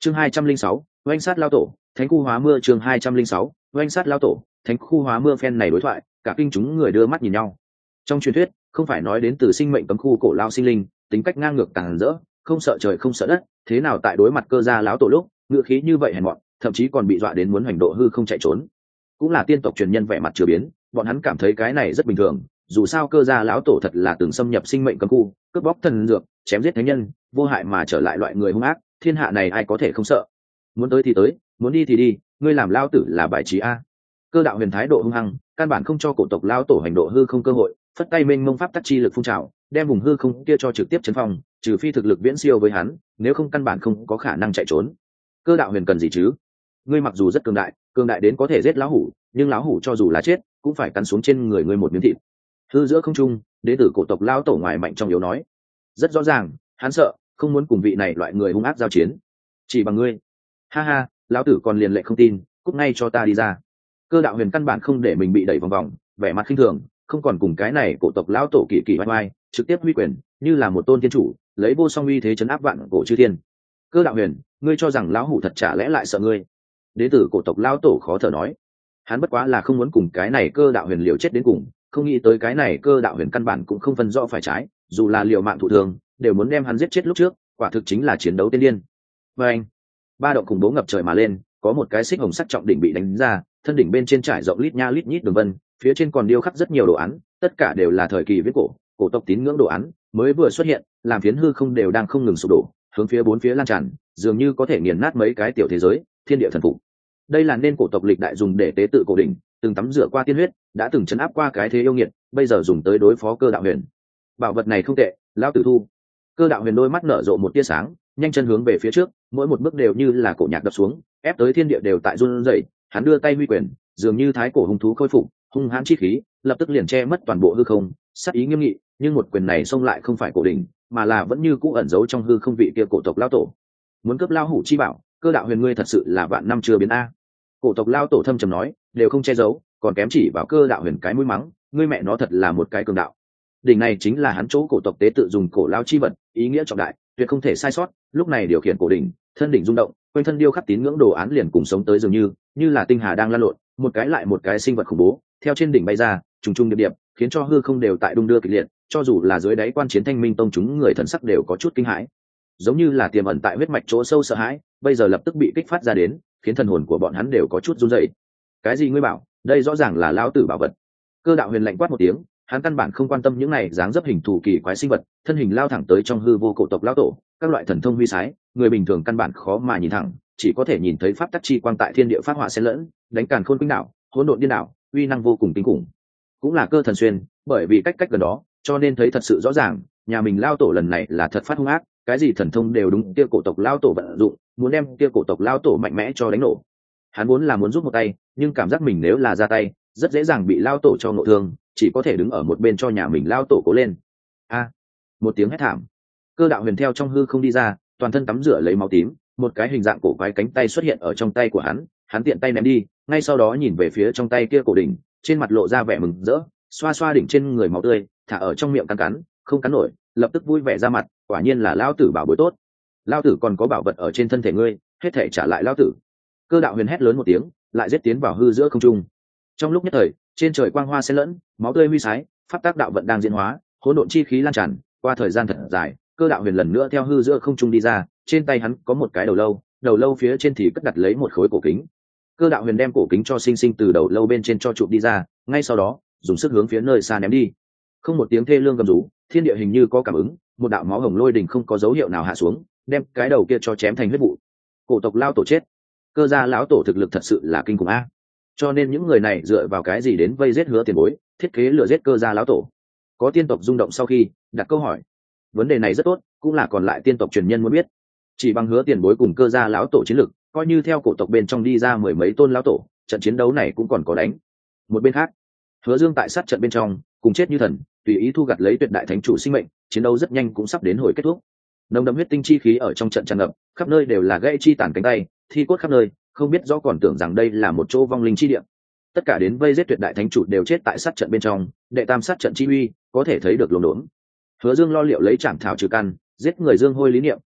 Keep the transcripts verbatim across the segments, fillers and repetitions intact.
chương hai trăm linh sáu oanh sát lao tổ thánh khu hóa mưa. chương hai trăm linh sáu oanh sát lao tổ thánh khu hóa mưa. Phen này đối thoại cả kinh chúng người đưa mắt nhìn nhau. Trong truyền thuyết không phải nói đến từ sinh mệnh cấm khu cổ lao sinh linh tính cách ngang ngược càng rỡ, không sợ trời không sợ đất, thế nào tại đối mặt cơ gia lão tổ lúc ngựa khí như vậy hèn mọn, thậm chí còn bị dọa đến muốn hành độ hư không chạy trốn. Cũng là tiên tộc truyền nhân vẻ mặt chưa biến, bọn hắn cảm thấy cái này rất bình thường, dù sao cơ gia lão tổ thật là từng xâm nhập sinh mệnh cấm khu, cướp bóc thần dược, chém giết thánh nhân, vô hại mà trở lại loại người hung ác, thiên hạ này ai có thể không sợ. Muốn tới thì tới, muốn đi thì đi, ngươi làm lao tử là bài trí a. Cơ đạo huyền thái độ hung hăng, căn bản không cho cổ tộc lão tổ hành độ hư không cơ hội, phất tay mênh mông pháp tắc chi lực phun trào, đem vùng hư không kia cho trực tiếp chấn phong, trừ phi thực lực viễn siêu với hắn, nếu không căn bản không có khả năng chạy trốn. Cơ đạo huyền cần gì chứ? Ngươi mặc dù rất cường đại, cường đại đến có thể giết lão hủ, nhưng lão hủ cho dù là chết cũng phải cắn xuống trên người ngươi một miếng thịt. Hư giữa không trung, đệ tử cổ tộc lão tổ ngoài mạnh trong yếu nói, rất rõ ràng, hắn sợ, không muốn cùng vị này loại người hung ác giao chiến. Chỉ bằng ngươi? Ha ha, lão tử còn liền lệ không tin, cút ngay cho ta đi ra. Cơ đạo huyền căn bản không để mình bị đẩy vòng vòng, vẻ mặt khinh thường, không còn cùng cái này cổ tộc lão tổ kỳ kỳ oai oai, trực tiếp huy quyền, như là một tôn tiên chủ, lấy vô song uy thế chấn áp vạn cổ chư thiên. Cơ đạo huyền, ngươi cho rằng lão hủ thật chả lẽ lại sợ ngươi? Đệ tử cổ tộc lão tổ khó thở nói, hắn bất quá là không muốn cùng cái này cơ đạo huyền liều chết đến cùng, không nghĩ tới cái này cơ đạo huyền căn bản cũng không phân rõ phải trái, dù là liều mạng thụ thường đều muốn đem hắn giết chết lúc trước, quả thực chính là chiến đấu tiên điên. Và anh, ba động khủng bố ngập trời mà lên, có một cái xích hồng sắc trọng đỉnh bị đánh ra, thân đỉnh bên trên trải rộng lít nha lít nhít đường vân, phía trên còn điêu khắc rất nhiều đồ án, tất cả đều là thời kỳ viễn cổ, cổ tộc tín ngưỡng đồ án, mới vừa xuất hiện, làm phiến hư không đều đang không ngừng sụp đổ, hướng phía bốn phía lan tràn, dường như có thể nghiền nát mấy cái tiểu thế giới, thiên địa thần phục. Đây là nên cổ tộc lịch đại dùng để tế tự cổ đỉnh, từng tắm rửa qua tiên huyết, đã từng chấn áp qua cái thế yêu nghiệt, bây giờ dùng tới đối phó cơ đạo huyền. Bảo vật này không tệ, lão tử thu. Cơ đạo huyền đôi mắt nở rộ một tia sáng, nhanh chân hướng về phía trước, mỗi một bước đều như là cổ nhạc đập xuống, ép tới thiên địa đều tại run rẩy. Hắn đưa tay huy quyền, dường như thái cổ hung thú khôi phục, hung hãn chi khí, lập tức liền che mất toàn bộ hư không, sắc ý nghiêm nghị, nhưng một quyền này xông lại không phải cổ đỉnh, mà là vẫn như cũ ẩn giấu trong hư không vị kia cổ tộc lão tổ. Muốn cướp lao hủ chi bảo, cơ đạo huyền ngươi thật sự là vạn năm chưa biến a. Cổ tộc lão tổ thâm trầm nói, đều không che giấu, còn kém chỉ vào cơ đạo huyền cái mũi mắng, ngươi mẹ nó thật là một cái cường đạo. Đỉnh này chính là hắn chỗ cổ tộc tế tự dùng cổ lao chi vật, ý nghĩa trọng đại, tuyệt không thể sai sót. Lúc này điều khiển cổ đỉnh, thân đỉnh rung động, quanh thân điêu khắc tín ngưỡng đồ án liền cùng sống tới dường như, như là tinh hà đang lan lộn, một cái lại một cái sinh vật khủng bố theo trên đỉnh bay ra, trùng trùng điệp điệp, khiến cho hư không đều tại đung đưa kịch liệt, cho dù là dưới đáy quan chiến Thanh Minh tông chúng người thần sắc đều có chút kinh hãi, giống như là tiềm ẩn tại huyết mạch chỗ sâu sợ hãi, bây giờ lập tức bị kích phát ra đến, khiến thần hồn của bọn hắn đều có chút run rẩy. Cái gì ngươi bảo? Đây rõ ràng là lão tử bảo vật. Cơ đạo huyền lạnh quát một tiếng, hắn căn bản không quan tâm những này dáng dấp hình thù kỳ quái sinh vật, thân hình lao thẳng tới trong hư vô cổ tộc lão tổ, các loại thần thông huy sái, người bình thường căn bản khó mà nhìn thẳng, chỉ có thể nhìn thấy pháp tắc chi quang tại thiên địa phát họa xen lẫn, đánh càn khôn quýnh đảo, hỗn độn điên đảo, uy năng vô cùng kinh khủng. Cũng là cơ thần xuyên, bởi vì cách cách gần đó, cho nên thấy thật sự rõ ràng, nhà mình lao tổ lần này là thật phát hung ác, cái gì thần thông đều đúng kia cổ tộc lao tổ vận dụng, muốn đem kia cổ tộc lao tổ mạnh mẽ cho đánh nổ. Hắn vốn là muốn giúp một tay, nhưng cảm giác mình nếu là ra tay, rất dễ dàng bị lao tổ cho ngộ thương, chỉ có thể đứng ở một bên cho nhà mình lao tổ cố lên. A! Một tiếng hét thảm. Cơ đạo huyền theo trong hư không đi ra, toàn thân tắm rửa lấy máu tím, một cái hình dạng cổ quái cánh tay xuất hiện ở trong tay của hắn, hắn tiện tay ném đi, ngay sau đó nhìn về phía trong tay kia cổ đỉnh, trên mặt lộ ra vẻ mừng rỡ, xoa xoa đỉnh trên người máu tươi, thả ở trong miệng cắn cắn, không cắn nổi, lập tức vui vẻ ra mặt, quả nhiên là lao tử bảo bối tốt. Lao tử còn có bảo vật ở trên thân thể ngươi, hết thể trả lại lao tử. Cơ đạo huyền hét lớn một tiếng, lại giết tiến vào hư giữa không trung. Trong lúc nhất thời, trên trời quang hoa xen lẫn, máu tươi huy sái, pháp tác đạo vận đang diễn hóa, hỗn độn chi khí lan tràn, qua thời gian thật dài, cơ đạo huyền lần nữa theo hư giữa không trung đi ra, trên tay hắn có một cái đầu lâu, đầu lâu phía trên thì cất đặt lấy một khối cổ kính. Cơ đạo huyền đem cổ kính cho sinh sinh từ đầu lâu bên trên cho chụp đi ra, ngay sau đó dùng sức hướng phía nơi xa ném đi. Không một tiếng thê lương gầm rú, thiên địa hình như có cảm ứng, một đạo máu hồng lôi đình không có dấu hiệu nào hạ xuống, đem cái đầu kia cho chém thành huyết vụ. Cổ tộc lao tổ chết. Cơ gia lão tổ thực lực thật sự là kinh khủng a. Cho nên những người này dựa vào cái gì đến vây giết Hứa Tiền Bối, thiết kế lừa giết cơ gia lão tổ? Có tiên tộc rung động sau khi đặt câu hỏi. Vấn đề này rất tốt, cũng là còn lại tiên tộc truyền nhân muốn biết. Chỉ bằng Hứa Tiền Bối cùng cơ gia lão tổ chiến lực, coi như theo cổ tộc bên trong đi ra mười mấy tôn lão tổ, trận chiến đấu này cũng còn có đánh. Một bên khác, Hứa Dương tại sát trận bên trong, cùng chết như thần, tùy ý thu gặt lấy tuyệt đại thánh chủ sinh mệnh, chiến đấu rất nhanh cũng sắp đến hồi kết thúc. Nồng đậm huyết tinh chi khí ở trong trận tràn ngập, khắp nơi đều là gãy chi tàn cánh tay, thi cốt khắp nơi, không biết rõ còn tưởng rằng đây là một chỗ vong linh chi địa. Tất cả đến vây giết tuyệt đại thánh chủ đều chết tại sát trận bên trong, đệ tam sát trận chi uy có thể thấy được luồng đốn. Hứa Dương lo liệu lấy trảm thảo trừ căn, giết người dương hôi lý niệm,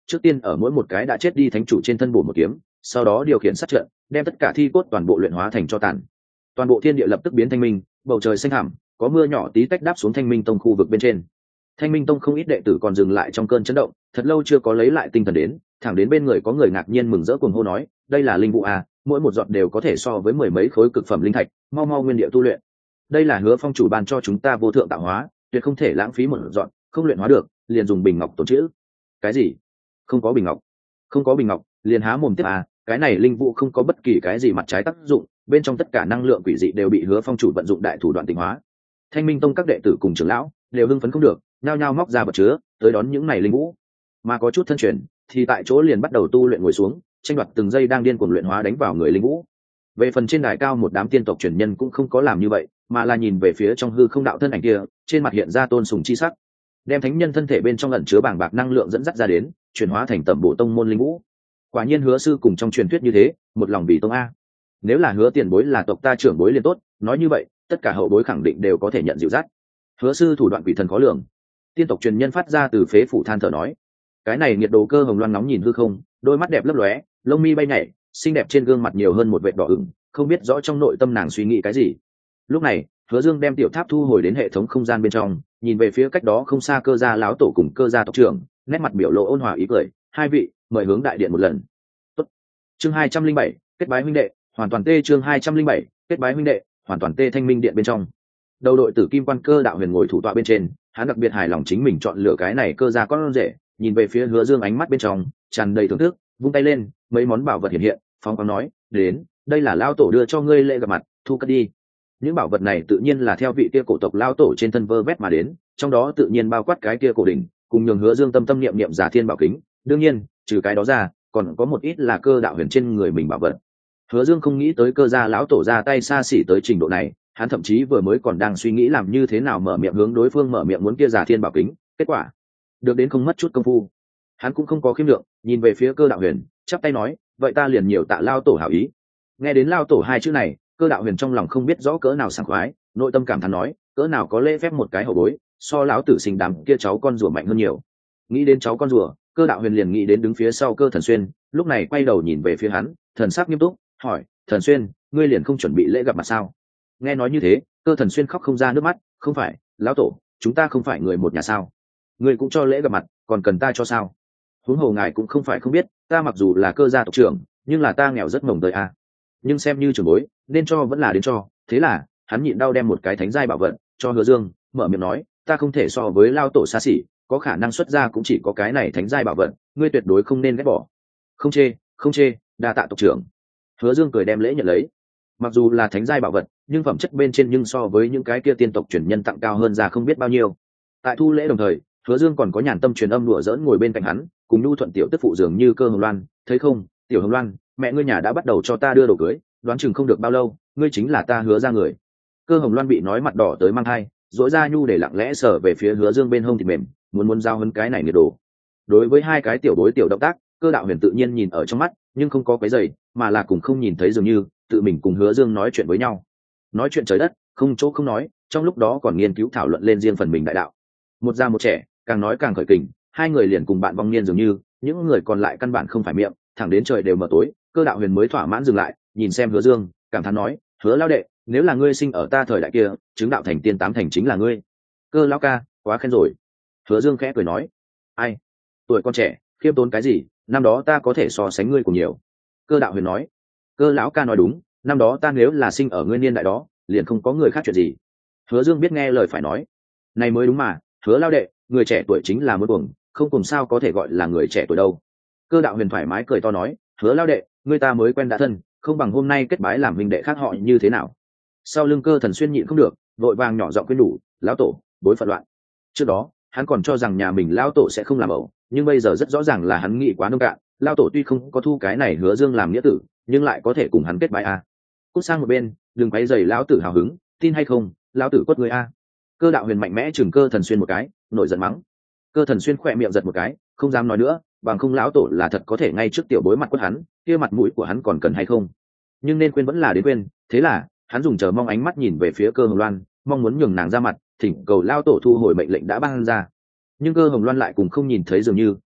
trước tiên ở mỗi một cái đã chết đi thánh chủ trên thân bổ một kiếm, sau đó điều khiển sát trận, đem tất cả thi cốt toàn bộ luyện hóa thành tro tàn. Toàn bộ thiên địa lập tức biến thanh minh, bầu trời xanh thẳm, có mưa nhỏ tí tách đáp xuống Thanh Minh Tông khu vực bên trên. Thanh Minh Tông không ít đệ tử còn dừng lại trong cơn chấn động, thật lâu chưa có lấy lại tinh thần đến, thẳng đến bên người có người ngạc nhiên mừng rỡ cuồng hô nói, đây là linh vụ à, mỗi một giọt đều có thể so với mười mấy khối cực phẩm linh thạch, mau mau nguyên địa tu luyện. Đây là Hứa Phong chủ ban cho chúng ta vô thượng tạo hóa, tuyệt không thể lãng phí một giọt, không luyện hóa được, liền dùng bình ngọc tổn chữ. Cái gì? Không có bình ngọc? Không có bình ngọc, liền há mồm tiếp à, cái này linh vụ không có bất kỳ cái gì mặt trái tác dụng, bên trong tất cả năng lượng quỷ dị đều bị Hứa Phong chủ vận dụng đại thủ đoạn tịnh hóa. Thanh Minh Tông các đệ tử cùng trưởng lão đều hưng phấn không được, nhao nhao móc ra vật chứa tới đón những này linh vũ, mà có chút thân truyền thì tại chỗ liền bắt đầu tu luyện ngồi xuống, tranh đoạt từng giây đang điên cuồng luyện hóa đánh vào người linh vũ. Về phần trên đài cao một đám tiên tộc truyền nhân cũng không có làm như vậy, mà là nhìn về phía trong hư không đạo thân ảnh kia, trên mặt hiện ra tôn sùng chi sắc, đem thánh nhân thân thể bên trong ẩn chứa bàng bạc năng lượng dẫn dắt ra đến, chuyển hóa thành tẩm bổ tông môn linh vũ. Quả nhiên Hứa sư cùng trong truyền thuyết như thế, một lòng vì tông a. Nếu là Hứa tiền bối là tộc ta trưởng bối liền tốt, nói như vậy tất cả hậu bối khẳng định đều có thể nhận dịu dắt. Hứa sư thủ đoạn quỷ thần khó lường, tiên tộc truyền nhân phát ra từ phế phủ than thở nói. Cái này nhiệt đồ cơ hồng loan nóng nhìn hư không, đôi mắt đẹp lấp lóe, lông mi bay nhảy, xinh đẹp trên gương mặt nhiều hơn một vệt đỏ ửng, không biết rõ trong nội tâm nàng suy nghĩ cái gì. Lúc này Hứa Dương đem tiểu tháp thu hồi đến hệ thống không gian bên trong, nhìn về phía cách đó không xa Cơ gia lão tổ cùng Cơ gia tộc trưởng, nét mặt biểu lộ ôn hòa ý cười, hai vị mời hướng đại điện một lần. Tốt. Chương hai trăm linh bảy, kết bái huynh đệ, hoàn toàn tê chương hai trăm linh bảy, kết bái huynh đệ, hoàn toàn tê Thanh Minh điện bên trong. Đầu đội tử kim quan Cơ đạo huyền ngồi thủ tọa bên trên, hắn đặc biệt hài lòng chính mình chọn lựa cái này Cơ gia con rể, nhìn về phía Hứa Dương ánh mắt bên trong tràn đầy thưởng thức, vung tay lên, mấy món bảo vật hiện hiện, phóng khoáng nói, đến, đây là lão tổ đưa cho ngươi lễ gặp mặt, thu cất đi. Những bảo vật này tự nhiên là theo vị kia cổ tộc lão tổ trên thân vơ vét mà đến, trong đó tự nhiên bao quát cái kia cổ đỉnh, cùng nhường Hứa Dương tâm tâm niệm niệm giả thiên bảo kính, đương nhiên, trừ cái đó ra, còn có một ít là Cơ đạo huyền trên người mình bảo vật. Hứa Dương không nghĩ tới Cơ gia lão tổ ra tay xa xỉ tới trình độ này, hắn thậm chí vừa mới còn đang suy nghĩ làm như thế nào mở miệng hướng đối phương mở miệng muốn kia giả thiên bảo kính, kết quả được đến không mất chút công phu. Hắn cũng không có khiêm lượng, nhìn về phía Cơ đạo huyền, chắp tay nói, vậy ta liền nhiều tạ lão tổ hảo ý. Nghe đến lão tổ hai chữ này, Cơ đạo huyền trong lòng không biết rõ cỡ nào sảng khoái, nội tâm cảm thán nói, cỡ nào có lễ phép một cái hậu bối, so lão tử sinh đám kia cháu con rùa mạnh hơn nhiều. Nghĩ đến cháu con rùa, Cơ đạo huyền liền nghĩ đến đứng phía sau Cơ Thần Xuyên, lúc này quay đầu nhìn về phía hắn, thần sắc nghiêm túc, hỏi, Thần Xuyên, ngươi liền không chuẩn bị lễ gặp mặt sao? Nghe nói như thế, Cơ Thần Xuyên khóc không ra nước mắt, không phải, lão tổ, chúng ta không phải người một nhà sao? Ngươi cũng cho lễ gặp mặt, còn cần ta cho sao? Huống hồ ngài cũng không phải không biết, ta mặc dù là Cơ gia tộc trưởng, nhưng là ta nghèo rất mồng đời à. Nhưng xem như trưởng bối, nên cho vẫn là đến cho, thế là hắn nhịn đau đem một cái thánh giai bảo vật cho Hứa Dương, mở miệng nói, ta không thể so với lao tổ xa xỉ, có khả năng xuất ra cũng chỉ có cái này thánh giai bảo vật, ngươi tuyệt đối không nên ghét bỏ. Không chê, không chê, đa tạ tộc trưởng. Hứa Dương cười đem lễ nhận lấy. Mặc dù là thánh giai bảo vật, nhưng phẩm chất bên trên nhưng so với những cái kia tiên tộc truyền nhân tặng cao hơn ra không biết bao nhiêu. Tại thu lễ đồng thời, Hứa Dương còn có nhàn tâm truyền âm đùa giỡn ngồi bên cạnh hắn, cùng nhu thuận tiểu tức phụ dường như Cơ Hồng Loan, thấy không, tiểu Hồng Loan, mẹ ngươi nhà đã bắt đầu cho ta đưa đồ cưới, đoán chừng không được bao lâu, ngươi chính là ta Hứa ra người. Cơ Hồng Loan bị nói mặt đỏ tới mang thai, dỗi ra nhu để lặng lẽ sờ về phía Hứa Dương bên hông thịt mềm, muốn muốn giao hấn cái này nhiệt đồ. Đối với hai cái tiểu đối tiểu động tác, Cơ đạo huyền tự nhiên nhìn ở trong mắt, nhưng không có cái giày, mà là cùng không nhìn thấy dường như, tự mình cùng Hứa Dương nói chuyện với nhau. Nói chuyện trời đất, không chỗ không nói, trong lúc đó còn nghiên cứu thảo luận lên riêng phần mình đại đạo. Một già một trẻ, càng nói càng khởi kình, hai người liền cùng bạn vong niên dường như, những người còn lại căn bản không phải miệng, thẳng đến trời đều mờ tối, Cơ đạo huyền mới thỏa mãn dừng lại, nhìn xem Hứa Dương, cảm thán nói, Hứa lão đệ, nếu là ngươi sinh ở ta thời đại kia, chứng đạo thành tiên tám thành chính là ngươi. Cơ lão ca, quá khen rồi. Hứa Dương khẽ cười nói, ai, tuổi con trẻ, khiêm tốn cái gì, năm đó ta có thể so sánh ngươi cùng nhiều. Cơ đạo huyền nói, Cơ lão ca nói đúng, năm đó ta nếu là sinh ở ngươi niên đại đó, liền không có người khác chuyện gì. Hứa Dương biết nghe lời phải nói, này mới đúng mà, Hứa lão đệ, người trẻ tuổi chính là muốn cuồng, không cùng sao có thể gọi là người trẻ tuổi đâu. Cơ đạo huyền thoải mái cười to nói, Hứa lão đệ, ngươi ta mới quen đã thân, không bằng hôm nay kết bái làm huynh đệ khác họ như thế nào. Sau lưng Cơ Thần Xuyên nhịn không được, vội vàng nhỏ giọng khuyên đủ, lão tổ, bối phận loạn. Trước đó hắn còn cho rằng nhà mình lão tổ sẽ không làm ẩu, nhưng bây giờ rất rõ ràng là hắn nghĩ quá nông cạn, lão tổ tuy không có thu cái này Hứa Dương làm nghĩa tử, nhưng lại có thể cùng hắn kết bái a. Cút sang một bên, đừng quấy rầy lão tử hào hứng, tin hay không, lão tử quất ngươi a. Cơ đạo huyền mạnh mẽ chừng Cơ Thần Xuyên một cái, nổi giận mắng. Cơ Thần Xuyên khỏe miệng giật một cái, không dám nói nữa, bằng không lão tổ là thật có thể ngay trước tiểu bối mặt quất hắn, kia mặt mũi của hắn còn cần hay không. Nhưng nên quên vẫn là đến quên, thế là hắn dùng chờ mong ánh mắt nhìn về phía Cơ Hồng Loan, mong muốn nhường nàng ra mặt, thỉnh cầu lao tổ thu hồi mệnh lệnh đã ban ra. Nhưng Cơ Hồng Loan lại cùng không nhìn thấy dường như,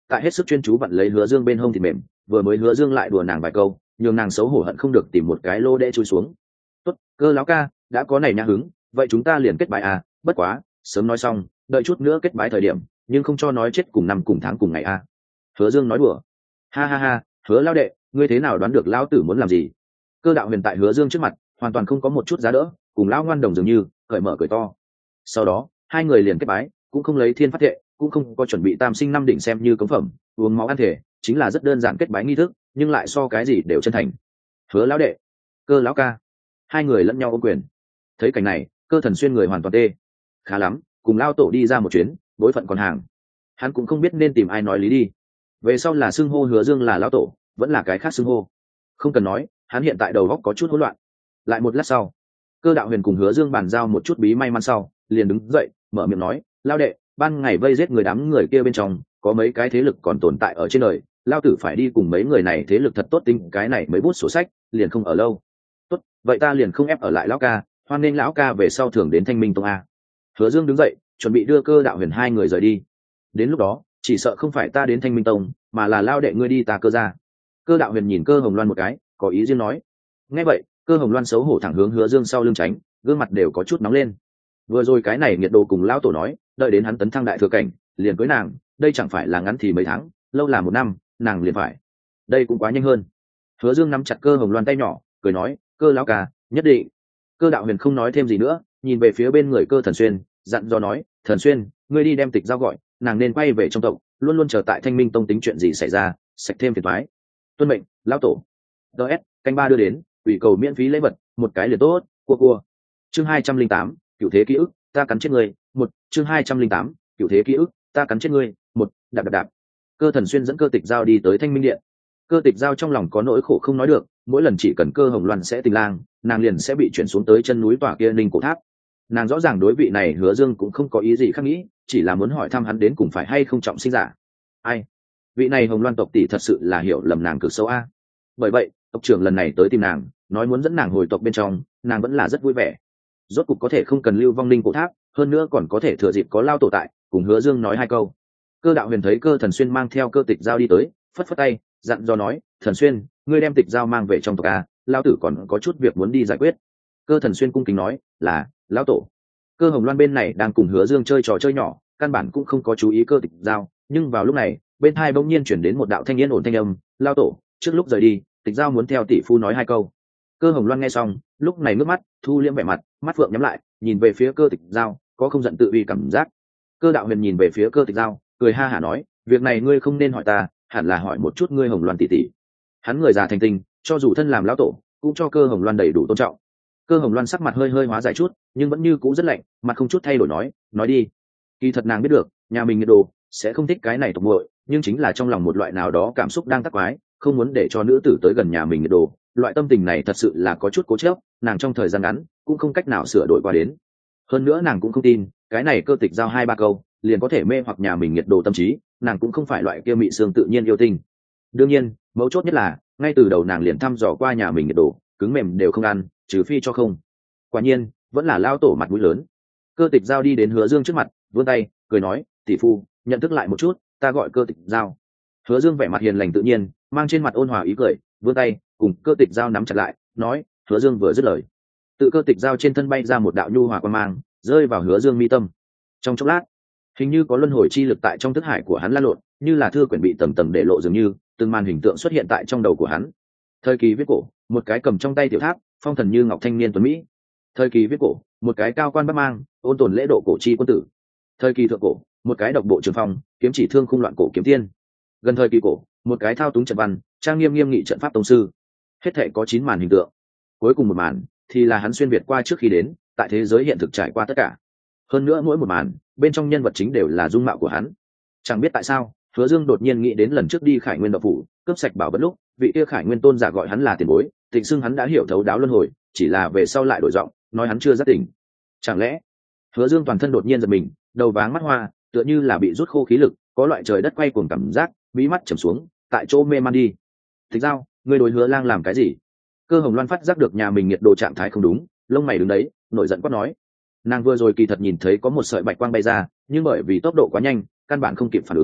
tại hết sức chuyên chú vặn lấy Hứa Dương bên hông thịt mềm, vừa mới Hứa Dương lại đùa nàng vài câu, nhường nàng xấu hổ hận không được tìm một cái lô đẽ chui xuống. Tốt, Cơ lão ca, đã có này nha hứng, vậy chúng ta liền kết bái à, bất quá, sớm nói xong, đợi chút nữa kết bái thời điểm, nhưng không cho nói chết cùng năm cùng tháng cùng ngày à. Hứa Dương nói đùa. Ha ha ha, Hứa lão đệ, ngươi thế nào đoán được lão tử muốn làm gì? Cơ Đạo Huyền tại Hứa Dương trước mặt, hoàn toàn không có một chút giá đỡ, cùng lão ngoan đồng dường như, cởi mở cười to. Sau đó, hai người liền kết bái, cũng không lấy thiên phát thệ, cũng không có chuẩn bị tam sinh năm đỉnh xem như cống phẩm, uống máu ăn thể, chính là rất đơn giản kết bái nghi thức, nhưng lại so cái gì đều chân thành. Hứa lão đệ, Cơ lão ca, hai người lẫn nhau ôm quyền. Thấy cảnh này, Cơ Thần Xuyên người hoàn toàn tê. Khá lắm, cùng lao tổ đi ra một chuyến, bối phận còn hàng. Hắn cũng không biết nên tìm ai nói lý đi. Về sau là xưng hô Hứa Dương là lão tổ, vẫn là cái khác xưng hô. Không cần nói, hắn hiện tại đầu óc có chút hỗn loạn. Lại một lát sau, Cơ Đạo Huyền cùng Hứa Dương bàn giao một chút bí may mắn sau, liền đứng dậy, mở miệng nói, lao đệ, ban ngày vây giết người đám người kia bên trong, có mấy cái thế lực còn tồn tại ở trên đời, lao tử phải đi cùng mấy người này thế lực thật tốt tính cái này mấy bút sổ sách, liền không ở lâu. Tốt, vậy ta liền không ép ở lại lão ca, hoan nên lão ca về sau thường đến Thanh Minh Tông a. Hứa Dương đứng dậy, chuẩn bị đưa Cơ Đạo Huyền hai người rời đi. Đến lúc đó, chỉ sợ không phải ta đến Thanh Minh Tông, mà là lao đệ ngươi đi ta Cơ ra. Cơ Đạo Huyền nhìn Cơ Hồng Loan một cái, có ý riêng nói. Nghe vậy, Cơ Hồng Loan xấu hổ thẳng hướng Hứa Dương sau lưng tránh, gương mặt đều có chút nóng lên. Vừa rồi cái này nhiệt độ cùng lão tổ nói, đợi đến hắn tấn thăng đại thừa cảnh, liền cưới nàng, đây chẳng phải là ngắn thì mấy tháng, lâu là một năm, nàng liền phải. Đây cũng quá nhanh hơn. Hứa Dương nắm chặt Cơ Hồng Loan tay nhỏ, cười nói, Cơ lão ca, nhất định. Cơ Đạo Huyền không nói thêm gì nữa, nhìn về phía bên người Cơ Thần Xuyên, dặn dò nói, Thần Xuyên, ngươi đi đem Tịch Giao gọi, nàng nên quay về trong tộc, luôn luôn chờ tại Thanh Minh Tông tính chuyện gì xảy ra, sạch thêm phiền toái. Tuân mệnh, lão tổ. ds canh ba đưa đến, ủy cầu miễn phí lễ vật, một cái liền tốt, cua cua. Chương hai trăm linh tám, cửu thế ký ức, ta cắn chết ngươi, một, chương hai trăm linh tám, cửu thế ký ức, ta cắn chết ngươi, một, đạp đạp đạp. Cơ Thần Xuyên dẫn Cơ Tịch Giao đi tới Thanh Minh Điện. Cơ Tịch Giao trong lòng có nỗi khổ không nói được, mỗi lần chỉ cần Cơ Hồng Loan sẽ tình lang, nàng liền sẽ bị chuyển xuống tới chân núi tỏa kia Ninh Cổ Tháp. Nàng rõ ràng đối vị này Hứa Dương cũng không có ý gì khác nghĩ, chỉ là muốn hỏi thăm hắn đến cùng phải hay không trọng sinh giả. Ai? Vị này Hồng Loan tộc tỷ thật sự là hiểu lầm nàng cực sâu a. Bởi vậy, tộc trưởng lần này tới tìm nàng, nói muốn dẫn nàng hồi tộc bên trong, nàng vẫn là rất vui vẻ. Rốt cục có thể không cần lưu vong Ninh Cổ Tháp, hơn nữa còn có thể thừa dịp có lao tổ tại, cùng Hứa Dương nói hai câu. Cơ Đạo Huyền thấy Cơ Thần Xuyên mang theo Cơ Tịch Giao đi tới, phất phất tay, dặn dò nói, Thần Xuyên, ngươi đem Tịch Giao mang về trong tộc a, lao tử còn có chút việc muốn đi giải quyết. Cơ Thần Xuyên cung kính nói, là, lão tổ. Cơ Hồng Loan bên này đang cùng Hứa Dương chơi trò chơi nhỏ, căn bản cũng không có chú ý Cơ Tịch Giao, nhưng vào lúc này, bên hai bỗng nhiên chuyển đến một đạo thanh yên ổn thanh âm, lao tổ, trước lúc rời đi, Tịch Giao muốn theo tỷ phu nói hai câu. Cơ Hồng Loan nghe xong, lúc này nước mắt thu liễm vẻ mặt, mắt phượng nhắm lại, nhìn về phía Cơ Tịch Giao, có không giận tự uy cảm giác. Cơ Đạo Huyền nhìn về phía Cơ Tịch Giao, cười ha hả nói, việc này ngươi không nên hỏi ta, hẳn là hỏi một chút ngươi Hồng Loan tỷ tỷ. Hắn người già thành tinh, cho dù thân làm lão tổ, cũng cho Cơ Hồng Loan đầy đủ tôn trọng. Cơ Hồng Loan sắc mặt hơi hơi hóa giải chút, nhưng vẫn như cũ rất lạnh, mặt không chút thay đổi nói, nói đi. Kỳ thật nàng biết được, nhà mình nhiệt đồ sẽ không thích cái này tộc muội, nhưng chính là trong lòng một loại nào đó cảm xúc đang tắc quái, không muốn để cho nữ tử tới gần nhà mình nhiệt đồ. Loại tâm tình này thật sự là có chút cố chấp, nàng trong thời gian ngắn cũng không cách nào sửa đổi qua đến. Hơn nữa nàng cũng không tin, cái này Cơ Tịch Giao hai ba câu liền có thể mê hoặc nhà mình nhiệt đồ tâm trí, nàng cũng không phải loại kia mị xương tự nhiên yêu tinh. Đương nhiên, mấu chốt nhất là, ngay từ đầu nàng liền thăm dò qua nhà mình nhiệt đồ, cứng mềm đều không ăn, trừ phi cho không. Quả nhiên, vẫn là lao tổ mặt mũi lớn. Cơ Tịch Giao đi đến Hứa Dương trước mặt, vươn tay, cười nói, tỷ phu, nhận thức lại một chút, ta gọi Cơ Tịch Giao. Hứa Dương vẻ mặt hiền lành tự nhiên, mang trên mặt ôn hòa ý cười, vươn tay, cùng Cơ Tịch Giao nắm chặt lại, nói, Hứa Dương vừa dứt lời, tự Cơ Tịch Giao trên thân bay ra một đạo nhu hòa quang mang, rơi vào Hứa Dương mi tâm. Trong chốc lát, hình như có luân hồi chi lực tại trong thức hải của hắn lan lộn, như là thư quyển bị tầng tầng để lộ dường như, từng màn hình tượng xuất hiện tại trong đầu của hắn. Thời kỳ viết cổ, một cái cầm trong tay tiểu tháp, phong thần như ngọc thanh niên tuấn mỹ. Thời kỳ viết cổ, một cái cao quan bắc mang, ôn tồn lễ độ cổ chi quân tử. Thời kỳ thượng cổ, một cái độc bộ trường phong, kiếm chỉ thương khung loạn cổ kiếm tiên. Gần thời kỳ cổ, một cái thao túng trận văn, trang nghiêm nghiêm nghị trận pháp tông sư. Hết thảy có chín màn hình tượng. Cuối cùng một màn thì là hắn xuyên việt qua trước khi đến, tại thế giới hiện thực trải qua tất cả. Hơn nữa mỗi một màn, bên trong nhân vật chính đều là dung mạo của hắn. Chẳng biết tại sao, Hứa Dương đột nhiên nghĩ đến lần trước đi Khải Nguyên đạo phủ, cướp sạch bảo vật lúc, vị kia Khải Nguyên tôn giả gọi hắn là tiền bối, Tịnh xưng hắn đã hiểu thấu đáo luân hồi, chỉ là về sau lại đổi giọng, nói hắn chưa giác tỉnh. Chẳng lẽ? Hứa Dương toàn thân đột nhiên giật mình, đầu váng mắt hoa, tựa như là bị rút khô khí lực, có loại trời đất quay cuồng cảm giác, mí mắt trầm xuống, tại chỗ mê man đi. Tịch Giao, ngươi đối Hứa Lang làm cái gì? Cơ Hồng Loan phát giác được nhà mình nhiệt độ trạng thái không đúng, lông mày đứng đấy, nổi giận quát nói. Nàng vừa rồi kỳ thật nhìn thấy có một sợi bạch quang bay ra, nhưng bởi vì tốc độ quá nhanh, căn bản không kịp phản ứng,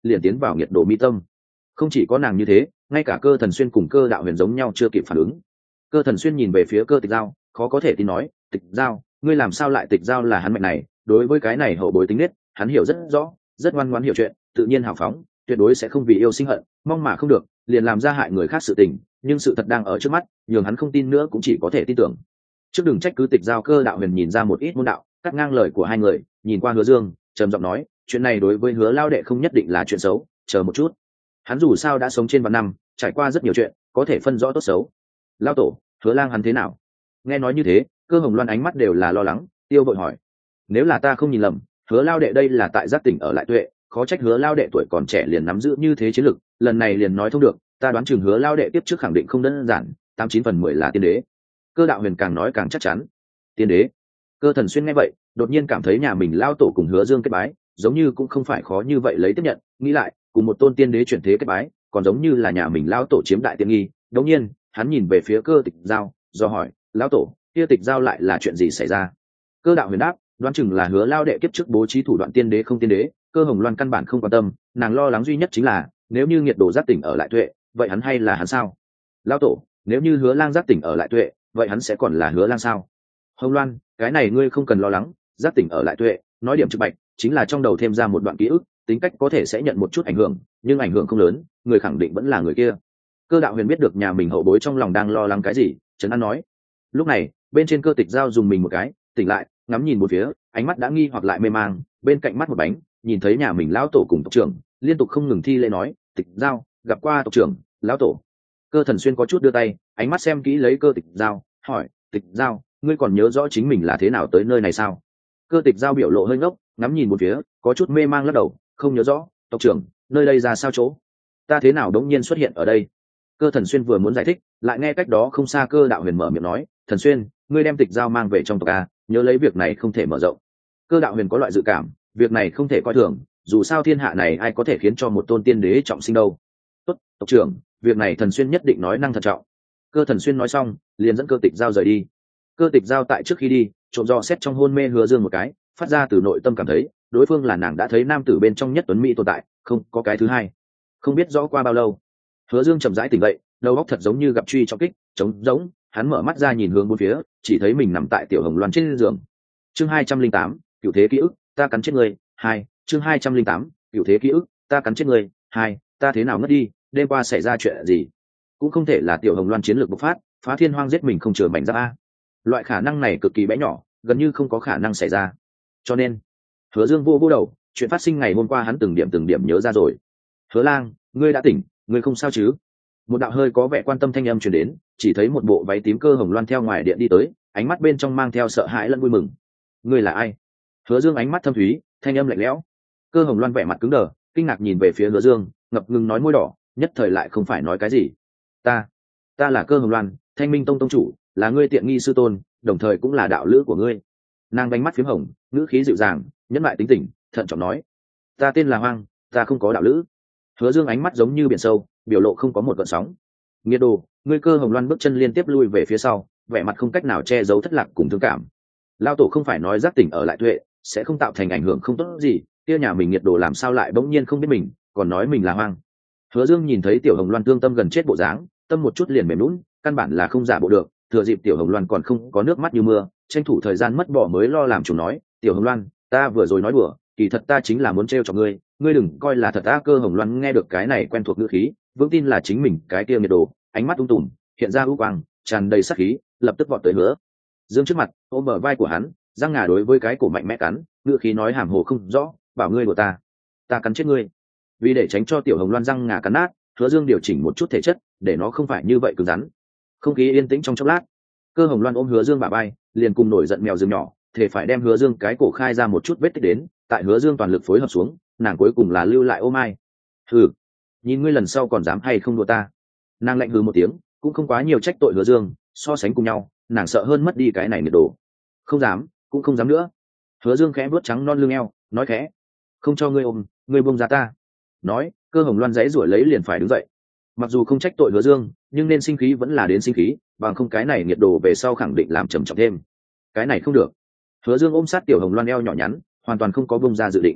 liền tiến vào nhiệt độ mi tâm. Không chỉ có nàng như thế, ngay cả Cơ Thần Xuyên cùng Cơ Đạo Huyền giống nhau chưa kịp phản ứng. Cơ Thần Xuyên nhìn về phía Cơ Tịch Giao, khó có thể tin nói, Tịch Giao, ngươi làm sao lại Tịch Giao là hắn mệnh này? Đối với cái này hậu bối tính nết, hắn hiểu rất rõ, rất ngoan ngoãn hiểu chuyện, tự nhiên hào phóng, tuyệt đối sẽ không vì yêu sinh hận, mong mà không được, liền làm ra hại người khác sự tình. Nhưng sự thật đang ở trước mắt, nhường hắn không tin nữa cũng chỉ có thể tin tưởng. Trước đừng trách cứ Tịch Giao. Cơ Đạo Huyền nhìn ra một ít môn đạo, cắt ngang lời của hai người, nhìn qua Hứa Dương, trầm giọng nói, chuyện này đối với Hứa lao đệ không nhất định là chuyện xấu, chờ một chút. Hắn dù sao đã sống trên vạn năm, trải qua rất nhiều chuyện, có thể phân rõ tốt xấu. Lao tổ, Hứa lang hắn thế nào? Nghe nói như thế, Cơ Hồng Loan ánh mắt đều là lo lắng, tiêu vội hỏi, nếu là ta không nhìn lầm, Hứa lao đệ đây là tại giác tỉnh ở lại tuệ, khó trách Hứa lao đệ tuổi còn trẻ liền nắm giữ như thế chiến lực, lần này liền nói thông được, ta đoán chừng Hứa lao đệ tiếp trước khẳng định không đơn giản, tám chín phần mười là tiên đế. Cơ Đạo Huyền càng nói càng chắc chắn. Tiên đế? Cơ Thần Xuyên nghe vậy, đột nhiên cảm thấy nhà mình lao tổ cùng Hứa Dương kết bái, giống như cũng không phải khó như vậy lấy tiếp nhận, nghĩ lại, cùng một tôn tiên đế chuyển thế kết bái, còn giống như là nhà mình lao tổ chiếm đại tiện nghi. Đống nhiên, hắn nhìn về phía Cơ Tịch Giao, do hỏi, lão tổ, kia Tịch Giao lại là chuyện gì xảy ra? Cơ Đạo Huyền đáp, đoán chừng là Hứa lao đệ kiếp trước bố trí thủ đoạn tiên đế không tiên đế. Cơ Hồng Loan căn bản không quan tâm, nàng lo lắng duy nhất chính là, nếu như nghiệt đồ giác tỉnh ở lại tuệ, vậy hắn hay là hắn sao? Lão tổ, nếu như Hứa lang giác tỉnh ở lại tuệ, vậy hắn sẽ còn là Hứa lang sao? Hồng Loan, cái này ngươi không cần lo lắng, giác tỉnh ở lại tuệ, nói điểm trực bạch, chính là trong đầu thêm ra một đoạn ký ức, tính cách có thể sẽ nhận một chút ảnh hưởng, nhưng ảnh hưởng không lớn, người khẳng định vẫn là người kia. Cơ Đạo Huyền biết được nhà mình hậu bối trong lòng đang lo lắng cái gì, trấn an nói. Lúc này, bên trên Cơ Tịch Giao dùng mình một cái, tỉnh lại, ngắm nhìn một phía, ánh mắt đã nghi hoặc lại mê mang, bên cạnh mắt một bánh, nhìn thấy nhà mình lão tổ cùng tộc trưởng, liên tục không ngừng thi lễ nói, Tịch Giao, gặp qua tộc trưởng, lão tổ. Cơ Thần Xuyên có chút đưa tay, ánh mắt xem kỹ lấy Cơ Tịch Giao, hỏi, Tịch Giao, ngươi còn nhớ rõ chính mình là thế nào tới nơi này sao? Cơ Tịch Giao biểu lộ hơi ngốc, ngắm nhìn một phía, có chút mê mang lắc đầu, không nhớ rõ, tộc trưởng, nơi đây ra sao chỗ? Ta thế nào đống nhiên xuất hiện ở đây? Cơ Thần Xuyên vừa muốn giải thích, lại nghe cách đó không xa Cơ Đạo Huyền mở miệng nói, Thần Xuyên, ngươi đem Tịch Giao mang về trong tộc a, nhớ lấy việc này không thể mở rộng. Cơ Đạo Huyền có loại dự cảm, việc này không thể coi thường, dù sao thiên hạ này ai có thể khiến cho một tôn tiên đế trọng sinh đâu. Tốt, tộc trưởng, việc này Thần Xuyên nhất định nói năng thận trọng. Cơ Thần Xuyên nói xong, liền dẫn Cơ Tịch Giao rời đi. Cơ Tịch Giao tại trước khi đi, trộm dò xét trong hôn mê Hứa Dương một cái, phát ra từ nội tâm cảm thấy, đối phương là nàng đã thấy nam tử bên trong nhất tuấn mỹ tồn tại, không có cái thứ hai. Không biết rõ qua bao lâu, Hứa Dương chậm rãi tỉnh dậy, đầu óc thật giống như gặp truy trọng kích, trống rỗng, hắn mở mắt ra nhìn hướng bốn phía, chỉ thấy mình nằm tại Tiểu Hồng Loan trên giường. Chương hai trăm linh tám, cửu thế ký ức, ta cắn chết ngươi. Hai, chương hai trăm linh tám, cửu thế ký ức, ta cắn chết ngươi. Hai, ta thế nào ngất đi, đêm qua xảy ra chuyện gì? Cũng không thể là Tiểu Hồng Loan chiến lược bộc phát, phá thiên hoang giết mình không chừa mảnh giáp a. Loại khả năng này cực kỳ bé nhỏ, gần như không có khả năng xảy ra. Cho nên, Hứa Dương vô vô đầu, chuyện phát sinh ngày hôm qua hắn từng điểm từng điểm nhớ ra rồi. Hứa Lang, ngươi đã tỉnh, ngươi không sao chứ? Một đạo hơi có vẻ quan tâm thanh âm truyền đến, chỉ thấy một bộ váy tím Cơ Hồng Loan theo ngoài điện đi tới, ánh mắt bên trong mang theo sợ hãi lẫn vui mừng. Ngươi là ai? Hứa Dương ánh mắt thâm thúy, thanh âm lạnh lẽo. Cơ Hồng Loan vẻ mặt cứng đờ, kinh ngạc nhìn về phía Hứa Dương, ngập ngừng nói môi đỏ, nhất thời lại không phải nói cái gì. Ta, ta là Cơ Hồng Loan, Thanh Minh Tông tông chủ, là ngươi tiện nghi sư tôn, đồng thời cũng là đạo lữ của ngươi. Nàng đánh mắt phím hồng, ngữ khí dịu dàng, nhẫn lại tính tình, thận trọng nói, ta tên là Hoang, ta không có đạo lữ. Hứa Dương ánh mắt giống như biển sâu, biểu lộ không có một gợn sóng. Nghiệt đồ, ngươi Cơ Hồng Loan bước chân liên tiếp lui về phía sau, vẻ mặt không cách nào che giấu thất lạc cùng thương cảm. Lao tổ không phải nói giác tỉnh ở lại tuệ sẽ không tạo thành ảnh hưởng không tốt gì, kia nhà mình nghiệt đồ làm sao lại bỗng nhiên không biết mình, còn nói mình là Hoang. Hứa Dương nhìn thấy Tiểu Hồng Loan thương tâm gần chết bộ dáng, tâm một chút liền mềm nhũn, căn bản là không giả bộ được, thừa dịp Tiểu Hồng Loan còn không có nước mắt như mưa, tranh thủ thời gian mất bỏ mới lo làm chủ nói, Tiểu Hồng Loan, ta vừa rồi nói đùa, kỳ thật ta chính là muốn trêu chọc ngươi, ngươi đừng coi là thật. Ta Cơ Hồng Loan nghe được cái này quen thuộc ngữ khí, vững tin là chính mình cái kia nghiệt đồ, ánh mắt ung tùm, hiện ra u quang, tràn đầy sát khí, lập tức vọt tới Hứa Dương trước mặt, ôm bờ vai của hắn, răng ngà đối với cái cổ mạnh mẽ cắn, ngữ khí nói hàm hồ không rõ, bảo ngươi của ta, ta cắn chết ngươi. Vì để tránh cho Tiểu Hồng Loan răng ngà cắn nát, Hứa Dương điều chỉnh một chút thể chất, để nó không phải như vậy cứng rắn. Không khí yên tĩnh trong chốc lát, Cơ Hồng Loan ôm Hứa Dương bả vai, liền cùng nổi giận mèo rừng nhỏ, thể phải đem Hứa Dương cái cổ khai ra một chút vết tích đến, tại Hứa Dương toàn lực phối hợp xuống, nàng cuối cùng là lưu lại ôm ai. Hừ, nhìn ngươi lần sau còn dám hay không đùa ta. Nàng lạnh hừ một tiếng, cũng không quá nhiều trách tội Hứa Dương, so sánh cùng nhau, nàng sợ hơn mất đi cái này nhiệt độ. Không dám, cũng không dám nữa. Hứa Dương khẽ vuốt trắng non lưng eo, nói khẽ, không cho ngươi ôm, ngươi buông ra ta. Nói, Cơ Hồng Loan giãy giụa lấy liền phải đứng dậy. Mặc dù không trách tội Hứa Dương, nhưng nên sinh khí vẫn là đến sinh khí, bằng không cái này nhiệt độ về sau khẳng định làm trầm trọng thêm. Cái này không được. Hứa Dương ôm sát Tiểu Hồng Loan eo nhỏ nhắn, hoàn toàn không có buông ra dự định.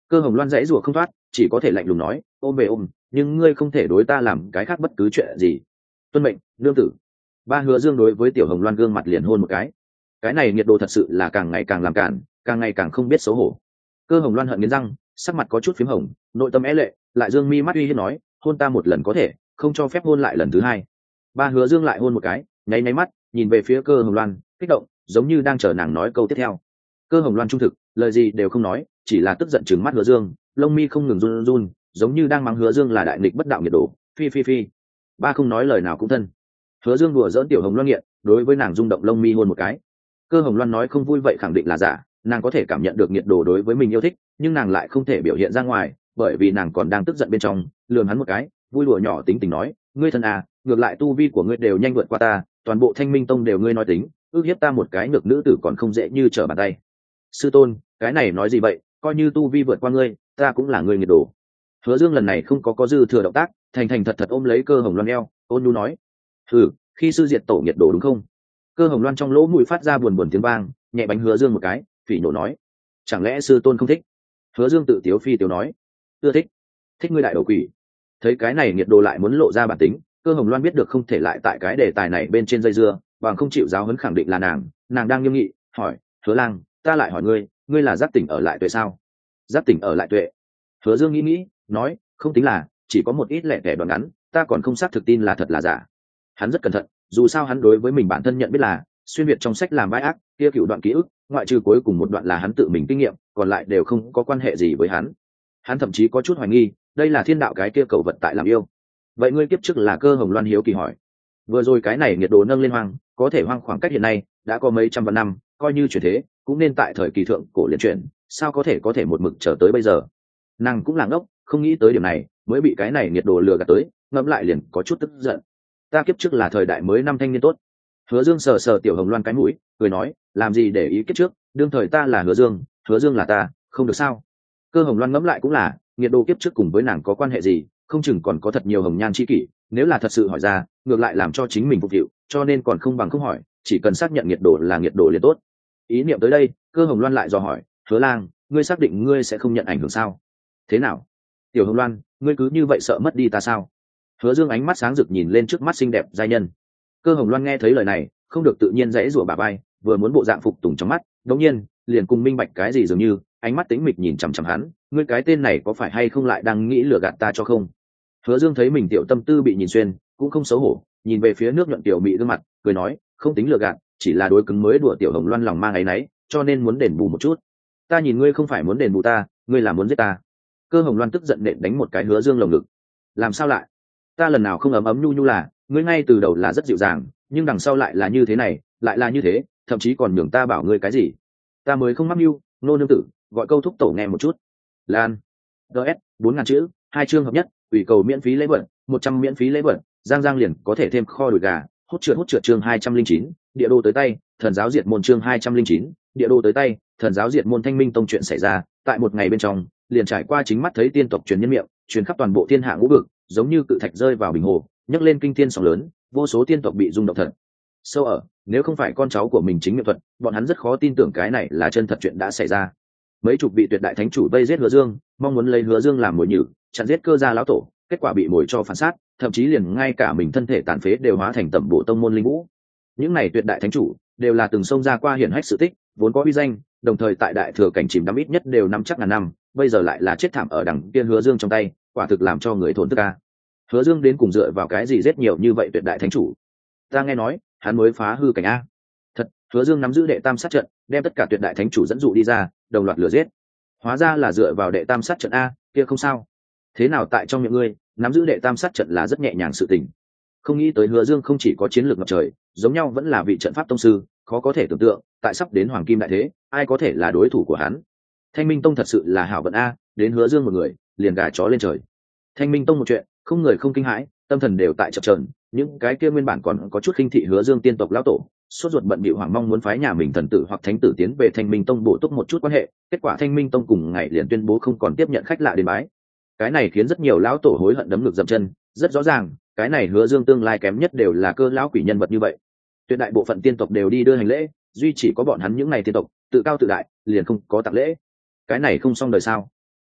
Cơ Hồng Loan dãy rủa không thoát, chỉ có thể lạnh lùng nói, ôm về ôm, nhưng ngươi không thể đối ta làm cái khác bất cứ chuyện gì. Tuân mệnh, nương tử. Ba Hứa Dương đối với Tiểu Hồng Loan gương mặt liền hôn một cái. Cái này nhiệt độ thật sự là càng ngày càng làm cản, càng ngày càng không biết xấu hổ. Cơ Hồng Loan hận nghiến răng, sắc mặt có chút phím hồng, nội tâm é lệ, lại dương mi mắt uy hiếp nói, hôn ta một lần có thể, không cho phép hôn lại lần thứ hai. Ba Hứa Dương lại hôn một cái, nháy nháy mắt, nhìn về phía Cơ Hồng Loan, kích động, giống như đang chờ nàng nói câu tiếp theo. Cơ Hồng Loan trung thực, lời gì đều không nói, chỉ là tức giận trừng mắt Hứa Dương, lông mi không ngừng run run, giống như đang mắng Hứa Dương là đại nghịch bất đạo nhiệt độ. Phi phi phi. Ba không nói lời nào cũng thân. Hứa Dương đùa giỡn Tiểu Hồng Loan nghiện, đối với nàng rung động lông mi hôn một cái. Cơ Hồng Loan nói không vui vậy khẳng định là giả, nàng có thể cảm nhận được nhiệt độ đối với mình yêu thích, nhưng nàng lại không thể biểu hiện ra ngoài, bởi vì nàng còn đang tức giận bên trong. Lườm hắn một cái, vui đùa nhỏ tính tình nói, ngươi thân à, ngược lại tu vi của ngươi đều nhanh vượt qua ta, toàn bộ Thanh Minh Tông đều ngươi nói tính, ước hiếp ta một cái nhược nữ tử còn không dễ như trở bàn tay. Sư tôn, cái này nói gì vậy, coi như tu vi vượt qua ngươi, ta cũng là người nhiệt độ. Hứa Dương lần này không có có dư thừa động tác, thành thành thật thật ôm lấy Cơ Hồng Loan eo, ôn nhu nói, hừ, khi sư diệt tổ nhiệt độ đúng không? Cơ Hồng Loan trong lỗ mũi phát ra buồn buồn tiếng vang, nhẹ bánh Hứa Dương một cái, phỉ nhổ nói, chẳng lẽ sư tôn không thích? Hứa Dương tự tiếu phi tiếu nói, ưa thích, thích ngươi đại đầu quỷ. Thấy cái này nhiệt độ lại muốn lộ ra bản tính, Cơ Hồng Loan biết được không thể lại tại cái đề tài này bên trên dây dưa, bằng không chịu giáo huấn khẳng định là nàng, nàng đang nghiêm nghị, hỏi, Hứa Lang, ta lại hỏi ngươi, ngươi là giác tỉnh ở lại tuệ sao? Giác tỉnh ở lại tuệ. Hứa Dương nghĩ nghĩ, nói, không tính là, chỉ có một ít lẻ tẻ đoạn ngắn, ta còn không xác thực tin là thật là giả. Hắn rất cẩn thận, dù sao hắn đối với mình bản thân nhận biết là xuyên việt trong sách làm vai ác, kia cựu đoạn ký ức, ngoại trừ cuối cùng một đoạn là hắn tự mình kinh nghiệm, còn lại đều không có quan hệ gì với hắn. Hắn thậm chí có chút hoài nghi, đây là thiên đạo cái kia cầu vật tại làm yêu. Vậy ngươi kiếp trước là Cơ Hồng Loan hiếu kỳ hỏi. Vừa rồi cái này nhiệt độ nâng lên hoang, có thể hoang khoảng cách hiện nay đã có mấy trăm vạn năm, coi như chuyển thế, cũng nên tại thời kỳ thượng cổ liền chuyển, sao có thể có thể một mực chờ tới bây giờ. Nàng cũng là ngốc, không nghĩ tới điểm này, mới bị cái này nhiệt độ lừa gạt tới, ngẫm lại liền có chút tức giận. Ta kiếp trước là thời đại mới năm thanh niên tốt. Hứa Dương sờ sờ Tiểu Hồng Loan cái mũi, cười nói, làm gì để ý kiếp trước, đương thời ta là Hứa Dương, Hứa Dương là ta, không được sao? Cơ Hồng Loan ngẫm lại cũng là, nhiệt độ kiếp trước cùng với nàng có quan hệ gì, không chừng còn có thật nhiều hồng nhan chi kỷ, nếu là thật sự hỏi ra, ngược lại làm cho chính mình phục vụ, cho nên còn không bằng không hỏi, chỉ cần xác nhận nhiệt độ là nhiệt độ liền tốt. Ý niệm tới đây, Cơ Hồng Loan lại dò hỏi, Hứa Lang, ngươi xác định ngươi sẽ không nhận ảnh hưởng sao? Thế nào? Tiểu Hồng Loan, ngươi cứ như vậy sợ mất đi ta sao? Hứa Dương ánh mắt sáng rực nhìn lên trước mắt xinh đẹp giai nhân. Cơ Hồng Loan nghe thấy lời này, không được tự nhiên dãy rủa bà bay, vừa muốn bộ dạng phục tùng trong mắt, đống nhiên liền cùng minh bạch cái gì dường như, ánh mắt tĩnh mịch nhìn chằm chằm hắn, ngươi cái tên này có phải hay không lại đang nghĩ lừa gạt ta cho không? Hứa Dương thấy mình tiểu tâm tư bị nhìn xuyên, cũng không xấu hổ, nhìn về phía nước nhuận tiểu mị gương mặt, cười nói, không tính lừa gạt, chỉ là đối cứng mới đùa Tiểu Hồng Loan lòng mang ấy nấy, cho nên muốn đền bù một chút. Ta nhìn ngươi không phải muốn đền bù ta, ngươi là muốn giết ta. Cơ Hồng Loan tức giận nện đánh một cái Hứa Dương lồng ngực. Làm sao lại? Ta lần nào không ấm ấm nhu nhu là, ngươi ngay từ đầu là rất dịu dàng, nhưng đằng sau lại là như thế này, lại là như thế, thậm chí còn nhường ta bảo ngươi cái gì? Ta mới không mắc mưu, nô nương tử, gọi câu thúc tổ nghe một chút. Lan. ds bốn ngàn chữ, hai chương hợp nhất, ủy cầu miễn phí lễ vật, một trăm miễn phí lễ vật, giang giang liền có thể thêm kho đùi gà, hút trượt hút trượt chương hai trăm linh chín, địa đô tới tay, thần giáo diệt môn chương hai trăm linh chín, địa đô tới tay, thần giáo diệt môn Thanh Minh Tông chuyện xảy ra, tại một ngày bên trong, liền trải qua chính mắt thấy tiên tộc truyền nhân miệng, truyền khắp toàn bộ thiên hạ ngũ vực, giống như cự thạch rơi vào bình hồ, nhấc lên kinh thiên sóng lớn, vô số tiên tộc bị rung động thật sâu ở, nếu không phải con cháu của mình chính miệng thuật, bọn hắn rất khó tin tưởng cái này là chân thật chuyện đã xảy ra. Mấy chục vị tuyệt đại thánh chủ vây giết Hứa Dương, mong muốn lấy Hứa Dương làm mồi nhử, chặn giết Cơ gia lão tổ, kết quả bị mồi cho phản sát, thậm chí liền ngay cả mình thân thể tàn phế đều hóa thành tẩm bộ tông môn linh vũ. Những này tuyệt đại thánh chủ đều là từng xông ra qua hiển hách sự tích, vốn có uy danh, đồng thời tại đại thừa cảnh chìm đắm ít nhất đều năm chắc ngàn năm, bây giờ lại là chết thảm ở đằng kia Hứa Dương trong tay, quả thực làm cho người thổn thức a. Hứa Dương đến cùng dựa vào cái gì giết nhiều như vậy tuyệt đại thánh chủ? Ta nghe nói, hắn mới phá hư cảnh a. Thật, Hứa Dương nắm giữ đệ tam sát trận, đem tất cả tuyệt đại thánh chủ dẫn dụ đi ra, đồng loạt lừa giết. Hóa ra là dựa vào đệ tam sát trận a, kia không sao. Thế nào tại trong miệng ngươi, nắm giữ đệ tam sát trận là rất nhẹ nhàng sự tình. Không nghĩ tới Hứa Dương không chỉ có chiến lược ngập trời, giống nhau vẫn là vị trận pháp tông sư, khó có thể tưởng tượng, tại sắp đến hoàng kim đại thế, ai có thể là đối thủ của hắn. Thanh Minh Tông thật sự là hảo vận a, đến Hứa Dương một người, liền gà chó lên trời. Thanh Minh Tông một chuyện, không người không kinh hãi, tâm thần đều tại chập chờn, những cái kia nguyên bản còn có chút khinh thị Hứa Dương tiên tộc lão tổ, sốt ruột bận bịu hoảng mong muốn phái nhà mình thần tử hoặc thánh tử tiến về Thanh Minh Tông bổ túc một chút quan hệ, kết quả Thanh Minh Tông cùng ngày liền tuyên bố không còn tiếp nhận khách lạ đến bái. Cái này khiến rất nhiều lão tổ hối hận đấm ngực dậm chân, rất rõ ràng, cái này Hứa Dương tương lai kém nhất đều là Cơ lão quỷ nhân vật như vậy. Tuyệt đại bộ phận tiên tộc đều đi đưa hành lễ, duy chỉ có bọn hắn những này tiên tộc, tự cao tự đại, liền không có tặng lễ. Cái này không xong đời sao?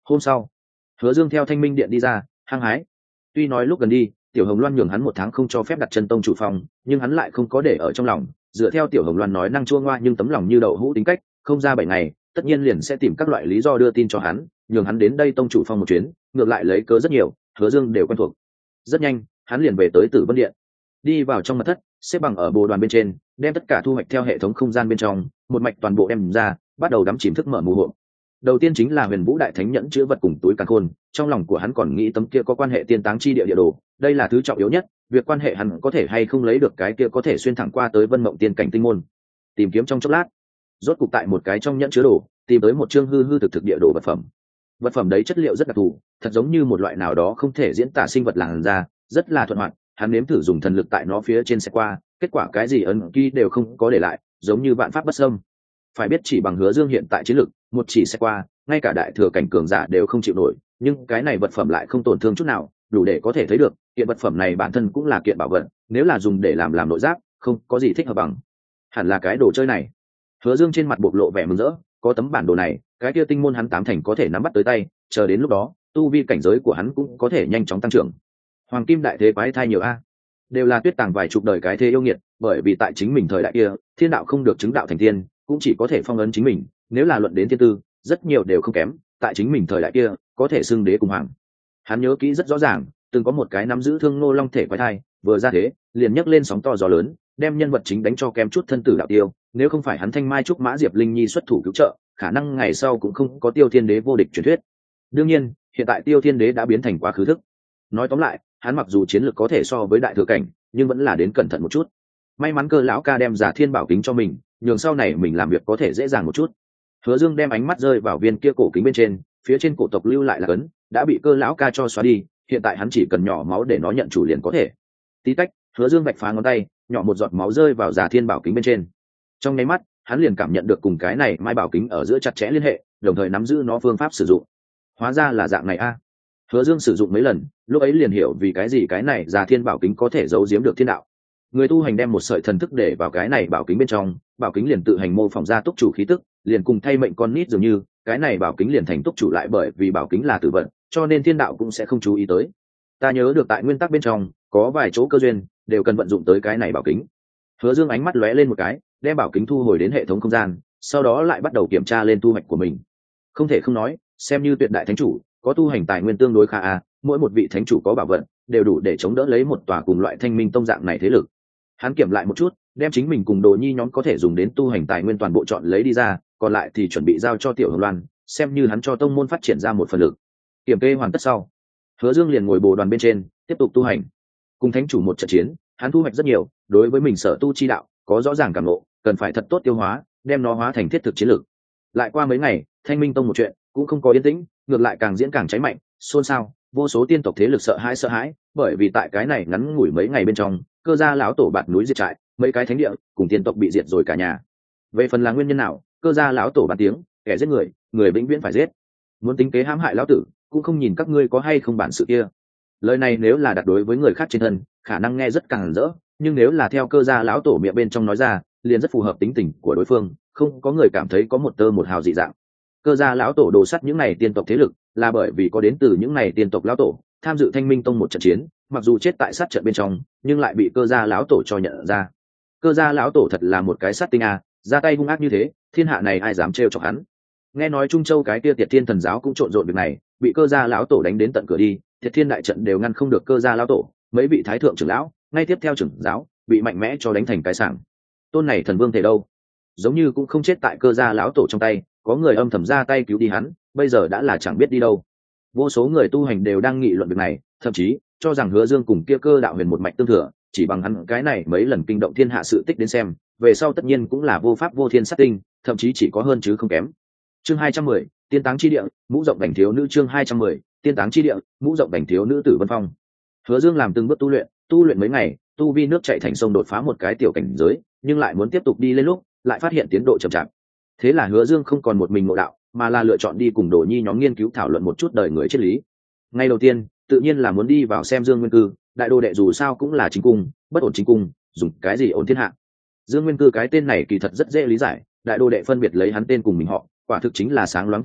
Hôm sau, Hứa Dương theo Thanh Minh Điện đi ra, hăng hái. Tuy nói lúc gần đi, Tiểu Hồng Loan nhường hắn một tháng không cho phép đặt chân tông chủ phòng, nhưng hắn lại không có để ở trong lòng. Dựa theo Tiểu Hồng Loan nói năng chua ngoa nhưng tấm lòng như đậu hũ tính cách, không ra bảy ngày, tất nhiên liền sẽ tìm các loại lý do đưa tin cho hắn, nhường hắn đến đây tông chủ phòng một chuyến. Ngược lại lấy cớ rất nhiều, Hứa Dương đều quen thuộc. Rất nhanh, hắn liền về tới Tử Vân Điện, đi vào trong mật thất, xếp bằng ở bồ đoàn bên trên, đem tất cả thu hoạch theo hệ thống không gian bên trong, một mạch toàn bộ đem ra, bắt đầu đắm chìm thức mở mù hộ. Đầu tiên chính là Huyền Vũ Đại Thánh nhẫn chứa vật cùng túi càn khôn, trong lòng của hắn còn nghĩ tấm kia có quan hệ tiên táng chi địa địa đồ, đây là thứ trọng yếu nhất, việc quan hệ hắn có thể hay không lấy được cái kia có thể xuyên thẳng qua tới Vân Mộng Tiên cảnh tinh môn. Tìm kiếm trong chốc lát, rốt cục tại một cái trong nhẫn chứa đồ, tìm tới một chương hư hư thực thực địa đồ vật phẩm. Vật phẩm đấy chất liệu rất đặc thù, thật giống như một loại nào đó không thể diễn tả sinh vật làn ra, rất là thuận hoạt. Hắn nếm thử dùng thần lực tại nó phía trên sẽ qua, kết quả cái gì ấn ký đều không có để lại, giống như vạn pháp bất xâm. Phải biết chỉ bằng Hứa Dương hiện tại chiến lực, một chỉ sẽ qua, ngay cả đại thừa cảnh cường giả đều không chịu nổi, nhưng cái này vật phẩm lại không tổn thương chút nào, đủ để có thể thấy được, kiện vật phẩm này bản thân cũng là kiện bảo vật, nếu là dùng để làm làm nội giáp, không có gì thích hợp bằng. Hẳn là cái đồ chơi này. Hứa Dương trên mặt bộc lộ vẻ mừng rỡ, có tấm bản đồ này, cái kia tinh môn hắn tám thành có thể nắm bắt tới tay, chờ đến lúc đó, tu vi cảnh giới của hắn cũng có thể nhanh chóng tăng trưởng. Hoàng kim đại thế quái thai nhiều a, đều là tuyết tàng vài chục đời cái thế yêu nghiệt, bởi vì tại chính mình thời đại kia, thiên đạo không được chứng đạo thành tiên, cũng chỉ có thể phong ấn chính mình, nếu là luận đến thiên tư, rất nhiều đều không kém, tại chính mình thời đại kia, có thể xưng đế cùng hoàng. Hắn nhớ kỹ rất rõ ràng, từng có một cái nắm giữ Thương Ngô Long thể quái thai, vừa ra thế, liền nhấc lên sóng to gió lớn, đem nhân vật chính đánh cho kem chút thân tử đạo tiêu, nếu không phải hắn Thanh Mai trúc mã Diệp Linh Nhi xuất thủ cứu trợ, khả năng ngày sau cũng không có Tiêu Thiên Đế vô địch truyền thuyết. Đương nhiên, hiện tại Tiêu Thiên Đế đã biến thành quá khứ thức. Nói tóm lại, hắn mặc dù chiến lược có thể so với đại thừa cảnh, nhưng vẫn là đến cẩn thận một chút. May mắn Cơ lão ca đem Giả Thiên Bảo kính cho mình, nhường sau này mình làm việc có thể dễ dàng một chút. Hứa Dương đem ánh mắt rơi vào viên kia cổ kính bên trên, phía trên cổ tộc lưu lại là cấn, đã bị Cơ lão ca cho xóa đi, hiện tại hắn chỉ cần nhỏ máu để nó nhận chủ liền có thể. Tí tách, Hứa Dương vạch phá ngón tay, nhỏ một giọt máu rơi vào Giả Thiên Bảo kính bên trên. Trong nháy mắt, hắn liền cảm nhận được cùng cái này mai bảo kính ở giữa chặt chẽ liên hệ, đồng thời nắm giữ nó phương pháp sử dụng. Hóa ra là dạng này a. Hứa Dương sử dụng mấy lần, lúc ấy liền hiểu vì cái gì cái này Giả Thiên Bảo kính có thể giấu giếm được thiên đạo. Người tu hành đem một sợi thần thức để vào cái này bảo kính bên trong, bảo kính liền tự hành mô phỏng ra túc chủ khí tức, liền cùng thay mệnh con nít dường như, cái này bảo kính liền thành túc chủ lại bởi vì bảo kính là tử vận, cho nên thiên đạo cũng sẽ không chú ý tới. Ta nhớ được tại nguyên tắc bên trong, có vài chỗ cơ duyên đều cần vận dụng tới cái này bảo kính. Hứa Dương ánh mắt lóe lên một cái, đem bảo kính thu hồi đến hệ thống không gian, sau đó lại bắt đầu kiểm tra lên tu hoạch của mình. Không thể không nói, xem như tuyệt đại thánh chủ, có tu hành tài nguyên tương đối khá a, mỗi một vị thánh chủ có bảo vật, đều đủ để chống đỡ lấy một tòa cùng loại Thanh Minh tông dạng này thế lực. Hắn kiểm lại một chút, đem chính mình cùng Đồ Nhi nhóm có thể dùng đến tu hành tài nguyên toàn bộ chọn lấy đi ra, còn lại thì chuẩn bị giao cho Tiểu Hồng Loan, xem như hắn cho tông môn phát triển ra một phần lực. Kiểm kê hoàn tất sau, Hứa Dương liền ngồi bồ đoàn bên trên, tiếp tục tu hành. Cùng thánh chủ một trận chiến, hắn thu hoạch rất nhiều, đối với mình sở tu chi đạo, có rõ ràng cảm ngộ, cần phải thật tốt tiêu hóa, đem nó hóa thành thiết thực chiến lược. Lại qua mấy ngày, Thanh Minh tông một chuyện cũng không có yên tĩnh, ngược lại càng diễn càng cháy mạnh, xôn xao, vô số tiên tộc thế lực sợ hãi sợ hãi, bởi vì tại cái này ngắn ngủi mấy ngày bên trong, Cơ gia lão tổ bạt núi diệt trại, mấy cái thánh địa cùng tiên tộc bị diệt rồi cả nhà. Về phần là nguyên nhân nào, Cơ gia lão tổ bàn tiếng, kẻ giết người, người vĩnh viễn phải giết. Muốn tính kế hãm hại lão tử, cũng không nhìn các ngươi có hay không bản sự kia. Lời này nếu là đặt đối với người khác trên thân, khả năng nghe rất càng rỡ, nhưng nếu là theo Cơ gia lão tổ miệng bên trong nói ra, liền rất phù hợp tính tình của đối phương, không có người cảm thấy có một tơ một hào dị dạng. Cơ gia lão tổ đồ sắt những này tiên tộc thế lực, là bởi vì có đến từ những này tiên tộc lão tổ tham dự Thanh Minh tông một trận chiến, mặc dù chết tại sát trận bên trong, nhưng lại bị Cơ gia lão tổ cho nhận ra. Cơ gia lão tổ thật là một cái sát tinh a, ra tay hung ác như thế, thiên hạ này ai dám trêu chọc hắn. Nghe nói Trung Châu cái kia Tiệt Thiên thần giáo cũng trộn rộn việc này, bị Cơ gia lão tổ đánh đến tận cửa đi, Tiệt Thiên đại trận đều ngăn không được Cơ gia lão tổ, mấy vị thái thượng trưởng lão, ngay tiếp theo trưởng giáo, bị mạnh mẽ cho đánh thành cái sảng. Tôn này thần vương thể đâu, giống như cũng không chết tại Cơ gia lão tổ trong tay, có người âm thầm ra tay cứu đi hắn, bây giờ đã là chẳng biết đi đâu. Vô số người tu hành đều đang nghị luận việc này, thậm chí cho rằng Hứa Dương cùng kia Cơ đạo huyền một mạch tương thừa, chỉ bằng hắn cái này mấy lần kinh động thiên hạ sự tích đến xem, về sau tất nhiên cũng là vô pháp vô thiên sát tinh, thậm chí chỉ có hơn chứ không kém. Chương hai trăm mười, tiên táng chi địa, mũ rộng đảnh thiếu nữ. Chương hai trăm mười, tiên táng chi địa, mũ rộng đảnh thiếu nữ Tử Vân Phong. Hứa Dương làm từng bước tu luyện, tu luyện mấy ngày, tu vi nước chảy thành sông, đột phá một cái tiểu cảnh giới, nhưng lại muốn tiếp tục đi lên lúc, lại phát hiện tiến độ chậm chạp. Thế là Hứa Dương không còn một mình ngộ đạo, mà là lựa chọn đi cùng Đồ Nhi nhóm nghiên cứu thảo luận một chút đời người triết lý. Ngay đầu tiên, tự nhiên là muốn đi vào xem Dương Nguyên Cư, đại đồ đệ dù sao cũng là chính cung, bất ổn chính cung, dùng cái gì ổn thiên hạ. Dương Nguyên Cư cái tên này kỳ thật rất dễ lý giải, đại đồ đệ phân biệt lấy hắn tên cùng mình họ, quả thực chính là sáng loáng tỏ tình,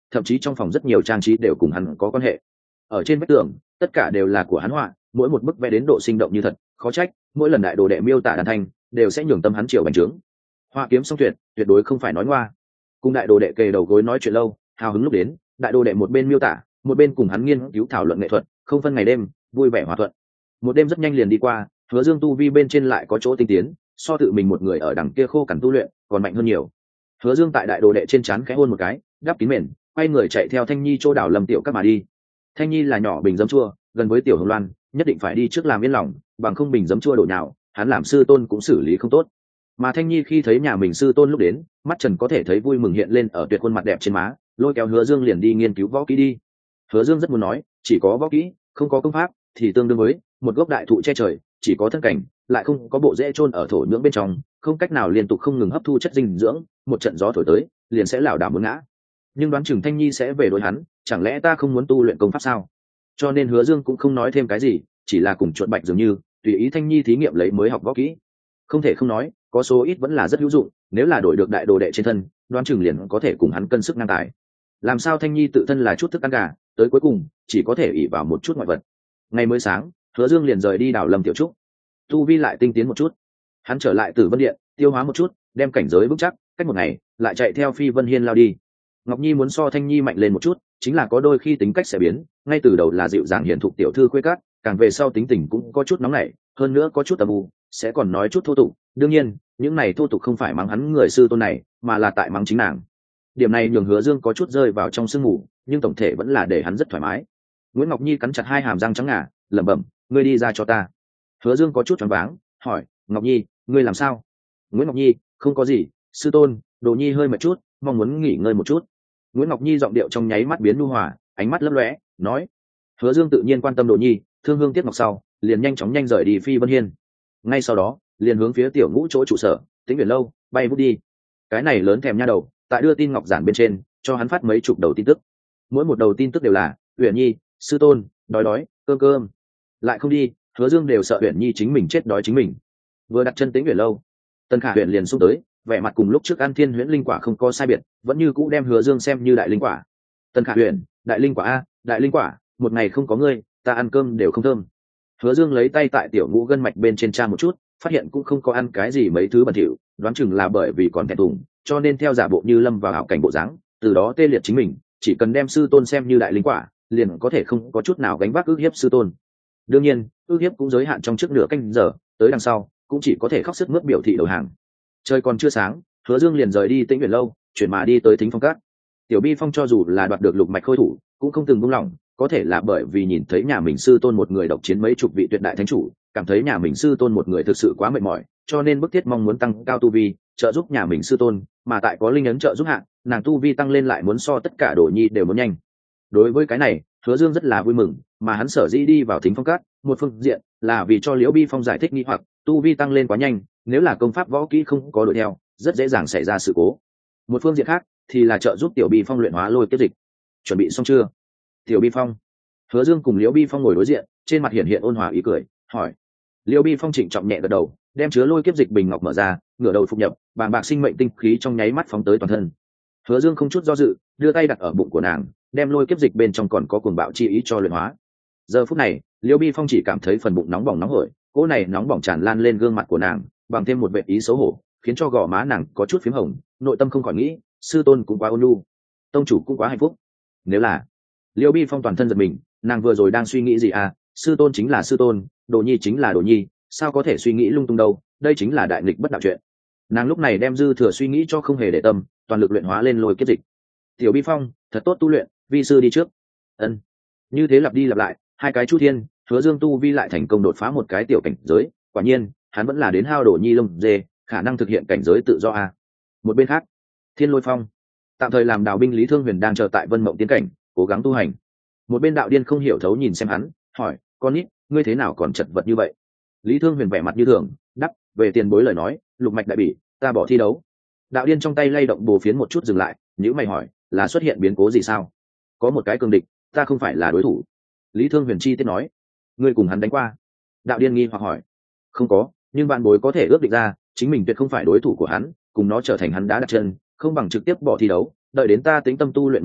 thậm chí trong phòng rất nhiều trang trí đều cùng hắn có quan hệ. Ở trên vách tường tất cả đều là của hắn họa, mỗi một bức vẽ đến độ sinh động như thật, khó trách mỗi lần đại đồ đệ miêu tả đàn thanh đều sẽ nhường tâm hắn triệu bành trướng. Họa kiếm song tuyệt, tuyệt đối không phải nói ngoa. Cùng đại đồ đệ kề đầu gối nói chuyện lâu, hào hứng lúc đến, đại đồ đệ một bên miêu tả, một bên cùng hắn nghiên cứu thảo luận nghệ thuật, không phân ngày đêm, vui vẻ hòa thuận. Một đêm rất nhanh liền đi qua, Hứa Dương tu vi bên trên lại có chỗ tinh tiến, so tự mình một người ở đằng kia khô cằn tu luyện còn mạnh hơn nhiều. Hứa Dương tại đại đồ đệ trên trán khẽ hôn một cái, đắp kín mền, quay người chạy theo Thanh Nhi chỗ đảo Lâm Tiểu các mà đi. Thanh Nhi là nhỏ bình giấm chua, gần với Tiểu Hồng Loan, nhất định phải đi trước làm yên lòng, bằng không bình giấm chua đổ nhào, hắn làm sư tôn cũng xử lý không tốt. Mà Thanh Nhi khi thấy nhà mình sư tôn lúc đến, mắt trần có thể thấy vui mừng hiện lên ở tuyệt khuôn mặt đẹp trên má, lôi kéo Hứa Dương liền đi nghiên cứu võ kỹ đi. Hứa Dương rất muốn nói, chỉ có võ kỹ, không có công pháp, thì tương đương với một gốc đại thụ che trời, chỉ có thân cảnh, lại không có bộ rễ chôn ở thổ nhưỡng bên trong, không cách nào liên tục không ngừng hấp thu chất dinh dưỡng, một trận gió thổi tới, liền sẽ lảo đảo muốn ngã. Nhưng đoán chừng Thanh Nhi sẽ về đối hắn, chẳng lẽ ta không muốn tu luyện công pháp sao? Cho nên Hứa Dương cũng không nói thêm cái gì, chỉ là cùng chuột bạch dường như, tùy ý Thanh Nhi thí nghiệm lấy mới học võ kỹ. Không thể không nói, có số ít vẫn là rất hữu dụng, nếu là đổi được đại đồ đệ trên thân, đoán chừng liền có thể cùng hắn cân sức ngang tài. Làm sao Thanh Nhi tự thân là chút thức ăn gà, tới cuối cùng chỉ có thể ỷ vào một chút ngoại vật. Ngày mới sáng, Hứa Dương liền rời đi đảo Lâm Tiểu Trúc, tu vi lại tinh tiến một chút. Hắn trở lại Tử Vân Điện, tiêu hóa một chút, đem cảnh giới vững chắc, cách một ngày, lại chạy theo Phi Vân Hiên lao đi. Ngọc Nhi muốn so Thanh Nhi mạnh lên một chút, chính là có đôi khi tính cách sẽ biến, ngay từ đầu là dịu dàng hiền thục tiểu thư khuê cát, càng về sau tính tình cũng có chút nóng nảy, hơn nữa có chút âm u, sẽ còn nói chút thô tục. Đương nhiên, những này thô tục không phải mắng hắn người sư tôn này, mà là tại mắng chính nàng. Điểm này nhường Hứa Dương có chút rơi vào trong sương mù, nhưng tổng thể vẫn là để hắn rất thoải mái. Nguyễn Ngọc Nhi cắn chặt hai hàm răng trắng ngà, lẩm bẩm, ngươi đi ra cho ta. Hứa Dương có chút choáng váng, hỏi, Ngọc Nhi, ngươi làm sao? Nguyễn Ngọc Nhi, không có gì, sư tôn, Đồ Nhi hơi mệt chút, mong muốn nghỉ ngơi một chút. Nguyễn Ngọc Nhi giọng điệu trong nháy mắt biến nhu hòa, ánh mắt lấp lóe, nói. Hứa Dương tự nhiên quan tâm Đồ Nhi, thương hương tiếc ngọc sau, liền nhanh chóng nhanh rời đi Phi Vân Hiên. Ngay sau đó, liền hướng phía Tiểu Ngũ chỗ trụ sở, Tĩnh Uyển lâu, bay vút đi. Cái này lớn thèm nha đầu, tại đưa tin ngọc giản bên trên, cho hắn phát mấy chục đầu tin tức. Mỗi một đầu tin tức đều là, Uyển Nhi, sư tôn, đói đói, cơm cơm. Lại không đi, Hứa Dương đều sợ Uyển Nhi chính mình chết đói chính mình. Vừa đặt chân Tĩnh Uyển lâu, Tần Khả Huyền liền xung tới, vẻ mặt cùng lúc trước ăn Thiên Huyễn linh quả không có sai biệt, vẫn như cũ đem Hứa Dương xem như đại linh quả. Tần Khả Huyền, đại linh quả a, đại linh quả, một ngày không có ngươi, ta ăn cơm đều không thơm. Hứa Dương lấy tay tại Tiểu Ngũ gân mạch bên trên tra một chút, phát hiện cũng không có ăn cái gì mấy thứ bẩn thỉu, đoán chừng là bởi vì còn thẹn thùng, cho nên theo giả bộ như lâm vào ảo cảnh bộ dáng, từ đó tê liệt chính mình, chỉ cần đem sư tôn xem như đại linh quả, liền có thể không có chút nào gánh vác ức hiếp sư tôn. Đương nhiên, ức hiếp cũng giới hạn trong trước nửa canh giờ, tới đằng sau cũng chỉ có thể khóc sức mướt biểu thị đầu hàng. Trời còn chưa sáng, Hứa Dương liền rời đi Tĩnh Uyển lâu, chuyển mà đi tới Thính Phong Các. Tiểu Bi Phong cho dù là đoạt được lục mạch khôi thủ, cũng không từng buông lỏng, có thể là bởi vì nhìn thấy nhà mình sư tôn một người độc chiến mấy chục vị tuyệt đại thánh chủ, cảm thấy nhà mình sư tôn một người thực sự quá mệt mỏi, cho nên bức thiết mong muốn tăng cao tu vi, trợ giúp nhà mình sư tôn, mà tại có linh ấn trợ giúp hạn, nàng tu vi tăng lên lại muốn so tất cả Đồ Nhi đều muốn nhanh. Đối với cái này, Hứa Dương rất là vui mừng, mà hắn sở dĩ đi vào Thính Phong Các, một phương diện là vì cho Liễu Bi Phong giải thích nghi hoặc, tu vi tăng lên quá nhanh, nếu là công pháp võ kỹ không có đội theo, rất dễ dàng xảy ra sự cố. Một phương diện khác thì là trợ giúp Tiểu Bi Phong luyện hóa lôi kiếp dịch. Chuẩn bị xong chưa? Tiểu Bi Phong. Hứa Dương cùng Liễu Bi Phong ngồi đối diện, trên mặt hiện hiện ôn hòa ý cười, hỏi. Liễu Bi Phong trịnh trọng nhẹ gật đầu, đem chứa lôi kiếp dịch bình ngọc mở ra, ngửa đầu phục nhập, bàng bạc sinh mệnh tinh khí trong nháy mắt phóng tới toàn thân. Hứa Dương không chút do dự, đưa tay đặt ở bụng của nàng, đem lôi kiếp dịch bên trong còn có cuồng bạo chi ý cho luyện hóa. Giờ phút này, Liễu Bi Phong chỉ cảm thấy phần bụng nóng bỏng nóng hổi, cỗ này nóng bỏng tràn lan lên gương mặt của nàng, bằng thêm một vẻ ý xấu hổ, khiến cho gò má nàng có chút phím hồng, nội tâm không khỏi nghĩ, sư tôn cũng quá ôn nhu, tông chủ cũng quá hạnh phúc. Nếu là Liễu Bi Phong toàn thân giật mình, nàng vừa rồi đang suy nghĩ gì à? Sư tôn chính là sư tôn, Đồ Nhi chính là Đồ Nhi, sao có thể suy nghĩ lung tung đâu? Đây chính là đại nghịch bất đạo chuyện. Nàng lúc này đem dư thừa suy nghĩ cho không hề để tâm, toàn lực luyện hóa lên lôi kiếp dịch. Tiểu Bi Phong, thật tốt tu luyện, vi sư đi trước. Ân. Như thế lặp đi lặp lại, hai cái chu thiên, Hứa Dương tu vi lại thành công đột phá một cái tiểu cảnh giới, quả nhiên, hắn vẫn là đến hao Đồ Nhi lông dê, khả năng thực hiện cảnh giới tự do a. Một bên khác, Thiên Lôi Phong, tạm thời làm đào binh Lý Thương Huyền đang chờ tại Vân Mộng tiến cảnh, cố gắng tu hành. Một bên đạo điên không hiểu thấu nhìn xem hắn, hỏi, con nít, ngươi thế nào còn chật vật như vậy? Lý Thương Huyền vẻ mặt như thường, đáp, về tiền bối lời nói, lục mạch đại bỉ, ta bỏ thi đấu. Đạo điên trong tay lay động bồ phiến một chút dừng lại, nhíu mày hỏi, là xuất hiện biến cố gì sao? Có một cái cường địch, ta không phải là đối thủ. Lý Thương Huyền chi tiết nói, ngươi cùng hắn đánh qua? Đạo điên nghi hoặc hỏi, không có, nhưng bạn bối có thể ước định ra, chính mình tuyệt không phải đối thủ của hắn, cùng nó trở thành hắn đá đặt chân, không bằng trực tiếp bỏ thi đấu, đợi đến ta tính tâm tu luyện mấy năm,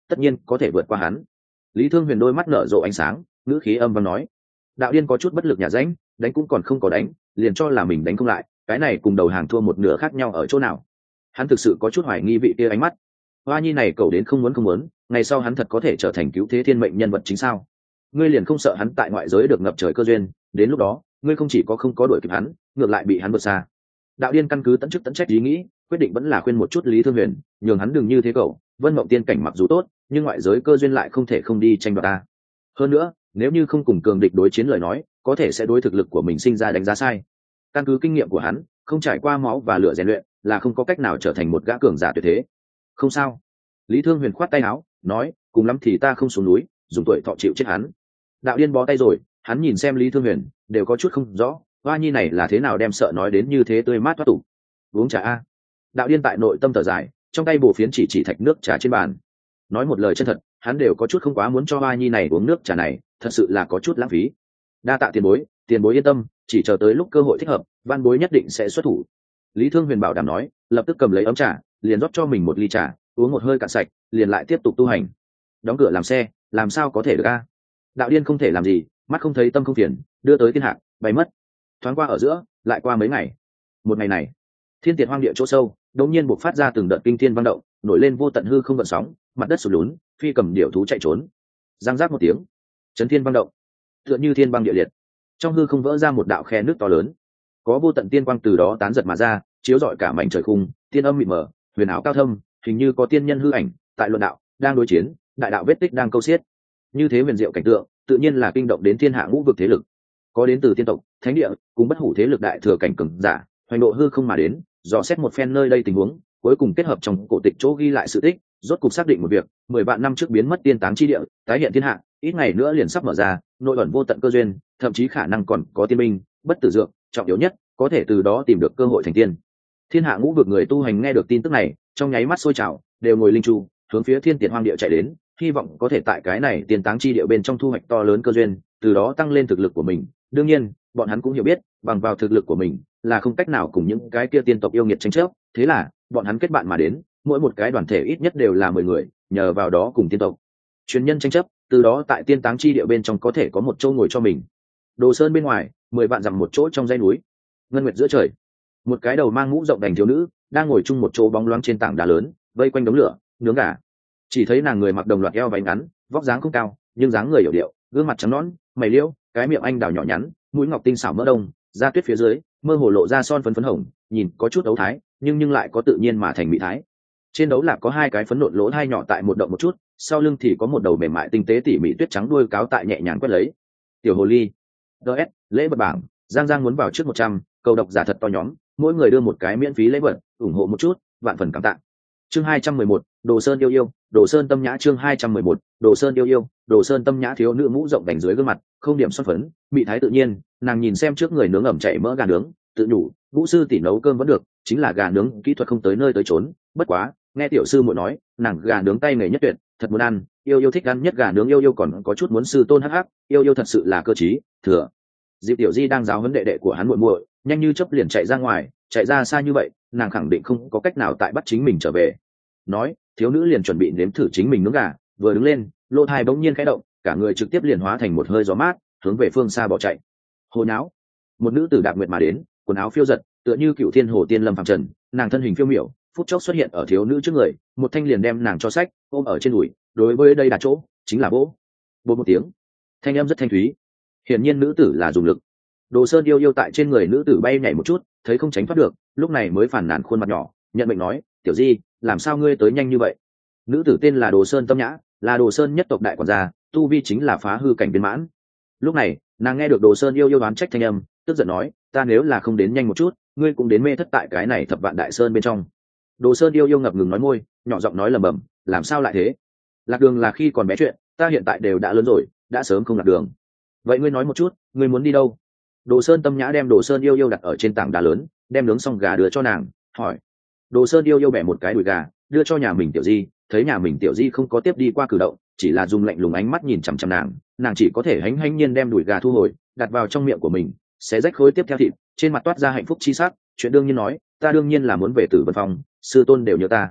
tất nhiên có thể vượt qua hắn. Lý Thương Huyền đôi mắt nở rộ ánh sáng, ngữ khí âm vang nói. Đạo Điên có chút bất lực nhả ránh, đánh cũng còn không có đánh, liền cho là mình đánh không lại, cái này cùng đầu hàng thua một nửa khác nhau ở chỗ nào? Hắn thực sự có chút hoài nghi vị kia ánh mắt. Hoa nhi này cầu đến không muốn không muốn, ngày sau hắn thật có thể trở thành cứu thế thiên mệnh nhân vật chính sao? Ngươi liền không sợ hắn tại ngoại giới được ngập trời cơ duyên, đến lúc đó, ngươi không chỉ có không có đuổi kịp hắn, ngược lại bị hắn vượt xa. Đạo Điên căn cứ tận chức tận trách ý nghĩ, quyết định vẫn là khuyên một chút Lý Thương Huyền, nhường hắn đừng như thế cậu, Vân Mộng tiên cảnh mặc dù tốt, nhưng ngoại giới cơ duyên lại không thể không đi tranh đoạt ta. Hơn nữa, nếu như không cùng cường địch đối chiến lời nói, có thể sẽ đối thực lực của mình sinh ra đánh giá sai. Căn cứ kinh nghiệm của hắn, không trải qua máu và lửa rèn luyện, là không có cách nào trở thành một gã cường giả tuyệt thế. Không sao. Lý Thương Huyền khoát tay áo, nói, cùng lắm thì ta không xuống núi, dùng tuổi thọ chịu chết hắn. Đạo Điên bó tay rồi, hắn nhìn xem Lý Thương Huyền, đều có chút không rõ, Hoa nhi này là thế nào đem sợ nói đến như thế tươi mát thoát tục. Uống trà a. Đạo Điên tại nội tâm thở dài, trong tay bổ phiến chỉ chỉ thạch nước trà trên bàn. Nói một lời chân thật, hắn đều có chút không quá muốn cho Hoa nhi này uống nước trà này, thật sự là có chút lãng phí. Đa tạ tiền bối, tiền bối yên tâm, chỉ chờ tới lúc cơ hội thích hợp, văn bối nhất định sẽ xuất thủ. Lý Thương Huyền bảo đảm nói, lập tức cầm lấy ấm trà, liền rót cho mình một ly trà, uống một hơi cạn sạch, liền lại tiếp tục tu hành. Đóng cửa làm xe, làm sao có thể được a? Đạo Điên không thể làm gì, mắt không thấy tâm không phiền, đưa tới thiên hạ, bay mất. Thoáng qua ở giữa, lại qua mấy ngày. Một ngày này, thiên tiệt hoang địa chỗ sâu, đột nhiên bộc phát ra từng đợt kinh thiên văn động, nổi lên vô tận hư không gợn sóng, mặt đất sụt lún, phi cầm điểu thú chạy trốn. Giang giác một tiếng, chấn thiên băng động, tựa như thiên băng địa liệt. Trong hư không vỡ ra một đạo khe nước to lớn, có vô tận tiên quang từ đó tán giật mà ra, chiếu rọi cả mảnh trời khung, tiên âm mịt mờ, huyền ảo cao thâm, hình như có tiên nhân hư ảnh tại luận đạo, đang đối chiến, đại đạo vết tích đang câu xiết. Như thế huyền diệu cảnh tượng, tự nhiên là kinh động đến thiên hạ ngũ vực thế lực. Có đến từ tiên tộc, thánh địa, cùng bất hủ thế lực đại thừa cảnh cường giả, hoành độ hư không mà đến, dò xét một phen nơi đây tình huống, cuối cùng kết hợp trong cổ tịch chỗ ghi lại sự tích, rốt cục xác định một việc, mười vạn năm trước biến mất tiên táng chi địa, tái hiện thiên hạ, ít ngày nữa liền sắp mở ra, nội ẩn vô tận cơ duyên, thậm chí khả năng còn có tiên minh, bất tử dược, trọng yếu nhất, có thể từ đó tìm được cơ hội thành tiên. Thiên hạ ngũ vực người tu hành nghe được tin tức này, trong nháy mắt sôi trào, đều ngồi linh chu, hướng phía thiên tiệt hoang địa chạy đến, hy vọng có thể tại cái này tiên táng chi địa bên trong thu hoạch to lớn cơ duyên, từ đó tăng lên thực lực của mình. Đương nhiên, bọn hắn cũng hiểu biết, bằng vào thực lực của mình, là không cách nào cùng những cái kia tiên tộc yêu nghiệt tranh chấp, thế là, bọn hắn kết bạn mà đến, mỗi một cái đoàn thể ít nhất đều là mười người, nhờ vào đó cùng tiên tộc truyền nhân tranh chấp, từ đó tại tiên táng chi địa bên trong có thể có một chỗ ngồi cho mình. Đồ Sơn bên ngoài, mười vạn dặm một chỗ trong dãy núi, ngân nguyệt giữa trời, một cái đầu mang mũ rộng đành thiếu nữ đang ngồi chung một chỗ bóng loáng trên tảng đá lớn, vây quanh đống lửa nướng gà. Chỉ thấy nàng người mặc đồng loạt eo váy ngắn, vóc dáng không cao, nhưng dáng người hiểu điệu, gương mặt trắng nõn, mày liễu, cái miệng anh đào nhỏ nhắn, mũi ngọc tinh xảo mỡ đông, da tuyết phía dưới mơ hồ lộ ra son phấn phấn hồng, nhìn có chút ấu thái, nhưng nhưng lại có tự nhiên mà thành mỹ thái. Trên đấu lạc có hai cái phấn nộn lỗ hai nhỏ tại một động một chút, sau lưng thì có một đầu mềm mại tinh tế tỉ mỉ tuyết trắng đuôi cáo tại nhẹ nhàng quét lấy. Tiểu hồ ly. ds lễ vật bảng, giang giang muốn vào trước một trăm, cầu độc giả thật to nhóm, mỗi người đưa một cái miễn phí lễ vật, ủng hộ một chút, vạn phần cảm tạ. Chương hai trăm mười một, Đồ Sơn yêu yêu, Đồ Sơn tâm nhã. Chương hai trăm mười một, Đồ Sơn yêu yêu, Đồ Sơn tâm nhã. Thiếu nữ mũ rộng đành dưới gương mặt, không điểm son phấn, mỹ thái tự nhiên, nàng nhìn xem trước người nướng ẩm chảy mỡ gà nướng, tự nhủ, vũ sư tỷ nấu cơm vẫn được, chính là gà nướng kỹ thuật không tới nơi tới chốn, bất quá, nghe tiểu sư muội nói, nàng gà nướng tay nghề nhất tuyệt, thật muốn ăn, yêu yêu thích ăn nhất gà nướng. Yêu yêu còn có chút muốn sư tôn hắc hắc, yêu yêu thật sự là cơ trí, thừa. Diệp Tiểu Di đang giáo huấn đệ đệ của hắn muội muội, nhanh như chớp liền chạy ra ngoài, chạy ra xa như vậy, nàng khẳng định không có cách nào tại bắt chính mình trở về. Nói, thiếu nữ liền chuẩn bị nếm thử chính mình nướng gà, vừa đứng lên, lỗ tai bỗng nhiên khẽ động, cả người trực tiếp liền hóa thành một hơi gió mát, hướng về phương xa bỏ chạy. Hồ nháo, một nữ tử đạp nguyệt mà đến, quần áo phiêu giật, tựa như cựu thiên hồ tiên lâm phàm trần, nàng thân hình phiêu miểu, phút chốc xuất hiện ở thiếu nữ trước người, một thanh liền đem nàng cho sách, ôm ở trên đùi, đối với đây đặt chỗ, chính là vỗ. Bột một tiếng, thanh âm rất thanh thúy. Hiển nhiên nữ tử là dùng lực. Đồ Sơn yêu yêu tại trên người nữ tử bay nhảy một chút, thấy không tránh thoát được, lúc này mới phản nàn khuôn mặt nhỏ, nhận mệnh nói, tiểu Di, làm sao ngươi tới nhanh như vậy? Nữ tử tên là Đồ Sơn tâm nhã, là Đồ Sơn nhất tộc đại quản gia, tu vi chính là phá hư cảnh viên mãn. Lúc này, nàng nghe được Đồ Sơn yêu yêu đoán trách thanh âm, tức giận nói, ta nếu là không đến nhanh một chút, ngươi cũng đến mê thất tại cái này thập vạn đại sơn bên trong. Đồ Sơn yêu yêu ngập ngừng nói môi, nhỏ giọng nói lẩm bẩm, làm sao lại thế? Lạc đường là khi còn bé chuyện, ta hiện tại đều đã lớn rồi, đã sớm không lạc đường. Vậy ngươi nói một chút, ngươi muốn đi đâu? Đồ Sơn tâm nhã đem Đồ Sơn yêu yêu đặt ở trên tảng đá lớn, đem nướng xong gà đưa cho nàng, hỏi. Đồ Sơn yêu yêu bẻ một cái đùi gà, đưa cho nhà mình tiểu Di, thấy nhà mình tiểu Di không có tiếp đi qua cử động, chỉ là dùng lạnh lùng ánh mắt nhìn chằm chằm nàng, nàng chỉ có thể hánh hánh nhiên đem đùi gà thu hồi, đặt vào trong miệng của mình, xé rách khối tiếp theo thịt, trên mặt toát ra hạnh phúc chi sắc, chuyện đương nhiên nói, ta đương nhiên là muốn về Tử Vân Phong, sư tôn đều nhớ ta.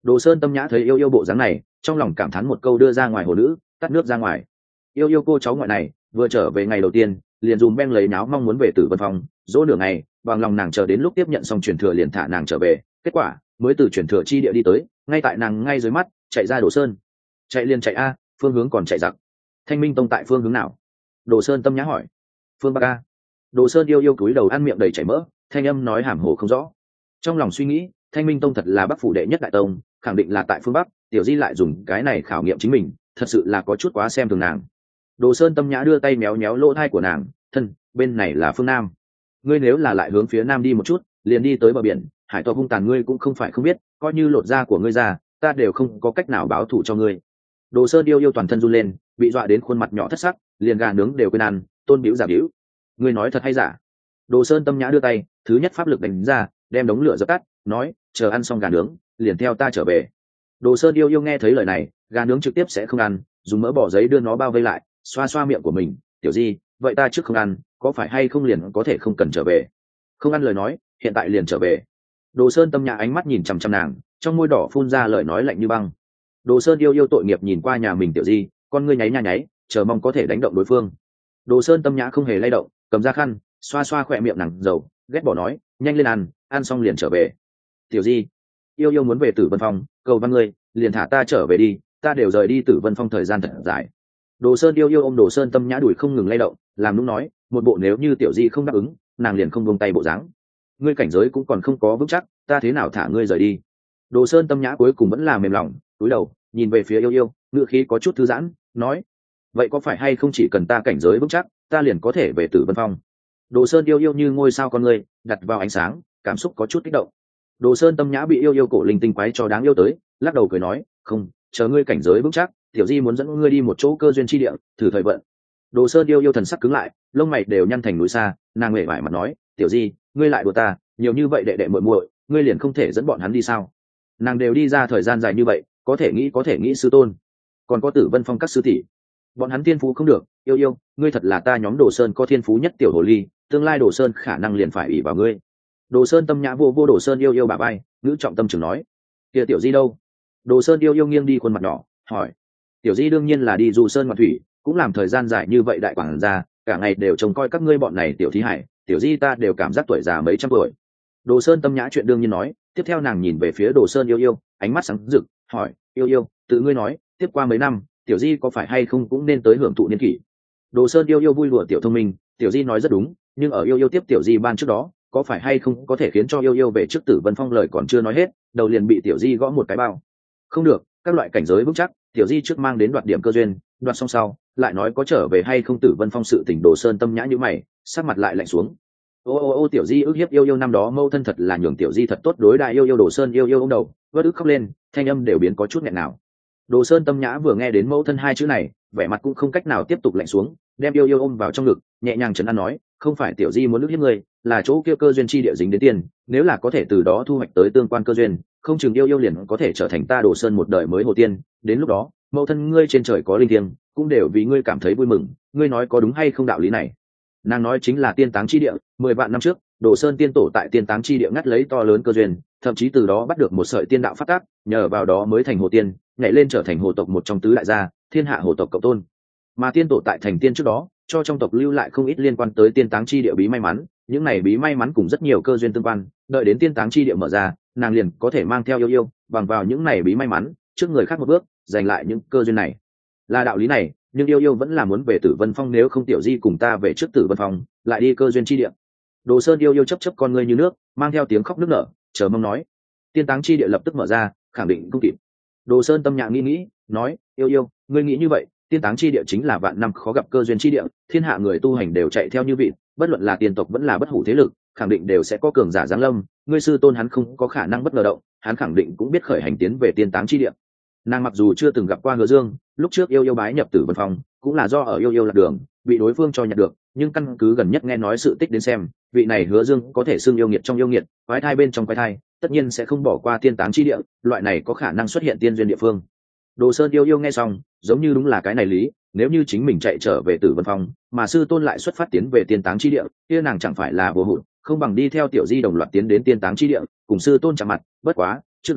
Đồ Sơn Tâm Nhã thấy yêu yêu bộ dáng này, trong lòng cảm thán một câu đưa ra ngoài hồ nữ, tắt nước ra ngoài. Yêu yêu cô cháu ngoại này vừa trở về ngày đầu tiên liền dùm beng lấy náo mong muốn về Tử Vân Phong, dỗ nửa ngày bằng lòng nàng chờ đến lúc tiếp nhận xong truyền thừa liền thả nàng trở về. Kết quả mới từ truyền thừa chi địa đi tới, ngay tại nàng ngay dưới mắt chạy ra Đồ Sơn. Chạy liền chạy a, phương hướng còn chạy giặc. Thanh Minh Tông tại phương hướng nào? Đồ Sơn Tâm Nhã hỏi. Phương Bắc a. Đồ Sơn yêu yêu cúi đầu ăn miệng đầy chảy mỡ, thanh âm nói hàm hồ không rõ. Trong lòng suy nghĩ, Thanh Minh Tông thật là Bắc phủ đệ nhất đại tông, khẳng định là tại phương Bắc. Tiểu Di lại dùng cái này khảo nghiệm chính mình, thật sự là có chút quá xem thường nàng. Đồ Sơn Tâm Nhã đưa tay méo méo lỗ thai của nàng, thân, bên này là phương Nam. Ngươi nếu là lại hướng phía Nam đi một chút, liền đi tới bờ biển, hải tộc hung tàn ngươi cũng không phải không biết, coi như lột da của ngươi ra, ta đều không có cách nào báo thù cho ngươi. Đồ Sơn yêu yêu toàn thân run lên, bị dọa đến khuôn mặt nhỏ thất sắc, liền gà nướng đều quên ăn, tôn biểu giả biểu. Ngươi nói thật hay giả? Đồ Sơn Tâm Nhã đưa tay, thứ nhất pháp lực đánh ra, đem đống lửa dập tắt, nói, chờ ăn xong gà nướng, liền theo ta trở về. Đồ Sơn yêu yêu nghe thấy lời này, gà nướng trực tiếp sẽ không ăn, dùng mỡ bỏ giấy đưa nó bao vây lại, xoa xoa miệng của mình. Tiểu Di, vậy ta trước không ăn, có phải hay không liền có thể không cần trở về? Không ăn lời nói, hiện tại liền trở về. Đồ Sơn Tâm Nhã ánh mắt nhìn chằm chằm nàng, trong môi đỏ phun ra lời nói lạnh như băng. Đồ Sơn yêu yêu tội nghiệp nhìn qua nhà mình Tiểu Di, con ngươi nháy nha nháy, chờ mong có thể đánh động đối phương. Đồ Sơn Tâm Nhã không hề lay động, cầm ra khăn, xoa xoa khỏe miệng nàng dầu, ghét bỏ nói, nhanh lên ăn, ăn xong liền trở về. Tiểu Di, yêu yêu muốn về Tử Vân Phong, cầu văn ngươi, liền thả ta trở về đi, ta đều rời đi Tử Vân Phong thời gian thật dài. Đồ Sơn yêu yêu ôm Đồ Sơn Tâm Nhã đuổi không ngừng lay động, làm nũng nói, một bộ nếu như Tiểu Di không đáp ứng, nàng liền không buông tay bộ dáng. Ngươi cảnh giới cũng còn không có vững chắc, ta thế nào thả ngươi rời đi? Đồ Sơn Tâm Nhã cuối cùng vẫn là mềm lòng, cúi đầu, nhìn về phía yêu yêu, ngữ khí có chút thư giãn, nói, vậy có phải hay không chỉ cần ta cảnh giới vững chắc, ta liền có thể về Tử Vân Phong? Đồ Sơn yêu yêu như ngôi sao con ngươi, đặt vào ánh sáng, cảm xúc có chút kích động. Đồ Sơn Tâm Nhã bị yêu yêu cổ linh tinh quái cho đáng yêu tới, lắc đầu cười nói, không, chờ ngươi cảnh giới vững chắc, Tiểu Di muốn dẫn ngươi đi một chỗ cơ duyên chi địa, thử thời vận. Đồ Sơn yêu yêu thần sắc cứng lại, lông mày đều nhăn thành núi xa, nàng mệt mỏi mặt nói, Tiểu Di, ngươi lại đùa ta, nhiều như vậy đệ đệ muội muội, ngươi liền không thể dẫn bọn hắn đi sao? Nàng đều đi ra thời gian dài như vậy, có thể nghĩ có thể nghĩ sư tôn, còn có Tử Vân Phong các sư tỷ, bọn hắn thiên phú không được, yêu yêu, ngươi thật là ta nhóm Đồ Sơn có thiên phú nhất tiểu hồ ly, tương lai Đồ Sơn khả năng liền phải ủy vào ngươi. Đồ Sơn Tâm Nhã vô vô Đồ Sơn yêu yêu bà bay, ngữ trọng tâm trường nói, kia Tiểu Di đâu? Đồ Sơn yêu yêu nghiêng đi khuôn mặt nhỏ, hỏi. Tiểu Di đương nhiên là đi du sơn ngoạn thủy, cũng làm thời gian dài như vậy đại quảng gia, cả ngày đều trông coi các ngươi bọn này tiểu thí hải, Tiểu Di ta đều cảm giác tuổi già mấy trăm tuổi. Đồ Sơn Tâm Nhã chuyện đương nhiên nói, tiếp theo nàng nhìn về phía Đồ Sơn yêu yêu, ánh mắt sáng rực, hỏi, yêu yêu, tự ngươi nói, tiếp qua mấy năm, Tiểu Di có phải hay không cũng nên tới hưởng thụ niên kỷ? Đồ Sơn yêu yêu vui lụa tiểu thông minh, Tiểu Di nói rất đúng, nhưng ở yêu yêu tiếp Tiểu Di ban trước đó, có phải hay không có thể khiến cho yêu yêu về trước Tử Vân Phong lời còn chưa nói hết, đầu liền bị Tiểu Di gõ một cái bao. Không được, các loại cảnh giới vững chắc, Tiểu Di trước mang đến đoạt điểm cơ duyên, đoạt xong sau, lại nói có trở về hay không Tử Vân Phong sự tình. Đồ Sơn Tâm Nhã như mày, sắc mặt lại lạnh xuống. Ô ô ô Tiểu Di ức hiếp yêu yêu năm đó mâu thân thật là nhường Tiểu Di thật tốt đối đại yêu yêu. Đồ Sơn yêu yêu ôm đầu, vớt ức khóc lên, thanh âm đều biến có chút nghẹn nào. Đồ Sơn Tâm Nhã vừa nghe đến mâu thân hai chữ này, vẻ mặt cũng không cách nào tiếp tục lạnh xuống, đem yêu yêu ôm vào trong ngực, nhẹ nhàng trấn an nói, không phải Tiểu Di muốn ức hiếp ngươi, là chỗ kia cơ duyên chi địa dính đến tiền, nếu là có thể từ đó thu hoạch tới tương quan cơ duyên, không chừng yêu yêu liền có thể trở thành ta Đồ Sơn một đời mới hồ tiên, đến lúc đó, mẫu thân ngươi trên trời có linh thiêng, cũng đều vì ngươi cảm thấy vui mừng, ngươi nói có đúng hay không đạo lý này? Nàng nói chính là tiên táng chi địa, mười vạn năm trước, Đồ Sơn tiên tổ tại tiên táng chi địa ngắt lấy to lớn cơ duyên, thậm chí từ đó bắt được một sợi tiên đạo phát tác, nhờ vào đó mới thành hồ tiên, nhảy lên trở thành hồ tộc một trong tứ đại gia, thiên hạ hồ tộc cộng tôn. Mà tiên tổ tại thành tiên trước đó, cho trong tộc lưu lại không ít liên quan tới tiên táng chi địa bí may mắn, những này bí may mắn cùng rất nhiều cơ duyên tương quan, đợi đến tiên táng chi địa mở ra, nàng liền có thể mang theo yêu yêu, bằng vào những này bí may mắn, trước người khác một bước, giành lại những cơ duyên này. Là đạo lý này, nhưng yêu yêu vẫn là muốn về Tử Vân Phong, nếu không Tiểu Di cùng ta về trước Tử Vân Phong, lại đi cơ duyên chi địa. Đồ Sơn yêu yêu chấp chấp con ngươi như nước, mang theo tiếng khóc nức nở, chờ mong nói, tiên táng chi địa lập tức mở ra, khẳng định không kịp. Đồ Sơn Tâm Nhã nghĩ nghĩ, nói, yêu yêu, ngươi nghĩ như vậy, tiên táng chi địa chính là vạn năm khó gặp cơ duyên chi địa, thiên hạ người tu hành đều chạy theo như vị, bất luận là tiên tộc vẫn là bất hủ thế lực, khẳng định đều sẽ có cường giả giáng lâm, ngươi sư tôn hắn không có khả năng bất ngờ động, hắn khẳng định cũng biết khởi hành tiến về tiên táng chi địa. Nàng mặc dù chưa từng gặp qua Hứa Dương, lúc trước yêu yêu bái nhập Tử Vân Phong, cũng là do ở yêu yêu lạc đường, bị đối phương cho nhặt được, nhưng căn cứ gần nhất nghe nói sự tích đến xem, vị này Hứa Dương có thể xưng yêu nghiệt trong yêu nghiệt, quái thai bên trong quái thai, tất nhiên sẽ không bỏ qua tiên táng chi địa, loại này có khả năng xuất hiện tiên duyên địa phương. Đồ Sơn yêu yêu nghe xong, giống như đúng là cái này lý, nếu như chính mình chạy trở về Tử Vân Phong, mà sư tôn lại xuất phát tiến về tiên táng chi địa, kia nàng chẳng phải là vô hụt, không bằng đi theo Tiểu Di đồng loạt tiến đến tiên táng chi địa, cùng sư tôn chạm mặt, bất quá, trước đó,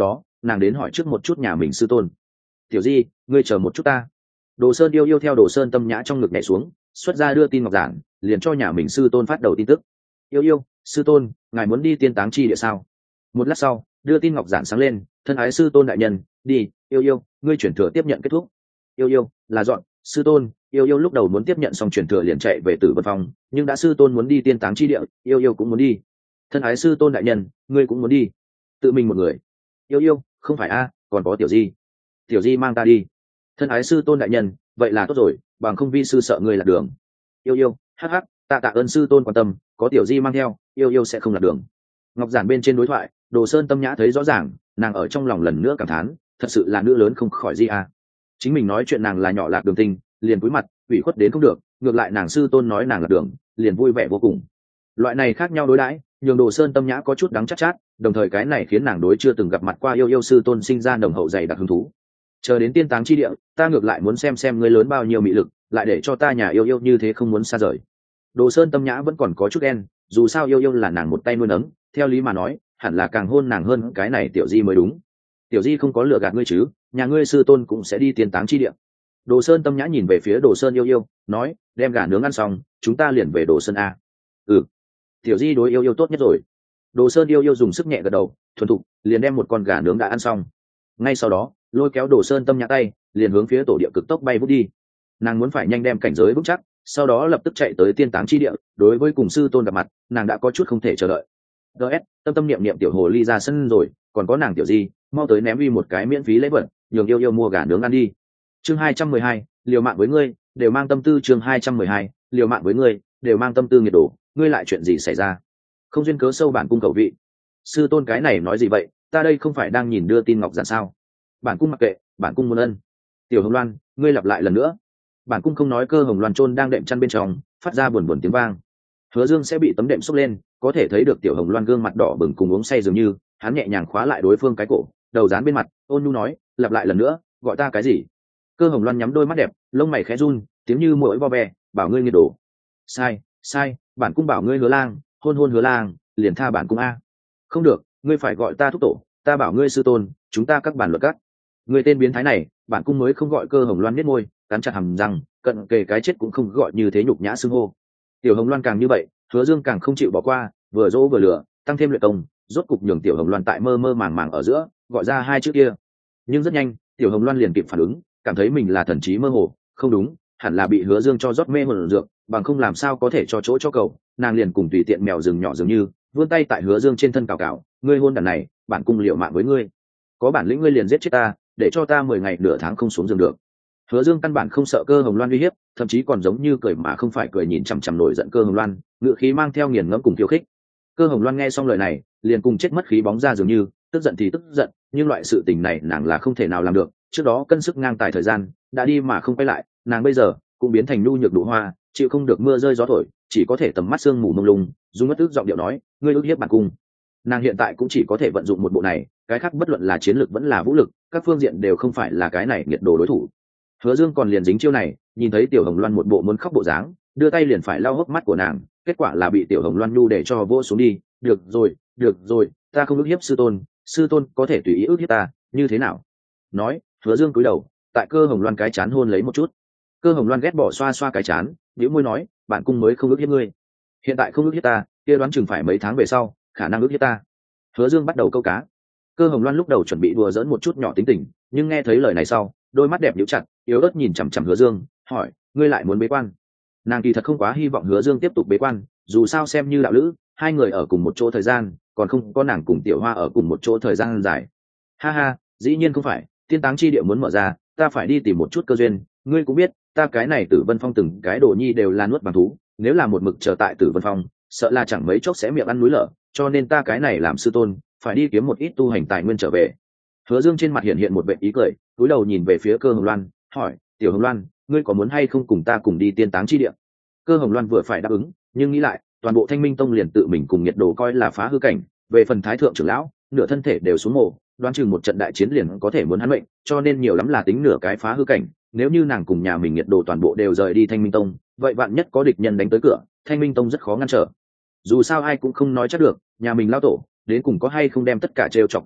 nàng đến hỏi trước một chút nhà mình sư tôn. Tiểu di, ngươi chờ một chút ta. Đồ Sơn yêu yêu theo Đồ Sơn Tâm Nhã trong ngực nhảy xuống, xuất ra đưa tin ngọc giản, liền cho nhà mình sư tôn phát đầu tin tức. Yêu yêu, sư tôn, ngài muốn đi tiên táng chi địa sao? Một lát sau, đưa tin ngọc giản sáng lên, thân ái sư tôn đại nhân, đi. Yêu yêu, ngươi chuyển thừa tiếp nhận kết thúc. Yêu yêu, là dọn. Sư tôn, yêu yêu lúc đầu muốn tiếp nhận xong chuyển thừa liền chạy về Tử Vân Phong, nhưng đã sư tôn muốn đi tiên táng chi địa, yêu yêu cũng muốn đi. Thân ái sư tôn đại nhân, ngươi cũng muốn đi? Tự mình một người? Yêu yêu, không phải a, còn có tiểu di. Tiểu di mang ta đi. Thân ái sư tôn đại nhân, vậy là tốt rồi, bằng không vi sư sợ ngươi lạc đường. Yêu yêu, hắc hắc, tạ tạ ơn sư tôn quan tâm, có tiểu di mang theo, yêu yêu sẽ không lạc đường. Ngọc giản bên trên đối thoại, Đồ Sơn Tâm Nhã thấy rõ ràng, nàng ở trong lòng lần nữa cảm thán, thật sự là nữ lớn không khỏi di a. Chính mình nói chuyện nàng là nhỏ lạc đường tình, liền cúi mặt, ủy khuất đến không được, ngược lại nàng sư tôn nói nàng lạc đường, liền vui vẻ vô cùng. Loại này khác nhau đối đãi, nhường Đồ Sơn Tâm Nhã có chút đắng chát chát, đồng thời cái này khiến nàng đối chưa từng gặp mặt qua yêu yêu sư tôn sinh ra nồng hậu dày đặc hứng thú. Chờ đến tiên táng chi địa, ta ngược lại muốn xem xem ngươi lớn bao nhiêu mị lực, lại để cho ta nhà yêu yêu như thế không muốn xa rời. Đồ Sơn Tâm Nhã vẫn còn có chút đen, dù sao yêu yêu là nàng một tay nuôi nấng, theo lý mà nói hẳn là càng hôn nàng hơn cái này tiểu di mới đúng. Tiểu di không có lừa gạt ngươi chứ? Nhà ngươi sư tôn cũng sẽ đi tiên táng chi địa. Đồ Sơn Tâm Nhã nhìn về phía Đồ Sơn yêu yêu, nói, đem gà nướng ăn xong, chúng ta liền về Đồ Sơn a. Ừ, tiểu di đối yêu yêu tốt nhất rồi. Đồ Sơn yêu yêu dùng sức nhẹ gật đầu, thuần thục liền đem một con gà nướng đã ăn xong. Ngay sau đó lôi kéo Đồ Sơn Tâm Nhã tay, liền hướng phía tổ địa cực tốc bay vút đi. Nàng muốn phải nhanh đem cảnh giới vững chắc, sau đó lập tức chạy tới tiên táng chi địa. Đối với cùng sư tôn gặp mặt, nàng đã có chút không thể chờ đợi. ds tâm tâm niệm niệm tiểu hồ ly ra sân rồi, còn có nàng tiểu di, mau tới ném uy một cái miễn phí lễ vật, nhường yêu yêu mua gà nướng ăn đi. Chương hai trăm mười hai, liều mạng với ngươi, đều mang tâm tư. Chương hai trăm mười hai, liều mạng với ngươi, đều mang tâm tư. Nghiệt đổ, ngươi lại chuyện gì xảy ra? Không duyên cớ sâu bản cung cầu vị. Sư tôn cái này nói gì vậy? Ta đây không phải đang nhìn đưa tin ngọc giản sao? Bản cung mặc kệ, bản cung muốn ân. Tiểu Hồng Loan, ngươi lặp lại lần nữa. Bản cung không nói. Cơ Hồng Loan chôn đang đệm chăn bên trong, phát ra buồn buồn tiếng vang. Hứa Dương sẽ bị tấm đệm xốc lên, có thể thấy được Tiểu Hồng Loan gương mặt đỏ bừng cùng uống say dường như, hắn nhẹ nhàng khóa lại đối phương cái cổ, đầu dán bên mặt, ôn nhu nói, lặp lại lần nữa, gọi ta cái gì? Cơ Hồng Loan nhắm đôi mắt đẹp, lông mày khẽ run, tiếng như muỗi vo ve, bảo ngươi nghiệt đổ. Sai, sai, bản cung bảo ngươi Hứa Lang, hôn hôn Hứa Lang, liền tha bản cung a. Không được, ngươi phải gọi ta thúc tổ, ta bảo ngươi sư tôn, chúng ta các bản luật các. Ngươi tên biến thái này, bản cung mới không gọi. Cơ Hồng Loan nhếch môi, cắn chặt hàm răng, cận kề cái chết cũng không gọi như thế nhục nhã xưng hô. Tiểu Hồng Loan càng như vậy, Hứa Dương càng không chịu bỏ qua, vừa dỗ vừa lừa, tăng thêm luyện công, rốt cục nhường Tiểu Hồng Loan tại mơ mơ màng màng ở giữa gọi ra hai chữ kia. Nhưng rất nhanh, Tiểu Hồng Loan liền kịp phản ứng, cảm thấy mình là thần trí mơ hồ, không đúng, hẳn là bị Hứa Dương cho rót mê hồn dược, bằng không làm sao có thể cho chỗ cho cầu. Nàng liền cùng tùy tiện mèo rừng nhỏ dường như, vươn tay tại Hứa Dương trên thân cào cào, ngươi hôn đàn này, bản cung liều mạng với ngươi. Có bản lĩnh ngươi liền giết chết ta, để cho ta mười ngày nửa tháng không xuống giường được. Hứa Dương căn bản không sợ Cơ Hồng Loan uy hiếp, thậm chí còn giống như cười mà không phải cười, nhìn chằm chằm nổi giận Cơ Hồng Loan, ngữ khí mang theo nghiền ngẫm cùng khiêu khích. Cơ Hồng Loan nghe xong lời này, liền cùng chết mất khí bóng ra dường như, tức giận thì tức giận, nhưng loại sự tình này nàng là không thể nào làm được. Trước đó cân sức ngang tài thời gian đã đi mà không quay lại, nàng bây giờ cũng biến thành nhu nhược đủ hoa, chịu không được mưa rơi gió thổi, chỉ có thể tầm mắt sương mù mông lung, dùng mất tức giọng điệu nói, ngươi ức hiếp bản cung. Nàng hiện tại cũng chỉ có thể vận dụng một bộ này, cái khác bất luận là chiến lược vẫn là vũ lực, các phương diện đều không phải là cái này nghiệt đồ đối thủ. Hứa Dương còn liền dính chiêu này, nhìn thấy Tiểu Hồng Loan một bộ muốn khóc bộ dáng, đưa tay liền phải lau hốc mắt của nàng, kết quả là bị Tiểu Hồng Loan nhu để cho vỗ xuống đi. Được rồi, được rồi, ta không ức hiếp sư tôn, sư tôn có thể tùy ý ức hiếp ta, như thế nào? Nói, Hứa Dương cúi đầu, tại Cơ Hồng Loan cái chán hôn lấy một chút. Cơ Hồng Loan ghét bỏ xoa xoa cái chán, nhíu môi nói, bản cung mới không ức hiếp ngươi. Hiện tại không ức hiếp ta, kia đoán chừng phải mấy tháng về sau, khả năng ức hiếp ta. Hứa Dương bắt đầu câu cá. Cơ Hồng Loan lúc đầu chuẩn bị đùa giỡn một chút nhỏ tính tình, nhưng nghe thấy lời này sau, đôi mắt đẹp nhíu chặt, yếu ớt nhìn chằm chằm Hứa Dương, hỏi, ngươi lại muốn bế quan? Nàng kỳ thật không quá hy vọng Hứa Dương tiếp tục bế quan, dù sao xem như đạo lữ, hai người ở cùng một chỗ thời gian, còn không có nàng cùng Tiểu Hoa ở cùng một chỗ thời gian dài. Ha ha, dĩ nhiên không phải, tiên táng chi địa muốn mở ra, ta phải đi tìm một chút cơ duyên, ngươi cũng biết, ta cái này Tử Vân Phong từng cái đồ nhi đều là nuốt bằng thú, nếu là một mực chờ tại Tử Vân Phong, sợ là chẳng mấy chốc sẽ miệng ăn núi lở, cho nên ta cái này làm sư tôn, phải đi kiếm một ít tu hành tài nguyên trở về. Hứa Dương trên mặt hiện hiện một vẻ ý cười, cúi đầu nhìn về phía Cơ Hồng Loan, hỏi, Tiểu Hồng Loan, ngươi có muốn hay không cùng ta cùng đi tiên táng chi địa? Cơ Hồng Loan vừa phải đáp ứng, nhưng nghĩ lại, toàn bộ Thanh Minh Tông liền tự mình cùng nhiệt đồ coi là phá hư cảnh, về phần Thái thượng trưởng lão, nửa thân thể đều xuống mồ, đoán chừng một trận đại chiến liền có thể muốn hắn mệnh, cho nên nhiều lắm là tính nửa cái phá hư cảnh. Nếu như nàng cùng nhà mình nhiệt đồ toàn bộ đều rời đi Thanh Minh Tông, vậy vạn nhất có địch nhân đánh tới cửa, Thanh Minh Tông rất khó ngăn trở. Dù sao ai cũng không nói chắc được, nhà mình lao tổ đến cùng có hay không đem tất cả trêu chọc tiêu địch,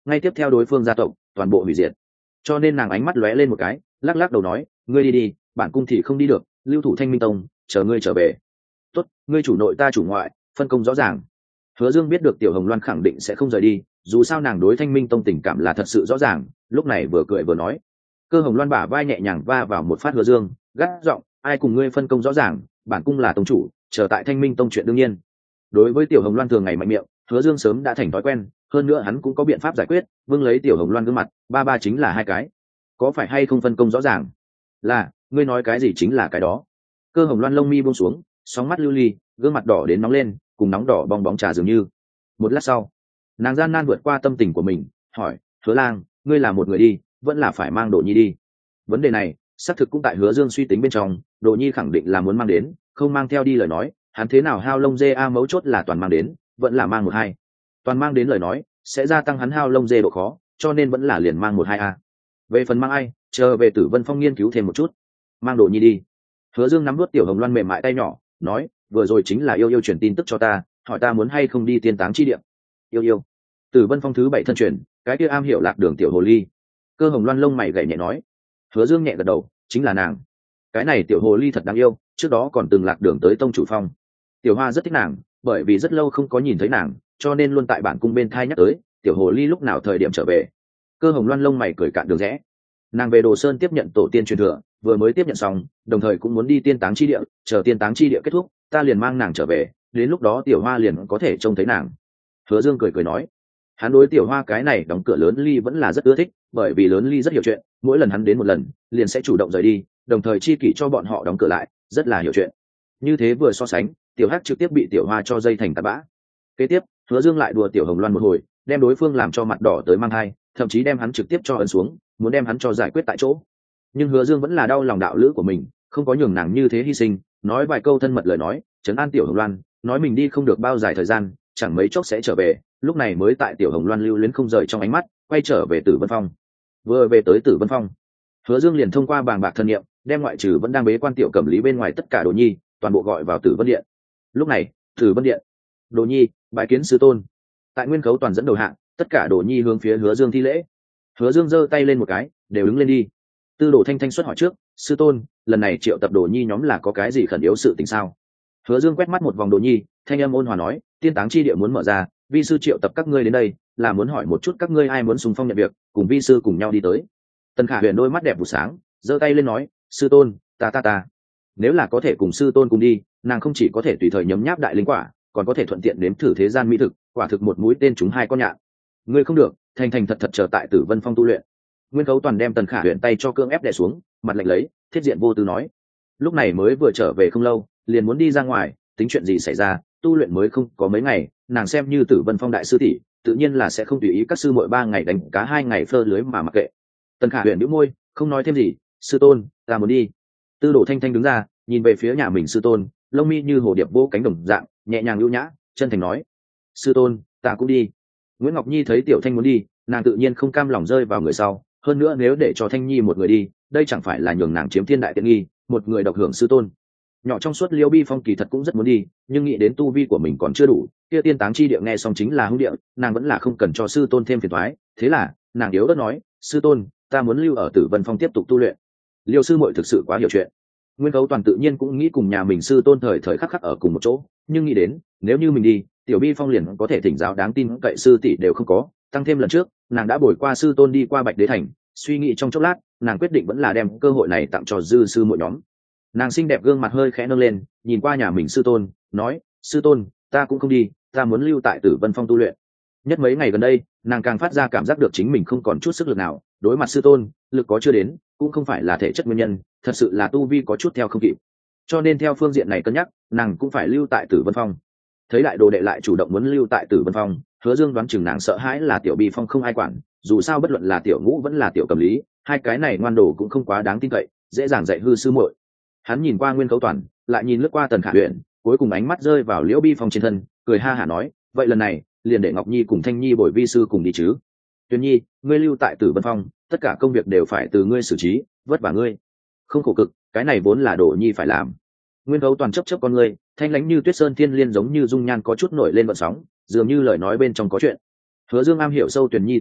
ngay tiếp theo đối phương gia tộc toàn bộ hủy diệt. Cho nên nàng ánh mắt lóe lên một cái, lắc lắc đầu nói, ngươi đi đi, bản cung thì không đi được, lưu thủ Thanh Minh Tông, chờ ngươi trở về. Tốt, ngươi chủ nội ta chủ ngoại, phân công rõ ràng. Hứa Dương biết được Tiểu Hồng Loan khẳng định sẽ không rời đi, dù sao nàng đối Thanh Minh Tông tình cảm là thật sự rõ ràng, lúc này vừa cười vừa nói. Cơ Hồng Loan bả vai nhẹ nhàng va vào một phát Hứa Dương, gắt giọng, ai cùng ngươi phân công rõ ràng, bản cung là tông chủ, chờ tại Thanh Minh Tông chuyện đương nhiên. Đối với Tiểu Hồng Loan thường ngày mạnh miệng, Hứa Dương sớm đã thành thói quen, hơn nữa hắn cũng có biện pháp giải quyết, vương lấy Tiểu Hồng Loan gương mặt, ba ba chính là hai cái. Có phải hay không phân công rõ ràng? Là, ngươi nói cái gì chính là cái đó. Cơ Hồng Loan lông mi buông xuống, sóng mắt lưu ly, gương mặt đỏ đến nóng lên, cùng nóng đỏ bong bóng trà dường như. Một lát sau, nàng gian nan vượt qua tâm tình của mình, hỏi, Hứa Lang, ngươi là một người đi, vẫn là phải mang Đồ Nhi đi? Vấn đề này, xác thực cũng tại Hứa Dương suy tính bên trong, Đồ Nhi khẳng định là muốn mang đến, không mang theo đi lời nói, hắn thế nào hao lông dê a mấu chốt là toàn mang đến, vẫn là mang một hai. Toàn mang đến lời nói, sẽ gia tăng hắn hao lông dê độ khó, cho nên vẫn là liền mang một hai a. Về phần mang ai, chờ về Tử Vân Phong nghiên cứu thêm một chút. Mang Đồ Nhi đi. Hứa Dương nắm nuốt Tiểu Hồng Loan mềm mại tay nhỏ, nói, vừa rồi chính là yêu yêu truyền tin tức cho ta, hỏi ta muốn hay không đi tiên táng chi địa. Yêu yêu. Tử Vân Phong thứ bảy thân truyền, cái kia am hiểu lạc đường tiểu hồ ly. Cơ Hồng Loan lông mày gảy nhẹ nói. Hứa Dương nhẹ gật đầu, chính là nàng. Cái này tiểu hồ ly thật đáng yêu, trước đó còn từng lạc đường tới tông chủ phong. Tiểu Hoa rất thích nàng, bởi vì rất lâu không có nhìn thấy nàng, cho nên luôn tại bản cung bên thai nhắc tới, tiểu hồ ly lúc nào thời điểm trở về. Cơ Hồng Loan lông mày cười cạn đường rẽ. Nàng về Đồ Sơn tiếp nhận tổ tiên truyền thừa, vừa mới tiếp nhận xong, đồng thời cũng muốn đi tiên táng chi địa, chờ tiên táng chi địa kết thúc, ta liền mang nàng trở về, đến lúc đó Tiểu Hoa liền có thể trông thấy nàng. Hứa Dương cười cười nói, hắn đối Tiểu Hoa cái này đóng cửa lớn ly vẫn là rất ưa thích, bởi vì lớn ly rất hiểu chuyện, mỗi lần hắn đến một lần, liền sẽ chủ động rời đi, đồng thời chi kỷ cho bọn họ đóng cửa lại, rất là hiểu chuyện. Như thế vừa so sánh, Tiểu Hắc trực tiếp bị Tiểu Hoa cho dây thành tạt bã. Kế tiếp, Hứa Dương lại đùa Tiểu Hồng Loan một hồi, đem đối phương làm cho mặt đỏ tới mang hai, thậm chí đem hắn trực tiếp cho ấn xuống, muốn đem hắn cho giải quyết tại chỗ. Nhưng Hứa Dương vẫn là đau lòng đạo lữ của mình, không có nhường nàng như thế hy sinh, nói vài câu thân mật lời nói, trấn an Tiểu Hồng Loan, nói mình đi không được bao dài thời gian, chẳng mấy chốc sẽ trở về, lúc này mới tại Tiểu Hồng Loan lưu luyến không rời trong ánh mắt, quay trở về Tử Vân Phong. Vừa về tới Tử Vân Phong, Hứa Dương liền thông qua bàng bạc thân niệm, đem ngoại trừ vẫn đang bế quan Tiểu Cẩm Lý bên ngoài tất cả Đồ Nhi, toàn bộ gọi vào Tử Vân Điện. Lúc này, Tử Vân Điện, Đồ Nhi, bái kiến sư tôn. Tại Nguyên Khấu toàn dẫn đầu hạng, tất cả Đồ Nhi hướng phía Hứa Dương thi lễ. Hứa Dương giơ tay lên một cái, đều đứng lên đi. Tư Đồ Thanh Thanh xuất hỏi trước, sư tôn, lần này triệu tập Đồ Nhi nhóm là có cái gì khẩn yếu sự tình sao? Hứa Dương quét mắt một vòng Đồ Nhi, thanh âm ôn hòa nói, tiên táng chi địa muốn mở ra, vi sư triệu tập các ngươi đến đây, là muốn hỏi một chút các ngươi ai muốn xung phong nhận việc, cùng vi sư cùng nhau đi tới. Tần Khả Huyền đôi mắt đẹp vụ sáng, giơ tay lên nói, sư tôn, ta ta ta. Nếu là có thể cùng sư tôn cùng đi, nàng không chỉ có thể tùy thời nhấm nháp đại linh quả, còn có thể thuận tiện nếm thử thế gian mỹ thực, quả thực một mũi tên trúng hai con nhạn. Ngươi không được, thành thành thật thật chờ tại Tử Vân Phong tu luyện. Nguyên Khấu toàn đem Tần Khả Huyền tay cho cưỡng ép đè xuống, mặt lạnh lấy, thiết diện vô tư nói. Lúc này mới vừa trở về không lâu, liền muốn đi ra ngoài, tính chuyện gì xảy ra, tu luyện mới không có mấy ngày, nàng xem như Tử Vân Phong đại sư tỷ, tự nhiên là sẽ không tùy ý các sư muội ba ngày đánh cá hai ngày phơ lưới mà mặc kệ. Tần Khả Huyền nhíu môi, không nói thêm gì, sư tôn, ta muốn đi. Tư Đồ Thanh Thanh đứng ra, nhìn về phía nhà mình sư tôn, lông mi như hồ điệp vỗ cánh đồng dạng, nhẹ nhàng lưu nhã, chân thành nói, sư tôn, ta cũng đi. Nguyễn Ngọc Nhi thấy Tiểu Thanh muốn đi, nàng tự nhiên không cam lòng rơi vào người sau, hơn nữa nếu để cho Thanh Nhi một người đi, đây chẳng phải là nhường nàng chiếm thiên đại tiện nghi, một người độc hưởng sư tôn. Nhỏ trong suốt Liêu Bi Phong kỳ thật cũng rất muốn đi, nhưng nghĩ đến tu vi của mình còn chưa đủ, kia tiên táng chi địa nghe xong chính là hung địa, nàng vẫn là không cần cho sư tôn thêm phiền toái, thế là nàng yếu ớt nói, sư tôn, ta muốn lưu ở Tử Vân Phong tiếp tục tu luyện. Liêu sư muội thực sự quá hiểu chuyện. Nguyên Khấu toàn tự nhiên cũng nghĩ cùng nhà mình sư tôn thời thời khắc khắc ở cùng một chỗ, nhưng nghĩ đến nếu như mình đi, Tiểu Bi Phong liền có thể thỉnh giáo đáng tin cậy sư tỷ đều không có, tăng thêm lần trước nàng đã bồi qua sư tôn đi qua Bạch Đế Thành, suy nghĩ trong chốc lát, nàng quyết định vẫn là đem cơ hội này tặng cho dư sư muội nhóm. Nàng xinh đẹp gương mặt hơi khẽ nâng lên, nhìn qua nhà mình sư tôn, nói, sư tôn, ta cũng không đi, ta muốn lưu tại Tử Vân Phong tu luyện. Nhất mấy ngày gần đây, nàng càng phát ra cảm giác được chính mình không còn chút sức lực nào, đối mặt sư tôn, lực có chưa đến, cũng không phải là thể chất nguyên nhân, thật sự là tu vi có chút theo không kịp. Cho nên theo phương diện này cân nhắc, nàng cũng phải lưu tại Tử Vân Phong. Thấy đại đồ đệ lại chủ động muốn lưu tại Tử Vân Phong, Hứa Dương đoán chừng nàng sợ hãi là Tiểu Bi Phong không ai quản, dù sao bất luận là Tiểu Ngũ vẫn là Tiểu Cầm Lý, hai cái này ngoan đồ cũng không quá đáng tin cậy, dễ dàng dạy hư sư muội. Hắn nhìn qua Nguyên Khấu toàn, lại nhìn lướt qua Tần Khả Huyền, cuối cùng ánh mắt rơi vào Liễu Bi Phong trên thân, cười ha hả nói, vậy lần này liền để Ngọc Nhi cùng Thanh Nhi bồi vi sư cùng đi chứ. Tuyền Nhi, ngươi lưu tại Tử Vân Phong, tất cả công việc đều phải từ ngươi xử trí, vất vả ngươi. Không khổ cực, cái này vốn là Đồ Nhi phải làm. Nguyên Khấu toàn chấp chấp con ngươi, thanh lãnh như tuyết sơn thiên liên giống như dung nhan có chút nổi lên vận sóng, dường như lời nói bên trong có chuyện. Hứa Dương am hiểu sâu Tuyền Nhi tính cách,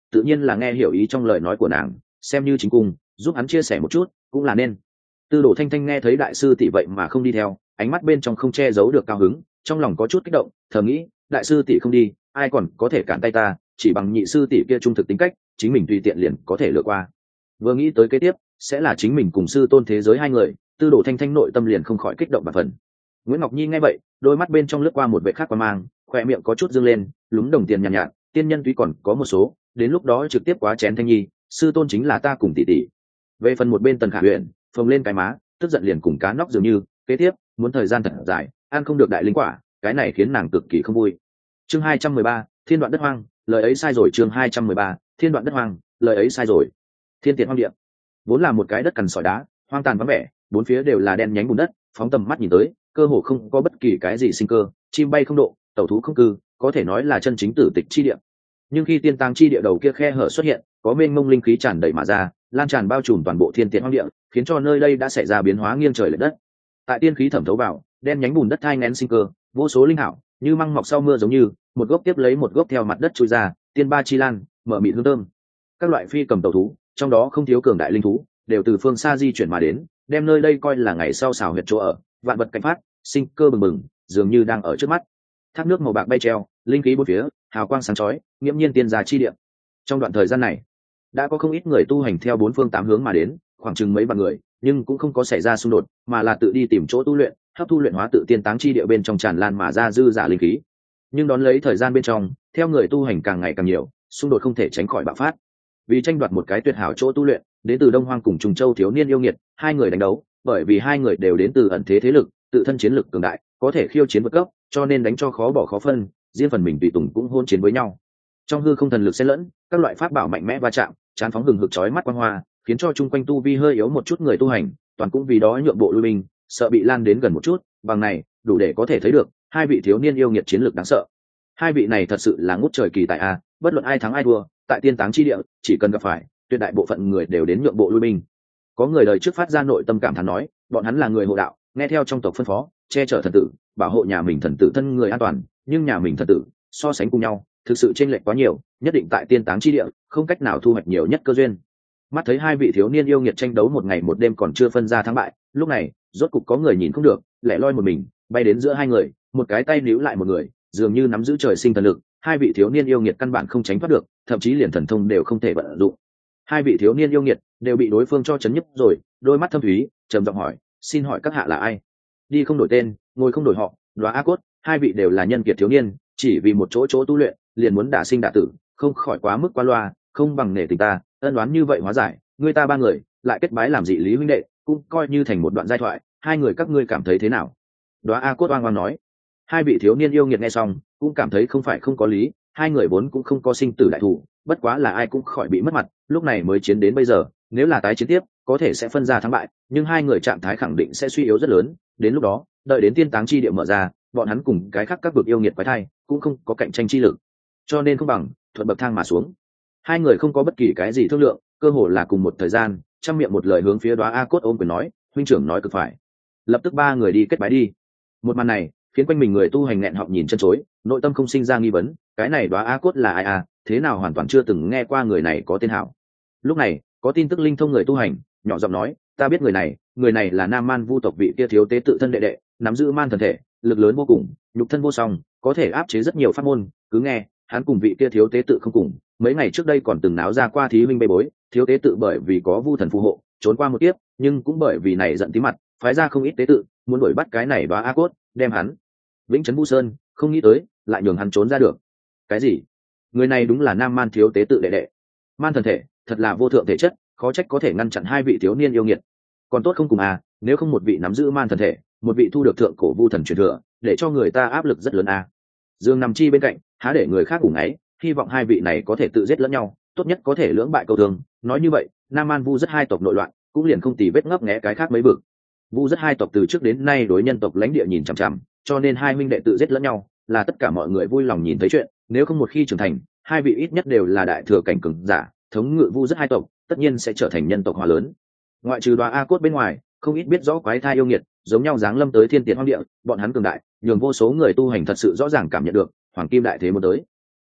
tự nhiên là nghe hiểu ý trong lời nói của nàng, xem như chính cung giúp hắn chia sẻ một chút cũng là nên. Tư Đồ Thanh Thanh nghe thấy đại sư tỷ vậy mà không đi theo, ánh mắt bên trong không che giấu được cao hứng, trong lòng có chút kích động, thầm nghĩ đại sư tỷ không đi ai còn có thể cản tay ta, chỉ bằng nhị sư tỷ kia trung thực tính cách chính mình tùy tiện liền có thể lựa qua. Vừa nghĩ tới kế tiếp sẽ là chính mình cùng sư tôn thế giới hai người, Tư Đồ Thanh Thanh nội tâm liền không khỏi kích động và phần. Nguyễn Ngọc Nhi nghe vậy, đôi mắt bên trong lướt qua một vẻ khác qua mang, khoe miệng có chút dương lên, lúng đồng tiền nhàn nhạt, nhạt tiên nhân tuy còn có một số, đến lúc đó trực tiếp quá chén Thanh Nhi, sư tôn chính là ta cùng tỷ tỷ. Về phần một bên Tần Khả Huyền phồng lên cái má, tức giận liền cùng cá nóc dường như, kế tiếp muốn thời gian thật dài ăn không được đại linh quả, cái này khiến nàng cực kỳ không vui. Chương hai trăm mười ba, Thiên đoạn đất hoang, lời ấy sai rồi. Chương hai trăm mười ba, Thiên đoạn đất hoang, lời ấy sai rồi. Thiên Tiệt hoang địa vốn là một cái đất cằn sỏi đá, hoang tàn vắng vẻ, bốn phía đều là đen nhánh bùn đất, phóng tầm mắt nhìn tới cơ hồ không có bất kỳ cái gì sinh cơ, chim bay không độ, tẩu thú không cư, có thể nói là chân chính tử tịch chi địa. Nhưng khi tiên tang chi địa đầu kia khe hở xuất hiện, có mênh mông linh khí tràn đầy mà ra, lan tràn bao trùm toàn bộ thiên tiệt hoang địa, khiến cho nơi đây đã xảy ra biến hóa nghiêng trời lệch đất. Tại tiên khí thẩm thấu vào, đen nhánh bùn đất thai nghén sinh cơ, vô số linh hảo như măng mọc sau mưa, giống như một gốc tiếp lấy một gốc theo mặt đất chui ra, tiên ba chi lan mở mịt hương thơm. Các loại phi cầm tẩu thú, trong đó không thiếu cường đại linh thú, đều từ phương xa di chuyển mà đến, đem nơi đây coi là ngày sau xào huyệt chỗ ở, vạn vật cảnh phát, sinh cơ bừng bừng, dường như đang ở trước mắt. Thác nước màu bạc bay treo, linh khí bốn phía, hào quang sáng chói, nghiễm nhiên tiên gia chi địa. Trong đoạn thời gian này, đã có không ít người tu hành theo bốn phương tám hướng mà đến, khoảng chừng mấy vạn người, nhưng cũng không có xảy ra xung đột, mà là tự đi tìm chỗ tu luyện, hấp thu luyện hóa tự tiên táng chi địa bên trong tràn lan mà ra dư giả linh khí. Nhưng đón lấy thời gian bên trong, theo người tu hành càng ngày càng nhiều, xung đột không thể tránh khỏi bạo phát. Vì tranh đoạt một cái tuyệt hảo chỗ tu luyện, đến từ Đông Hoang cùng Trùng Châu thiếu niên yêu nghiệt, hai người đánh đấu, bởi vì hai người đều đến từ ẩn thế thế lực, tự thân chiến lực cường đại, có thể khiêu chiến vượt cấp, cho nên đánh cho khó bỏ khó phân, riêng phần mình tùy tùng cũng hôn chiến với nhau. Trong hư không thần lực xen lẫn, các loại pháp bảo mạnh mẽ va chạm, chán phóng hừng hực chói mắt quang hoa, khiến cho chung quanh tu vi hơi yếu một chút người tu hành, toàn cũng vì đó nhượng bộ lui binh, sợ bị lan đến gần một chút, bằng này, đủ để có thể thấy được, hai vị thiếu niên yêu nghiệt chiến lược đáng sợ. Hai vị này thật sự là ngút trời kỳ tài a, bất luận ai thắng ai thua, tại tiên táng chi địa, chỉ cần gặp phải, tuyệt đại bộ phận người đều đến nhượng bộ lui binh. Có người đời trước phát ra nội tâm cảm thán nói, bọn hắn là người hộ đạo, nghe theo trong tộc phân phó, che chở thần tử, bảo hộ nhà mình thần tử thân người an toàn, nhưng nhà mình thần tử so sánh cùng nhau, thực sự chênh lệch quá nhiều, nhất định tại tiên táng chi địa không cách nào thu hoạch nhiều nhất cơ duyên. Mắt thấy hai vị thiếu niên yêu nghiệt tranh đấu một ngày một đêm còn chưa phân ra thắng bại, lúc này rốt cục có người nhìn không được, lẻ loi một mình bay đến giữa hai người, một cái tay níu lại một người, dường như nắm giữ trời sinh thần lực, hai vị thiếu niên yêu nghiệt căn bản không tránh thoát được, thậm chí liền thần thông đều không thể vận dụng. Hai vị thiếu niên yêu nghiệt đều bị đối phương cho chấn nhức rồi, đôi mắt thâm thúy trầm giọng hỏi, xin hỏi các hạ là ai? Đi không đổi tên, ngồi không đổi họ, Đoá A Cốt, hai vị đều là nhân kiệt thiếu niên, chỉ vì một chỗ chỗ tu luyện liền muốn đả sinh đả tử, không khỏi quá mức qua loa, không bằng nể tình ta, ân đoán như vậy hóa giải, người ta ba người lại kết bái làm dị lý huynh đệ, cũng coi như thành một đoạn giai thoại, hai người các ngươi cảm thấy thế nào? Đoá A Cốt oang oang nói. Hai vị thiếu niên yêu nghiệt nghe xong cũng cảm thấy không phải không có lý, hai người vốn cũng không có sinh tử đại thủ, bất quá là ai cũng khỏi bị mất mặt, lúc này mới chiến đến bây giờ, nếu là tái chiến tiếp có thể sẽ phân ra thắng bại, nhưng hai người trạng thái khẳng định sẽ suy yếu rất lớn, đến lúc đó đợi đến tiên táng chi địa mở ra, bọn hắn cùng cái khác các vực yêu nghiệt quái thai cũng không có cạnh tranh chi lực, cho nên không bằng thuận bậc thang mà xuống. Hai người không có bất kỳ cái gì thương lượng, cơ hồ là cùng một thời gian, trăm miệng một lời hướng phía Đoá A Cốt ôm quyền nói, huynh trưởng nói cực phải. Lập tức ba người đi kết bái đi. Một màn này khiến quanh mình người tu hành nghẹn họng nhìn chân chối, nội tâm không sinh ra nghi vấn, cái này Đoá A Cốt là ai à, thế nào hoàn toàn chưa từng nghe qua người này có tên hảo. Lúc này có tin tức linh thông người tu hành nhỏ giọng nói, ta biết người này, người này là Nam Man Vu tộc vị kia thiếu tế tự thân đệ đệ, nắm giữ man thần thể, lực lớn vô cùng, nhục thân vô song, có thể áp chế rất nhiều pháp môn, cứ nghe hắn cùng vị kia thiếu tế tự không cùng, mấy ngày trước đây còn từng náo ra qua thí minh bê bối, thiếu tế tự bởi vì có Vu thần phù hộ trốn qua một kiếp, nhưng cũng bởi vì này giận tí mặt, phái ra không ít tế tự muốn đuổi bắt cái này Đoá A Cốt, đem hắn vĩnh trấn Vu Sơn, không nghĩ tới lại nhường hắn trốn ra được. Cái gì? Người này đúng là Nam Man thiếu tế tự đệ đệ? Man thần thể, thật là vô thượng thể chất, khó trách có thể ngăn chặn hai vị thiếu niên yêu nghiệt. Còn tốt không cùng à, nếu không một vị nắm giữ man thần thể, một vị thu được thượng cổ Vu thần truyền thừa, để cho người ta áp lực rất lớn à. Dương nằm chi bên cạnh, há để người khác ủng ấy, hy vọng hai vị này có thể tự giết lẫn nhau, tốt nhất có thể lưỡng bại câu thương. Nói như vậy, Nam Man Vu rất hai tộc nội loạn, cũng liền không tì vết ngấp nghé cái khác mấy vực. Vu rất hai tộc từ trước đến nay đối nhân tộc lãnh địa nhìn chằm chằm, cho nên hai huynh đệ tự giết lẫn nhau là tất cả mọi người vui lòng nhìn thấy chuyện, nếu không một khi trưởng thành, hai vị ít nhất đều là đại thừa cảnh cường giả, thống ngự Vu rất hai tộc, tất nhiên sẽ trở thành nhân tộc hòa lớn. Ngoại trừ Đoá A Cốt bên ngoài, không ít biết rõ quái thai yêu nghiệt, giống nhau giáng lâm tới thiên tiệt hoang địa, bọn hắn cường đại, nhường vô số người tu hành thật sự rõ ràng cảm nhận được hoàng kim đại thế muốn tới.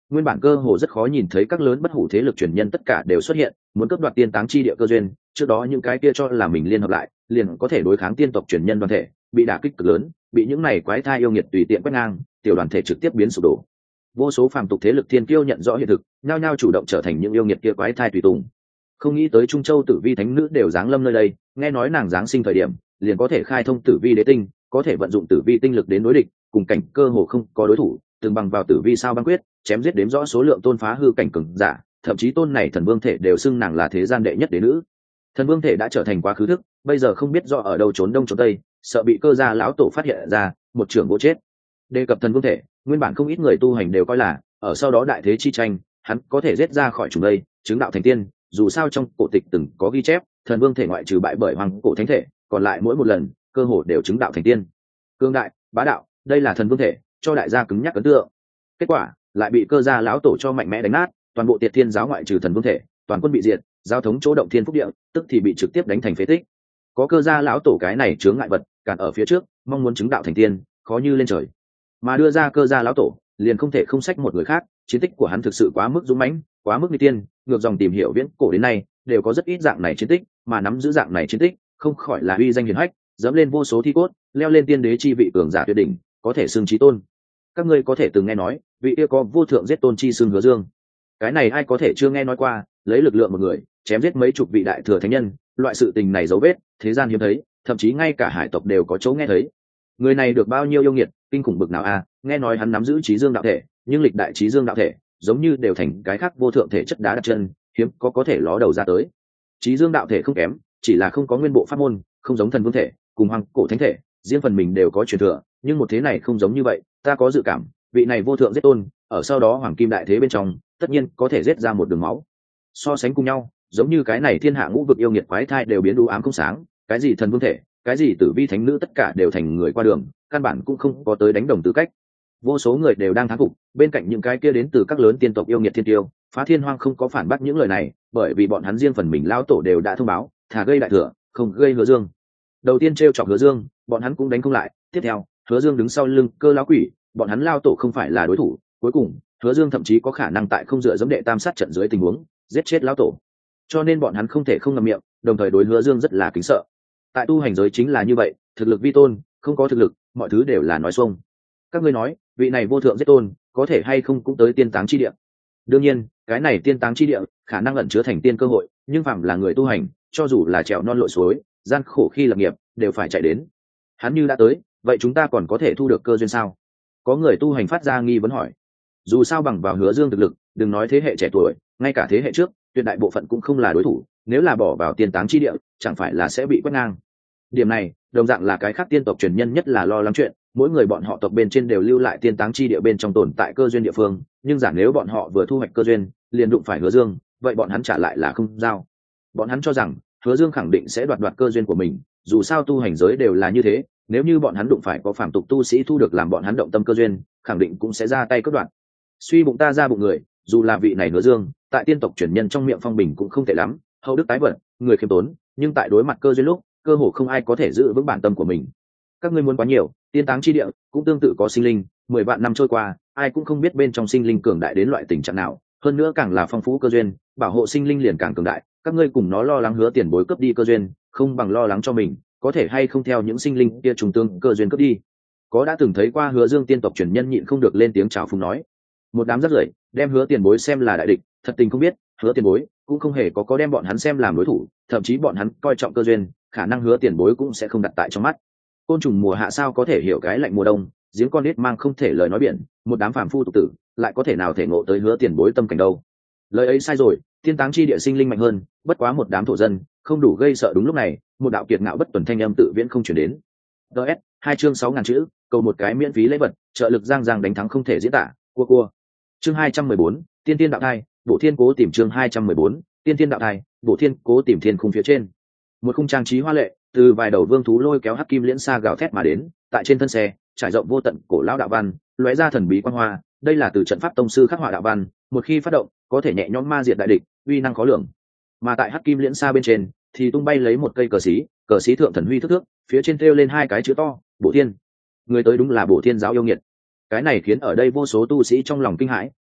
nguyên bản cơ hồ rất khó nhìn thấy các lớn bất hủ thế lực truyền nhân tất cả đều xuất hiện muốn cướp đoạt tiên táng chi địa cơ duyên. Trước đó những cái kia cho là mình liên hợp lại liền có thể đối kháng tiên tộc truyền nhân đoàn thể bị đả kích cực lớn, bị những này quái thai yêu nghiệt tùy tiện quét ngang, tiểu đoàn thể trực tiếp biến sụp đổ. Vô số phàm tục thế lực thiên kiêu nhận rõ hiện thực, nhao nhao chủ động trở thành những yêu nghiệt kia quái thai tùy tùng. Không nghĩ tới Trung Châu Tử Vi thánh nữ đều giáng lâm nơi đây, nghe nói nàng giáng sinh thời điểm liền có thể khai thông Tử Vi đế tinh, có thể vận dụng Tử Vi tinh lực đến đối địch, cùng cảnh cơ hồ không có đối thủ, từng bằng vào Tử Vi sao băng quyết chém giết đếm rõ số lượng tôn phá hư cảnh cường giả, thậm chí tôn này thần vương thể đều xưng nàng là thế gian đệ nhất đế nữ. Thần vương thể đã trở thành quá khứ thức, bây giờ không biết do ở đâu trốn đông trốn tây, sợ bị cơ gia lão tổ phát hiện ra, một trưởng vô chết. Đề cập thần vương thể, nguyên bản không ít người tu hành đều coi là ở sau đó đại thế chi tranh, hắn có thể giết ra khỏi chúng đây, chứng đạo thành tiên. Dù sao trong cổ tịch từng có ghi chép, thần vương thể ngoại trừ bại bởi hoàng cổ thánh thể, còn lại mỗi một lần cơ hồ đều chứng đạo thành tiên. Cương đại, bá đạo, đây là thần vương thể, cho đại gia cứng nhắc ấn tượng. Kết quả lại bị cơ gia lão tổ cho mạnh mẽ đánh nát, toàn bộ Tiệt Thiên giáo ngoại trừ thần vương thể, toàn quân bị diệt, giao thống chỗ động thiên phúc địa, tức thì bị trực tiếp đánh thành phế tích. Có cơ gia lão tổ cái này chướng ngại vật cản ở phía trước, mong muốn chứng đạo thành tiên khó như lên trời. Mà đưa ra cơ gia lão tổ liền không thể không sách một người khác, chiến tích của hắn thực sự quá mức dũng mãnh, quá mức nguy tiên, ngược dòng tìm hiểu viễn cổ đến nay đều có rất ít dạng này chiến tích, mà nắm giữ dạng này chiến tích không khỏi là uy danh hiển hách, dẫm lên vô số thi cốt, leo lên tiên đế chi vị cường giả tuyệt đỉnh, có thể xưng chí tôn. Các ngươi có thể từng nghe nói vị kia có vô thượng giết tôn chi xưng Hứa Dương, cái này ai có thể chưa nghe nói qua, lấy lực lượng một người chém giết mấy chục vị đại thừa thánh nhân, loại sự tình này dấu vết thế gian hiếm thấy, thậm chí ngay cả hải tộc đều có chỗ nghe thấy. Người này được bao nhiêu yêu nghiệt kinh khủng bực nào a à? Nghe nói hắn nắm giữ trí dương đạo thể, nhưng lịch đại trí dương đạo thể giống như đều thành cái khác vô thượng thể chất đá đặt chân, hiếm có có thể ló đầu ra tới. Trí dương đạo thể không kém, chỉ là không có nguyên bộ pháp môn, không giống thần vương thể cùng hoàng cổ thánh thể, riêng phần mình đều có truyền thừa, nhưng một thế này không giống như vậy. Ta có dự cảm vị này vô thượng giết tôn ở sau đó hoàng kim đại thế bên trong tất nhiên có thể giết ra một đường máu. So sánh cùng nhau, giống như cái này thiên hạ ngũ vực yêu nghiệt quái thai đều biến đu ám không sáng, cái gì thần vương thể, cái gì tử vi thánh nữ, tất cả đều thành người qua đường, căn bản cũng không có tới đánh đồng tư cách. Vô số người đều đang thán phục, bên cạnh những cái kia đến từ các lớn tiên tộc yêu nghiệt thiên tiêu, Phá Thiên Hoang không có phản bác những lời này, bởi vì bọn hắn riêng phần mình lao tổ đều đã thông báo, thà gây đại thừa, không gây Hứa Dương. Đầu tiên trêu chọc Hứa Dương, bọn hắn cũng đánh không lại, tiếp theo, Hứa Dương đứng sau lưng Cơ lão quỷ, bọn hắn lao tổ không phải là đối thủ, cuối cùng, Hứa Dương thậm chí có khả năng tại không dựa dẫm đệ tam sát trận dưới tình huống, giết chết lão tổ. Cho nên bọn hắn không thể không ngậm miệng, đồng thời đối Hứa Dương rất là kính sợ. Tại tu hành giới chính là như vậy, thực lực vi tôn, không có thực lực, mọi thứ đều là nói xuông. Các ngươi nói, vị này vô thượng giết tôn, có thể hay không cũng tới tiên táng chi địa? Đương nhiên, cái này tiên táng chi địa, khả năng ẩn chứa thành tiên cơ hội, nhưng phàm là người tu hành, cho dù là trèo non lội suối, gian khổ khi lập nghiệp, đều phải chạy đến. Hắn như đã tới, vậy chúng ta còn có thể thu được cơ duyên sao? Có người tu hành phát ra nghi vấn hỏi. Dù sao bằng vào Hứa Dương thực lực, đừng nói thế hệ trẻ tuổi, ngay cả thế hệ trước, tuyệt đại bộ phận cũng không là đối thủ, nếu là bỏ vào tiên táng chi địa, chẳng phải là sẽ bị quét ngang. Điểm này, đồng dạng là cái khác tiên tộc truyền nhân nhất là lo lắng chuyện, mỗi người bọn họ tộc bên trên đều lưu lại tiên táng chi địa bên trong tồn tại cơ duyên địa phương, nhưng giả nếu bọn họ vừa thu hoạch cơ duyên, liền đụng phải Hứa Dương, vậy bọn hắn trả lại là không giao. Bọn hắn cho rằng, Hứa Dương khẳng định sẽ đoạt đoạt cơ duyên của mình, dù sao tu hành giới đều là như thế, nếu như bọn hắn đụng phải có phàm tục tu sĩ thu được làm bọn hắn động tâm cơ duyên, khẳng định cũng sẽ ra tay cướp đoạt. Suy bụng ta ra bụng người, dù là vị này Hứa Dương, tại tiên tộc truyền nhân trong miệng phong bình cũng không tệ lắm, hậu đức tái vận, người khiêm tốn, nhưng tại đối mặt cơ duyên lúc, cơ hồ không ai có thể giữ vững bản tâm của mình. Các ngươi muốn quá nhiều, tiên táng chi địa cũng tương tự có sinh linh, mười vạn năm trôi qua, ai cũng không biết bên trong sinh linh cường đại đến loại tình trạng nào, hơn nữa càng là phong phú cơ duyên, bảo hộ sinh linh liền càng cường đại. Các ngươi cùng nó lo lắng Hứa Tiền Bối cướp đi cơ duyên, không bằng lo lắng cho mình, có thể hay không theo những sinh linh kia trùng tương cơ duyên cướp đi. Có đã từng thấy qua Hứa Dương tiên tộc truyền nhân nhịn không được lên tiếng chào phúng nói, một đám rất rưởi, đem Hứa Tiền Bối xem là đại địch, thật tình không biết, Hứa Tiền Bối cũng không hề có có đem bọn hắn xem làm đối thủ, thậm chí bọn hắn coi trọng cơ duyên, khả năng Hứa Tiền Bối cũng sẽ không đặt tại trong mắt. Côn trùng mùa hạ sao có thể hiểu cái lạnh mùa đông, giếng con nít mang không thể lời nói biển, một đám phàm phu tục tử lại có thể nào thể ngộ tới Hứa Tiền Bối tâm cảnh đâu. Lời ấy sai rồi, tiên táng chi địa sinh linh mạnh hơn, bất quá một đám thổ dân không đủ gây sợ. Đúng lúc này, một đạo kiệt ngạo bất tuần thanh âm tự viễn không chuyển đến. ds hai chương sáu ngàn chữ, cầu một cái miễn phí lễ vật, trợ lực giang giang đánh thắng không thể diễn tả, cua cua. Chương hai trăm mười bốn, tiên tiên đạo thai, bộ thiên cố tìm. Chương hai trăm mười bốn, tiên tiên đạo thai, bộ thiên cố tìm. Thiên khung phía trên, một khung trang trí hoa lệ, từ vài đầu vương thú lôi kéo hắc kim liễn xa gào thét mà đến, tại trên thân xe trải rộng vô tận cổ lão đạo văn, lóe ra thần bí quang hoa. Đây là từ trận pháp tông sư khắc họa đạo văn, một khi phát động có thể nhẹ nhõm ma diệt đại địch, uy năng khó lường. Mà tại hắc kim liễn xa bên trên thì tung bay lấy một cây cờ xí, cờ xí thượng thần huy thước thước, phía trên thêu lên hai cái chữ to, Bổ Thiên. Người tới đúng là Bổ Thiên giáo yêu nghiệt. Cái này khiến ở đây vô số tu sĩ trong lòng kinh hãi,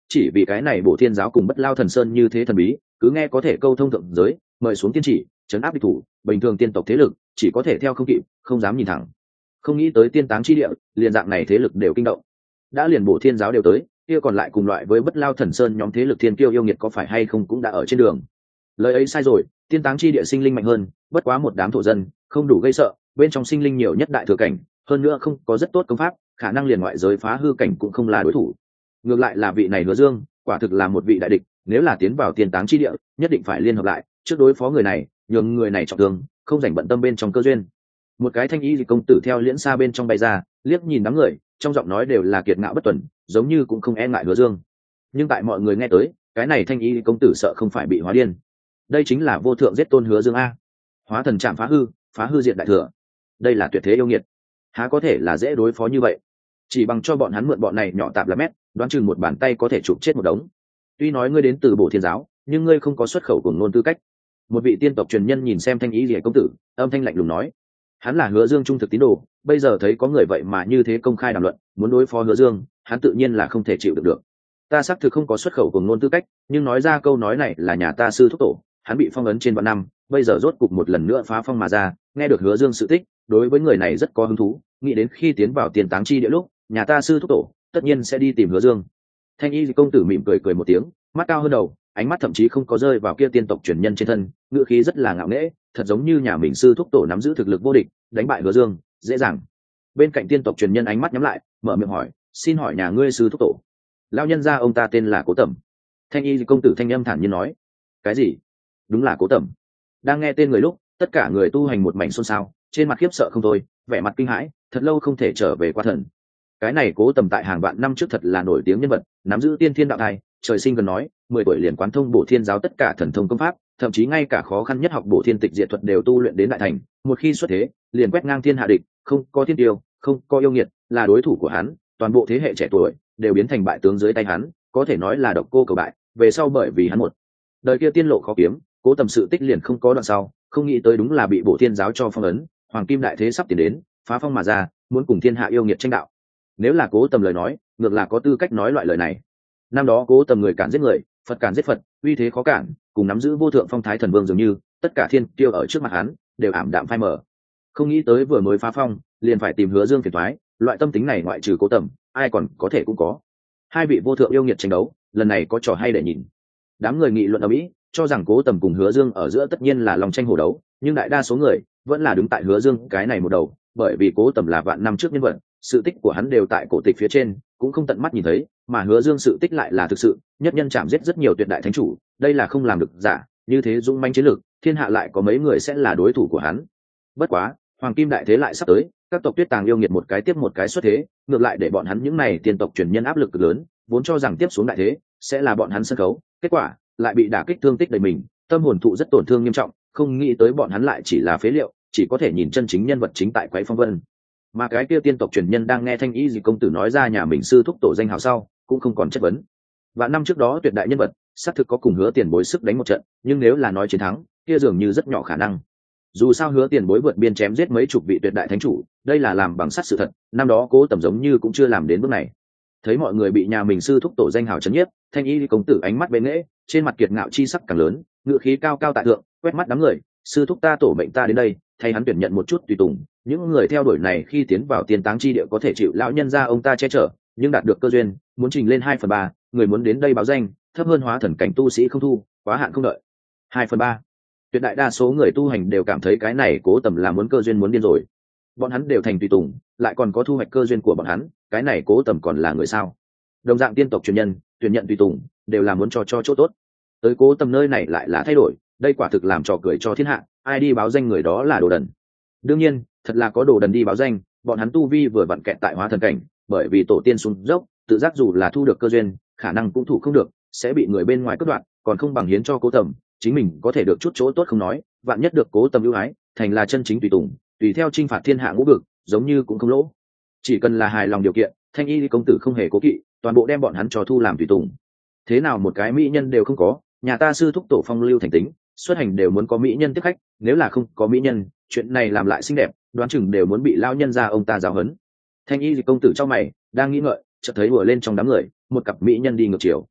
chỉ vì cái này Bổ Thiên giáo cùng Bất Lao Thần Sơn như thế thần bí, cứ nghe có thể câu thông thượng giới, mời xuống tiên chỉ, trấn áp địch thủ, bình thường tiên tộc thế lực chỉ có thể theo không kịp, không dám nhìn thẳng. Không nghĩ tới tiên táng chi địa, liền dạng này thế lực đều kinh động. Đã liền Bổ Thiên giáo đều tới, kia còn lại cùng loại với Bất Lao Thần Sơn nhóm thế lực thiên kiêu yêu nghiệt có phải hay không cũng đã ở trên đường. Lời ấy sai rồi, tiên táng chi địa sinh linh mạnh hơn, bất quá một đám thổ dân, không đủ gây sợ, bên trong sinh linh nhiều nhất đại thừa cảnh, hơn nữa không có rất tốt công pháp, khả năng liền ngoại giới phá hư cảnh cũng không là đối thủ. Ngược lại là vị này Hứa Dương, quả thực là một vị đại địch, nếu là tiến vào tiên táng chi địa, nhất định phải liên hợp lại, trước đối phó người này, nhường người này trọng thương, không rảnh bận tâm bên trong cơ duyên. Một cái thanh y dị công tử theo liễn xa bên trong bay ra, liếc nhìn đám người, trong giọng nói đều là kiệt ngạo bất tuần, giống như cũng không e ngại Hứa Dương. Nhưng tại mọi người nghe tới, cái này thanh y dị công tử sợ không phải bị hóa điên. Đây chính là vô thượng giết tôn Hứa Dương a. Hóa thần chạm phá hư, phá hư diện đại thừa. Đây là tuyệt thế yêu nghiệt, há có thể là dễ đối phó như vậy. Chỉ bằng cho bọn hắn mượn bọn này nhỏ tạp là mét, đoán chừng một bàn tay có thể chụp chết một đống. Tuy nói ngươi đến từ Bổ Thiên giáo, nhưng ngươi không có xuất khẩu cùng ngôn tư cách. Một vị tiên tộc truyền nhân nhìn xem thanh ý liễu công tử, âm thanh lạnh lùng nói, hắn là Hứa Dương trung thực tín đồ, bây giờ thấy có người vậy mà như thế công khai đàm luận, muốn đối phó Hứa Dương, hắn tự nhiên là không thể chịu được được. Ta xác thực không có xuất khẩu cùng ngôn tư cách, nhưng nói ra câu nói này là nhà ta sư thúc tổ, hắn bị phong ấn trên vạn năm, bây giờ rốt cục một lần nữa phá phong mà ra, nghe được Hứa Dương sự tích, đối với người này rất có hứng thú, nghĩ đến khi tiến vào tiền táng chi địa lúc, nhà ta sư thúc tổ tất nhiên sẽ đi tìm Hứa Dương. Thanh y công tử mỉm cười cười một tiếng, mắt cao hơn đầu, ánh mắt thậm chí không có rơi vào kia tiên tộc truyền nhân trên thân, ngữ khí rất là ngạo nghễ, thật giống như nhà mình sư thúc tổ nắm giữ thực lực vô địch, đánh bại Hứa Dương dễ dàng. Bên cạnh tiên tộc truyền nhân ánh mắt nhắm lại, mở miệng hỏi, xin hỏi nhà ngươi sư thúc tổ? Lão nhân gia ông ta tên là Cố Tẩm. Thanh y công tử thanh âm thản nhiên nói. Cái gì? Đúng là Cố Tẩm. Đang nghe tên người lúc, tất cả người tu hành một mảnh xôn xao, trên mặt khiếp sợ không thôi, vẻ mặt kinh hãi, thật lâu không thể trở về qua thần. Cái này Cố Tẩm tại hàng vạn năm trước thật là nổi tiếng nhân vật, nắm giữ tiên thiên đạo thai, trời sinh gần nói, mười tuổi liền quán thông Bổ Thiên giáo tất cả thần thông công pháp, thậm chí ngay cả khó khăn nhất học Bổ Thiên tịch diệt thuật đều tu luyện đến đại thành, một khi xuất thế, liền quét ngang thiên hạ địch, không có thiên tiêu, không có yêu nghiệt, là đối thủ của hắn, toàn bộ thế hệ trẻ tuổi đều biến thành bại tướng dưới tay hắn, có thể nói là độc cô cầu bại, về sau bởi vì hắn một đời kia tiên lộ khó kiếm, Cố Tầm sự tích liền không có đoạn sau, không nghĩ tới đúng là bị Bổ Thiên giáo cho phong ấn, hoàng kim đại thế sắp tiến đến, phá phong mà ra, muốn cùng thiên hạ yêu nghiệt tranh đạo. Nếu là Cố Tầm lời nói, ngược là có tư cách nói loại lời này. Năm đó Cố Tầm người cản giết người, Phật cản giết Phật, uy thế khó cản, cùng nắm giữ vô thượng phong thái thần vương dường như, tất cả thiên tiêu ở trước mặt hắn đều ảm đạm phai mờ. Không nghĩ tới vừa mới phá phong, liền phải tìm Hứa Dương phiền toái, loại tâm tính này ngoại trừ Cố Tầm, ai còn có thể cũng có. Hai vị vô thượng yêu nghiệt tranh đấu, lần này có trò hay để nhìn. Đám người nghị luận ở mỹ, cho rằng Cố Tầm cùng Hứa Dương ở giữa tất nhiên là lòng tranh hổ đấu, nhưng đại đa số người vẫn là đứng tại Hứa Dương cái này một đầu, bởi vì Cố Tầm là vạn năm trước nhân vật, sự tích của hắn đều tại cổ tịch phía trên, cũng không tận mắt nhìn thấy, mà Hứa Dương sự tích lại là thực sự, nhất nhân chạm giết rất nhiều tuyệt đại thánh chủ, đây là không làm được giả, như thế dũng mãnh chiến lược, thiên hạ lại có mấy người sẽ là đối thủ của hắn. Bất quá, hoàng kim đại thế lại sắp tới, các tộc tuyết tàng yêu nghiệt một cái tiếp một cái xuất thế, ngược lại để bọn hắn những này tiên tộc truyền nhân áp lực cực lớn, vốn cho rằng tiếp xuống đại thế sẽ là bọn hắn sân khấu, kết quả lại bị đả kích thương tích đầy mình, tâm hồn thụ rất tổn thương nghiêm trọng, không nghĩ tới bọn hắn lại chỉ là phế liệu, chỉ có thể nhìn chân chính nhân vật chính tại quấy phong vân. Mà cái kia tiên tộc truyền nhân đang nghe thanh y dị công tử nói ra nhà mình sư thúc tổ danh hào sau, cũng không còn chất vấn. Và năm trước đó tuyệt đại nhân vật xác thực có cùng Hứa Tiền Bối sức đánh một trận, nhưng nếu là nói chiến thắng, kia dường như rất nhỏ khả năng. Dù sao Hứa Tiền Bối vượt biên chém giết mấy chục vị tuyệt đại thánh chủ, đây là làm bằng sắt sự thật, năm đó Cố Tầm giống như cũng chưa làm đến bước này. Thấy mọi người bị nhà mình sư thúc tổ danh hào chấn nhiếp, thanh y công tử ánh mắt bên nghễ, trên mặt kiệt ngạo chi sắc càng lớn, ngựa khí cao cao tại thượng, quét mắt đám người, sư thúc ta tổ mệnh ta đến đây, thay hắn tuyển nhận một chút tùy tùng, những người theo đuổi này khi tiến vào tiên táng chi địa có thể chịu lão nhân gia ông ta che chở, nhưng đạt được cơ duyên, muốn trình lên hai phần ba, người muốn đến đây báo danh, thấp hơn hóa thần cảnh tu sĩ không thu, quá hạn không đợi. Hai phần ba. Tuyệt đại đa số người tu hành đều cảm thấy cái này Cố Tầm là muốn cơ duyên muốn điên rồi. Bọn hắn đều thành tùy tùng, lại còn có thu hoạch cơ duyên của bọn hắn, cái này Cố Tầm còn là người sao? Đồng dạng tiên tộc truyền nhân, tuyển nhận tùy tùng, đều là muốn cho cho chỗ tốt. Tới Cố Tầm nơi này lại là thay đổi, đây quả thực làm trò cười cho thiên hạ, ai đi báo danh người đó là đồ đần. Đương nhiên, thật là có đồ đần đi báo danh, bọn hắn tu vi vừa vặn kẹt tại hóa thần cảnh, bởi vì tổ tiên xuống dốc, tự giác dù là thu được cơ duyên, khả năng cũng thủ không được, sẽ bị người bên ngoài cướp đoạt, còn không bằng hiến cho Cố Tầm, chính mình có thể được chút chỗ tốt không nói, vạn nhất được Cố Tầm ưu ái, thành là chân chính tùy tùng, tùy theo chinh phạt thiên hạ ngũ vực, giống như cũng không lỗ. Chỉ cần là hài lòng điều kiện, thanh y công tử không hề cố kỵ, toàn bộ đem bọn hắn cho thu làm tùy tùng. Thế nào một cái mỹ nhân đều không có, nhà ta sư thúc tổ phong lưu thành tính, xuất hành đều muốn có mỹ nhân tiếp khách, nếu là không có mỹ nhân, chuyện này làm lại xinh đẹp, đoán chừng đều muốn bị lao nhân ra ông ta giáo huấn. Thanh y công tử trong mày đang nghĩ ngợi, chợt thấy đùa lên trong đám người, một cặp mỹ nhân đi ngược chiều,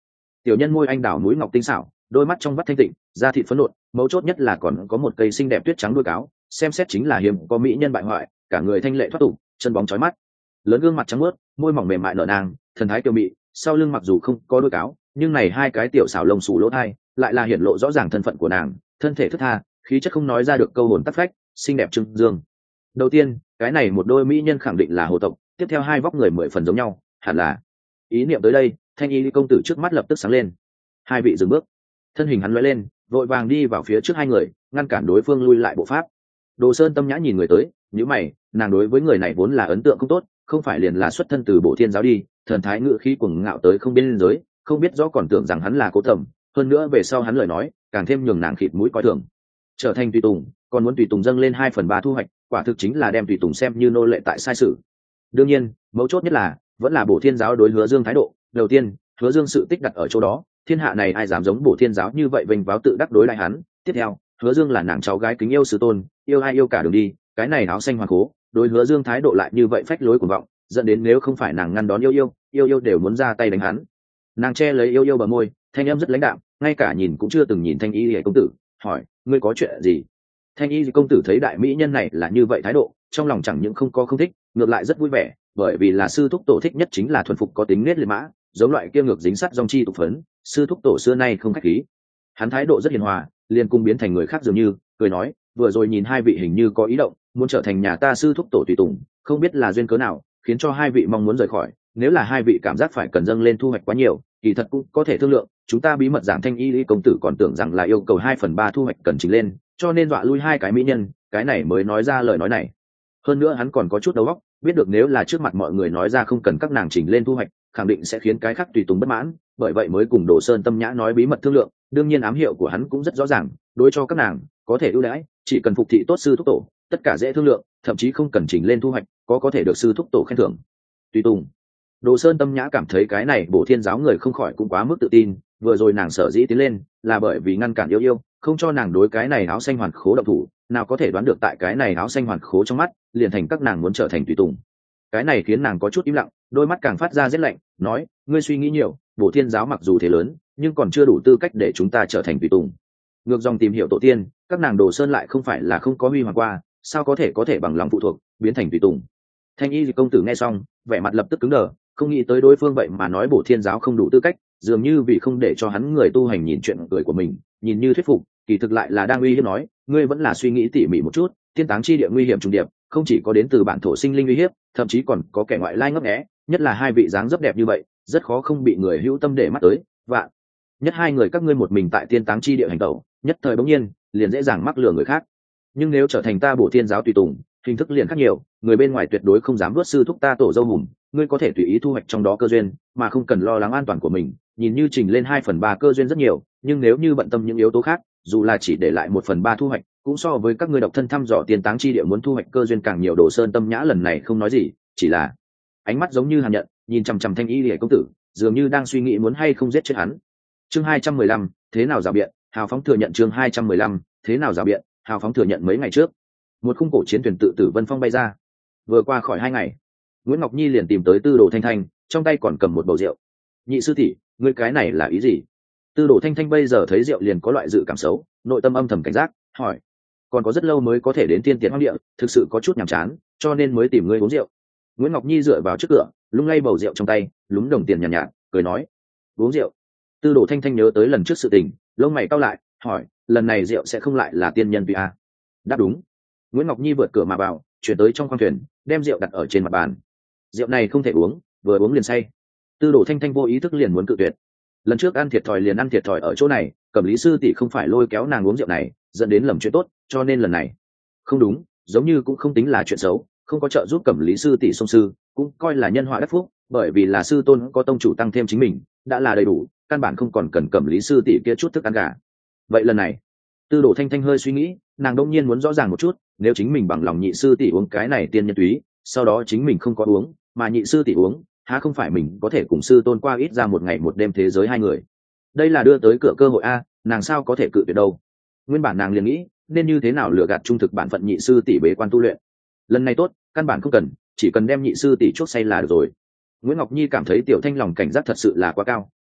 tiểu nhân môi anh đào mũi ngọc tinh xảo, đôi mắt trong vắt thanh tịnh, da thịt phấn nộn, mấu chốt nhất là còn có một cây xinh đẹp tuyết trắng đuôi cáo, xem xét chính là hiếm có mỹ nhân bại hoại, cả người thanh lệ thoát tục, chân bóng chói mắt, lớn gương mặt trắng muốt, môi mỏng mềm mại nở nang, thần thái kiều mị, sau lưng mặc dù không có đuôi cáo, nhưng này hai cái tiểu xảo lông xù lỗ thai lại là hiển lộ rõ ràng thân phận của nàng, thân thể thướt tha, khí chất không nói ra được câu hồn tắc phách, xinh đẹp trưng dương. Đầu tiên, cái này một đôi mỹ nhân khẳng định là hồ tộc, tiếp theo hai vóc người mười phần giống nhau, hẳn là. Ý niệm tới đây, thanh y công tử trước mắt lập tức sáng lên. Hai vị dừng bước, thân hình hắn lóe lên, vội vàng đi vào phía trước hai người, ngăn cản đối phương lui lại bộ pháp. Đồ Sơn Tâm Nhã nhìn người tới, nhíu mày, nàng đối với người này vốn là ấn tượng không tốt, không phải liền là xuất thân từ Bộ Thiên giáo đi, thần thái ngự khí cuồng ngạo tới không biên giới, không biết rõ còn tưởng rằng hắn là Cố Thẩm, hơn nữa về sau hắn lời nói, càng thêm nhường nàng khịt mũi coi thường. Trở thành tùy tùng, còn muốn tùy tùng dâng lên hai phần ba thu hoạch, quả thực chính là đem tùy tùng xem như nô lệ tại sai sự. Đương nhiên, mấu chốt nhất là vẫn là Bộ Thiên giáo đối Hứa Dương thái độ. Đầu tiên, Hứa Dương sự tích đặt ở chỗ đó, thiên hạ này ai dám giống Bộ Thiên giáo như vậy vênh váo tự đắc đối lại hắn. Tiếp theo, Hứa Dương là nàng cháu gái kính yêu sư tôn, yêu ai yêu cả đường đi, cái này áo xanh hoàng cố, đối Hứa Dương thái độ lại như vậy phách lối cuồng vọng, dẫn đến nếu không phải nàng ngăn đón yêu yêu, yêu yêu đều muốn ra tay đánh hắn. Nàng che lấy yêu yêu bờ môi, thanh âm rất lãnh đạm, ngay cả nhìn cũng chưa từng nhìn Thanh Y Liễu công tử, hỏi: ngươi có chuyện gì? Thanh Y công tử thấy đại mỹ nhân này là như vậy thái độ, trong lòng chẳng những không có không thích, ngược lại rất vui vẻ, bởi vì là sư thúc tổ thích nhất chính là thuần phục có tính nết liệt mã, giống loại kia ngược dính sắt dòng chi tục phấn, sư thúc tổ xưa nay không khách khí. Hắn thái độ rất hiền hòa, liền cùng biến thành người khác dường như, cười nói: vừa rồi nhìn hai vị hình như có ý động, muốn trở thành nhà ta sư thúc tổ tùy tùng, không biết là duyên cớ nào, khiến cho hai vị mong muốn rời khỏi. Nếu là hai vị cảm giác phải cần dâng lên thu hoạch quá nhiều, kỳ thật cũng có thể thương lượng. Chúng ta bí mật giảng Thanh Y Lý công tử còn tưởng rằng là yêu cầu hai phần ba thu hoạch cần trình lên, cho nên dọa lui hai cái mỹ nhân, cái này mới nói ra lời nói này. Hơn nữa hắn còn có chút đầu óc, biết được nếu là trước mặt mọi người nói ra không cần các nàng chỉnh lên thu hoạch, khẳng định sẽ khiến cái khác tùy tùng bất mãn, bởi vậy mới cùng Đồ Sơn Tâm Nhã nói bí mật thương lượng. Đương nhiên ám hiệu của hắn cũng rất rõ ràng, đối cho các nàng có thể ưu đãi, chỉ cần phục thị tốt sư thúc tổ, tất cả dễ thương lượng, thậm chí không cần chỉnh lên thu hoạch, có có thể được sư thúc tổ khen thưởng. Tùy tùng. Đồ Sơn Tâm Nhã cảm thấy cái này Bổ Thiên giáo người không khỏi cũng quá mức tự tin, vừa rồi nàng sợ dĩ tiến lên là bởi vì ngăn cản yêu yêu, không cho nàng đối cái này áo xanh hoàn khố động thủ, nào có thể đoán được tại cái này áo xanh hoàn khố trong mắt, liền thành các nàng muốn trở thành tùy tùng. Cái này khiến nàng có chút im lặng, đôi mắt càng phát ra rét lạnh, nói: ngươi suy nghĩ nhiều, Bổ Thiên giáo mặc dù thế lớn, nhưng còn chưa đủ tư cách để chúng ta trở thành tùy tùng. Ngược dòng tìm hiểu tổ tiên, các nàng Đồ Sơn lại không phải là không có huy hoàng qua, sao có thể có thể bằng lòng phụ thuộc biến thành tùy tùng. Thanh Y công tử nghe xong, vẻ mặt lập tức cứng đờ, không nghĩ tới đối phương vậy mà nói Bổ Thiên giáo không đủ tư cách, dường như vì không để cho hắn người tu hành nhìn chuyện cười của mình, nhìn như thuyết phục, kỳ thực lại là đang uy hiếp nói: ngươi vẫn là suy nghĩ tỉ mỉ một chút, thiên táng chi địa nguy hiểm trùng điệp, không chỉ có đến từ bản thổ sinh linh uy hiếp, thậm chí còn có kẻ ngoại lai ngấp nghé, nhất là hai vị dáng dấp đẹp như vậy, rất khó không bị người hữu tâm để mắt tới. Vạn nhất hai người các ngươi một mình tại thiên táng chi địa hành tẩu, nhất thời bỗng nhiên liền dễ dàng mắc lừa người khác. Nhưng nếu trở thành ta Bổ Thiên giáo tùy tùng, hình thức liền khác nhiều, người bên ngoài tuyệt đối không dám vớt sư thúc ta tổ dâu hùm, ngươi có thể tùy ý thu hoạch trong đó cơ duyên, mà không cần lo lắng an toàn của mình. Nhìn như trình lên hai phần ba cơ duyên rất nhiều, nhưng nếu như bận tâm những yếu tố khác, dù là chỉ để lại một phần ba thu hoạch, cũng so với các ngươi độc thân thăm dò tiền táng chi địa muốn thu hoạch cơ duyên càng nhiều. Đồ Sơn Tâm Nhã lần này không nói gì, chỉ là ánh mắt giống như hàn nhận, nhìn chằm chằm Thanh Y Liễu công tử, dường như đang suy nghĩ muốn hay không giết chết hắn. Chương hai trăm mười lăm, thế nào rào biện, hào phóng thừa nhận. Chương hai trăm mười lăm, thế nào rào biện, hào phóng thừa nhận. Mấy ngày trước, một khung cổ chiến thuyền tự tử Vân Phong bay ra. Vừa qua khỏi hai ngày, Nguyễn Ngọc Nhi liền tìm tới Tư Đồ Thanh Thanh, trong tay còn cầm một bầu rượu. Nhị sư tỷ, ngươi cái này là ý gì? Tư Đồ Thanh Thanh bây giờ thấy rượu liền có loại dự cảm xấu, nội tâm âm thầm cảnh giác, hỏi: còn có rất lâu mới có thể đến tiên tiệt hoang địa, thực sự có chút nhàm chán, cho nên mới tìm ngươi uống rượu. Nguyễn Ngọc Nhi dựa vào trước cửa, lung lay bầu rượu trong tay, lúm đồng tiền nhàn nhạt, nhạt, cười nói: uống rượu. Tư Đồ Thanh Thanh nhớ tới lần trước sự tình, lông mày cau lại, hỏi: lần này rượu sẽ không lại là tiên nhân tùy a? Đáp đúng. Nguyễn Ngọc Nhi vượt cửa mà vào, chuyển tới trong khoang thuyền, đem rượu đặt ở trên mặt bàn. Rượu này không thể uống, vừa uống liền say. Tư Đồ Thanh Thanh vô ý thức liền muốn cự tuyệt. Lần trước ăn thiệt thòi liền ăn thiệt thòi ở chỗ này, Cẩm Lý sư tỷ không phải lôi kéo nàng uống rượu này, dẫn đến lầm chuyện tốt, cho nên lần này không đúng, giống như cũng không tính là chuyện xấu, không có trợ giúp Cẩm Lý sư tỷ song sư, cũng coi là nhân họa đắc phúc, bởi vì là sư tôn có tông chủ tăng thêm chính mình, đã là đầy đủ, căn bản không còn cần Cẩm Lý sư tỷ kia chút thức ăn gà. Vậy lần này, Tư Đồ Thanh Thanh hơi suy nghĩ, nàng đông nhiên muốn rõ ràng một chút, nếu chính mình bằng lòng nhị sư tỷ uống cái này tiên nhân túy, sau đó chính mình không có uống, mà nhị sư tỷ uống, há không phải mình có thể cùng sư tôn qua ít ra một ngày một đêm thế giới hai người. Đây là đưa tới cửa cơ hội a, nàng sao có thể cự tuyệt đâu. Nguyên bản nàng liền nghĩ nên như thế nào lừa gạt trung thực bản phận nhị sư tỷ bế quan tu luyện. Lần này tốt, căn bản không cần, chỉ cần đem nhị sư tỷ chốt say là được rồi. Nguyễn Ngọc Nhi cảm thấy Tiểu Thanh lòng cảnh giác thật sự là quá cao,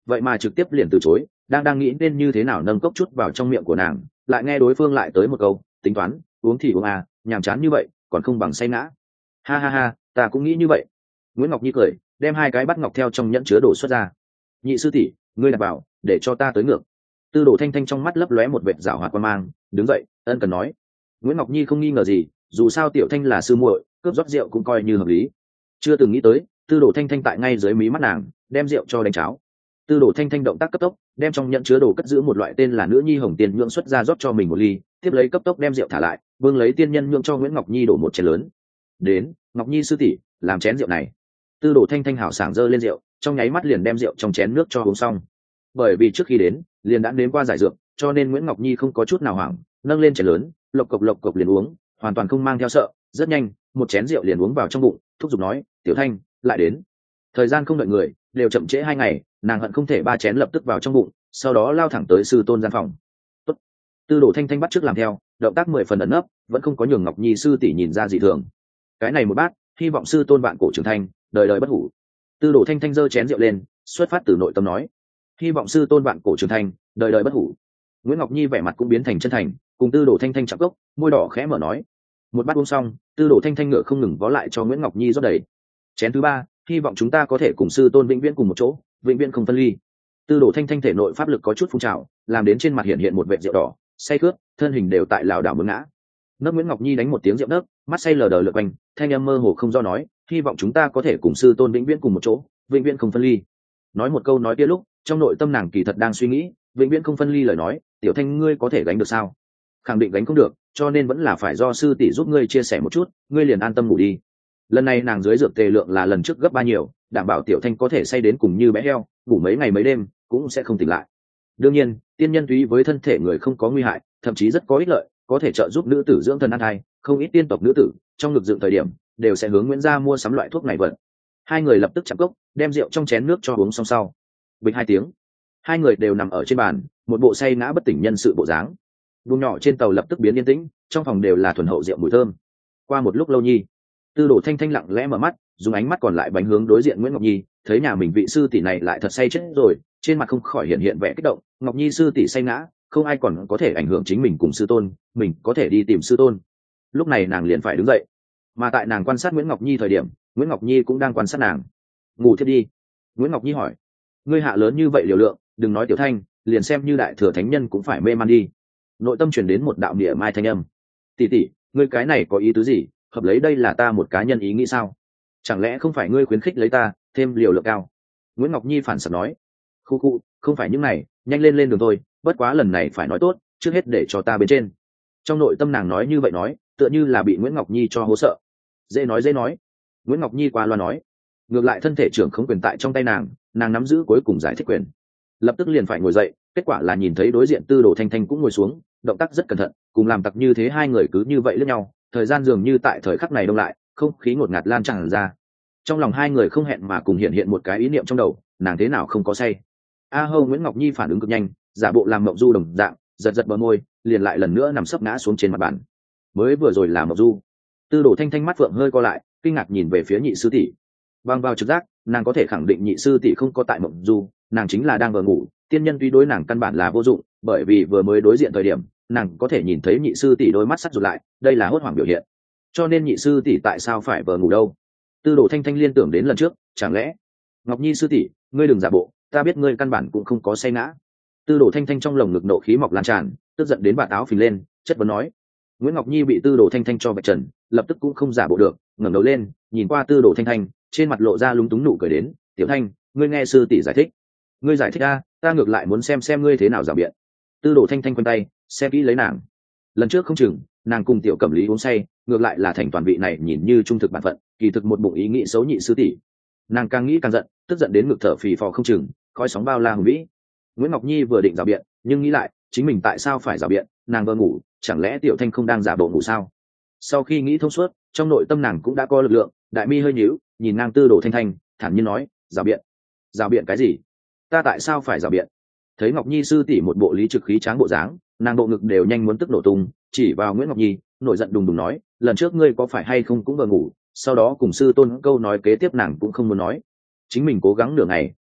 vậy mà trực tiếp liền từ chối, đang đang nghĩ nên như thế nào nâng cốc chút vào trong miệng của nàng, lại nghe đối phương lại tới một câu, tính toán uống thì uống à, nhàm chán như vậy còn không bằng say ngã. Ha ha ha, ta cũng nghĩ như vậy. Nguyễn Ngọc Nhi cười, đem hai cái bát ngọc theo trong nhẫn chứa đồ xuất ra. Nhị sư tỷ, ngươi đặt bảo để cho ta tới ngược. Tư Đồ Thanh Thanh trong mắt lấp lóe một vệt rảo hoạt quan mang, đứng dậy ân cần nói. Nguyễn Ngọc Nhi không nghi ngờ gì, dù sao Tiểu Thanh là sư muội, cướp rót rượu cũng coi như hợp lý. Chưa từng nghĩ tới, Tư Đồ Thanh Thanh tại ngay dưới mí mắt nàng đem rượu cho đánh cháo. Tư Đồ Thanh Thanh động tác cấp tốc, đem trong nhẫn chứa đồ cất giữ một loại tên là nữ nhi hồng tiền nhượng xuất ra rót cho mình một ly, tiếp lấy cấp tốc đem rượu thả lại, vương lấy tiên nhân nhượng cho Nguyễn Ngọc Nhi đổ một chén lớn. Đến, Ngọc Nhi sư tỷ, làm chén rượu này. Tư Đồ Thanh Thanh hảo sảng dơ lên rượu, trong nháy mắt liền đem rượu trong chén nước cho uống xong. Bởi vì trước khi đến, liền đã nếm qua giải dược, cho nên Nguyễn Ngọc Nhi không có chút nào hoảng, nâng lên chén lớn, lộc cộc lộc cộc liền uống, hoàn toàn không mang theo sợ, rất nhanh, một chén rượu liền uống vào trong bụng, thúc giục nói, "Tiểu Thanh, lại đến." Thời gian không đợi người, đều chậm trễ hai ngày, nàng hận không thể ba chén lập tức vào trong bụng, sau đó lao thẳng tới sư tôn gian phòng. Tốt. Tư Đồ Thanh Thanh bắt trước làm theo, động tác mười phần ẩn nấp, vẫn không có nhường Ngọc Nhi sư tỷ nhìn ra dị thường. Cái này một bát, hy vọng sư tôn vạn cổ trưởng thành, đời đời bất hủ. Tư Đồ Thanh Thanh giơ chén rượu lên, xuất phát từ nội tâm nói, hy vọng sư tôn vạn cổ trưởng thành, đời đời bất hủ. Nguyễn Ngọc Nhi vẻ mặt cũng biến thành chân thành, cùng Tư Đồ Thanh Thanh chạm cốc, môi đỏ khẽ mở nói. Một bát uống xong, Tư Đồ Thanh Thanh ngựa không ngừng vó lại cho Nguyễn Ngọc Nhi rót đầy. Chén thứ ba, hy vọng chúng ta có thể cùng sư tôn vĩnh viễn cùng một chỗ, vĩnh viễn không phân ly. Tư Đồ Thanh Thanh thể nội pháp lực có chút phun trào, làm đến trên mặt hiện hiện một vệt rượu đỏ, say khướt, thân hình đều tại lảo đảo mướn ngã. Nấc Nguyễn Ngọc Nhi đánh một tiếng rượu nấc, mắt say lờ đờ lượn quanh, thanh âm mơ hồ không do nói, hy vọng chúng ta có thể cùng sư tôn vĩnh viễn cùng một chỗ, vĩnh viễn không phân ly. Nói một câu nói kia lúc, trong nội tâm nàng kỳ thật đang suy nghĩ, vĩnh viễn không phân ly lời nói, Tiểu Thanh ngươi có thể gánh được sao? Khẳng định gánh không được, cho nên vẫn là phải do sư tỷ giúp ngươi chia sẻ một chút, ngươi liền an tâm ngủ đi. Lần này nàng dưới dược tề lượng là lần trước gấp ba nhiều, đảm bảo Tiểu Thanh có thể say đến cùng như bé heo, ngủ mấy ngày mấy đêm cũng sẽ không tỉnh lại. Đương nhiên, tiên nhân túy với thân thể người không có nguy hại, thậm chí rất có ích lợi, có thể trợ giúp nữ tử dưỡng thân an thai, không ít tiên tộc nữ tử trong ngực dựng thời điểm đều sẽ hướng Nguyễn gia mua sắm loại thuốc này vật. Hai người lập tức chạm cốc, đem rượu trong chén nước cho uống xong sau. Bình hai tiếng, hai người đều nằm ở trên bàn, một bộ say ngã bất tỉnh nhân sự bộ dáng. Buồng nhỏ trên tàu lập tức biến yên tĩnh, trong phòng đều là thuần hậu rượu mùi thơm. Qua một lúc lâu nhi, Tư Đồ Thanh Thanh lặng lẽ mở mắt, dùng ánh mắt còn lại bánh hướng đối diện Nguyễn Ngọc Nhi, thấy nhà mình vị sư tỷ này lại thật say chết rồi, trên mặt không khỏi hiện hiện vẻ kích động. Ngọc Nhi sư tỷ say ngã, không ai còn có thể ảnh hưởng chính mình cùng sư tôn, mình có thể đi tìm sư tôn. Lúc này nàng liền phải đứng dậy, mà tại nàng quan sát Nguyễn Ngọc Nhi thời điểm, Nguyễn Ngọc Nhi cũng đang quan sát nàng. Ngủ thiếp đi. Nguyễn Ngọc Nhi hỏi, ngươi hạ lớn như vậy liều lượng, đừng nói Tiểu Thanh, liền xem như đại thừa thánh nhân cũng phải mê man đi. Nội tâm truyền đến một đạo địa mai thanh âm. Tỷ tỷ, ngươi cái này có ý tứ gì? Hợp lấy đây là ta một cá nhân ý nghĩ sao? Chẳng lẽ không phải ngươi khuyến khích lấy ta thêm liều lượng cao? Nguyễn Ngọc Nhi phản sập nói, khu khu, không phải những này, nhanh lên lên đường thôi, bất quá lần này phải nói tốt, trước hết để cho ta bên trên. Trong nội tâm nàng nói như vậy nói, tựa như là bị Nguyễn Ngọc Nhi cho hố sợ. Dễ nói dễ nói. Nguyễn Ngọc Nhi qua loa nói, ngược lại thân thể trưởng không quyền tại trong tay nàng, nàng nắm giữ cuối cùng giải thích quyền. Lập tức liền phải ngồi dậy, kết quả là nhìn thấy đối diện Tư Đồ Thanh Thanh cũng ngồi xuống, động tác rất cẩn thận, cùng làm tặc như thế hai người cứ như vậy lẫn nhau, thời gian dường như tại thời khắc này đông lại, không khí ngột ngạt lan tràn ra. Trong lòng hai người không hẹn mà cùng hiện hiện một cái ý niệm trong đầu, nàng thế nào không có say. A hô, Nguyễn Ngọc Nhi phản ứng cực nhanh, giả bộ làm mộng du đồng dạng, giật giật bờ môi, liền lại lần nữa nằm sấp ngã xuống trên mặt bàn. Mới vừa rồi là mộng du. Tư Đồ Thanh Thanh mắt phượng hơi co lại, kinh ngạc nhìn về phía nhị sư tỷ. Bằng vào trực giác, nàng có thể khẳng định nhị sư tỷ không có tại mộng du, nàng chính là đang vừa ngủ. Tiên nhân tuy đối nàng căn bản là vô dụng, bởi vì vừa mới đối diện thời điểm, nàng có thể nhìn thấy nhị sư tỷ đôi mắt sắc rụt lại, đây là hốt hoảng biểu hiện. Cho nên nhị sư tỷ tại sao phải vừa ngủ đâu? Tư Đồ Thanh Thanh liên tưởng đến lần trước, chẳng lẽ Ngọc Nhi sư tỷ, ngươi đừng giả bộ, ta biết ngươi căn bản cũng không có say ngã. Tư Đồ Thanh Thanh trong lồng ngực nộ khí mọc lan tràn, tức giận đến bà táo phình lên, chất vấn nói. Nguyễn Ngọc Nhi bị Tư Đồ Thanh Thanh cho vạch trần, lập tức cũng không giả bộ được, ngẩng đầu lên, nhìn qua Tư Đồ Thanh Thanh, trên mặt lộ ra lúng túng nụ cười đến, "Tiểu Thanh, ngươi nghe sư tỷ giải thích." "Ngươi giải thích a, ta ngược lại muốn xem xem ngươi thế nào giảng biện." Tư Đồ Thanh Thanh quanh tay, xem kỹ lấy nàng. Lần trước không chừng, nàng cùng Tiểu Cẩm Lý uống say, ngược lại là thành toàn vị này nhìn như trung thực bản phận, kỳ thực một bụng ý nghĩ xấu nhị sư tỷ. Nàng càng nghĩ càng giận, tức giận đến ngực thở phì phò không chừng, khói sóng bao la hùng vĩ. Nguyễn Ngọc Nhi vừa định giảo biện, nhưng nghĩ lại, chính mình tại sao phải giảo biện, nàng vừa ngủ, chẳng lẽ Tiểu Thanh không đang giả bộ ngủ sao? Sau khi nghĩ thông suốt, trong nội tâm nàng cũng đã có lực lượng, đại mi hơi nhíu, nhìn ngang Tư Đồ Thanh Thanh, thản nhiên nói, giảo biện? Giảo biện cái gì? Ta tại sao phải giảo biện? Thấy Ngọc Nhi sư tỷ một bộ lý trực khí tráng bộ dáng, nàng bộ ngực đều nhanh muốn tức nổ tung, chỉ vào Nguyễn Ngọc Nhi, nổi giận đùng đùng nói, lần trước ngươi có phải hay không cũng vừa ngủ, sau đó cùng sư tôn câu nói kế tiếp nàng cũng không muốn nói. Chính mình cố gắng nửa ngày,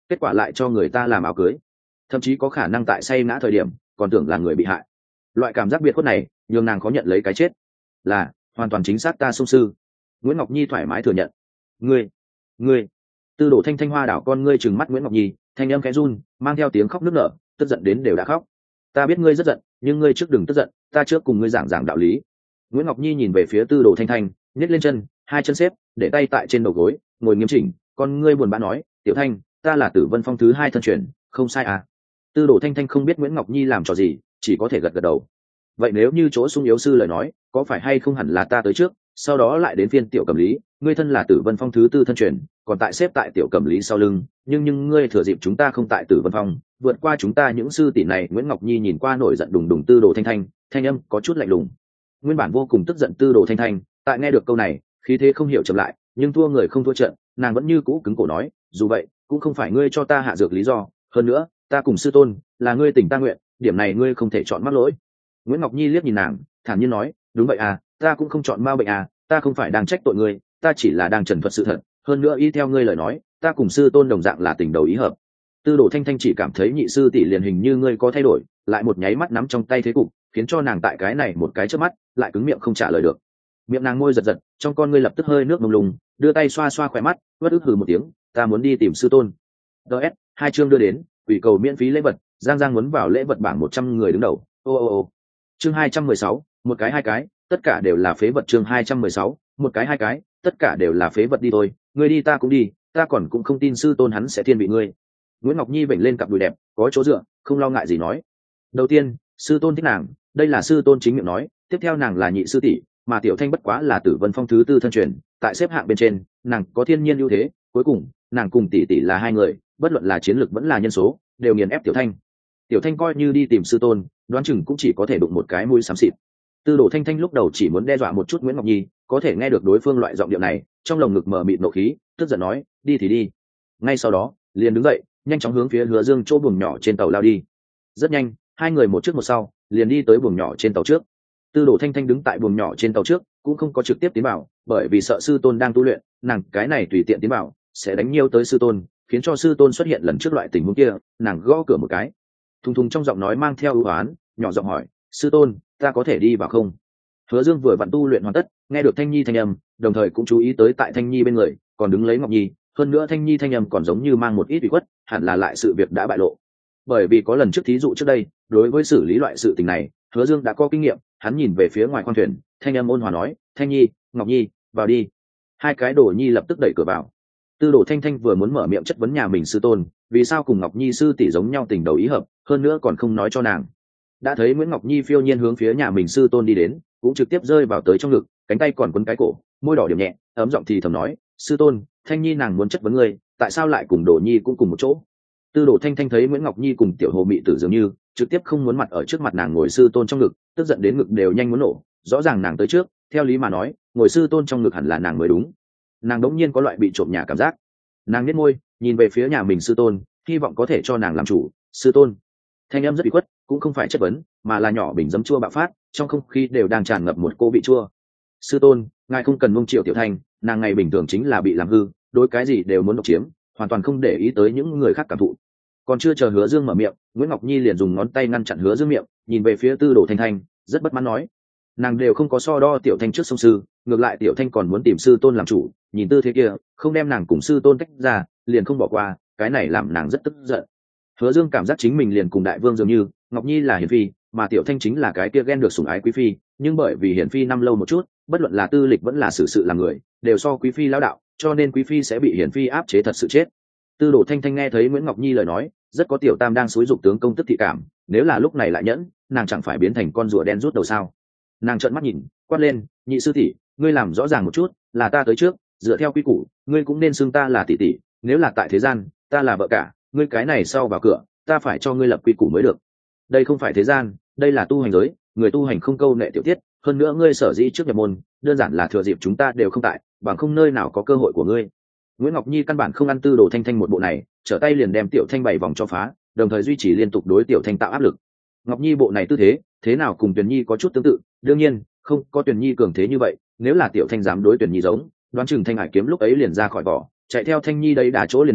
kết quả lại cho người ta làm áo cưới, thậm chí có khả năng tại say ngã thời điểm còn tưởng là người bị hại. Loại cảm giác biệt khuất này nhường nàng khó nhận lấy cái chết. Là hoàn toàn chính xác ta sông sư. Nguyễn Ngọc Nhi thoải mái thừa nhận. Ngươi, ngươi. Tư Đồ Thanh Thanh hoa đảo con ngươi trừng mắt Nguyễn Ngọc Nhi, thanh âm khẽ run, mang theo tiếng khóc nức nở, tức giận đến đều đã khóc. Ta biết ngươi rất giận, nhưng ngươi trước đừng tức giận, ta trước cùng ngươi giảng giảng đạo lý. Nguyễn Ngọc Nhi nhìn về phía Tư Đồ Thanh Thanh, nhếch lên chân, hai chân xếp, để tay tại trên đầu gối, ngồi nghiêm chỉnh, con ngươi buồn bã nói, "Tiểu Thanh, ta là Tử Vân Phong thứ hai thân truyền, không sai à?" Tư Đồ Thanh Thanh không biết Nguyễn Ngọc Nhi làm trò gì, chỉ có thể gật gật đầu. Vậy nếu như chỗ sung yếu sư lời nói, có phải hay không hẳn là ta tới trước, sau đó lại đến phiên Tiểu Cẩm Lý, ngươi thân là Tử Vân Phong thứ tư thân truyền, còn tại xếp tại Tiểu Cẩm Lý sau lưng, nhưng nhưng ngươi thừa dịp chúng ta không tại Tử Vân Phong, vượt qua chúng ta những sư tỷ này. Nguyễn Ngọc Nhi nhìn qua nổi giận đùng đùng Tư Đồ Thanh Thanh, thanh âm có chút lạnh lùng. Nguyên bản vô cùng tức giận Tư Đồ Thanh Thanh, tại nghe được câu này, khí thế không hiểu chậm lại, nhưng thua người không thua trận, nàng vẫn như cũ cứng cổ nói, dù vậy, cũng không phải ngươi cho ta hạ dược lý do, hơn nữa, ta cùng sư tôn, là ngươi tình ta nguyện, điểm này ngươi không thể chọn mắc lỗi. Nguyễn Ngọc Nhi liếc nhìn nàng, thản nhiên nói, đúng vậy à, ta cũng không chọn ma bệnh à, ta không phải đang trách tội ngươi, ta chỉ là đang trần thuật sự thật, hơn nữa y theo ngươi lời nói, ta cùng sư tôn đồng dạng là tình đầu ý hợp. Tư Đồ Thanh Thanh chỉ cảm thấy nhị sư tỷ liền hình như ngươi có thay đổi, lại một nháy mắt nắm trong tay thế cục, khiến cho nàng tại cái này một cái chớp mắt, lại cứng miệng không trả lời được. Miệng nàng môi giật giật, trong con ngươi lập tức hơi nước mông lung, đưa tay xoa xoa khỏe mắt, bất ức hừ một tiếng, ta muốn đi tìm sư tôn. ds hai chương đưa đến, ủy cầu miễn phí lễ vật, Giang Giang muốn vào lễ vật bảng một trăm người đứng đầu. Ô ô ô. Chương hai trăm mười sáu, một cái hai cái, tất cả đều là phế vật. Chương hai trăm mười sáu, một cái hai cái, tất cả đều là phế vật. Đi thôi, ngươi đi ta cũng đi, ta còn cũng không tin sư tôn hắn sẽ thiên vị ngươi. Nguyễn Ngọc Nhi vểnh lên cặp đùi đẹp, có chỗ dựa, không lo ngại gì nói. Đầu tiên, sư tôn thích nàng, đây là sư tôn chính miệng nói, tiếp theo nàng là nhị sư tỷ, mà Tiểu Thanh bất quá là Tử Vân Phong thứ tư thân truyền, tại xếp hạng bên trên, nàng có thiên nhiên ưu thế, cuối cùng, nàng cùng tỷ tỷ là hai người, bất luận là chiến lược vẫn là nhân số, đều nghiền ép Tiểu Thanh. Tiểu Thanh coi như đi tìm sư tôn, đoán chừng cũng chỉ có thể đụng một cái mũi xám xịt. Tư Đồ Thanh Thanh lúc đầu chỉ muốn đe dọa một chút Nguyễn Ngọc Nhi, có thể nghe được đối phương loại giọng điệu này, trong lồng ngực mở mịt nộ khí, tức giận nói, đi thì đi. Ngay sau đó, liền đứng dậy, nhanh chóng hướng phía Hứa Dương chỗ buồng nhỏ trên tàu lao đi. Rất nhanh, hai người một trước một sau, liền đi tới buồng nhỏ trên tàu trước. Tư Đồ Thanh Thanh đứng tại buồng nhỏ trên tàu trước, cũng không có trực tiếp tiến vào, bởi vì sợ sư tôn đang tu luyện, nàng cái này tùy tiện tiến vào, sẽ đánh nhiều tới sư tôn, khiến cho sư tôn xuất hiện lần trước loại tình huống kia. Nàng gõ cửa một cái, thùng thùng trong giọng nói mang theo ưu oán, nhỏ giọng hỏi, sư tôn, ta có thể đi vào không? Hứa Dương vừa vặn tu luyện hoàn tất, nghe được Thanh Nhi thanh âm, đồng thời cũng chú ý tới tại Thanh Nhi bên người còn đứng lấy Ngọc Nhi, hơn nữa Thanh Nhi thanh âm còn giống như mang một ít ủy khuất, hẳn là lại sự việc đã bại lộ. Bởi vì có lần trước thí dụ trước đây, đối với xử lý loại sự tình này, Hứa Dương đã có kinh nghiệm, hắn nhìn về phía ngoài khoang thuyền, thanh âm ôn hòa nói, Thanh Nhi, Ngọc Nhi, vào đi. Hai cái đồ nhi lập tức đẩy cửa vào. Tư Đồ Thanh Thanh vừa muốn mở miệng chất vấn nhà mình sư tôn, vì sao cùng Ngọc Nhi sư tỷ giống nhau tình đầu ý hợp, hơn nữa còn không nói cho nàng. Đã thấy Nguyễn Ngọc Nhi phiêu nhiên hướng phía nhà mình sư tôn đi đến, cũng trực tiếp rơi vào tới trong ngực, cánh tay còn quấn cái cổ, môi đỏ điểm nhẹ, ấm giọng thì thầm nói, sư tôn, Thanh Nhi nàng muốn chất vấn ngươi, tại sao lại cùng Đồ Nhi cũng cùng một chỗ? Tư Đồ Thanh Thanh thấy Nguyễn Ngọc Nhi cùng tiểu hồ mị tử dường như trực tiếp không muốn mặt ở trước mặt nàng ngồi sư tôn trong ngực, tức giận đến ngực đều nhanh muốn nổ. Rõ ràng nàng tới trước, theo lý mà nói, ngồi sư tôn trong ngực hẳn là nàng mới đúng. Nàng đống nhiên có loại bị trộm nhà cảm giác. Nàng nhếch môi, nhìn về phía nhà mình sư tôn, hy vọng có thể cho nàng làm chủ. Sư tôn, thanh âm rất bị khuất, cũng không phải chất vấn, mà là nhỏ bình giấm chua bạo phát, trong không khí đều đang tràn ngập một cô vị chua. Sư tôn, ngài không cần mông triệu Tiểu Thanh, nàng ngày bình thường chính là bị làm hư, đối cái gì đều muốn độc chiếm, hoàn toàn không để ý tới những người khác cảm thụ. Còn chưa chờ Hứa Dương mở miệng, Nguyễn Ngọc Nhi liền dùng ngón tay ngăn chặn Hứa Dương miệng, nhìn về phía Tư Đồ Thanh Thanh, rất bất mãn nói, nàng đều không có so đo Tiểu Thanh trước sông sư, ngược lại Tiểu Thanh còn muốn tìm sư tôn làm chủ, nhìn tư thế kia, không đem nàng cùng sư tôn tách ra, liền không bỏ qua, cái này làm nàng rất tức giận. Hứa Dương cảm giác chính mình liền cùng đại vương dường như, Ngọc Nhi là hiển phi, mà Tiểu Thanh chính là cái kia ghen được sủng ái quý phi, nhưng bởi vì hiển phi năm lâu một chút, bất luận là tư lịch vẫn là xử sự làm người, đều so quý phi lão đạo, cho nên quý phi sẽ bị hiển phi áp chế thật sự chết. Tư Đồ Thanh Thanh nghe thấy Nguyễn Ngọc Nhi lời nói, rất có tiểu tam đang xúi dục tướng công tức thị cảm, nếu là lúc này lại nhẫn, nàng chẳng phải biến thành con rùa đen rút đầu sao? Nàng trợn mắt nhìn, quát lên, nhị sư tỷ, ngươi làm rõ ràng một chút, là ta tới trước, dựa theo quy củ, ngươi cũng nên xưng ta là tỷ tỷ, nếu là tại thế gian, ta là vợ cả, ngươi cái này sau vào cửa, ta phải cho ngươi lập quy củ mới được. Đây không phải thế gian, đây là tu hành giới, người tu hành không câu nệ tiểu tiết, hơn nữa ngươi sở dĩ trước nhập môn, đơn giản là thừa dịp chúng ta đều không tại, bằng không nơi nào có cơ hội của ngươi. Nguyễn Ngọc Nhi căn bản không ăn Tư Đồ Thanh Thanh một bộ này, trở tay liền đem Tiểu Thanh bảy vòng cho phá, đồng thời duy trì liên tục đối Tiểu Thanh tạo áp lực. Ngọc Nhi bộ này tư thế, thế nào cùng Tuyền Nhi có chút tương tự, đương nhiên, không có Tuyền Nhi cường thế như vậy, nếu là Tiểu Thanh dám đối Tuyền Nhi giống, đoán chừng Thanh Hải kiếm lúc ấy liền ra khỏi vỏ, chạy theo Thanh Nhi đấy đả chỗ liền đi,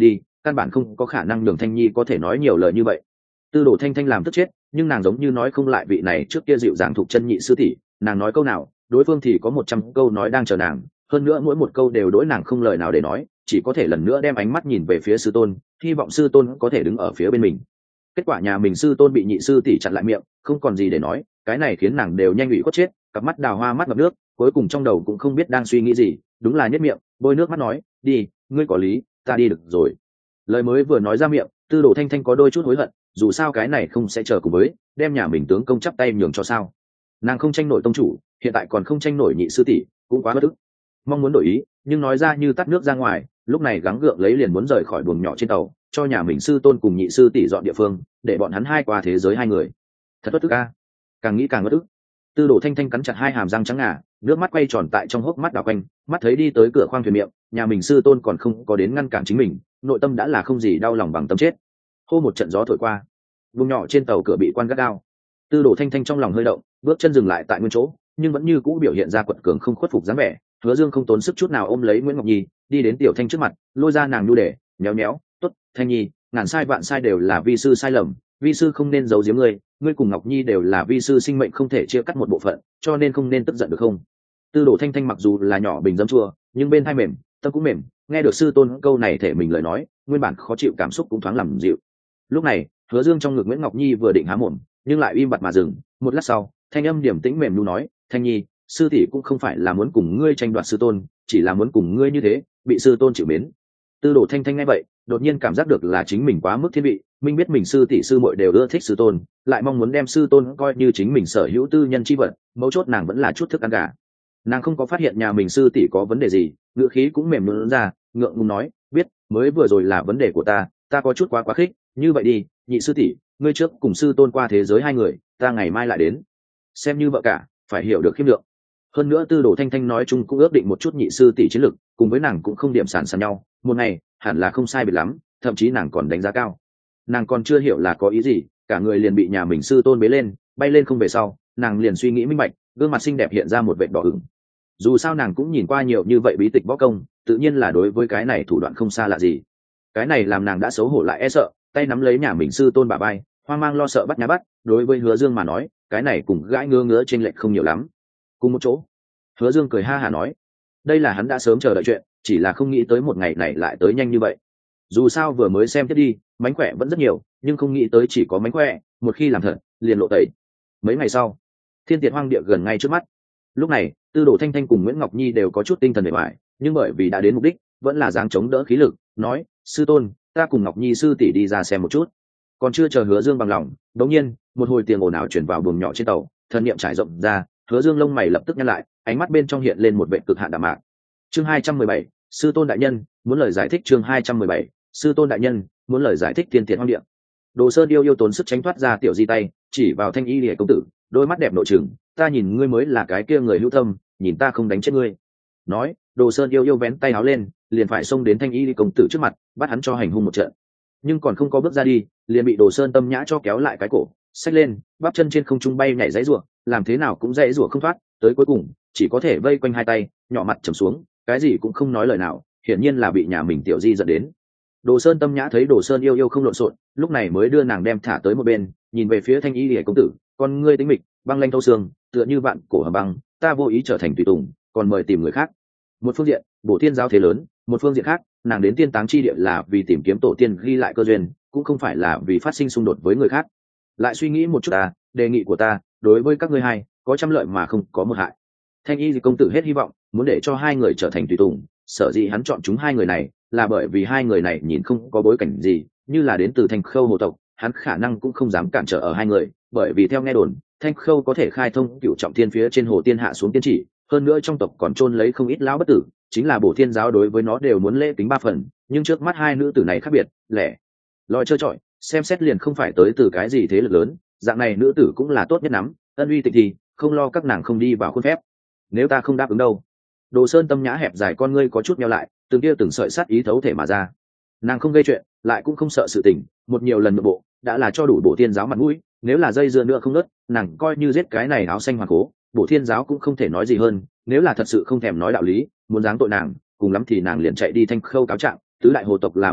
căn bản không có khả năng nhường Thanh Nhi có thể nói nhiều lời như vậy. Tư Đồ Thanh Thanh làm tức chết, nhưng nàng giống như nói không lại vị này trước kia dịu dàng thuộc chân nhị sư tỷ, nàng nói câu nào đối phương thì có một trăm câu nói đang chờ nàng, hơn nữa mỗi một câu đều đối nàng không lời nào để nói, chỉ có thể lần nữa đem ánh mắt nhìn về phía sư tôn, hy vọng sư tôn có thể đứng ở phía bên mình. Kết quả nhà mình sư tôn bị nhị sư tỷ chặn lại miệng, không còn gì để nói, cái này khiến nàng đều nhanh ủy khuất chết, cặp mắt đào hoa mắt ngập nước, cuối cùng trong đầu cũng không biết đang suy nghĩ gì, đúng là nhất miệng bôi nước mắt nói, đi, ngươi có lý, ta đi được rồi. Lời mới vừa nói ra miệng, Tư Đồ Thanh Thanh có đôi chút hối hận, dù sao cái này không sẽ chờ cùng với đem nhà mình tướng công chắp tay nhường cho sao. Nàng không tranh nổi tông chủ, hiện tại còn không tranh nổi nhị sư tỷ, cũng quá bất ức. Mong muốn đổi ý, nhưng nói ra như tắt nước ra ngoài, lúc này gắng gượng lấy liền muốn rời khỏi buồng nhỏ trên tàu, cho nhà mình sư tôn cùng nhị sư tỷ dọn địa phương, để bọn hắn hai qua thế giới hai người. Thật bất ức a, càng nghĩ càng bất ức. Tư Đồ Thanh Thanh cắn chặt hai hàm răng trắng ngà, nước mắt quay tròn tại trong hốc mắt đảo quanh, mắt thấy đi tới cửa khoang thuyền miệng, nhà mình sư tôn còn không có đến ngăn cản chính mình, nội tâm đã là không gì đau lòng bằng tâm chết. Hô một trận gió thổi qua, vùng nhỏ trên tàu cửa bị quan gắt gao. Tư Đồ Thanh Thanh trong lòng hơi động, bước chân dừng lại tại nguyên chỗ, nhưng vẫn như cũ biểu hiện ra quật cường không khuất phục dáng vẻ. Hứa Dương không tốn sức chút nào ôm lấy Nguyễn Ngọc Nhi, đi đến Tiểu Thanh trước mặt, lôi ra nàng nhu để, nhéo nhéo, "Tốt, Thanh Nhi, ngàn sai vạn sai đều là vi sư sai lầm, vi sư không nên giấu giếm ngươi, ngươi cùng Ngọc Nhi đều là vi sư sinh mệnh không thể chia cắt một bộ phận, cho nên không nên tức giận được không?" Tư Đồ Thanh Thanh mặc dù là nhỏ bình dấm chua, nhưng bên tai mềm, tâm cũng mềm, nghe được sư tôn câu này thể mình lời nói, nguyên bản khó chịu cảm xúc cũng thoáng làm dịu. Lúc này, Hứa Dương trong ngực Nguyễn Ngọc Nhi vừa định há mồm, nhưng lại im bặt mà dừng, một lát sau, thanh âm điềm tĩnh mềm nu nói, "Thanh Nhi, sư tỷ cũng không phải là muốn cùng ngươi tranh đoạt sư tôn, chỉ là muốn cùng ngươi như thế, bị sư tôn chịu mến." Tư Đồ Thanh Thanh nghe vậy, đột nhiên cảm giác được là chính mình quá mức thiên vị, minh biết mình sư tỷ sư muội đều ưa thích sư tôn, lại mong muốn đem sư tôn coi như chính mình sở hữu tư nhân chi vật, mấu chốt nàng vẫn là chút thức ăn gà. Nàng không có phát hiện nhà mình sư tỷ có vấn đề gì, ngữ khí cũng mềm nhũn ra, ngượng ngùng nói, "Biết, mới vừa rồi là vấn đề của ta, ta có chút quá quá khích, như vậy đi, nhị sư tỷ, ngươi trước cùng sư tôn qua thế giới hai người, ta ngày mai lại đến." Xem như vợ cả, phải hiểu được khiêm lượng. Hơn nữa Tư Đồ Thanh Thanh nói chung cũng ước định một chút nhị sư tỷ chiến lực, cùng với nàng cũng không điểm sàn sàn nhau, một ngày hẳn là không sai biệt lắm, thậm chí nàng còn đánh giá cao. Nàng còn chưa hiểu là có ý gì, cả người liền bị nhà mình sư tôn bế lên, bay lên không về sau, nàng liền suy nghĩ minh bạch, gương mặt xinh đẹp hiện ra một vệt đỏ ửng. Dù sao nàng cũng nhìn qua nhiều như vậy bí tịch võ công, tự nhiên là đối với cái này thủ đoạn không xa lạ gì. Cái này làm nàng đã xấu hổ lại e sợ, tay nắm lấy nhà mình sư tôn bà bay, hoang mang lo sợ bắt nhá bắt, đối với Hứa Dương mà nói, cái này cùng gãi ngứa ngứa trên lệch không nhiều lắm. Cùng một chỗ, Hứa Dương cười ha hả nói, đây là hắn đã sớm chờ đợi chuyện, chỉ là không nghĩ tới một ngày này lại tới nhanh như vậy. Dù sao vừa mới xem tiếp đi, mánh khỏe vẫn rất nhiều, nhưng không nghĩ tới chỉ có mánh khỏe, một khi làm thật, liền lộ tẩy. Mấy ngày sau, Thiên Tiệt Hoang Địa gần ngay trước mắt. Lúc này, Tư Đồ Thanh Thanh cùng Nguyễn Ngọc Nhi đều có chút tinh thần bề ngoài, nhưng bởi vì đã đến mục đích, vẫn là dáng chống đỡ khí lực, nói, "Sư tôn, ta cùng Ngọc Nhi sư tỷ đi ra xem một chút." Còn chưa chờ Hứa Dương bằng lòng, đột nhiên, một hồi tiếng ồn ào truyền vào buồng nhỏ trên tàu, thần niệm trải rộng ra, Hứa Dương lông mày lập tức nhăn lại, ánh mắt bên trong hiện lên một vẻ cực hạn đạm mạc. Chương hai trăm mười bảy, sư tôn đại nhân, muốn lời giải thích. Chương hai trăm mười bảy, sư tôn đại nhân, muốn lời giải thích. Thiên Tiệt Hoang Địa. Đồ Sơn yêu yêu tốn sức tránh thoát ra tiểu di tay, chỉ vào Thanh Y Liễu công tử, đôi mắt đẹp nội trừng, "Ta nhìn ngươi mới là cái kia người hữu tâm, nhìn ta không đánh chết ngươi." Nói, Đồ Sơn yêu yêu vén tay áo lên, liền phải xông đến Thanh Y Liễu công tử trước mặt, bắt hắn cho hành hung một trận. Nhưng còn không có bước ra đi, liền bị Đồ Sơn Tâm Nhã cho kéo lại cái cổ, xách lên, bắp chân trên không trung bay nhảy giãy giụa, làm thế nào cũng giãy giụa không thoát, tới cuối cùng, chỉ có thể vây quanh hai tay, nhỏ mặt trầm xuống, cái gì cũng không nói lời nào, hiển nhiên là bị nhà mình tiểu di giận đến. Đồ Sơn Tâm Nhã thấy Đồ Sơn yêu yêu không lộn xộn, lúc này mới đưa nàng đem thả tới một bên, nhìn về phía Thanh Y Liễu công tử, "Con ngươi tính mịch, băng lanh thấu xương, tựa như vạn cổ hầm băng, ta vô ý trở thành tùy tùng, còn mời tìm người khác." Một phương diện, Bổ Thiên giáo thế lớn, một phương diện khác, nàng đến Tiên Táng chi địa là vì tìm kiếm tổ tiên ghi lại cơ duyên, cũng không phải là vì phát sinh xung đột với người khác. Lại suy nghĩ một chút ta, đề nghị của ta, đối với các ngươi hai, có trăm lợi mà không có một hại. Thanh Y công tử hết hy vọng, muốn để cho hai người trở thành tùy tùng, sở dĩ hắn chọn chúng hai người này, là bởi vì hai người này nhìn không có bối cảnh gì, như là đến từ Thanh Khâu hồ tộc, hắn khả năng cũng không dám cản trở ở hai người, bởi vì theo nghe đồn, Thanh Khâu có thể khai thông cửu trọng thiên phía trên hồ tiên hạ xuống tiên chỉ, hơn nữa trong tộc còn chôn lấy không ít lão bất tử, chính là Bổ Thiên giáo đối với nó đều muốn lễ kính ba phần, nhưng trước mắt hai nữ tử này khác biệt, lẻ loi trơ trọi, xem xét liền không phải tới từ cái gì thế lực lớn, dạng này nữ tử cũng là tốt nhất lắm, ân uy tịch thì không lo các nàng không đi vào khuôn phép. Nếu ta không đáp ứng đâu? Đồ Sơn Tâm Nhã hẹp dài con ngươi có chút nheo lại, từng kia từng sợi sát ý thấu thể mà ra. Nàng không gây chuyện, lại cũng không sợ sự tình, một nhiều lần nội bộ đã là cho đủ Bổ Thiên giáo mặt mũi, nếu là dây dưa nữa không nớt, nàng coi như giết cái này áo xanh hoàng cố, Bổ Thiên giáo cũng không thể nói gì hơn, nếu là thật sự không thèm nói đạo lý, muốn giáng tội nàng, cùng lắm thì nàng liền chạy đi Thanh Khâu cáo trạng, tứ đại hồ tộc là một nhà,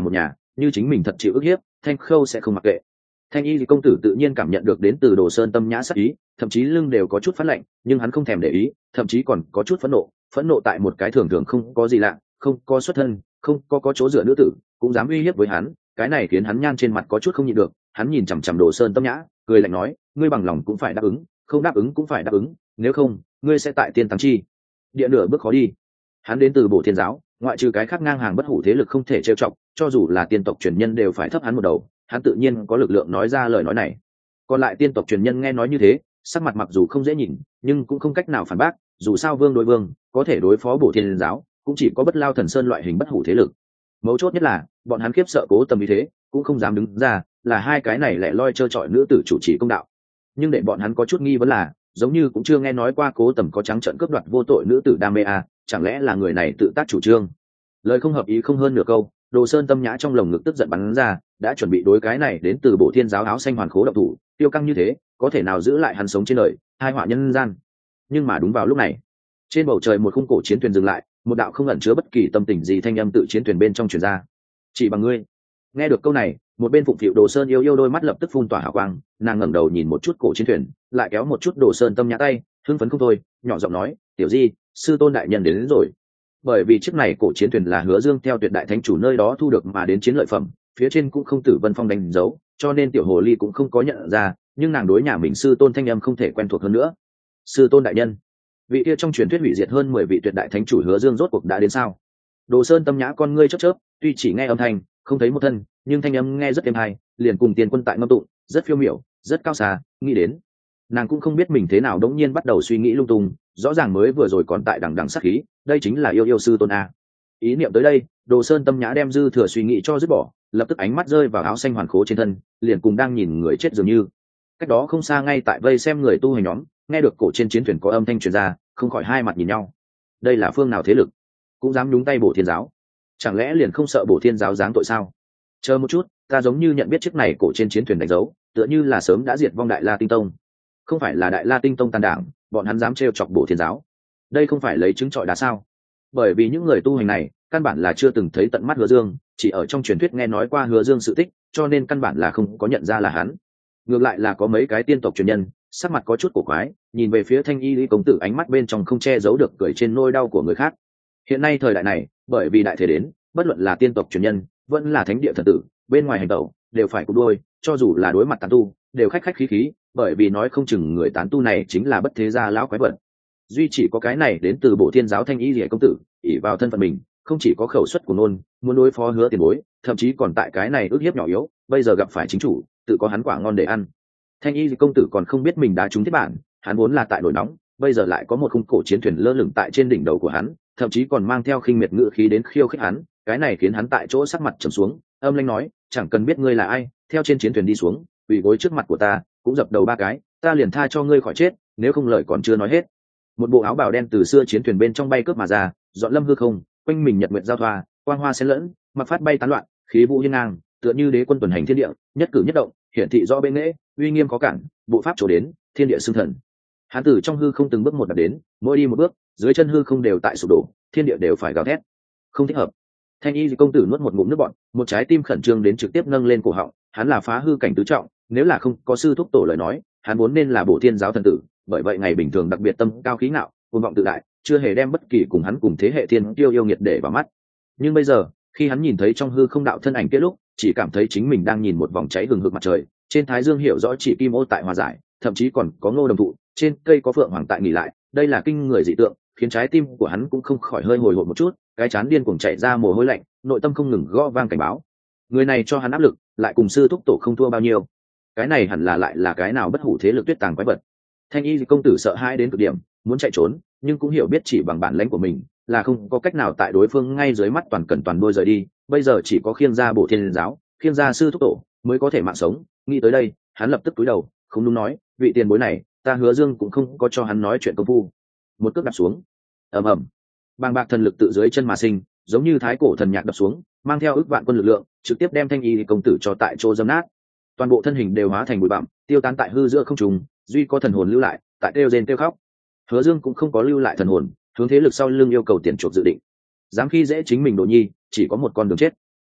như chính mình thật chịu ức hiếp, Thanh Khâu sẽ không mặc kệ. Thanh Y công tử tự nhiên cảm nhận được đến từ Đồ Sơn Tâm Nhã sát ý, thậm chí lưng đều có chút phát lạnh, nhưng hắn không thèm để ý, thậm chí còn có chút phẫn nộ, phẫn nộ tại một cái thường thường không có gì lạ, không có xuất thân, không có có chỗ dựa nữ tử, cũng dám uy hiếp với hắn, cái này khiến hắn nhan trên mặt có chút không nhịn được, hắn nhìn chằm chằm Đồ Sơn Tâm Nhã, cười lạnh nói, ngươi bằng lòng cũng phải đáp ứng, không đáp ứng cũng phải đáp ứng, nếu không, ngươi sẽ tại tiên tăng chi địa nửa bước khó đi. Hắn đến từ Bổ Thiên giáo, ngoại trừ cái khác ngang hàng bất hủ thế lực không thể trêu chọc, cho dù là tiên tộc truyền nhân đều phải thấp hắn một đầu, hắn tự nhiên có lực lượng nói ra lời nói này. Còn lại tiên tộc truyền nhân nghe nói như thế, sắc mặt mặc dù không dễ nhìn, nhưng cũng không cách nào phản bác, dù sao vương đối vương, có thể đối phó Bổ Thiên giáo, cũng chỉ có Bất Lao Thần Sơn loại hình bất hủ thế lực. Mấu chốt nhất là, bọn hắn khiếp sợ Cố Tầm như thế, cũng không dám đứng ra, là hai cái này lẻ loi trơ trọi nữ tử chủ trì công đạo. Nhưng để bọn hắn có chút nghi vấn là, giống như cũng chưa nghe nói qua Cố Tầm có trắng trợn cướp đoạt vô tội nữ tử đam mê à, chẳng lẽ là người này tự tác chủ trương? Lời không hợp ý không hơn nửa câu, Đồ Sơn Tâm Nhã trong lồng ngực tức giận bắn ra, đã chuẩn bị đối cái này đến từ Bổ Thiên giáo áo xanh hoàn khố động thủ, tiêu căng như thế, có thể nào giữ lại hắn sống trên đời, hai họa nhân gian. Nhưng mà đúng vào lúc này, trên bầu trời một khung cổ chiến thuyền dừng lại, một đạo không ẩn chứa bất kỳ tâm tình gì thanh âm tự chiến thuyền bên trong truyền ra. Chỉ bằng ngươi. Nghe được câu này, một bên phụng phịu Đồ Sơn yêu yêu đôi mắt lập tức phun tỏa hào quang, nàng ngẩng đầu nhìn một chút cổ chiến thuyền, lại kéo một chút Đồ Sơn Tâm Nhã tay, hưng phấn không thôi, nhỏ giọng nói, tiểu di, sư tôn đại nhân đến, đến rồi. Bởi vì chiếc này cổ chiến thuyền là Hứa Dương theo Tuyệt Đại Thánh chủ nơi đó thu được mà đến chiến lợi phẩm, phía trên cũng không tử vân phong đánh dấu, cho nên tiểu hồ ly cũng không có nhận ra, nhưng nàng đối nhà mình sư tôn thanh âm không thể quen thuộc hơn nữa. Sư tôn đại nhân, vị kia trong truyền thuyết hủy diệt hơn mười vị Tuyệt Đại Thánh chủ Hứa Dương rốt cuộc đã đến sao? Đồ Sơn Tâm Nhã con ngươi chớp chớp, tuy chỉ nghe âm thanh, không thấy một thân, nhưng thanh âm nghe rất êm hay, liền cùng tiền quân tại ngâm tụng, rất phiêu miểu, rất cao xa, nghĩ đến. Nàng cũng không biết mình thế nào đống nhiên bắt đầu suy nghĩ lung tung, rõ ràng mới vừa rồi còn tại đằng đằng sát khí, đây chính là yêu yêu sư tôn a. Ý niệm tới đây, Đồ Sơn Tâm Nhã đem dư thừa suy nghĩ cho dứt bỏ, lập tức ánh mắt rơi vào áo xanh hoàn khố trên thân, liền cùng đang nhìn người chết dường như. Cách đó không xa ngay tại vây xem người tu hành nhóm, nghe được cổ trên chiến thuyền có âm thanh truyền ra, không khỏi hai mặt nhìn nhau. Đây là phương nào thế lực, cũng dám nhúng tay Bổ Thiên giáo? Chẳng lẽ liền không sợ Bổ Thiên giáo giáng tội sao? Chờ một chút, ta giống như nhận biết chiếc này cổ trên chiến thuyền đánh dấu, tựa như là sớm đã diệt vong Đại La Tinh Tông. Không phải là Đại La Tinh Tông tàn đảng, bọn hắn dám trêu chọc Bổ Thiên giáo? Đây không phải lấy trứng trọi đá sao? Bởi vì những người tu hành này căn bản là chưa từng thấy tận mắt Hứa Dương, chỉ ở trong truyền thuyết nghe nói qua Hứa Dương sự tích, cho nên căn bản là không có nhận ra là hắn. Ngược lại là có mấy cái tiên tộc truyền nhân, sắc mặt có chút cổ quái, nhìn về phía Thanh Y Lý công tử, ánh mắt bên trong không che giấu được cười trên nỗi đau của người khác. Hiện nay thời đại này, bởi vì đại thế đến, bất luận là tiên tộc truyền nhân, vẫn là thánh địa thần tử, bên ngoài hành tẩu đều phải cụp đuôi, cho dù là đối mặt tán tu, đều khách khách khí khí, bởi vì nói không chừng người tán tu này chính là bất thế gia lão quái vật. Duy chỉ có cái này đến từ Bộ Thiên giáo Thanh Y Liễu công tử, ỷ vào thân phận mình, không chỉ có khẩu suất của nôn, muốn đối phó Hứa tiền bối, thậm chí còn tại cái này ước hiếp nhỏ yếu, bây giờ gặp phải chính chủ, tự có hắn quả ngon để ăn. Thanh Y công tử còn không biết mình đã trúng thiết bản, hắn vốn là tại nổi nóng, bây giờ lại có một khung cổ chiến thuyền lơ lửng tại trên đỉnh đầu của hắn, thậm chí còn mang theo khinh miệt ngữ khí đến khiêu khích hắn, cái này khiến hắn tại chỗ sắc mặt trầm xuống, âm lãnh nói, chẳng cần biết ngươi là ai, theo trên chiến thuyền đi xuống, quỳ gối trước mặt của ta, cũng dập đầu ba cái, ta liền tha cho ngươi khỏi chết, nếu không lời còn chưa nói hết. Một bộ áo bào đen từ xưa chiến thuyền bên trong bay cướp mà ra, dọn lâm hư không, quanh mình nhật nguyệt giao thoa, quang hoa xen lẫn, mặc phát bay tán loạn, khí vũ hiên ngang, tựa như đế quân tuần hành thiên địa, nhất cử nhất động hiển thị rõ bên nghệ, uy nghiêm có cản, bộ pháp chỗ đến, thiên địa xưng thần. Hắn tử trong hư không từng bước một đạp đến, mỗi đi một bước, dưới chân hư không đều tại sụp đổ, thiên địa đều phải gào thét. Không thích hợp. Thanh Y công tử nuốt một ngụm nước bọt, một trái tim khẩn trương đến trực tiếp nâng lên cổ họng, hắn là phá hư cảnh tứ trọng, nếu là không có sư thúc tổ lời nói, hắn vốn nên là Bộ Thiên giáo thần tử, bởi vậy ngày bình thường đặc biệt tâm cao khí ngạo, cuồng vọng tự đại, chưa hề đem bất kỳ cùng hắn cùng thế hệ thiên tiêu yêu nghiệt để vào mắt. Nhưng bây giờ, khi hắn nhìn thấy trong hư không đạo thân ảnh kia lúc, chỉ cảm thấy chính mình đang nhìn một vòng cháy hừng hực mặt trời, trên thái dương hiểu rõ chỉ kim ô tại hòa giải, thậm chí còn có ngô đồng thụ, trên cây có phượng hoàng tại nghỉ lại, đây là kinh người dị tượng, khiến trái tim của hắn cũng không khỏi hơi hồi hộp một chút, cái chán điên cuồng chảy ra mồ hôi lạnh, nội tâm không ngừng gõ vang cảnh báo. Người này cho hắn áp lực, lại cùng sư thúc tổ không thua bao nhiêu. Cái này hẳn là lại là cái nào bất hủ thế lực tuyết tàng quái vật. Thanh Y công tử sợ hãi đến cực điểm, muốn chạy trốn, nhưng cũng hiểu biết chỉ bằng bản lãnh của mình là không có cách nào tại đối phương ngay dưới mắt toàn cần toàn đôi rời đi, bây giờ chỉ có khiêng ra Bộ Thiên giáo, khiêng ra sư thúc tổ mới có thể mạng sống. Nghĩ tới đây, hắn lập tức cúi đầu, không đúng nói, vị tiền bối này, ta Hứa Dương cũng không có cho hắn nói chuyện công phu. Một cước đạp xuống, ầm ầm, bàng bạc thần lực tự dưới chân mà sinh, giống như thái cổ thần nhạc đập xuống, mang theo ức vạn quân lực lượng, trực tiếp đem Thanh Y công tử cho tại chỗ dâm nát. Toàn bộ thân hình đều hóa thành bụi bặm, tiêu tán tại hư giữa không trung, duy có thần hồn lưu lại, tại kêu rên kêu khóc. Hứa Dương cũng không có lưu lại thần hồn, hướng thế lực sau lưng yêu cầu tiền chuộc dự định. Dám khi dễ chính mình Đồ Nhi, chỉ có một con đường chết.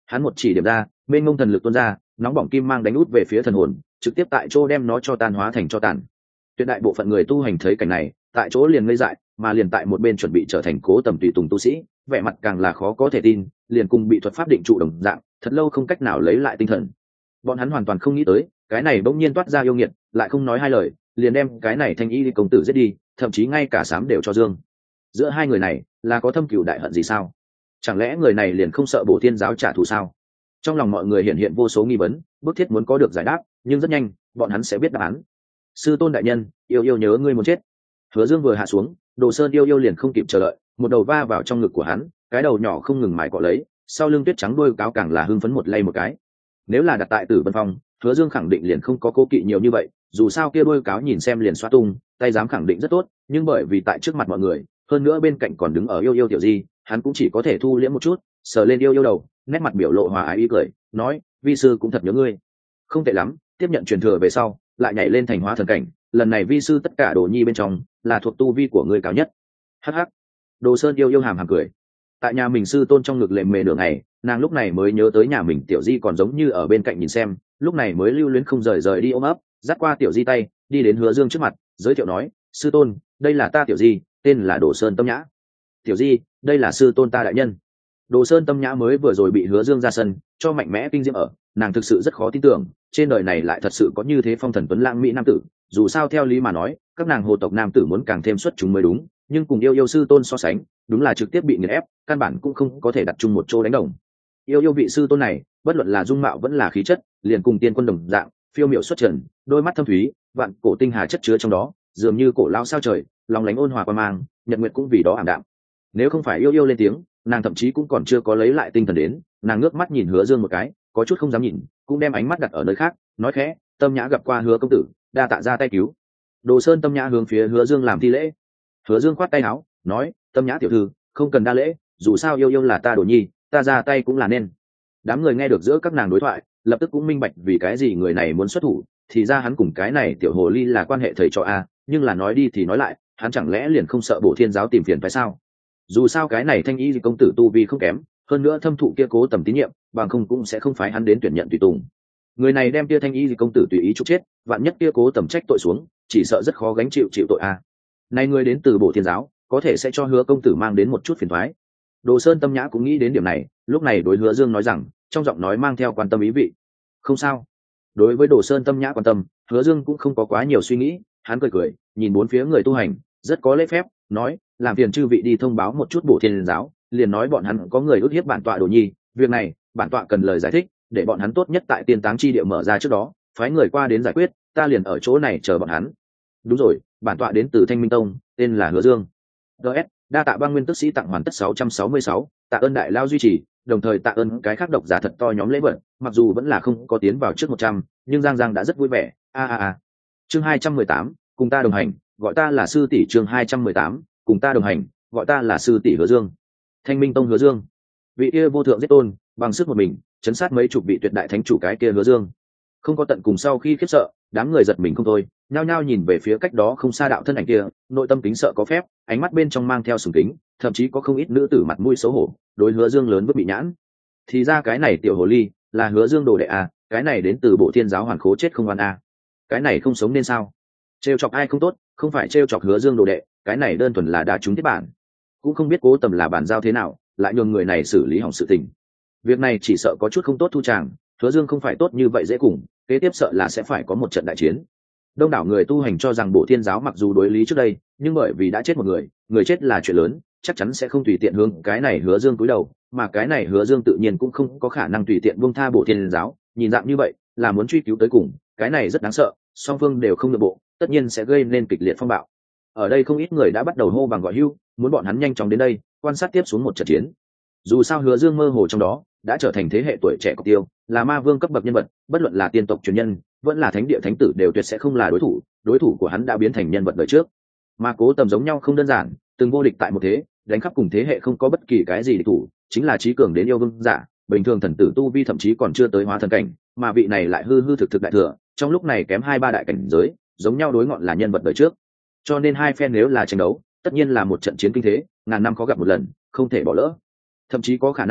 Hắn một chỉ điểm ra, mênh mông thần lực tuôn ra, nóng bỏng kim mang đánh út về phía thần hồn, trực tiếp tại chỗ đem nó cho tan hóa thành cho tàn. Tuyệt đại bộ phận người tu hành thấy cảnh này, tại chỗ liền ngây dại, mà liền tại một bên chuẩn bị trở thành cố tầm tùy tùng tu sĩ, vẻ mặt càng là khó có thể tin, liền cùng bị thuật pháp định trụ đồng dạng, thật lâu không cách nào lấy lại tinh thần. Bọn hắn hoàn toàn không nghĩ tới, cái này bỗng nhiên toát ra yêu nghiệt, lại không nói hai lời, liền đem cái này thanh y công tử giết đi, thậm chí ngay cả sám đều cho dương. Giữa hai người này, là có thâm cừu đại hận gì sao? Chẳng lẽ người này liền không sợ Bổ Thiên giáo trả thù sao? Trong lòng mọi người hiện hiện vô số nghi vấn, bức thiết muốn có được giải đáp, nhưng rất nhanh, bọn hắn sẽ biết đáp án. Sư tôn đại nhân, yêu yêu nhớ ngươi muốn chết. Hứa Dương vừa hạ xuống, Đồ Sơn yêu yêu liền không kịp chờ đợi, một đầu va vào trong ngực của hắn, cái đầu nhỏ không ngừng mài cọ lấy, sau lưng tuyết trắng đuôi cáo càng là hưng phấn một lay một cái. Nếu là đặt tại Tử Vân Phong, Hứa Dương khẳng định liền không có cố kỵ nhiều như vậy, dù sao kia đuôi cáo nhìn xem liền xoa tung, tay dám khẳng định rất tốt, nhưng bởi vì tại trước mặt mọi người, hơn nữa bên cạnh còn đứng ở yêu yêu tiểu di, hắn cũng chỉ có thể thu liễm một chút, sờ lên yêu yêu đầu, nét mặt biểu lộ hòa ái ý cười, nói: "Vi sư cũng thật nhớ ngươi." Không tệ lắm, tiếp nhận truyền thừa về sau, lại nhảy lên thành hóa thần cảnh, lần này vi sư tất cả đồ nhi bên trong, là thuộc tu vi của ngươi cao nhất. Hắc hắc. Đồ Sơn yêu yêu hàm hàm cười. Tại nhà mình sư tôn trong ngực lệ mề nửa ngày, nàng lúc này mới nhớ tới nhà mình tiểu di còn giống như ở bên cạnh nhìn xem, lúc này mới lưu luyến không rời rời đi ôm ấp, dắt qua tiểu di tay, đi đến Hứa Dương trước mặt, giới thiệu nói: "Sư tôn, đây là ta tiểu di, tên là Đồ Sơn Tâm Nhã." "Tiểu di, đây là sư tôn ta đại nhân." Đồ Sơn Tâm Nhã mới vừa rồi bị Hứa Dương ra sân cho mạnh mẽ kinh diễm ở, nàng thực sự rất khó tin tưởng, trên đời này lại thật sự có như thế phong thần tuấn lãng mỹ nam tử, dù sao theo lý mà nói, các nàng hồ tộc nam tử muốn càng thêm xuất chúng mới đúng, nhưng cùng yêu yêu sư tôn so sánh, đúng là trực tiếp bị nghiền ép, căn bản cũng không có thể đặt chung một chỗ đánh đồng. Yêu yêu vị sư tôn này, bất luận là dung mạo vẫn là khí chất, liền cùng tiên quân đồng dạng, phiêu miểu xuất trần, đôi mắt thâm thúy, vạn cổ tinh hà chất chứa trong đó, dường như cổ lao sao trời, lòng lánh ôn hòa quan mang, nhật nguyệt cũng vì đó ảm đạm. Nếu không phải yêu yêu lên tiếng, nàng thậm chí cũng còn chưa có lấy lại tinh thần đến, nàng ngước mắt nhìn Hứa Dương một cái, có chút không dám nhìn, cũng đem ánh mắt đặt ở nơi khác, nói khẽ: "Tâm Nhã gặp qua Hứa công tử, đa tạ ra tay cứu." Đồ Sơn Tâm Nhã hướng phía Hứa Dương làm thi lễ. Hứa Dương khoát tay áo, nói: "Tâm Nhã tiểu thư, không cần đa lễ, dù sao yêu yêu là ta đồ nhi, ta ra tay cũng là nên." Đám người nghe được giữa các nàng đối thoại, lập tức cũng minh bạch vì cái gì người này muốn xuất thủ, thì ra hắn cùng cái này tiểu hồ ly là quan hệ thầy trò a, nhưng là nói đi thì nói lại, hắn chẳng lẽ liền không sợ Bổ Thiên giáo tìm phiền phải sao? Dù sao cái này thanh y công tử tu vi không kém, hơn nữa thâm thụ kia cố tầm tín nhiệm, bằng không cũng sẽ không phái hắn đến tuyển nhận tùy tùng. Người này đem kia thanh y công tử tùy ý trục chết, vạn nhất kia cố tầm trách tội xuống, chỉ sợ rất khó gánh chịu chịu tội a. Này người đến từ Bổ Thiên giáo, có thể sẽ cho Hứa công tử mang đến một chút phiền toái. Đồ Sơn Tâm Nhã cũng nghĩ đến điểm này, lúc này đối Hứa Dương nói rằng, trong giọng nói mang theo quan tâm ý vị. "Không sao." Đối với Đồ Sơn Tâm Nhã quan tâm, Hứa Dương cũng không có quá nhiều suy nghĩ, hắn cười cười, nhìn bốn phía người tu hành, rất có lễ phép, nói: "Làm phiền chư vị đi thông báo một chút Bổ Thiên giáo, liền nói bọn hắn có người ức hiếp bản tọa đồ nhi, việc này, bản tọa cần lời giải thích, để bọn hắn tốt nhất tại Tiên Táng chi địa mở ra trước đó, phái người qua đến giải quyết, ta liền ở chỗ này chờ bọn hắn." "Đúng rồi, bản tọa đến từ Thanh Minh Tông, tên là Hứa Dương." ds đa tạ Băng Nguyên tức sĩ tặng hoàn tất sáu trăm sáu mươi sáu, tạ ơn đại lao duy trì, đồng thời tạ ơn cái khác độc giả thật to nhóm lễ vật, mặc dù vẫn là không có tiến vào trước một trăm, nhưng Giang Giang đã rất vui vẻ. A a a. Chương hai trăm mười tám, cùng ta đồng hành, gọi ta là sư tỷ. Chương hai trăm mười tám, cùng ta đồng hành, gọi ta là sư tỷ Hứa Dương. Thanh Minh Tông Hứa Dương, vị kia vô thượng giết tôn, bằng sức một mình chấn sát mấy chục vị tuyệt đại thánh chủ cái kia Hứa Dương. Không có tận cùng sau khi khiếp sợ, đám người giật mình không thôi, nhao nhao nhìn về phía cách đó không xa đạo thân ảnh kia, nội tâm kính sợ có phép, ánh mắt bên trong mang theo sùng kính, thậm chí có không ít nữ tử mặt mũi xấu hổ, đối Hứa Dương lớn vứt bị nhãn. Thì ra cái này tiểu hồ ly là Hứa Dương đồ đệ à, cái này đến từ Bộ Thiên giáo hoàn khố chết không oan à. Cái này không sống nên sao? Trêu chọc ai không tốt, không phải trêu chọc Hứa Dương đồ đệ, cái này đơn thuần là đã trúng thiết bản. Cũng không biết Cố Tầm là bản giao thế nào, lại nhường người này xử lý hỏng sự tình. Việc này chỉ sợ có chút không tốt thu tràng, Hứa Dương không phải tốt như vậy dễ cùng, kế tiếp sợ là sẽ phải có một trận đại chiến. Đông đảo người tu hành cho rằng Bộ Thiên giáo mặc dù đối lý trước đây, nhưng bởi vì đã chết một người, người chết là chuyện lớn, chắc chắn sẽ không tùy tiện hướng cái này Hứa Dương cúi đầu, mà cái này Hứa Dương tự nhiên cũng không có khả năng tùy tiện buông tha Bộ Thiên giáo, nhìn dạng như vậy, là muốn truy cứu tới cùng, cái này rất đáng sợ, song phương đều không nhượng bộ, tất nhiên sẽ gây nên kịch liệt phong bạo. Ở đây không ít người đã bắt đầu hô bằng gọi hưu, muốn bọn hắn nhanh chóng đến đây, quan sát tiếp xuống một trận chiến. Dù sao Hứa Dương mơ hồ trong đó đã trở thành thế hệ tuổi trẻ cọc tiêu, là ma vương cấp bậc nhân vật, bất luận là tiên tộc truyền nhân, vẫn là thánh địa thánh tử đều tuyệt sẽ không là đối thủ, đối thủ của hắn đã biến thành nhân vật đời trước. Mà Cố Tầm giống nhau không đơn giản, từng vô địch tại một thế, đánh khắp cùng thế hệ không có bất kỳ cái gì địch thủ, chính là trí cường đến yêu vương giả, bình thường thần tử tu vi thậm chí còn chưa tới hóa thần cảnh, mà vị này lại hư hư thực thực đại thừa, trong lúc này kém hai ba đại cảnh giới, giống nhau đối ngọn là nhân vật đời trước. Cho nên hai phe nếu là tranh đấu, tất nhiên là một trận chiến kinh thế, ngàn năm khó gặp một lần, không thể bỏ lỡ. Thậm chí có khả năng,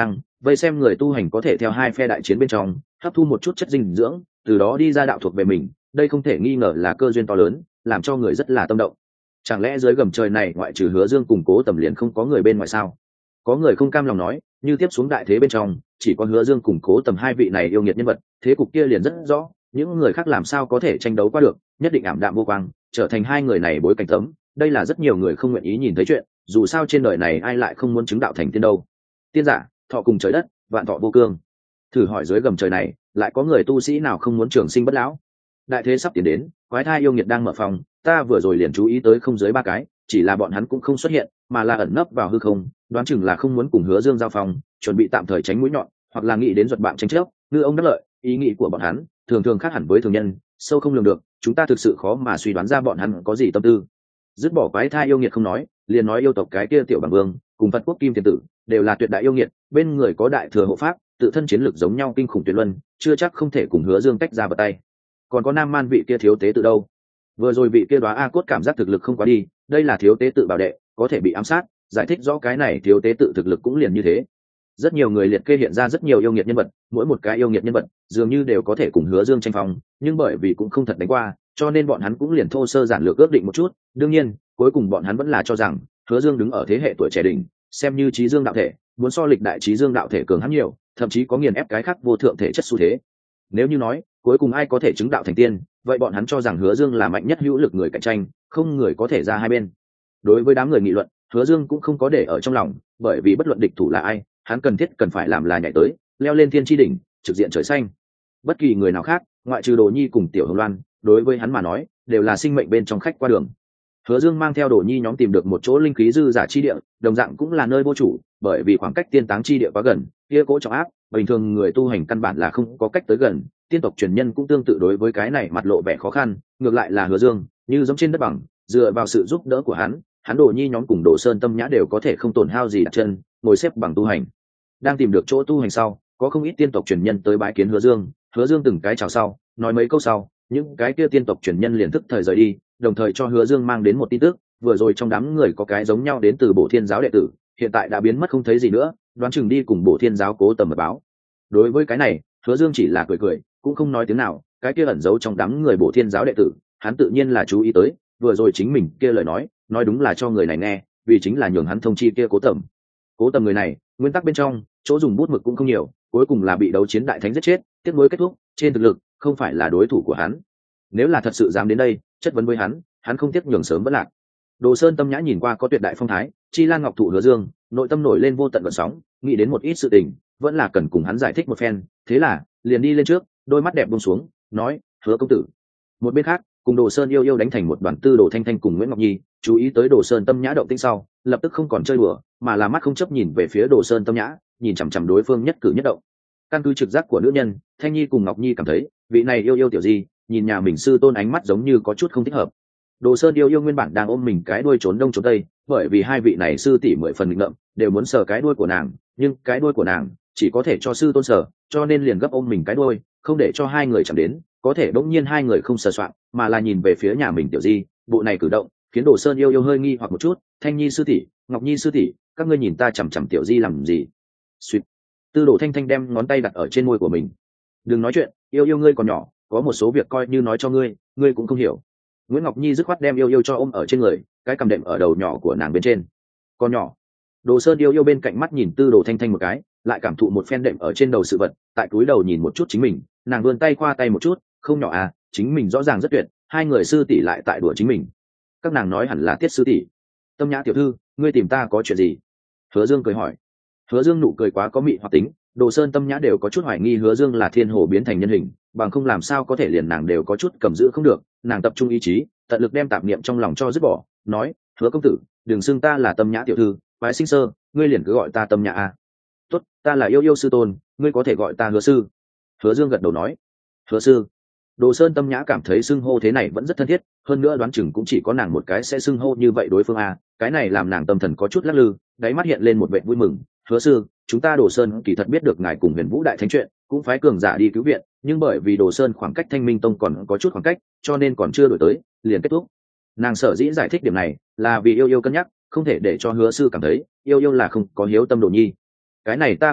Vậy xem người tu hành có thể theo hai phe đại chiến bên trong hấp thu một chút chất dinh dưỡng, từ đó đi ra đạo thuộc về mình, đây không thể nghi ngờ là cơ duyên to lớn, làm cho người rất là tâm động. Chẳng lẽ dưới gầm trời này ngoại trừ Hứa Dương cùng Cố Tầm liền không có người bên ngoài sao? Có người không cam lòng nói, như tiếp xuống đại thế bên trong chỉ có Hứa Dương cùng Cố Tầm hai vị này yêu nghiệt nhân vật, thế cục kia liền rất rõ, những người khác làm sao có thể tranh đấu qua được, nhất định ảm đạm vô quang, trở thành hai người này bối cảnh tấm. Đây là rất nhiều người không nguyện ý nhìn thấy chuyện, dù sao trên đời này ai lại không muốn chứng đạo thành tiên đâu. Tiên giả, thọ cùng trời đất, vạn thọ vô cương. Thử hỏi dưới gầm trời này, lại có người tu sĩ nào không muốn trường sinh bất lão? Đại thế sắp tiến đến, quái thai yêu nghiệt đang mở phòng, ta vừa rồi liền chú ý tới không dưới ba cái, chỉ là bọn hắn cũng không xuất hiện, mà là ẩn nấp vào hư không, đoán chừng là không muốn cùng Hứa Dương giao phòng, chuẩn bị tạm thời tránh mũi nhọn, hoặc là nghĩ đến giật bạn tranh chấp, ngư ông đắc lợi. Ý nghĩ của bọn hắn thường thường khác hẳn với thường nhân, sâu không lường được, chúng ta thực sự khó mà suy đoán ra bọn hắn có gì tâm tư. Dứt bỏ quái thai yêu nghiệt không nói, liền nói yêu tộc cái kia tiểu bằng vương cùng Phật quốc kim tiền tử đều là tuyệt đại yêu nghiệt, bên người có đại thừa hộ pháp, tự thân chiến lược giống nhau kinh khủng tuyệt luân, chưa chắc không thể cùng Hứa Dương tách ra bật tay. Còn có nam man vị kia thiếu tế tự đâu? Vừa rồi vị kia đoá a cốt cảm giác thực lực không quá đi, đây là thiếu tế tự bảo đệ, có thể bị ám sát, giải thích rõ cái này thiếu tế tự thực lực cũng liền như thế. Rất nhiều người liệt kê hiện ra rất nhiều yêu nghiệt nhân vật, mỗi một cái yêu nghiệt nhân vật dường như đều có thể cùng Hứa Dương tranh phong, nhưng bởi vì cũng không thật đánh qua, cho nên bọn hắn cũng liền thô sơ giản lược ước định một chút. Đương nhiên, cuối cùng bọn hắn vẫn là cho rằng Hứa Dương đứng ở thế hệ tuổi trẻ đỉnh, xem như trí dương đạo thể, muốn so lịch đại trí dương đạo thể cường hắn nhiều, thậm chí có nghiền ép cái khác vô thượng thể chất xu thế. Nếu như nói cuối cùng ai có thể chứng đạo thành tiên, vậy bọn hắn cho rằng Hứa Dương là mạnh nhất hữu lực người cạnh tranh, không người có thể ra hai bên. Đối với đám người nghị luận, Hứa Dương cũng không có để ở trong lòng, bởi vì bất luận địch thủ là ai, hắn cần thiết cần phải làm là nhảy tới, leo lên thiên tri đỉnh, trực diện trời xanh. Bất kỳ người nào khác, ngoại trừ Đồ Nhi cùng Tiểu Hồng Loan, đối với hắn mà nói, đều là sinh mệnh bên trong khách qua đường. Hứa Dương mang theo Đồ Nhi nhóm tìm được một chỗ linh khí dư giả chi địa, đồng dạng cũng là nơi vô chủ, bởi vì khoảng cách tiên táng chi địa quá gần, kia cố trọng áp, bình thường người tu hành căn bản là không có cách tới gần. Tiên tộc truyền nhân cũng tương tự đối với cái này mặt lộ vẻ khó khăn, ngược lại là Hứa Dương, như giống trên đất bằng, dựa vào sự giúp đỡ của hắn, hắn Đồ Nhi nhóm cùng Đồ Sơn Tâm Nhã đều có thể không tổn hao gì đặt chân, ngồi xếp bằng tu hành. Đang tìm được chỗ tu hành sau, có không ít tiên tộc truyền nhân tới bái kiến Hứa Dương, Hứa Dương từng cái chào sau, nói mấy câu sau, những cái kia tiên tộc truyền nhân liền thức thời rời đi, đồng thời cho Hứa Dương mang đến một tin tức, vừa rồi trong đám người có cái giống nhau đến từ Bổ Thiên giáo đệ tử, hiện tại đã biến mất không thấy gì nữa, đoán chừng đi cùng Bổ Thiên giáo Cố Tầm mật báo. Đối với cái này, Hứa Dương chỉ là cười cười, cũng không nói tiếng nào, cái kia ẩn giấu trong đám người Bổ Thiên giáo đệ tử, hắn tự nhiên là chú ý tới, vừa rồi chính mình kia lời nói, nói đúng là cho người này nghe, vì chính là nhường hắn thông chi kia Cố Tầm. Cố Tầm người này, nguyên tắc bên trong, chỗ dùng bút mực cũng không nhiều, cuối cùng là bị đấu chiến đại thánh giết chết, tiếc nuối kết thúc, trên thực lực không phải là đối thủ của hắn. Nếu là thật sự dám đến đây chất vấn với hắn, hắn không tiếc nhường sớm vẫn lạc. Đồ Sơn Tâm Nhã nhìn qua có tuyệt đại phong thái, chi lan ngọc thụ Hứa Dương, nội tâm nổi lên vô tận gợn sóng, nghĩ đến một ít sự tình, vẫn là cần cùng hắn giải thích một phen, thế là liền đi lên trước, đôi mắt đẹp buông xuống, nói: "Hứa công tử." Một bên khác, cùng Đồ Sơn yêu yêu đánh thành một đoàn tư Đồ Thanh Thanh cùng Nguyễn Ngọc Nhi, chú ý tới Đồ Sơn Tâm Nhã động tĩnh sau, lập tức không còn chơi đùa, mà là mắt không chấp nhìn về phía Đồ Sơn Tâm Nhã, nhìn chằm chằm đối phương nhất cử nhất động. Căn cứ trực giác của nữ nhân, Thanh Nhi cùng Ngọc Nhi cảm thấy, vị này yêu yêu tiểu gì, nhìn nhà mình sư tôn ánh mắt giống như có chút không thích hợp. Đồ Sơn yêu yêu nguyên bản đang ôm mình cái đuôi trốn đông trốn tây, bởi vì hai vị này sư tỷ mười phần nghịch ngợm, đều muốn sờ cái đuôi của nàng, nhưng cái đuôi của nàng chỉ có thể cho sư tôn sờ, cho nên liền gấp ôm mình cái đuôi, không để cho hai người chạm đến. Có thể đống nhiên hai người không sờ soạn, mà là nhìn về phía nhà mình tiểu di, bộ này cử động khiến Đồ Sơn yêu yêu hơi nghi hoặc một chút. Thanh Nhi sư tỷ, Ngọc Nhi sư tỷ, các ngươi nhìn ta chằm chằm tiểu di làm gì? Xuyệt. Tư Đồ Thanh Thanh đem ngón tay đặt ở trên môi của mình. Đừng nói chuyện, yêu yêu ngươi còn nhỏ, có một số việc coi như nói cho ngươi, ngươi cũng không hiểu. Nguyễn Ngọc Nhi dứt khoát đem yêu yêu cho ôm ở trên người, cái cầm đệm ở đầu nhỏ của nàng bên trên. Con nhỏ. Đồ Sơn yêu yêu bên cạnh mắt nhìn Tư Đồ Thanh Thanh một cái, lại cảm thụ một phen đệm ở trên đầu sự vật, tại cúi đầu nhìn một chút chính mình, nàng vươn tay qua tay một chút, không nhỏ à, chính mình rõ ràng rất tuyệt, hai người sư tỷ lại tại đùa chính mình. Các nàng nói hẳn là Tiết sư tỷ. Tâm Nhã tiểu thư, ngươi tìm ta có chuyện gì? Hứa Dương cười hỏi. Hứa Dương nụ cười quá có mị hoặc tính, Đồ Sơn Tâm Nhã đều có chút hoài nghi Hứa Dương là thiên hồ biến thành nhân hình, bằng không làm sao có thể liền nàng đều có chút cầm giữ không được. Nàng tập trung ý chí, tận lực đem tạp niệm trong lòng cho dứt bỏ, nói: "Hứa công tử, đừng xưng ta là Tâm Nhã tiểu thư, phái sinh sơ, ngươi liền cứ gọi ta Tâm Nhã a." "Tốt, ta là yêu yêu sư tôn, ngươi có thể gọi ta Hứa sư." Hứa Dương gật đầu nói. "Hứa sư." Đồ Sơn Tâm Nhã cảm thấy xưng hô thế này vẫn rất thân thiết, hơn nữa đoán chừng cũng chỉ có nàng một cái sẽ xưng hô như vậy đối phương a, cái này làm nàng tâm thần có chút lắc lư, đáy mắt hiện lên một vẻ vui mừng. "Hứa sư, chúng ta Đồ Sơn kỳ thật biết được ngài cùng Huyền Vũ đại thánh chuyện, cũng phái cường giả đi cứu viện, nhưng bởi vì Đồ Sơn khoảng cách Thanh Minh Tông còn có chút khoảng cách, cho nên còn chưa đổi tới, liền kết thúc." Nàng sở dĩ giải thích điểm này, là vì yêu yêu cân nhắc, không thể để cho Hứa sư cảm thấy yêu yêu là không có hiếu tâm đồ nhi. "Cái này ta cũng biết,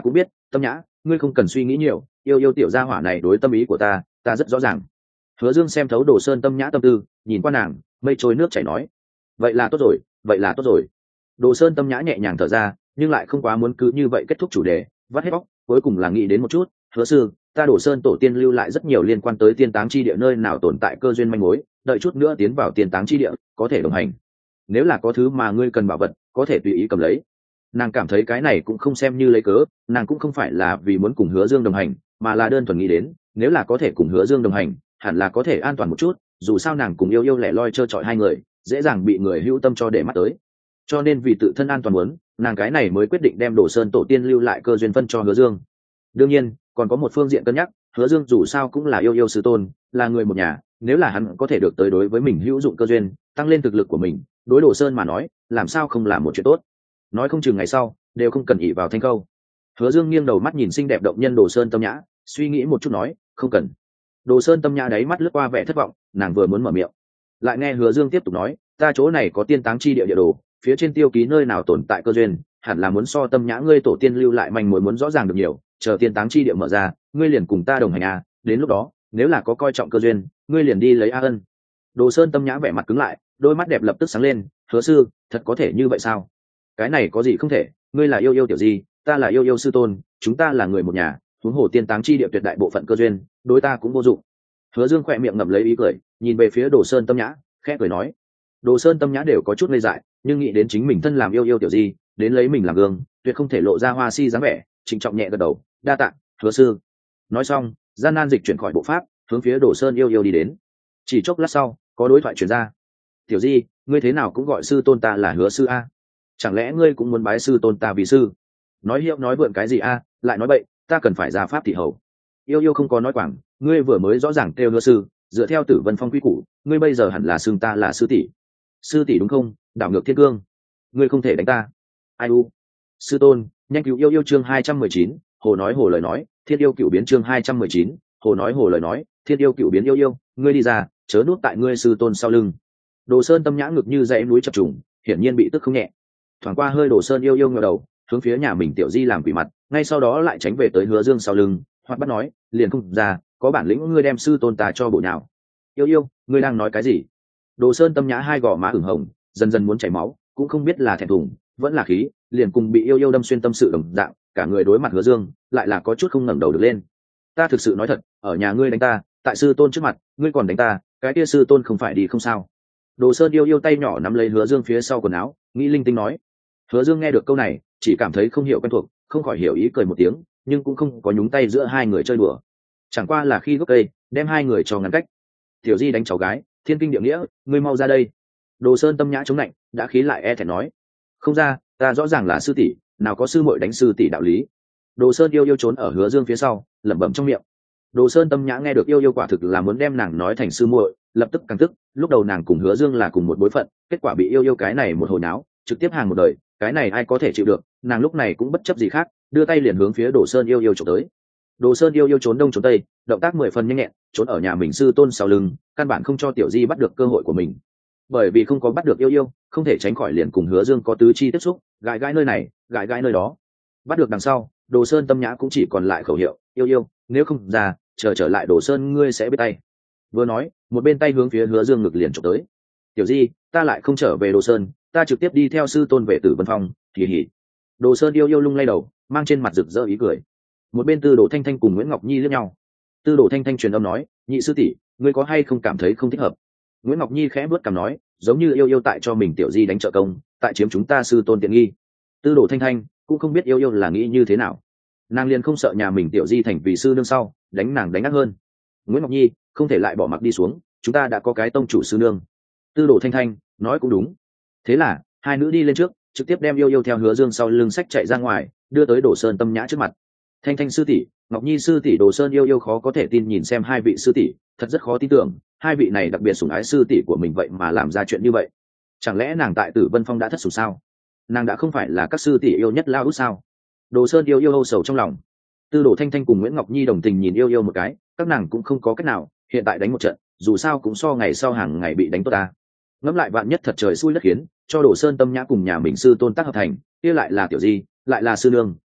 tâm nhã, ngươi không cần suy nghĩ nhiều, yêu yêu tiểu gia hỏa này đối tâm ý của ta ta rất rõ ràng. Hứa Dương xem thấu Đồ Sơn tâm nhã tâm tư, nhìn qua nàng, mây trôi nước chảy nói, vậy là tốt rồi, vậy là tốt rồi. Đồ Sơn tâm nhã nhẹ nhàng thở ra, nhưng lại không quá muốn cứ như vậy kết thúc chủ đề, vắt hết bóc, cuối cùng là nghĩ đến một chút. Hứa sư, ta Đồ Sơn tổ tiên lưu lại rất nhiều liên quan tới tiên táng chi địa nơi nào tồn tại cơ duyên manh mối, đợi chút nữa tiến vào tiên táng chi địa có thể đồng hành. Nếu là có thứ mà ngươi cần bảo vật, có thể tùy ý cầm lấy. Nàng cảm thấy cái này cũng không xem như lấy cớ, nàng cũng không phải là vì muốn cùng Hứa Dương đồng hành, mà là đơn thuần nghĩ đến, nếu là có thể cùng Hứa Dương đồng hành, hẳn là có thể an toàn một chút, dù sao nàng cùng yêu yêu lẻ loi trơ trọi hai người, dễ dàng bị người hữu tâm cho để mắt tới. Cho nên vì tự thân an toàn muốn, nàng cái này mới quyết định đem Đồ Sơn tổ tiên lưu lại cơ duyên phân cho Hứa Dương. Đương nhiên, còn có một phương diện cân nhắc, Hứa Dương dù sao cũng là yêu yêu sư tôn, là người một nhà, nếu là hắn có thể được tới đối với mình hữu dụng cơ duyên, tăng lên thực lực của mình, đối Đồ Sơn mà nói, làm sao không là một chuyện tốt. Nói không chừng ngày sau đều không cần ỷ vào thanh câu. Hứa Dương nghiêng đầu mắt nhìn xinh đẹp động nhân Đồ Sơn tâm nhã, suy nghĩ một chút nói, không cần. Đồ Sơn tâm nhã đáy mắt lướt qua vẻ thất vọng, nàng vừa muốn mở miệng, lại nghe Hứa Dương tiếp tục nói, ta chỗ này có tiên táng chi địa địa đồ, phía trên tiêu ký nơi nào tồn tại cơ duyên, hẳn là muốn so tâm nhã ngươi tổ tiên lưu lại manh mối muốn rõ ràng được nhiều, chờ tiên táng chi địa mở ra, ngươi liền cùng ta đồng hành à, đến lúc đó, nếu là có coi trọng cơ duyên, ngươi liền đi lấy a ân. Đồ Sơn tâm nhã vẻ mặt cứng lại, đôi mắt đẹp lập tức sáng lên, Hứa sư, thật có thể như vậy sao? Cái này có gì không thể, ngươi là yêu yêu tiểu gì, ta là yêu yêu sư tôn, chúng ta là người một nhà, huống hồ tiên táng chi địa tuyệt đại bộ phận cơ duyên, đối ta cũng vô dụng. Hứa Dương khỏe miệng ngậm lấy ý cười, nhìn về phía Đồ Sơn tâm nhã, khẽ cười nói. Đồ Sơn tâm nhã đều có chút ngây dại, nhưng nghĩ đến chính mình thân làm yêu yêu tiểu gì, đến lấy mình làm gương, tuyệt không thể lộ ra hoa si dáng vẻ, trịnh trọng nhẹ gật đầu, đa tạ, Hứa sư. Nói xong, gian nan dịch chuyển khỏi bộ pháp, hướng phía Đồ Sơn yêu yêu đi đến. Chỉ chốc lát sau, có đối thoại truyền ra. Tiểu Di, ngươi thế nào cũng gọi sư tôn ta là Hứa sư a? Chẳng lẽ ngươi cũng muốn bái sư tôn ta vì sư? Nói hiệu nói vượn cái gì a? Lại nói bậy, ta cần phải ra pháp thị hầu. Yêu yêu không có nói quảng, ngươi vừa mới rõ ràng kêu Hứa sư, dựa theo Tử Vân Phong quy củ, ngươi bây giờ hẳn là xưng ta là sư tỷ. Sư tỷ đúng không? Đảo ngược thiên cương, ngươi không thể đánh ta. Ai u? Sư tôn, nhanh cứu yêu yêu chương hai trăm mười chín, hồ nói hồ lời nói, thiên yêu cựu biến chương hai trăm mười chín, hồ nói hồ lời nói, thiên yêu cựu biến yêu yêu, ngươi đi ra, chớ nuốt tại ngươi sư tôn sau lưng. Đồ Sơn tâm nhã ngực như dãy núi chập trùng, hiển nhiên bị tức không nhẹ. Thoáng qua hơi Đồ Sơn yêu yêu ngẩng đầu, hướng phía nhà mình tiểu di làm quỷ mặt, ngay sau đó lại tránh về tới Hứa Dương sau lưng, hoặc bắt nói, liền không ra, có bản lĩnh ngươi đem sư tôn ta cho bộ nào. Yêu yêu, ngươi đang nói cái gì? Đồ Sơn tâm nhã hai gò má ửng hồng, dần dần muốn chảy máu, cũng không biết là thẹn thùng, vẫn là khí, liền cùng bị yêu yêu đâm xuyên tâm sự đồng dạng, cả người đối mặt Hứa Dương, lại là có chút không ngẩng đầu được lên. Ta thực sự nói thật, ở nhà ngươi đánh ta, tại sư tôn trước mặt, ngươi còn đánh ta, cái kia sư tôn không phải đi không sao? Đồ Sơn yêu yêu tay nhỏ nắm lấy Hứa Dương phía sau quần áo, nghĩ linh tinh nói. Hứa Dương nghe được câu này, chỉ cảm thấy không hiểu quen thuộc, không khỏi hiểu ý cười một tiếng, nhưng cũng không có nhúng tay giữa hai người chơi đùa. Chẳng qua là khi gốc cây, đem hai người cho ngăn cách. Tiểu Di đánh cháu gái, thiên kinh địa nghĩa, ngươi mau ra đây. Đồ Sơn tâm nhã chống lạnh, đã khí lại e thẹn nói. Không ra, ta rõ ràng là sư tỷ, nào có sư muội đánh sư tỷ đạo lý. Đồ Sơn yêu yêu trốn ở Hứa Dương phía sau, lẩm bẩm trong miệng. Đồ Sơn tâm nhã nghe được yêu yêu quả thực là muốn đem nàng nói thành sư muội, lập tức càng tức, lúc đầu nàng cùng Hứa Dương là cùng một bối phận, kết quả bị yêu yêu cái này một hồi náo, trực tiếp hàng một đời, cái này ai có thể chịu được, nàng lúc này cũng bất chấp gì khác, đưa tay liền hướng phía Đồ Sơn yêu yêu chụp tới. Đồ Sơn yêu yêu trốn đông trốn tây, động tác mười phần nhanh nhẹn, trốn ở nhà mình sư tôn sau lưng, căn bản không cho tiểu di bắt được cơ hội của mình. Bởi vì không có bắt được yêu yêu, không thể tránh khỏi liền cùng Hứa Dương có tứ chi tiếp xúc, gãi gãi nơi này, gãi gãi nơi đó. Bắt được đằng sau, Đồ Sơn tâm nhã cũng chỉ còn lại khẩu hiệu, yêu yêu, nếu không ra, chờ trở lại Đồ Sơn ngươi sẽ biết tay. Vừa nói, một bên tay hướng phía Hứa Dương ngực liền chụp tới. Tiểu di, ta lại không trở về Đồ Sơn, ta trực tiếp đi theo sư tôn về Tử Vân Phong, hì hì. Đồ Sơn yêu yêu lung lay đầu, mang trên mặt rực rỡ ý cười. Một bên Tư Đồ Thanh Thanh cùng Nguyễn Ngọc Nhi liếc nhau. Tư Đồ Thanh Thanh truyền âm nói, nhị sư tỷ, ngươi có hay không cảm thấy không thích hợp? Nguyễn Ngọc Nhi khẽ bước cằm nói, giống như yêu yêu tại cho mình tiểu di đánh trợ công, tại chiếm chúng ta sư tôn tiện nghi. Tư Đồ Thanh Thanh cũng không biết yêu yêu là nghĩ như thế nào, nàng liền không sợ nhà mình tiểu di thành vì sư nương sau đánh nàng đánh ác hơn. Nguyễn Ngọc Nhi không thể lại bỏ mặc đi xuống, chúng ta đã có cái tông chủ sư nương. Tư Đồ Thanh Thanh nói cũng đúng. Thế là hai nữ đi lên trước, trực tiếp đem yêu yêu theo Hứa Dương sau lưng sách chạy ra ngoài, đưa tới Đồ Sơn tâm nhã trước mặt. Thanh Thanh sư tỷ, Ngọc Nhi sư tỷ, Đồ Sơn yêu yêu khó có thể tin nhìn xem hai vị sư tỷ, thật rất khó tin tưởng, hai vị này đặc biệt sủng ái sư tỷ của mình vậy mà làm ra chuyện như vậy. Chẳng lẽ nàng tại Tử Vân Phong đã thất sủng sao? Nàng đã không phải là các sư tỷ yêu nhất lao út sao? Đồ Sơn yêu yêu âu sầu trong lòng. Tư Đồ Thanh Thanh cùng Nguyễn Ngọc Nhi đồng tình nhìn yêu yêu một cái, các nàng cũng không có cách nào, hiện tại đánh một trận, dù sao cũng so ngày sau hàng ngày bị đánh tốt ta. Ngẫm lại vạn nhất thật trời xui đất khiến, cho Đồ Sơn tâm nhã cùng nhà mình sư tôn tác hợp thành, kia lại là tiểu di, lại là sư nương,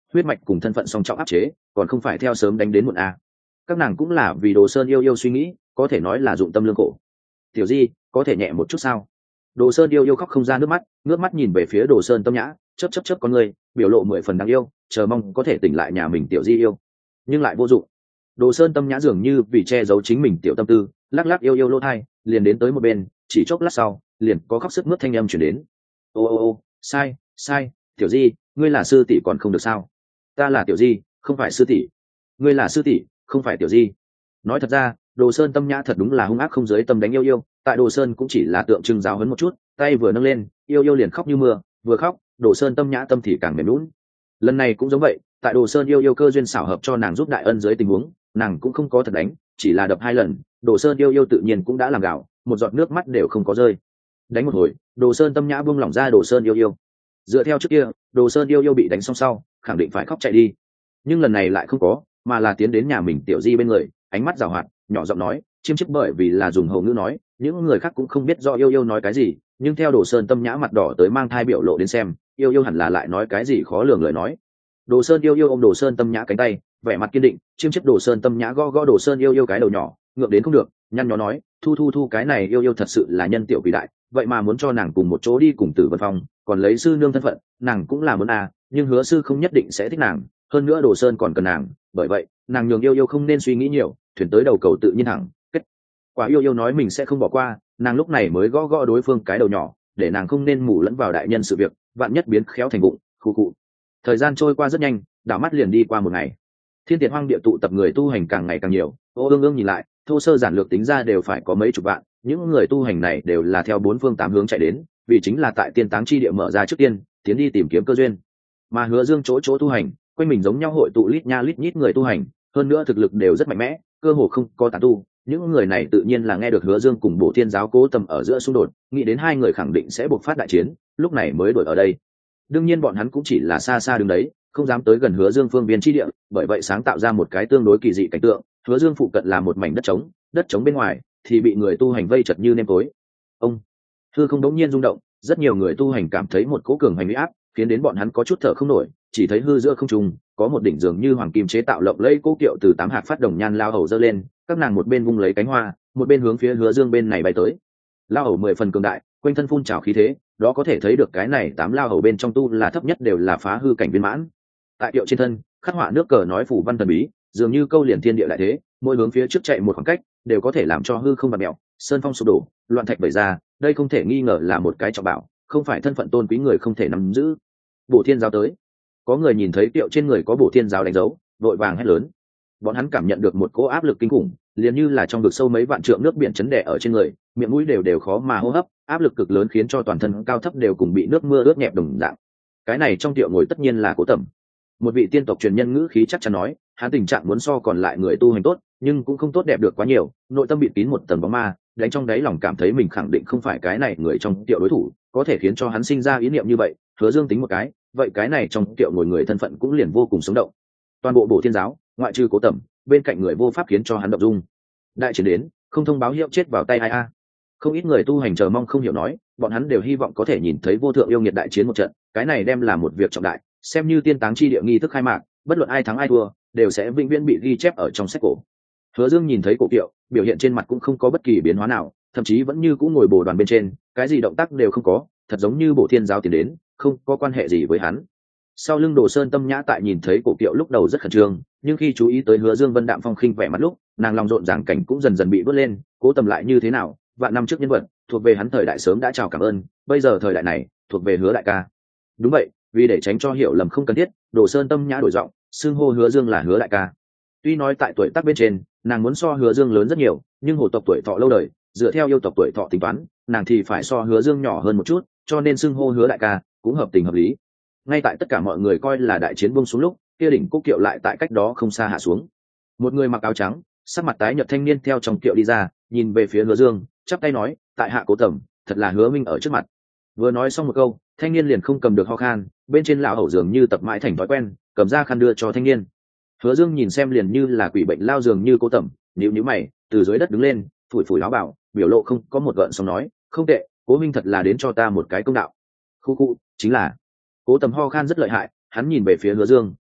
huyết mạch cùng thân phận song trọng áp chế, còn không phải theo sớm đánh đến muộn a. Các nàng cũng là vì Đồ Sơn yêu yêu suy nghĩ, có thể nói là dụng tâm lương khổ. Tiểu Di, có thể nhẹ một chút sao? Đồ Sơn yêu yêu khóc không ra nước mắt, ngước mắt nhìn về phía Đồ Sơn Tâm Nhã, chớp chớp chớp con người, biểu lộ mười phần đáng yêu, chờ mong có thể tỉnh lại nhà mình Tiểu Di yêu, nhưng lại vô dụng. Đồ Sơn Tâm Nhã dường như vì che giấu chính mình tiểu tâm tư, lắc lắc yêu yêu lỗ thai, liền đến tới một bên, chỉ chốc lát sau, liền có khóc sức mướt thanh âm truyền đến. Ô ô ô, sai, sai, Tiểu Di, ngươi là sư tỷ còn không được sao? Ta là Tiểu Di, không phải sư tỷ. Ngươi là sư tỷ, không phải Tiểu Di. Nói thật ra, Đồ Sơn Tâm Nhã thật đúng là hung ác không giới tâm đánh yêu yêu, tại Đồ Sơn cũng chỉ là tượng trưng giáo huấn một chút, tay vừa nâng lên, yêu yêu liền khóc như mưa, vừa khóc, Đồ Sơn Tâm Nhã tâm thì càng mềm nhũn. Lần này cũng giống vậy, tại Đồ Sơn yêu yêu cơ duyên xảo hợp cho nàng giúp đại ân dưới tình huống, nàng cũng không có thật đánh, chỉ là đập hai lần, Đồ Sơn yêu yêu tự nhiên cũng đã làm gạo, một giọt nước mắt đều không có rơi. Đánh một hồi, Đồ Sơn Tâm Nhã buông lỏng ra Đồ Sơn yêu yêu. Dựa theo trước kia, Đồ Sơn yêu yêu bị đánh xong sau, khẳng định phải khóc chạy đi, nhưng lần này lại không có, mà là tiến đến nhà mình Tiểu Di bên người, ánh mắt giảo hoạt, nhỏ giọng nói, chiêm chiếc bởi vì là dùng hầu ngữ nói, những người khác cũng không biết do yêu yêu nói cái gì, nhưng theo Đồ Sơn Tâm Nhã mặt đỏ tới mang thai biểu lộ đến xem, yêu yêu hẳn là lại nói cái gì khó lường lời nói. Đồ Sơn yêu yêu ôm Đồ Sơn Tâm Nhã cánh tay, vẻ mặt kiên định, chiêm chiếc Đồ Sơn Tâm Nhã gõ gõ Đồ Sơn yêu yêu cái đầu nhỏ, ngượng đến không được, nhăn nhó nói, thu thu thu cái này yêu yêu thật sự là nhân tiểu quỷ đại, vậy mà muốn cho nàng cùng một chỗ đi cùng Tử Vân Phong, còn lấy sư nương thân phận, nàng cũng là muốn à, nhưng Hứa sư không nhất định sẽ thích nàng, hơn nữa Đồ Sơn còn cần nàng, bởi vậy nàng nhường yêu yêu không nên suy nghĩ nhiều, thuyền tới đầu cầu tự nhiên thẳng. Kết quả yêu yêu nói mình sẽ không bỏ qua, nàng lúc này mới gõ gõ đối phương cái đầu nhỏ, để nàng không nên mù lẫn vào đại nhân sự việc, vạn nhất biến khéo thành bụng. Khu cụ. Thời gian trôi qua rất nhanh, đảo mắt liền đi qua một ngày. Thiên Tiệt Hoang địa tụ tập người tu hành càng ngày càng nhiều, ô ương ương nhìn lại, thô sơ giản lược tính ra đều phải có mấy chục vạn, những người tu hành này đều là theo bốn phương tám hướng chạy đến, vì chính là tại tiên táng chi địa mở ra trước tiên, tiến đi tìm kiếm cơ duyên. Mà Hứa Dương chỗ chỗ tu hành, quanh mình giống nhau hội tụ lít nha lít nhít người tu hành, hơn nữa thực lực đều rất mạnh mẽ, cơ hồ không có tán tu. Những người này tự nhiên là nghe được Hứa Dương cùng Bổ Thiên giáo Cố Tầm ở giữa xung đột, nghĩ đến hai người khẳng định sẽ buộc phát đại chiến, lúc này mới đuổi ở đây. Đương nhiên bọn hắn cũng chỉ là xa xa đứng đấy, không dám tới gần Hứa Dương phương biên chi địa, bởi vậy sáng tạo ra một cái tương đối kỳ dị cảnh tượng. Hứa Dương phụ cận là một mảnh đất trống, đất trống bên ngoài thì bị người tu hành vây chật như nêm tối. Ông hư không đống nhiên rung động, rất nhiều người tu hành cảm thấy một cỗ cường hành uy áp, khiến đến bọn hắn có chút thở không nổi, chỉ thấy hư giữa không trung có một đỉnh dường như hoàng kim chế tạo lộng lẫy cố kiệu từ tám hạt phát đồng nhan lao hầu dơ lên, các nàng một bên vung lấy cánh hoa, một bên hướng phía Hứa Dương bên này bay tới. Lao hầu mười phần cường đại, quanh thân phun trào khí thế, đó có thể thấy được cái này tám lao hầu bên trong tu là thấp nhất đều là phá hư cảnh viên mãn. Tại kiệu trên thân khắc họa nước cờ nói phủ văn thần bí, dường như câu liền thiên địa đại thế, mỗi hướng phía trước chạy một khoảng cách đều có thể làm cho hư không bạt mèo, sơn phong sụp đổ, loạn thạch bày ra, đây không thể nghi ngờ là một cái trọng bảo, không phải thân phận tôn quý người không thể nắm giữ. Bổ Thiên giáo tới. Có người nhìn thấy kiệu trên người có Bổ Thiên giáo đánh dấu, vội vàng hét lớn. Bọn hắn cảm nhận được một cỗ áp lực kinh khủng, liền như là trong vực sâu mấy vạn trượng nước biển chấn đè ở trên người, miệng mũi đều đều khó mà hô hấp, áp lực cực lớn khiến cho toàn thân cao thấp đều cùng bị nước mưa ướt nhẹp đồng dạng. Cái này trong kiệu ngồi tất nhiên là Cố Tầm. Một vị tiên tộc truyền nhân ngữ khí chắc chắn nói, hắn tình trạng muốn so còn lại người tu hành tốt, nhưng cũng không tốt đẹp được quá nhiều, nội tâm bị kín một tầng bóng ma, đánh trong đáy lòng cảm thấy mình khẳng định không phải cái này người trong kiệu đối thủ, có thể khiến cho hắn sinh ra ý niệm như vậy. Hứa Dương tính một cái, vậy cái này trong kiệu ngồi người thân phận cũng liền vô cùng sống động. Toàn bộ Bổ Thiên giáo, ngoại trừ Cố Tầm, bên cạnh người vô pháp khiến cho hắn động dung. Đại chiến đến, không thông báo hiệu chết vào tay ai a. Không ít người tu hành chờ mong không hiểu nói, bọn hắn đều hy vọng có thể nhìn thấy vô thượng yêu nghiệt đại chiến một trận, cái này đem là một việc trọng đại, xem như tiên táng chi địa nghi thức khai mạc, bất luận ai thắng ai thua, đều sẽ vĩnh viễn bị ghi chép ở trong sách cổ. Hứa Dương nhìn thấy cổ kiệu, biểu hiện trên mặt cũng không có bất kỳ biến hóa nào, thậm chí vẫn như cũ ngồi bồ đoàn bên trên, cái gì động tác đều không có, thật giống như Bổ Thiên giáo tiến đến, không có quan hệ gì với hắn. Sau lưng Đồ Sơn Tâm Nhã tại nhìn thấy cổ kiệu lúc đầu rất khẩn trương, nhưng khi chú ý tới Hứa Dương vân đạm phong khinh vẻ mặt lúc, nàng lòng rộn ràng cảnh cũng dần dần bị vớt lên. Cố Tầm lại như thế nào, vạn năm trước nhân vật, thuộc về hắn thời đại sớm đã chào cảm ơn, bây giờ thời đại này thuộc về Hứa đại ca. Đúng vậy, vì để tránh cho hiểu lầm không cần thiết, Đồ Sơn Tâm Nhã đổi giọng, xưng hô Hứa Dương là Hứa đại ca. Tuy nói tại tuổi tác bên trên, nàng muốn so Hứa Dương lớn rất nhiều, nhưng hồ tộc tuổi thọ lâu đời, dựa theo yêu tộc tuổi thọ tính toán, nàng thì phải so Hứa Dương nhỏ hơn một chút, cho nên xưng hô Hứa đại ca cũng hợp tình hợp lý. Ngay tại tất cả mọi người coi là đại chiến buông xuống lúc, kia đỉnh cúc kiệu lại tại cách đó không xa hạ xuống. Một người mặc áo trắng, sắc mặt tái nhợt thanh niên theo trong kiệu đi ra, nhìn về phía Hứa Dương, chắp tay nói, tại hạ Cố Tầm, thật là Hứa minh ở trước mặt. Vừa nói xong một câu, thanh niên liền không cầm được ho khan, bên trên lão hầu dường như tập mãi thành thói quen, cầm ra khăn đưa cho thanh niên. Hứa Dương nhìn xem liền như là quỷ bệnh lao dường như Cố Tầm, nhíu nhíu mày, từ dưới đất đứng lên, phủi phủi áo bảo, biểu lộ không có một gợn sóng nói, không tệ, Cố minh thật là đến cho ta một cái công đạo. Khu khu, chính là. Cố Tầm ho khan rất lợi hại, hắn nhìn về phía Hứa Dương,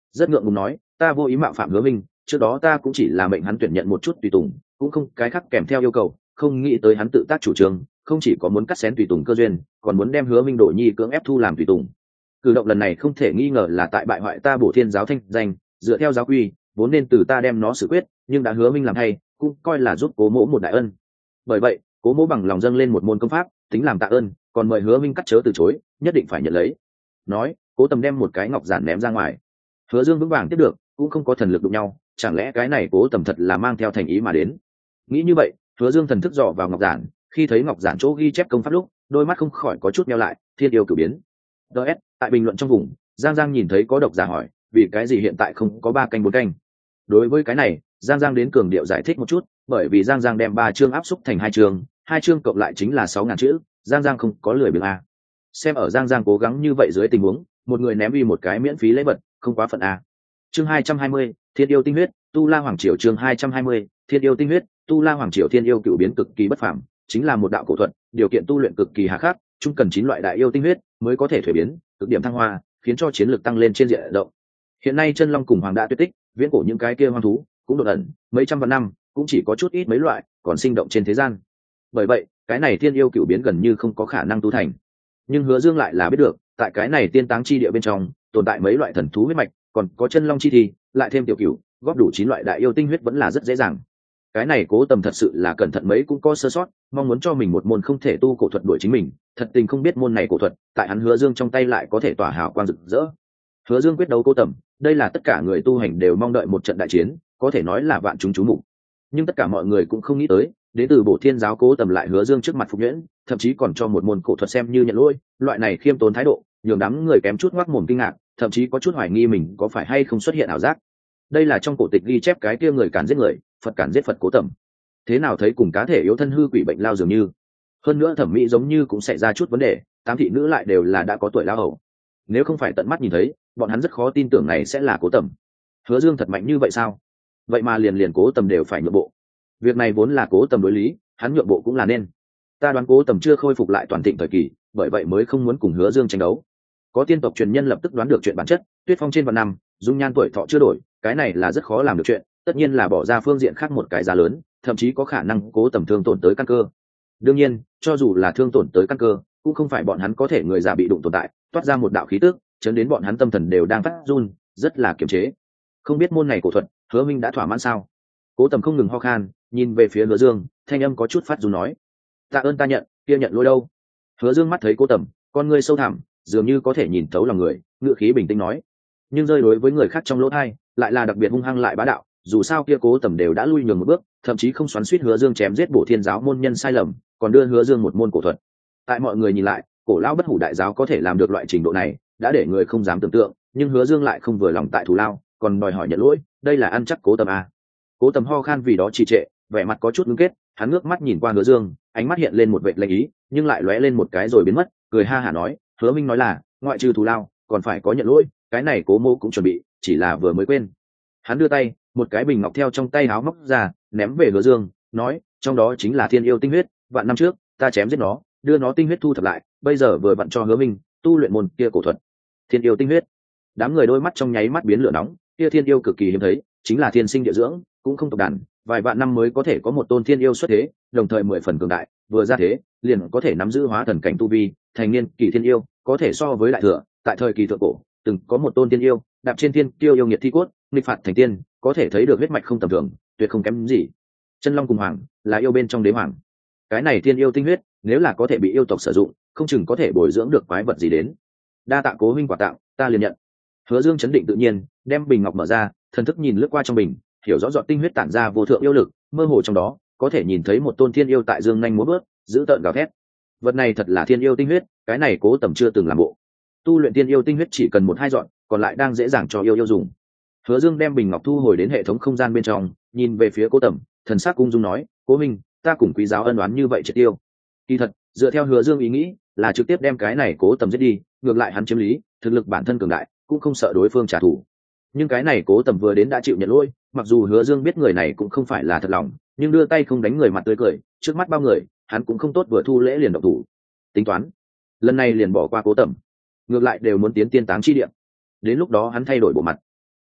rất ngượng ngùng nói, ta vô ý mạo phạm Hứa Minh, trước đó ta cũng chỉ là mệnh hắn tuyển nhận một chút tùy tùng, cũng không cái khác kèm theo yêu cầu, không nghĩ tới hắn tự tác chủ trương, không chỉ có muốn cắt xén tùy tùng cơ duyên, còn muốn đem Hứa Minh Đổ Nhi cưỡng ép thu làm tùy tùng. Cử động lần này không thể nghi ngờ là tại bại hoại ta Bổ Thiên giáo thanh danh, dựa theo giáo quy, vốn nên từ ta đem nó xử quyết, nhưng đã Hứa Minh làm hay, cũng coi là giúp Cố Mỗ một đại ân. Bởi vậy, Cố Mỗ bằng lòng dâng lên một môn công pháp, tính làm tạ ơn, còn mời Hứa Minh cắt chớ từ chối, nhất định phải nhận lấy. Nói, Cố Tầm đem một cái ngọc giản ném ra ngoài. Hứa Dương vững vàng tiếp được, cũng không có thần lực đụng nhau, chẳng lẽ cái này Cố Tầm thật là mang theo thành ý mà đến. Nghĩ như vậy, Hứa Dương thần thức dò vào ngọc giản, khi thấy ngọc giản chỗ ghi chép công pháp lúc, đôi mắt không khỏi có chút nheo lại, thiên yêu cửu biến. đê ét, tại bình luận trong vùng, Giang Giang nhìn thấy có độc giả hỏi, vì cái gì hiện tại không có ba canh bốn canh? Đối với cái này, Giang Giang đến cường điệu giải thích một chút, bởi vì Giang Giang đem ba chương áp xúc thành hai chương, hai chương cộng lại chính là sáu ngàn chữ, Giang Giang không có lười biếng a. Xem ở Giang Giang cố gắng như vậy dưới tình huống, một người ném đi một cái miễn phí lễ vật, không quá phận a. Chương hai trăm hai mươi, Thiên yêu tinh huyết, Tu La Hoàng Triều chương hai trăm hai mươi, Thiên yêu tinh huyết, Tu La Hoàng Triều thiên yêu cựu biến cực kỳ bất phàm, chính là một đạo cổ thuật, điều kiện tu luyện cực kỳ hà khắc, chung cần chín loại đại yêu tinh huyết mới có thể thuế biến, cực điểm thăng hoa, khiến cho chiến lược tăng lên trên diện rộng. Hiện nay chân long cùng hoàng đã tuyệt tích, viễn cổ những cái kia hoang thú cũng đột ẩn, mấy trăm vạn năm cũng chỉ có chút ít mấy loại còn sinh động trên thế gian. Bởi vậy, cái này thiên yêu cựu biến gần như không có khả năng tu thành. Nhưng Hứa Dương lại là biết được, tại cái này tiên táng chi địa bên trong tồn tại mấy loại thần thú huyết mạch, còn có chân long chi thì lại thêm tiểu cửu, góp đủ chín loại đại yêu tinh huyết vẫn là rất dễ dàng. Cái này Cố Tầm thật sự là cẩn thận mấy cũng có sơ sót, mong muốn cho mình một môn không thể tu cổ thuật đuổi chính mình, thật tình không biết môn này cổ thuật tại hắn Hứa Dương trong tay lại có thể tỏa hào quang rực rỡ. Hứa Dương quyết đấu Cố Tầm, đây là tất cả người tu hành đều mong đợi một trận đại chiến, có thể nói là vạn chúng chú mục. Nhưng tất cả mọi người cũng không nghĩ tới, đến từ Bổ Thiên giáo Cố Tầm lại Hứa Dương trước mặt phục nhuyễn, thậm chí còn cho một môn cổ thuật xem như nhận lỗi, loại này khiêm tốn thái độ, nhường đám người kém chút ngoác mồm kinh ngạc, thậm chí có chút hoài nghi mình có phải hay không xuất hiện ảo giác. Đây là trong cổ tịch ghi chép cái kia người cản giết người, Phật cản giết Phật Cố Tầm. Thế nào thấy cùng cá thể yếu thân hư quỷ bệnh lao dường như. Hơn nữa thẩm mỹ giống như cũng xảy ra chút vấn đề, tám thị nữ lại đều là đã có tuổi lao hầu. Nếu không phải tận mắt nhìn thấy, bọn hắn rất khó tin tưởng này sẽ là Cố Tầm. Hứa Dương thật mạnh như vậy sao? Vậy mà liền liền Cố Tầm đều phải nhượng bộ. Việc này vốn là Cố Tầm đối lý, hắn nhượng bộ cũng là nên. Ta đoán Cố Tầm chưa khôi phục lại toàn thịnh thời kỳ, bởi vậy mới không muốn cùng Hứa Dương tranh đấu. Có tiên tộc truyền nhân lập tức đoán được chuyện bản chất, Tuyết Phong trên vạn năm, dung nhan tuổi thọ chưa đổi, cái này là rất khó làm được chuyện, tất nhiên là bỏ ra phương diện khác một cái giá lớn, thậm chí có khả năng Cố Tầm thương tổn tới căn cơ. Đương nhiên, cho dù là thương tổn tới căn cơ, cũng không phải bọn hắn có thể người già bị đụng tồn tại, toát ra một đạo khí tức, chấn đến bọn hắn tâm thần đều đang phát run, rất là kiềm chế. Không biết môn này cổ thuật, Hứa Minh đã thỏa mãn sao? Cố Tầm không ngừng ho khan, nhìn về phía Hứa Dương, thanh âm có chút phát run nói: "Tạ ơn ta nhận, kia nhận lỗi đâu?" Hứa Dương mắt thấy Cố Tầm, con ngươi sâu thẳm, dường như có thể nhìn thấu lòng người, ngữ khí bình tĩnh nói, nhưng rơi đối với người khác trong lỗ tai, lại là đặc biệt hung hăng lại bá đạo. Dù sao kia Cố Tầm đều đã lui nhường một bước, thậm chí không xoắn xuýt Hứa Dương chém giết Bổ Thiên giáo môn nhân sai lầm, còn đưa Hứa Dương một môn cổ thuật. Tại mọi người nhìn lại, cổ lão bất hủ đại giáo có thể làm được loại trình độ này, đã để người không dám tưởng tượng, nhưng Hứa Dương lại không vừa lòng tại thù lao, còn đòi hỏi nhận lỗi, đây là ăn chắc Cố Tầm à? Cố Tầm ho khan vì đó trì trệ, vẻ mặt có chút ngưng kết, hắn ngước mắt nhìn qua Hứa Dương, ánh mắt hiện lên một vệt lệnh ý, nhưng lại lóe lên một cái rồi biến mất, cười ha hả nói, Hứa Minh nói là, ngoại trừ thù lao, còn phải có nhận lỗi, cái này Cố Mô cũng chuẩn bị, chỉ là vừa mới quên. Hắn đưa tay, một cái bình ngọc theo trong tay áo móc ra, ném về Hứa Dương, nói, trong đó chính là thiên yêu tinh huyết, vạn năm trước, ta chém giết nó, đưa nó tinh huyết thu thập lại, bây giờ vừa vặn cho Hứa Minh tu luyện môn kia cổ thuật. Thiên yêu tinh huyết. Đám người đôi mắt trong nháy mắt biến lửa nóng, kia thiên yêu cực kỳ hiếm thấy, chính là thiên sinh địa dưỡng, cũng không tộc đàn, vài vạn năm mới có thể có một tôn thiên yêu xuất thế, đồng thời mười phần cường đại, vừa ra thế, liền có thể nắm giữ hóa thần cảnh tu vi, thành niên kỳ thiên yêu, có thể so với đại thừa, tại thời kỳ thượng cổ, từng có một tôn thiên yêu, đạp trên thiên tiêu yêu nghiệt thi cốt, nghịch phạt thành tiên, có thể thấy được huyết mạch không tầm thường, tuyệt không kém gì. Chân long cùng hoàng, là yêu bên trong đế hoàng. Cái này thiên yêu tinh huyết, nếu là có thể bị yêu tộc sử dụng, không chừng có thể bồi dưỡng được quái vật gì đến. Đa tạ Cố huynh quà tặng, ta liền nhận. Hứa Dương chấn định tự nhiên, đem bình ngọc mở ra, thần thức nhìn lướt qua trong bình, hiểu rõ giọt tinh huyết tản ra vô thượng yêu lực, mơ hồ trong đó có thể nhìn thấy một tôn thiên yêu tại dương nhanh múa bước, giữ tợn gào thét. Vật này thật là thiên yêu tinh huyết, cái này Cố Tầm chưa từng làm bộ. Tu luyện thiên yêu tinh huyết chỉ cần một hai dọn, còn lại đang dễ dàng cho yêu yêu dùng. Hứa Dương đem bình ngọc thu hồi đến hệ thống không gian bên trong, nhìn về phía Cố Tầm, thần sắc cung dung nói, Cố huynh, ta cùng quý giáo ân oán như vậy triệt tiêu. Kỳ thật, dựa theo Hứa Dương ý nghĩ, là trực tiếp đem cái này Cố Tầm giết đi, ngược lại hắn chiếm lý, thực lực bản thân cường đại, cũng không sợ đối phương trả thù. Nhưng cái này Cố Tầm vừa đến đã chịu nhận lỗi, mặc dù Hứa Dương biết người này cũng không phải là thật lòng, nhưng đưa tay không đánh người mặt tươi cười, trước mắt bao người, hắn cũng không tốt vừa thu lễ liền động thủ. Tính toán, lần này liền bỏ qua Cố Tầm, ngược lại đều muốn tiến tiên táng chi địa. Đến lúc đó hắn thay đổi bộ mặt.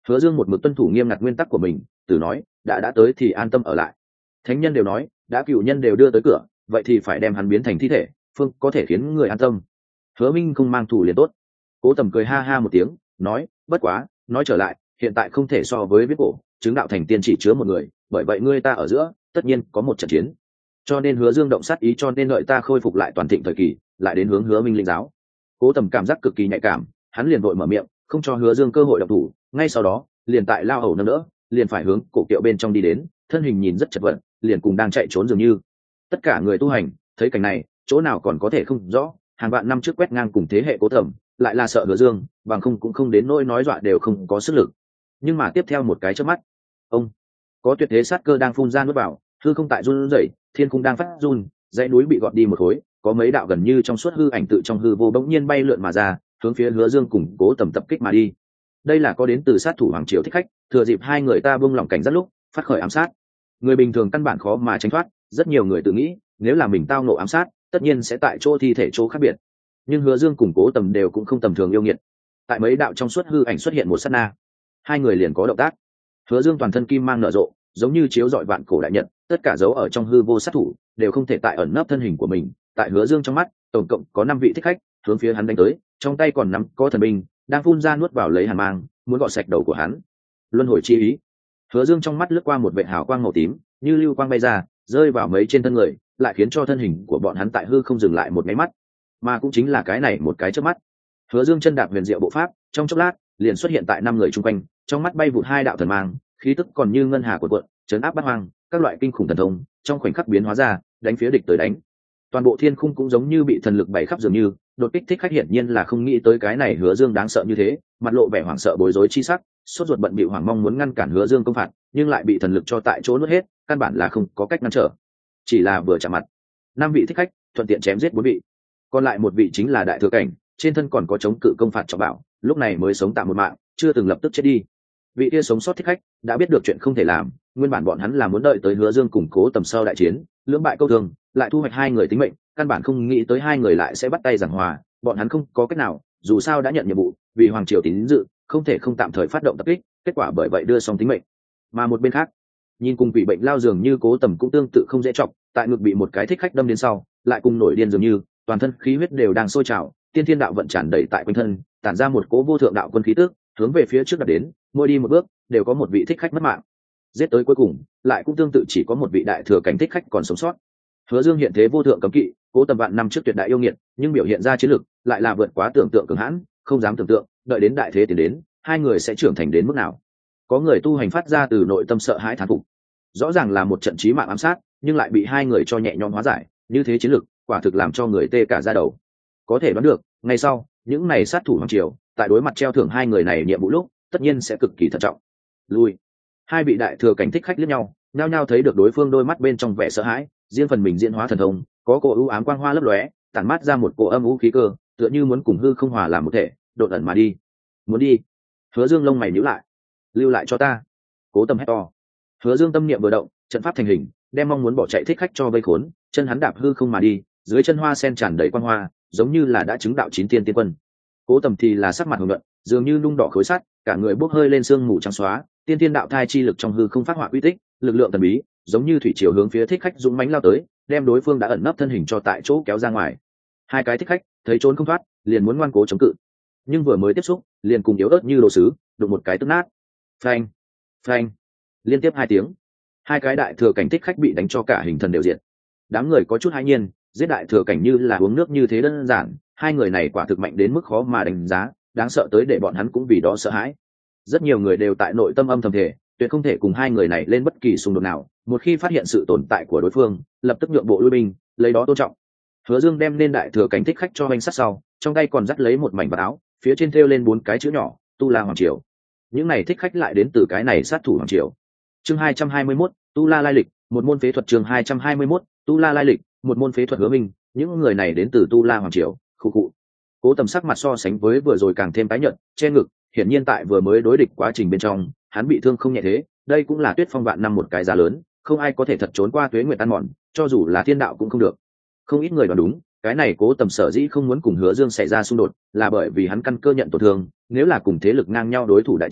Hứa Dương một mực tuân thủ nghiêm ngặt nguyên tắc của mình, từ nói đã đã tới thì an tâm ở lại. Thánh nhân đều nói đã cựu nhân đều đưa tới cửa, vậy thì phải đem hắn biến thành thi thể, phương có thể khiến người an tâm. Hứa Minh không mang thủ liền tốt. Cố Tầm cười ha ha một tiếng, nói bất quá nói trở lại, hiện tại không thể so với viết cổ, chứng đạo thành tiên chỉ chứa một người, bởi vậy ngươi ta ở giữa tất nhiên có một trận chiến, cho nên Hứa Dương động sát ý, cho nên đợi ta khôi phục lại toàn thịnh thời kỳ lại đến hướng Hứa Minh linh giáo. Cố Tầm cảm giác cực kỳ nhạy cảm, hắn liền vội mở miệng, không cho Hứa Dương cơ hội động thủ, ngay sau đó liền tại lao hầu nâng đỡ, liền phải hướng cổ kiệu bên trong đi đến, thân hình nhìn rất chật vật, liền cùng đang chạy trốn dường như. Tất cả người tu hành thấy cảnh này, chỗ nào còn có thể không rõ, hàng vạn năm trước quét ngang cùng thế hệ Cố Tầm, lại là sợ Hứa Dương, bằng không cũng không đến nỗi nói dọa đều không có sức lực. Nhưng mà tiếp theo một cái chớp mắt, ông có tuyệt thế sát cơ đang phun ra nuốt vào, hư không tại run rẩy, thiên khung đang phát run, dãy núi bị gọt đi một khối, có mấy đạo gần như trong suốt hư ảnh tự trong hư vô bỗng nhiên bay lượn mà ra, hướng phía Hứa Dương cùng Cố Tầm tập kích mà đi. Đây là có đến từ sát thủ hoàng triều thích khách, thừa dịp hai người ta buông lỏng cảnh giác lúc phát khởi ám sát. Người bình thường căn bản khó mà tránh thoát, rất nhiều người tự nghĩ nếu là mình tao ngộ ám sát, tất nhiên sẽ tại chỗ thi thể chỗ khác biệt. Nhưng Hứa Dương cùng Cố Tầm đều cũng không tầm thường yêu nghiệt. Tại mấy đạo trong suốt hư ảnh xuất hiện một sát na, hai người liền có động tác. Hứa Dương toàn thân kim mang nở rộ, giống như chiếu rọi vạn cổ đại nhật, tất cả dấu ở trong hư vô sát thủ đều không thể tại ẩn nấp thân hình của mình. Tại Hứa Dương trong mắt, tổng cộng có năm vị thích khách hướng phía hắn đánh tới, trong tay còn nắm có thần binh, đang phun ra nuốt vào lấy hàn mang, muốn gọt sạch đầu của hắn. Luân hồi chi ý. Hứa Dương trong mắt lướt qua một vệt hào quang màu tím, như lưu quang bay ra, rơi vào mấy trên thân người, lại khiến cho thân hình của bọn hắn tại hư không dừng lại một cái mắt. Mà cũng chính là cái này một cái chớp mắt, Hứa Dương chân đạp huyền diệu bộ pháp, trong chốc lát liền xuất hiện tại năm người chung quanh, trong mắt bay vụt hai đạo thần mang, khí tức còn như ngân hà cuộn cuộn, chấn áp bát hoang, các loại kinh khủng thần thông trong khoảnh khắc biến hóa ra, đánh phía địch tới đánh. Toàn bộ thiên khung cũng giống như bị thần lực bày khắp dường như, đột kích thích khách hiển nhiên là không nghĩ tới cái này Hứa Dương đáng sợ như thế, mặt lộ vẻ hoảng sợ bối rối chi sắc, sốt ruột bận bịu hoảng mong muốn ngăn cản Hứa Dương công phạt, nhưng lại bị thần lực cho tại chỗ nuốt hết, căn bản là không có cách ngăn trở. Chỉ là vừa chạm mặt, năm vị thích khách thuận tiện chém giết bốn vị, còn lại một vị chính là đại thừa cảnh, trên thân còn có chống cự công phạt trọng bảo, lúc này mới sống tạm một mạng, chưa từng lập tức chết đi. Vị kia sống sót thích khách đã biết được chuyện không thể làm, nguyên bản bọn hắn là muốn đợi tới Hứa Dương củng cố tầm sau đại chiến, lưỡng bại câu thương, lại thu hoạch hai người tính mệnh, căn bản không nghĩ tới hai người lại sẽ bắt tay giảng hòa, bọn hắn không có cách nào, dù sao đã nhận nhiệm vụ, vì hoàng triều tín dự, không thể không tạm thời phát động tập kích, kết quả bởi vậy đưa xong tính mệnh. Mà một bên khác, nhìn cùng vị bệnh lao dường như Cố Tầm cũng tương tự không dễ chọc, tại ngực bị một cái thích khách đâm đến sau, lại cùng nổi điên dường như, toàn thân khí huyết đều đang sôi trào, tiên thiên đạo vận tràn đầy tại quanh thân, tản ra một cỗ vô thượng đạo quân khí tức, hướng về phía trước đặt đến, mỗi đi một bước đều có một vị thích khách mất mạng. Giết tới cuối cùng, lại cũng tương tự chỉ có một vị đại thừa cảnh thích khách còn sống sót. Hứa Dương hiện thế vô thượng cấm kỵ, Cố Tầm vạn năm trước tuyệt đại yêu nghiệt, nhưng biểu hiện ra chiến lực lại là vượt quá tưởng tượng cường hãn, không dám tưởng tượng, đợi đến đại thế tiến đến, hai người sẽ trưởng thành đến mức nào. Có người tu hành phát ra từ nội tâm sợ hãi thán phục. Rõ ràng là một trận chí mạng ám sát, nhưng lại bị hai người cho nhẹ nhõm hóa giải, như thế chiến lực, quả thực làm cho người tê cả da đầu. Có thể đoán được, ngày sau, những này sát thủ hoàng triều, tại đối mặt treo thưởng hai người này nhiệm vụ lúc, tất nhiên sẽ cực kỳ thận trọng. Lui. Hai vị đại thừa cảnh thích khách liếc nhau, nhao nhao thấy được đối phương đôi mắt bên trong vẻ sợ hãi, riêng phần mình diễn hóa thần thông, có cổ u ám quang hoa lấp lóe, tản mát ra một cổ âm u khí cơ, tựa như muốn cùng hư không hòa làm một thể, đột ẩn mà đi. Muốn đi? Hứa Dương lông mày nhíu lại. Lưu lại cho ta. Cố Tầm hét to. Hứa Dương tâm niệm vừa động, trận pháp thành hình, đem mong muốn bỏ chạy thích khách cho vây khốn, chân hắn đạp hư không mà đi, dưới chân hoa sen tràn đầy quang hoa, giống như là đã chứng đạo chín tiên tiên quân. Cố Tầm thì là sắc mặt hồng nhuận, dường như nung đỏ khối sắt, cả người bốc hơi lên sương mù trắng xóa, tiên tiên đạo thai chi lực trong hư không phát họa uy tích, lực lượng thần bí, giống như thủy triều hướng phía thích khách dũng mãnh lao tới, đem đối phương đã ẩn nấp thân hình cho tại chỗ kéo ra ngoài. Hai cái thích khách thấy trốn không thoát, liền muốn ngoan cố chống cự, nhưng vừa mới tiếp xúc, liền cùng yếu ớt như đồ sứ, đụng một cái tức nát. Phanh, phanh, liên tiếp hai tiếng, hai cái đại thừa cảnh thích khách bị đánh cho cả hình thần đều diệt. Đám người có chút hãi nhiên, giết đại thừa cảnh như là uống nước như thế đơn giản, hai người này quả thực mạnh đến mức khó mà đánh giá, đáng sợ tới để bọn hắn cũng vì đó sợ hãi. Rất nhiều người đều tại nội tâm âm thầm thể, tuyệt không thể cùng hai người này lên bất kỳ xung đột nào, một khi phát hiện sự tồn tại của đối phương, lập tức nhượng bộ lui binh, lấy đó tôn trọng. Hứa Dương đem nên đại thừa cảnh thích khách cho anh sát sau, trong tay còn dắt lấy một mảnh vạt áo, phía trên thêu lên bốn cái chữ nhỏ, Tu La Hoàng Triều. Những này thích khách lại đến từ cái này sát thủ Hoàng Triều. Chương hai trăm hai mươi mốt, Tu La lai lịch, một môn phế thuật. Chương hai trăm hai mươi mốt, Tu La lai lịch, một môn phế thuật. Hứa Minh, những người này đến từ Tu La Hoàng Triều. Khụ khụ. Cố Tầm sắc mặt so sánh với vừa rồi càng thêm tái nhợt, che ngực, hiển nhiên tại vừa mới đối địch quá trình bên trong, hắn bị thương không nhẹ thế, đây cũng là Tuyết Phong vạn năm một cái giá lớn, không ai có thể thật trốn qua tuế nguyệt tan mòn, cho dù là thiên đạo cũng không được. Không ít người đoán đúng, cái này Cố Tầm sở dĩ không muốn cùng Hứa Dương xảy ra xung đột, là bởi vì hắn căn cơ nhận tổn thương, nếu là cùng thế lực ngang nhau đối thủ đại chiến,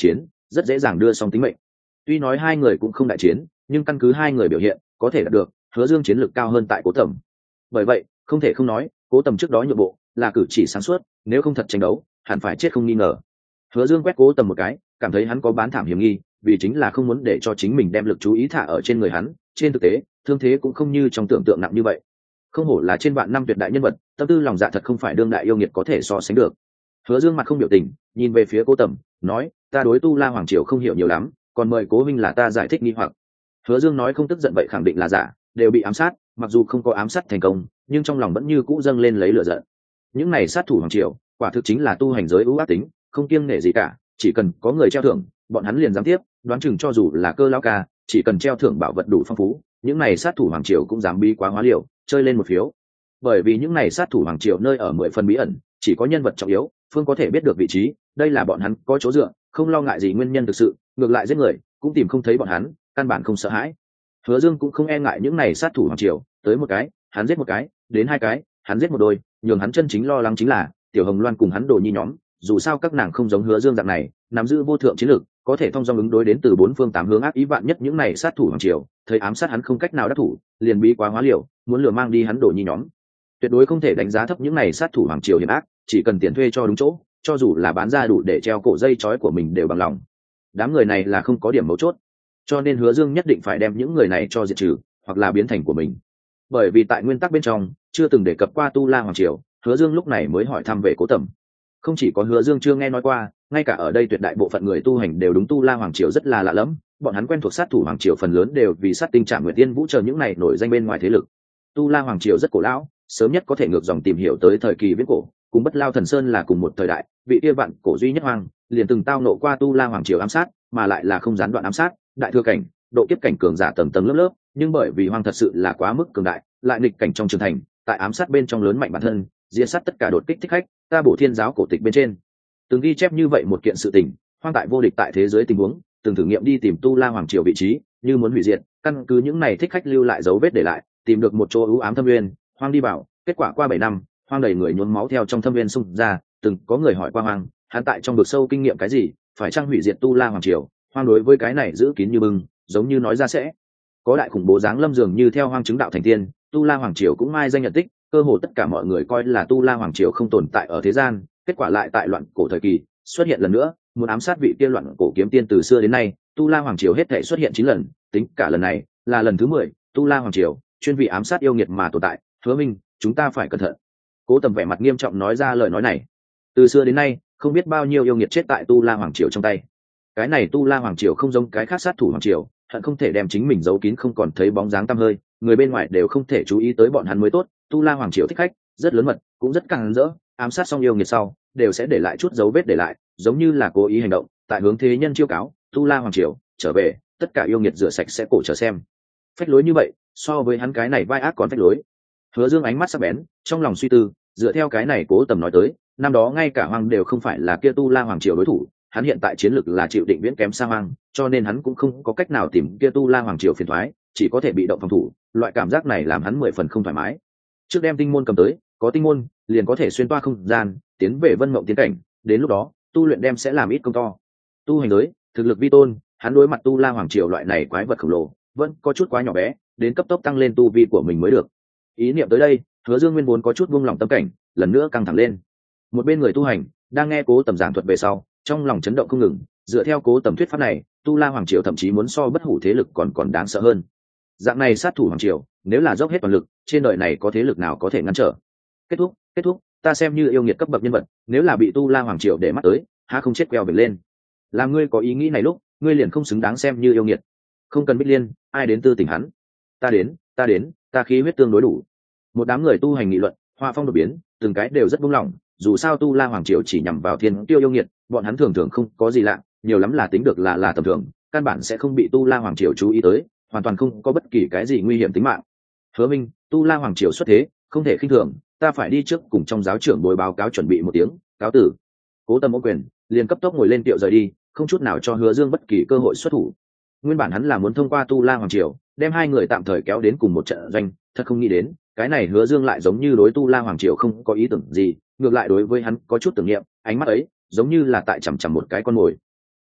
rất dễ dàng đưa xong tính mệnh. Tuy nói hai người cũng không đại chiến, nhưng căn cứ hai người biểu hiện có thể đạt được, Hứa Dương chiến lược cao hơn tại Cố Tầm. Bởi vậy không thể không nói Cố Tầm trước đó nhượng bộ là cử chỉ sáng suốt, nếu không thật tranh đấu hẳn phải chết không nghi ngờ. Hứa Dương quét Cố Tầm một cái, cảm thấy hắn có bán thảm hiểm nghi, vì chính là không muốn để cho chính mình đem lực chú ý thả ở trên người hắn. Trên thực tế thương thế cũng không như trong tưởng tượng nặng như vậy. Không hổ là trên vạn năm tuyệt đại nhân vật, tâm tư lòng dạ thật không phải đương đại yêu nghiệt có thể so sánh được. Hứa Dương mặt không biểu tình, nhìn về phía Cố Tầm, nói: "Ta đối Tu La Hoàng triều không hiểu nhiều lắm, còn mời Cố huynh là ta giải thích nghi hoặc." Hứa Dương nói không tức giận vậy khẳng định là giả, đều bị ám sát, mặc dù không có ám sát thành công, nhưng trong lòng vẫn như cũ dâng lên lấy lửa giận. Những này sát thủ hoàng triều, quả thực chính là tu hành giới ưu ác tính, không kiêng nể gì cả, chỉ cần có người treo thưởng, bọn hắn liền dám tiếp, đoán chừng cho dù là Cơ lão ca, chỉ cần treo thưởng bảo vật đủ phong phú, những này sát thủ hoàng triều cũng dám bí quá hóa liều, chơi lên một phiếu. Bởi vì những này sát thủ hoàng triều nơi ở mười phần bí ẩn, chỉ có nhân vật trọng yếu phương có thể biết được vị trí, đây là bọn hắn có chỗ dựa, không lo ngại gì nguyên nhân thực sự, ngược lại giết người cũng tìm không thấy bọn hắn, căn bản không sợ hãi. Hứa Dương cũng không e ngại những này sát thủ hoàng triều, tới một cái hắn giết một cái, đến hai cái hắn giết một đôi, nhường hắn chân chính lo lắng chính là Tiểu Hồng Loan cùng hắn đồ nhi nhóm, dù sao các nàng không giống Hứa Dương dạng này nắm giữ vô thượng chiến lược, có thể thông dong ứng đối đến từ bốn phương tám hướng ác ý, vạn nhất những này sát thủ hoàng triều thấy ám sát hắn không cách nào đắc thủ, liền bí quá hóa liều, muốn lừa mang đi hắn đồ nhi nhóm. Tuyệt đối không thể đánh giá thấp những này sát thủ hoàng triều hiểm ác, chỉ cần tiền thuê cho đúng chỗ, cho dù là bán ra đủ để treo cổ dây chói của mình đều bằng lòng. Đám người này là không có điểm mấu chốt, cho nên Hứa Dương nhất định phải đem những người này cho diệt trừ, hoặc là biến thành của mình. Bởi vì tại nguyên tắc bên trong chưa từng đề cập qua Tu La Hoàng triều, Hứa Dương lúc này mới hỏi thăm về Cố Tầm. Không chỉ có Hứa Dương chưa nghe nói qua, ngay cả ở đây tuyệt đại bộ phận người tu hành đều đúng Tu La Hoàng triều rất là lạ lẫm, bọn hắn quen thuộc sát thủ hoàng triều phần lớn đều vì sát tinh Trảm Nguyệt Tiên Vũ chờ những này nổi danh bên ngoài thế lực. Tu La Hoàng triều rất cổ lão, sớm nhất có thể ngược dòng tìm hiểu tới thời kỳ viễn cổ, cùng Bất Lao Thần Sơn là cùng một thời đại, vị kia vạn cổ duy nhất hoàng, liền từng tao nộ qua Tu La Hoàng triều ám sát, mà lại là không gián đoạn ám sát, đại thừa cảnh, độ kiếp cảnh cường giả tầng tầng lớp lớp, nhưng bởi vì hoàng thật sự là quá mức cường đại, lại nghịch cảnh trong trường thành, tại ám sát bên trong lớn mạnh bản thân, diệt sát tất cả đột kích thích khách, ta bổ thiên giáo cổ tịch bên trên từng ghi chép như vậy một kiện sự tình, hoang tại vô địch tại thế giới tình huống, từng thử nghiệm đi tìm Tu La Hoàng triều vị trí, như muốn hủy diệt, căn cứ những này thích khách lưu lại dấu vết để lại, tìm được một chỗ ưu ám thâm nguyên, hoang đi bảo, kết quả qua bảy năm, hoang đầy người nhuốm máu theo trong thâm nguyên xung ra, từng có người hỏi qua hoang, hắn tại trong vực sâu kinh nghiệm cái gì, phải chăng hủy diệt Tu La Hoàng triều, hoang đối với cái này giữ kín như bưng, giống như nói ra sẽ có đại khủng bố dáng lâm dường như theo hoang chứng đạo thành tiên, Tu La Hoàng triều cũng mai danh nhận tích, cơ hồ tất cả mọi người coi là Tu La Hoàng triều không tồn tại ở thế gian, kết quả lại tại loạn cổ thời kỳ xuất hiện lần nữa, muốn ám sát vị tiên loạn cổ kiếm tiên. Từ xưa đến nay Tu La Hoàng triều hết thảy xuất hiện chín lần, tính cả lần này là lần thứ mười. Tu La Hoàng triều chuyên vị ám sát yêu nghiệt mà tồn tại. Hứa Minh, chúng ta phải cẩn thận. Cố Tầm vẻ mặt nghiêm trọng nói ra lời nói này. Từ xưa đến nay không biết bao nhiêu yêu nghiệt chết tại Tu La Hoàng triều trong tay. Cái này Tu La Hoàng triều không giống cái khác sát thủ hoàng triều, hận không thể đem chính mình giấu kín không còn thấy bóng dáng tăm hơi, người bên ngoài đều không thể chú ý tới bọn hắn mới tốt. Tu La Hoàng triều thích khách rất lớn mật, cũng rất càng rỡ, ám sát xong yêu nghiệt sau đều sẽ để lại chút dấu vết để lại, giống như là cố ý hành động, tại hướng thế nhân chiêu cáo. Tu La Hoàng triều trở về, tất cả yêu nghiệt rửa sạch sẽ cổ chờ xem. Phách lối như vậy, so với hắn cái này vai ác còn phách lối. Hứa Dương ánh mắt sắc bén, trong lòng suy tư, dựa theo cái này Cố Tầm nói tới, năm đó ngay cả Hoang đều không phải là kia Tu La Hoàng triều đối thủ, hắn hiện tại chiến lực là chịu định viễn kém xa Hoang, cho nên hắn cũng không có cách nào tìm kia Tu La Hoàng triều phiền toái, chỉ có thể bị động phòng thủ. Loại cảm giác này làm hắn mười phần không thoải mái. Trước đem tinh môn cầm tới, có tinh môn liền có thể xuyên toa không gian, tiến về Vân Mộng tiến cảnh, đến lúc đó tu luyện đem sẽ làm ít công to. Tu hành giới thực lực vi tôn, hắn đối mặt Tu La Hoàng triều loại này quái vật khổng lồ vẫn có chút quá nhỏ bé, đến cấp tốc tăng lên tu vi của mình mới được. Ý niệm tới đây, Hứa Dương nguyên vốn có chút buông lòng tâm cảnh, lần nữa căng thẳng lên. Một bên người tu hành đang nghe Cố Tầm giảng thuật về sau, trong lòng chấn động không ngừng. Dựa theo Cố Tầm thuyết pháp này, Tu La Hoàng triều thậm chí muốn so bất hủ thế lực còn còn đáng sợ hơn. Dạng này sát thủ hoàng triều, nếu là dốc hết toàn lực, trên đời này có thế lực nào có thể ngăn trở? Kết thúc, kết thúc, ta xem như yêu nghiệt cấp bậc nhân vật, nếu là bị Tu La Hoàng triều để mắt tới, há không chết queo về lên. Làm ngươi có ý nghĩ này lúc, ngươi liền không xứng đáng xem như yêu nghiệt. Không cần Bích Liên, ai đến tư tình hắn? Ta đến, ta đến, ta khí huyết tương đối đủ. Một đám người tu hành nghị luận, hoa phong đột biến, từng cái đều rất buông lỏng. Dù sao Tu La Hoàng triều chỉ nhằm vào thiên tiêu yêu nghiệt, bọn hắn thường thường không có gì lạ, nhiều lắm là tính được là là tầm thường, căn bản sẽ không bị Tu La Hoàng triều chú ý tới, hoàn toàn không có bất kỳ cái gì nguy hiểm tính mạng. Hứa Minh, Tu La Hoàng triều xuất thế, không thể khinh thường, ta phải đi trước cùng trong giáo trưởng bồi báo cáo chuẩn bị một tiếng, cáo tử. Cố Tầm ôm quyền, liền cấp tốc ngồi lên tiệu rời đi, không chút nào cho Hứa Dương bất kỳ cơ hội xuất thủ. Nguyên bản hắn là muốn thông qua Tu La Hoàng triều, đem hai người tạm thời kéo đến cùng một trận doanh, thật không nghĩ đến, cái này Hứa Dương lại giống như đối Tu La Hoàng triều không có ý tưởng gì, ngược lại đối với hắn có chút tưởng niệm, ánh mắt ấy giống như là tại chằm chằm một cái con mồi.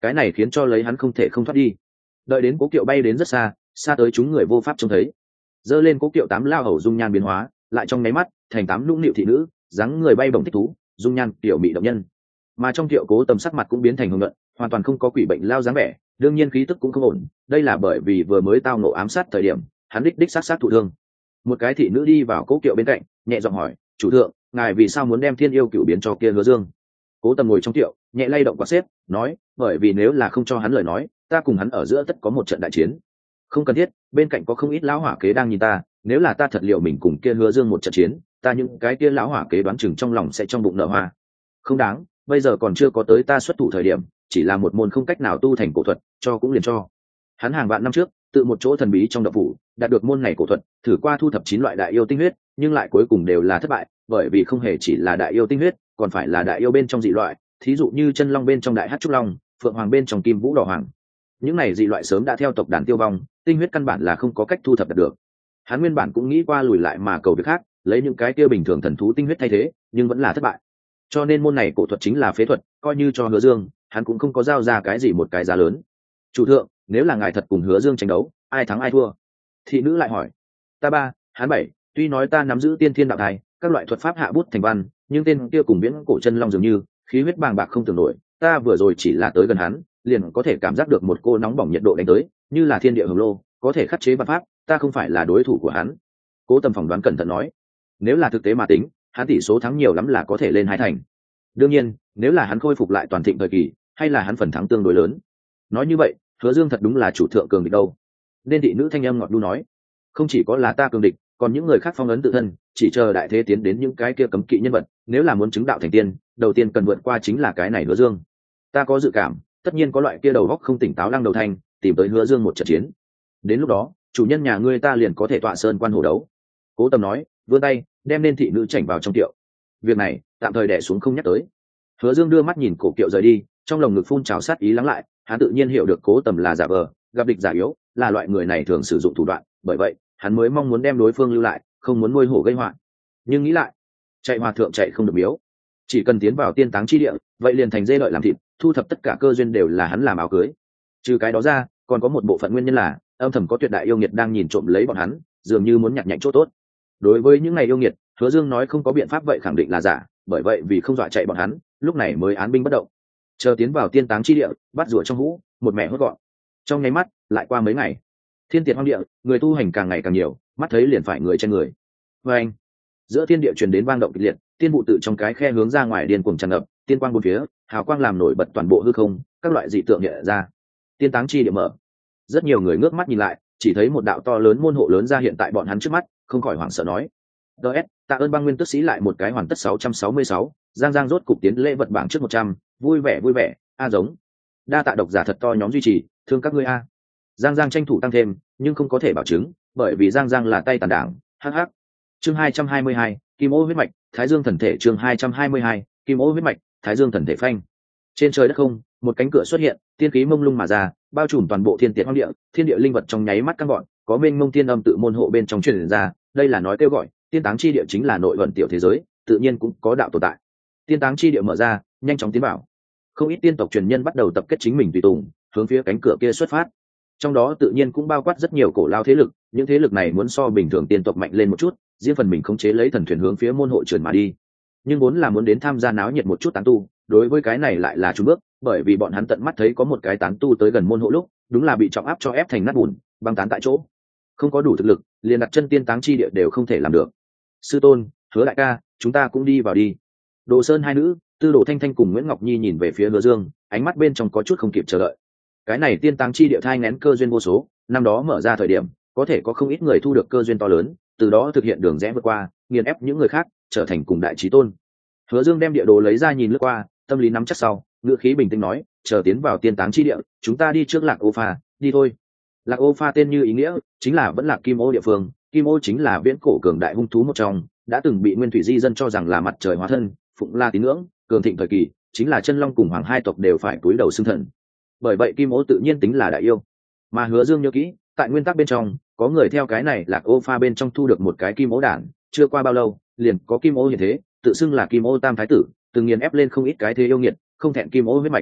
cái này khiến cho lấy hắn không thể không thoát đi. Đợi đến cố kiệu bay đến rất xa, xa tới chúng người vô pháp trông thấy, giơ lên cố kiệu tám lao hầu dung nhan biến hóa, lại trong nháy mắt thành tám nũng nịu thị nữ, dáng người bay bổng thích thú, dung nhan tiểu mị động nhân. Mà trong kiệu Cố Tầm sắc mặt cũng biến thành hồng nhuận, hoàn toàn không có quỷ bệnh lao dáng vẻ, đương nhiên khí tức cũng không ổn, đây là bởi vì vừa mới tao nộ ám sát thời điểm, hắn đích đích sát sát thụ thương. Một cái thị nữ đi vào cố kiệu bên cạnh, nhẹ giọng hỏi, chủ thượng, ngài vì sao muốn đem Thiên Yêu Cửu biến cho kia Hứa Dương? Cố Tầm ngồi trong kiệu, nhẹ lay động quạt xếp, nói, bởi vì nếu là không cho hắn lời nói, ta cùng hắn ở giữa tất có một trận đại chiến. Không cần thiết, bên cạnh có không ít lão hỏa kế đang nhìn ta, nếu là ta thật liệu mình cùng kia Hứa Dương một trận chiến, ta những cái kia lão hỏa kế đoán chừng trong lòng sẽ trong bụng nở hoa. Không đáng, bây giờ còn chưa có tới ta xuất thủ thời điểm, chỉ là một môn không cách nào tu thành cổ thuật, cho cũng liền cho. Hắn hàng vạn năm trước, tự một chỗ thần bí trong động phủ, đạt được môn này cổ thuật, thử qua thu thập chín loại đại yêu tinh huyết, nhưng lại cuối cùng đều là thất bại, bởi vì không hề chỉ là đại yêu tinh huyết, còn phải là đại yêu bên trong dị loại, thí dụ như chân long bên trong đại hắc trúc long, phượng hoàng bên trong kim vũ đỏ hoàng. Những này dị loại sớm đã theo tộc đàn tiêu vong, tinh huyết căn bản là không có cách thu thập được. Hắn nguyên bản cũng nghĩ qua lùi lại mà cầu việc khác, lấy những cái kia bình thường thần thú tinh huyết thay thế, nhưng vẫn là thất bại. Cho nên môn này cổ thuật chính là phế thuật, coi như cho Hứa Dương, hắn cũng không có giao ra cái gì một cái giá lớn. Chủ thượng, nếu là ngài thật cùng Hứa Dương tranh đấu, ai thắng ai thua? Thị nữ lại hỏi. Ta ba, hắn bảy, tuy nói ta nắm giữ tiên thiên đạo thai, các loại thuật pháp hạ bút thành văn, nhưng tên kia cùng viễn cổ chân long dường như khí huyết bàng bạc không tưởng nổi, ta vừa rồi chỉ là tới gần hắn, liền có thể cảm giác được một cô nóng bỏng nhiệt độ đánh tới, như là thiên địa hồng lô, có thể khắc chế văn pháp, ta không phải là đối thủ của hắn. Cố Tầm phỏng đoán cẩn thận nói, nếu là thực tế mà tính, hắn tỷ số thắng nhiều lắm là có thể lên hai thành. Đương nhiên, nếu là hắn khôi phục lại toàn thịnh thời kỳ, hay là hắn phần thắng tương đối lớn. Nói như vậy, Hứa Dương thật đúng là chủ thượng cường địch đâu. Nên thị nữ thanh âm ngọt đu nói, không chỉ có là ta cường địch, còn những người khác phong ấn tự thân, chỉ chờ đại thế tiến đến những cái kia cấm kỵ nhân vật, nếu là muốn chứng đạo thành tiên, đầu tiên cần vượt qua chính là cái này Hứa Dương. Ta có dự cảm, tất nhiên có loại kia đầu óc không tỉnh táo lăng đầu thanh, tìm tới Hứa Dương một trận chiến. Đến lúc đó, chủ nhân nhà ngươi ta liền có thể tọa sơn quan hổ đấu. Cố Tầm nói, vươn tay, đem nên thị nữ chảnh vào trong tiệu. Việc này, tạm thời đè xuống không nhắc tới. Hứa Dương đưa mắt nhìn cổ kiệu rời đi, trong lồng ngực phun trào sát ý lắng lại, hắn tự nhiên hiểu được Cố Tầm là giả vờ, gặp địch giả yếu, là loại người này thường sử dụng thủ đoạn, bởi vậy, hắn mới mong muốn đem đối phương lưu lại, không muốn nuôi hổ gây họa. Nhưng nghĩ lại, chạy hòa thượng chạy không được miếu, chỉ cần tiến vào tiên táng chi địa, vậy liền thành dê lợi làm thịt, thu thập tất cả cơ duyên đều là hắn làm áo cưới. Trừ cái đó ra, còn có một bộ phận nguyên nhân là âm thầm có tuyệt đại yêu nghiệt đang nhìn trộm lấy bọn hắn, dường như muốn nhặt nhạnh chỗ tốt. Đối với những này yêu nghiệt, Hứa Dương nói không có biện pháp vậy khẳng định là giả, bởi vậy vì không dọa chạy bọn hắn, lúc này mới án binh bất động, chờ tiến vào tiên táng chi địa, bắt rùa trong hũ, một mẻ hốt gọn. Trong nháy mắt, lại qua mấy ngày, thiên tiệt hoang địa, người tu hành càng ngày càng nhiều, mắt thấy liền phải người trên người. Và anh, giữa thiên địa truyền đến vang động kịch liệt, tiên vụ tự trong cái khe hướng ra ngoài điên cuồng tràn ngập, tiên quang bốn phía, hào quang làm nổi bật toàn bộ hư không, các loại dị tượng hiện ra. Tiên táng chi địa mở, rất nhiều người ngước mắt nhìn lại, chỉ thấy một đạo to lớn môn hộ lớn ra hiện tại bọn hắn trước mắt, không khỏi hoảng sợ nói: "đ s, tạ ơn Băng Nguyên Tức Sĩ lại một cái hoàn tất sáu trăm sáu mươi sáu, Giang Giang rốt cục tiến lễ vật bảng trước một trăm, vui vẻ vui vẻ, a giống. Đa tạ độc giả thật to nhóm duy trì, thương các ngươi a." Giang Giang tranh thủ tăng thêm, nhưng không có thể bảo chứng, bởi vì Giang Giang là tay tàn đảng, hắc hắc. Chương hai trăm hai mươi hai, Kim Ô huyết mạch, Thái Dương thần thể. Chương hai trăm hai mươi hai, Kim Ô huyết mạch, Thái Dương thần thể phanh. Trên trời đất không, một cánh cửa xuất hiện, tiên khí mông lung mà ra, bao trùm toàn bộ thiên tiệt hoang địa, thiên địa linh vật trong nháy mắt căng gọn, có mênh mông tiên âm tự môn hộ bên trong truyền ra, đây là nói kêu gọi, tiên táng chi địa chính là nội vận tiểu thế giới, tự nhiên cũng có đạo tồn tại. Tiên táng chi địa mở ra, nhanh chóng tiến vào. Không ít tiên tộc truyền nhân bắt đầu tập kết chính mình tùy tùng, hướng phía cánh cửa kia xuất phát. Trong đó tự nhiên cũng bao quát rất nhiều cổ lao thế lực, những thế lực này muốn so bình thường tiên tộc mạnh lên một chút, riêng phần mình khống chế lấy thần thuyền hướng phía môn hộ trườn mà đi. Nhưng vốn là muốn đến tham gia náo nhiệt một chút tán tu, đối với cái này lại là chùn bước, bởi vì bọn hắn tận mắt thấy có một cái tán tu tới gần môn hộ lúc, đúng là bị trọng áp cho ép thành nát bùn, băng tán tại chỗ. Không có đủ thực lực, liền đặt chân tiên táng chi địa đều không thể làm được. Sư tôn, Hứa đại ca, chúng ta cũng đi vào đi. Đồ Sơn hai nữ, Tư Đồ Thanh Thanh cùng Nguyễn Ngọc Nhi nhìn về phía Hứa Dương, ánh mắt bên trong có chút không kịp chờ đợi. Cái này tiên táng chi địa thai nghén cơ duyên vô số, năm đó mở ra thời điểm, có thể có không ít người thu được cơ duyên to lớn, từ đó thực hiện đường rẽ vượt qua, nghiền ép những người khác, trở thành cùng đại chí tôn. Hứa Dương đem địa đồ lấy ra nhìn lướt qua, tâm lý nắm chắc sau, ngữ khí bình tĩnh nói, chờ tiến vào tiên táng chi địa, chúng ta đi trước Lạc Ô Pha, đi thôi. Lạc Ô Pha tên như ý nghĩa, chính là vẫn là Kim Ô địa phương, Kim Ô chính là viễn cổ cường đại hung thú một trong, đã từng bị Nguyên Thủy Di dân cho rằng là mặt trời hóa thân, phụng la tín ngưỡng, cường thịnh thời kỳ, chính là chân long cùng hoàng hai tộc đều phải cúi đầu xưng thần. Bởi vậy Kim Ô tự nhiên tính là đại yêu. Mà Hứa Dương nhớ kỹ, tại nguyên tắc bên trong, có người theo cái này Lạc Ô Pha bên trong thu được một cái Kim Ô đản, chưa qua bao lâu, liền có Kim Ô hiện thế, tự xưng là Kim Ô Tam Thái tử, từng nghiền ép lên không ít cái thế yêu nghiệt, không thẹn Kim Ô huyết mạch.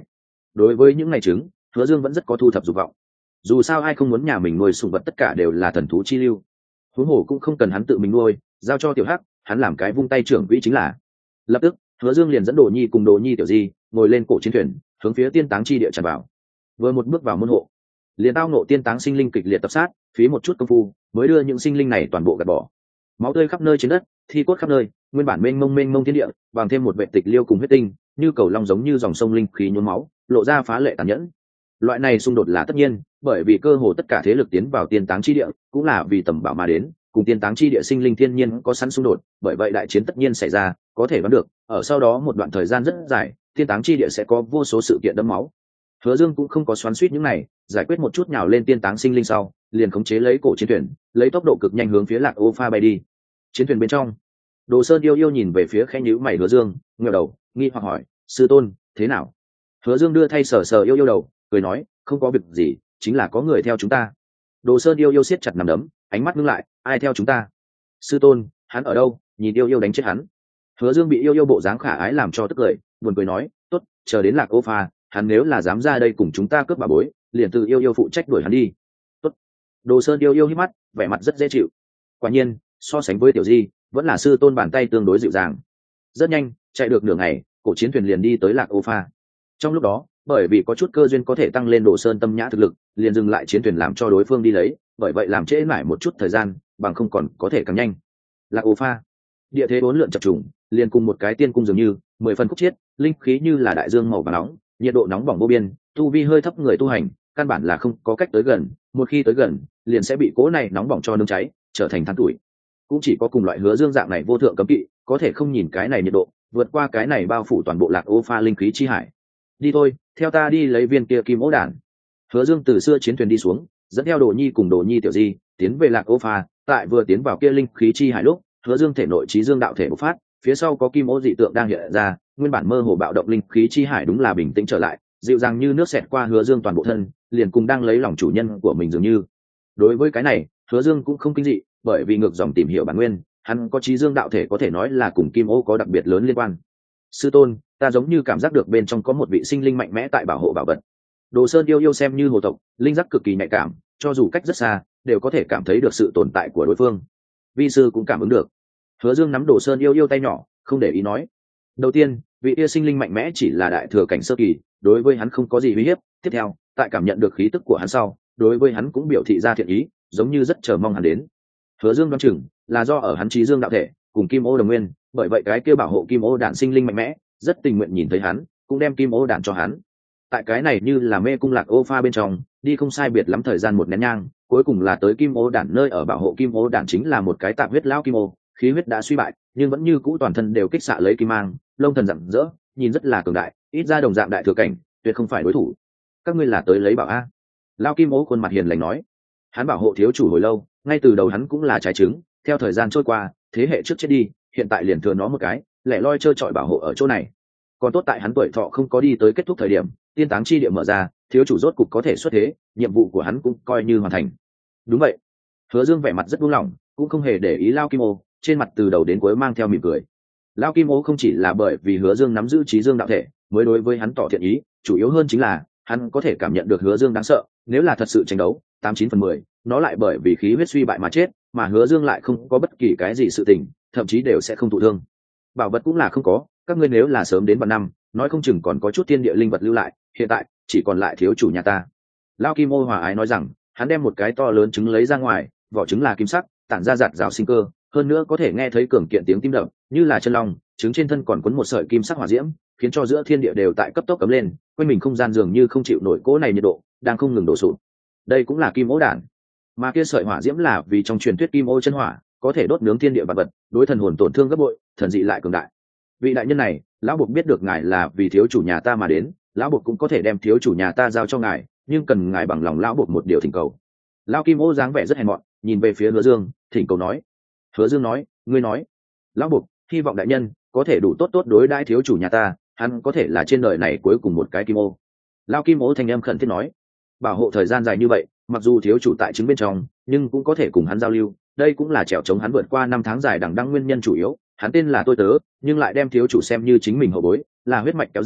đối với những ngày trứng, Hứa Dương vẫn rất có thu thập dục vọng. Dù sao ai không muốn nhà mình nuôi sủng vật, tất cả đều là thần thú chi lưu. Huống hồ cũng không cần hắn tự mình nuôi, giao cho Tiểu Hắc, hắn làm cái vung tay trưởng quỹ chính là. Lập tức, Hứa Dương liền dẫn Đồ Nhi cùng Đồ Nhi Tiểu Di ngồi lên cổ chiến thuyền, hướng phía tiên táng chi địa tràn vào. Vừa một bước vào môn hộ, liền tao nộ tiên táng sinh linh kịch liệt tập sát, phí một chút công phu mới đưa những sinh linh này toàn bộ gạt bỏ. Máu tươi khắp nơi trên đất, thi cốt khắp nơi, nguyên bản mênh mông mênh mông thiên địa, bằng thêm một vệ tịch liêu cùng huyết tinh, như cầu long giống như dòng sông linh khí nhuốm máu, lộ ra phá lệ tàn nhẫn. Loại này xung đột là tất nhiên, bởi vì cơ hồ tất cả thế lực tiến vào tiên táng chi địa cũng là vì tầm bảo mà đến, cùng tiên táng chi địa sinh linh thiên nhiên có sẵn xung đột, bởi vậy đại chiến tất nhiên xảy ra, có thể đoán được, ở sau đó một đoạn thời gian rất dài, tiên táng chi địa sẽ có vô số sự kiện đẫm máu. Hứa Dương cũng không có xoắn xuýt những này, giải quyết một chút nhào lên tiên táng sinh linh sau, liền khống chế lấy cổ chiến thuyền, lấy tốc độ cực nhanh hướng phía Lạc Ô Pha bay đi. Chiến thuyền bên trong, Đồ Sơn yêu yêu nhìn về phía khẽ nhíu mày Hứa Dương, ngẩng đầu, nghi hoặc hỏi: "Sư tôn, thế nào?" Hứa Dương đưa thay sờ sờ yêu yêu đầu, cười nói: "Không có việc gì, chính là có người theo chúng ta." Đồ Sơn yêu yêu siết chặt nắm đấm, ánh mắt ngưng lại: "Ai theo chúng ta?" "Sư tôn, hắn ở đâu? Nhìn yêu yêu đánh chết hắn." Hứa Dương bị yêu yêu bộ dáng khả ái làm cho tức cười, buồn cười nói: "Tốt, chờ đến Lạc Ô Pha, hắn nếu là dám ra đây cùng chúng ta cướp bảo bối, liền từ yêu yêu phụ trách đuổi hắn đi." "Tốt." Đồ Sơn yêu yêu hít mắt, vẻ mặt rất dễ chịu. Quả nhiên, so sánh với Tiểu Di, vẫn là sư tôn bàn tay tương đối dịu dàng. Rất nhanh, chạy được nửa ngày, cổ chiến thuyền liền đi tới Lạc Ô Pha. Trong lúc đó, bởi vì có chút cơ duyên có thể tăng lên Đồ Sơn tâm nhã thực lực, liền dừng lại chiến thuyền làm cho đối phương đi lấy, bởi vậy làm trễ mãi một chút thời gian, bằng không còn có thể càng nhanh. Lạc Ô Pha, địa thế bốn lượn chập trùng, liền cùng một cái tiên cung dường như, mười phần khúc chiết, linh khí như là đại dương màu vàng nóng, nhiệt độ nóng bỏng vô biên, tu vi hơi thấp người tu hành, căn bản là không có cách tới gần, một khi tới gần, liền sẽ bị cỗ này nóng bỏng cho nung cháy, trở thành than tuổi. Cũng chỉ có cùng loại Hứa Dương dạng này vô thượng cấm kỵ, có thể không nhìn cái này nhiệt độ, vượt qua cái này bao phủ toàn bộ Lạc Ô Pha linh khí chi hải. Đi thôi, theo ta đi lấy viên kia kim ố đản. Hứa Dương từ xưa chiến thuyền đi xuống, dẫn theo Đồ Nhi cùng Đồ Nhi Tiểu Di tiến về Lạc Ô Pha. Tại vừa tiến vào kia linh khí chi hải lúc, Hứa Dương thể nội trí dương đạo thể bộc phát, phía sau có kim ố dị tượng đang hiện ra, nguyên bản mơ hồ bạo động linh khí chi hải đúng là bình tĩnh trở lại, dịu dàng như nước xẹt qua Hứa Dương toàn bộ thân, liền cùng đang lấy lòng chủ nhân của mình dường như. Đối với cái này, Hứa Dương cũng không kinh dị, bởi vì ngược dòng tìm hiểu bản nguyên, hắn có trí dương đạo thể có thể nói là cùng kim ô có đặc biệt lớn liên quan. Sư tôn, ta giống như cảm giác được bên trong có một vị sinh linh mạnh mẽ tại bảo hộ bảo vật. Đồ Sơn yêu yêu xem như hồ tộc, linh giác cực kỳ nhạy cảm, cho dù cách rất xa, đều có thể cảm thấy được sự tồn tại của đối phương. Vi sư cũng cảm ứng được. Hứa Dương nắm Đồ Sơn yêu yêu tay nhỏ, không để ý nói. Đầu tiên, vị kia sinh linh mạnh mẽ chỉ là đại thừa cảnh sơ kỳ, đối với hắn không có gì uy hiếp. Tiếp theo, tại cảm nhận được khí tức của hắn sau, đối với hắn cũng biểu thị ra thiện ý, giống như rất chờ mong hắn đến. Hứa Dương đoán chừng là do ở hắn trí dương đạo thể cùng kim ô đồng nguyên, bởi vậy cái kia bảo hộ kim ô đạn sinh linh mạnh mẽ rất tình nguyện nhìn thấy hắn, cũng đem kim ô đạn cho hắn. Tại cái này như là mê cung Lạc Ô Pha bên trong, đi không sai biệt lắm thời gian một nén nhang, cuối cùng là tới kim ô đạn nơi ở. Bảo hộ kim ô đạn chính là một cái tạp huyết lão kim ô, khí huyết đã suy bại, nhưng vẫn như cũ toàn thân đều kích xạ lấy kim mang, lông thần rạng rỡ, nhìn rất là cường đại, ít ra đồng dạng đại thừa cảnh, tuyệt không phải đối thủ. Các ngươi là tới lấy bảo a? Lão kim ô khuôn mặt hiền lành nói. Hắn bảo hộ thiếu chủ hồi lâu, ngay từ đầu hắn cũng là trái trứng, theo thời gian trôi qua, thế hệ trước chết đi, hiện tại liền thừa nó một cái, lẻ loi trơ trọi bảo hộ ở chỗ này. Còn tốt tại hắn tuổi thọ không có đi tới kết thúc thời điểm, tiên táng chi địa mở ra, thiếu chủ rốt cục có thể xuất thế, nhiệm vụ của hắn cũng coi như hoàn thành. Đúng vậy. Hứa Dương vẻ mặt rất buông lỏng, cũng không hề để ý Lao Kim Ô, trên mặt từ đầu đến cuối mang theo mỉm cười. Lao Kim Ô không chỉ là bởi vì Hứa Dương nắm giữ trí dương đạo thể, mới đối với hắn tỏ thiện ý, chủ yếu hơn chính là hắn có thể cảm nhận được Hứa Dương đáng sợ, nếu là thật sự tranh đấu, tám chín phần mười, nó lại bởi vì khí huyết suy bại mà chết, mà Hứa Dương lại không có bất kỳ cái gì sự tình, thậm chí đều sẽ không thụ thương. Bảo vật cũng là không có, các ngươi nếu là sớm đến vạn năm, nói không chừng còn có chút thiên địa linh vật lưu lại, hiện tại chỉ còn lại thiếu chủ nhà ta. Lao Kim Ô hòa ái nói rằng, hắn đem một cái to lớn trứng lấy ra ngoài, vỏ trứng là kim sắc, tản ra giạt rào sinh cơ, hơn nữa có thể nghe thấy cường kiện tiếng tim đập, như là chân long, trứng trên thân còn quấn một sợi kim sắc hỏa diễm, khiến cho giữa thiên địa đều tại cấp tốc cấm lên, quanh mình không gian dường như không chịu nổi cỗ này nhiệt độ, đang không ngừng đổ sụp. Đây cũng là kim ô đản, mà kia sợi hỏa diễm là vì trong truyền thuyết kim ô chân hỏa, có thể đốt nướng thiên địa vật vật, đối thần hồn tổn thương gấp bội, thần dị lại cường đại. Vị đại nhân này, lão buộc biết được ngài là vì thiếu chủ nhà ta mà đến, lão buộc cũng có thể đem thiếu chủ nhà ta giao cho ngài, nhưng cần ngài bằng lòng lão buộc một điều thỉnh cầu. Lão Kim Ô dáng vẻ rất hèn mọn, nhìn về phía Hứa Dương, thỉnh cầu nói. Hứa Dương nói, ngươi nói. Lão buộc, hy vọng đại nhân có thể đủ tốt tốt đối đãi thiếu chủ nhà ta, hắn có thể là trên đời này cuối cùng một cái Kim Ô. Lão Kim Ô thanh âm khẩn thiết nói, bảo hộ thời gian dài như vậy, mặc dù thiếu chủ tại trứng bên trong, nhưng cũng có thể cùng hắn giao lưu, đây cũng là trèo chống hắn vượt qua năm tháng dài đằng đẵng nguyên nhân chủ yếu. Hắn tên là tôi tớ, nhưng lại đem thiếu chủ xem như chính mình hậu bối, là huyết mạch kéo dài,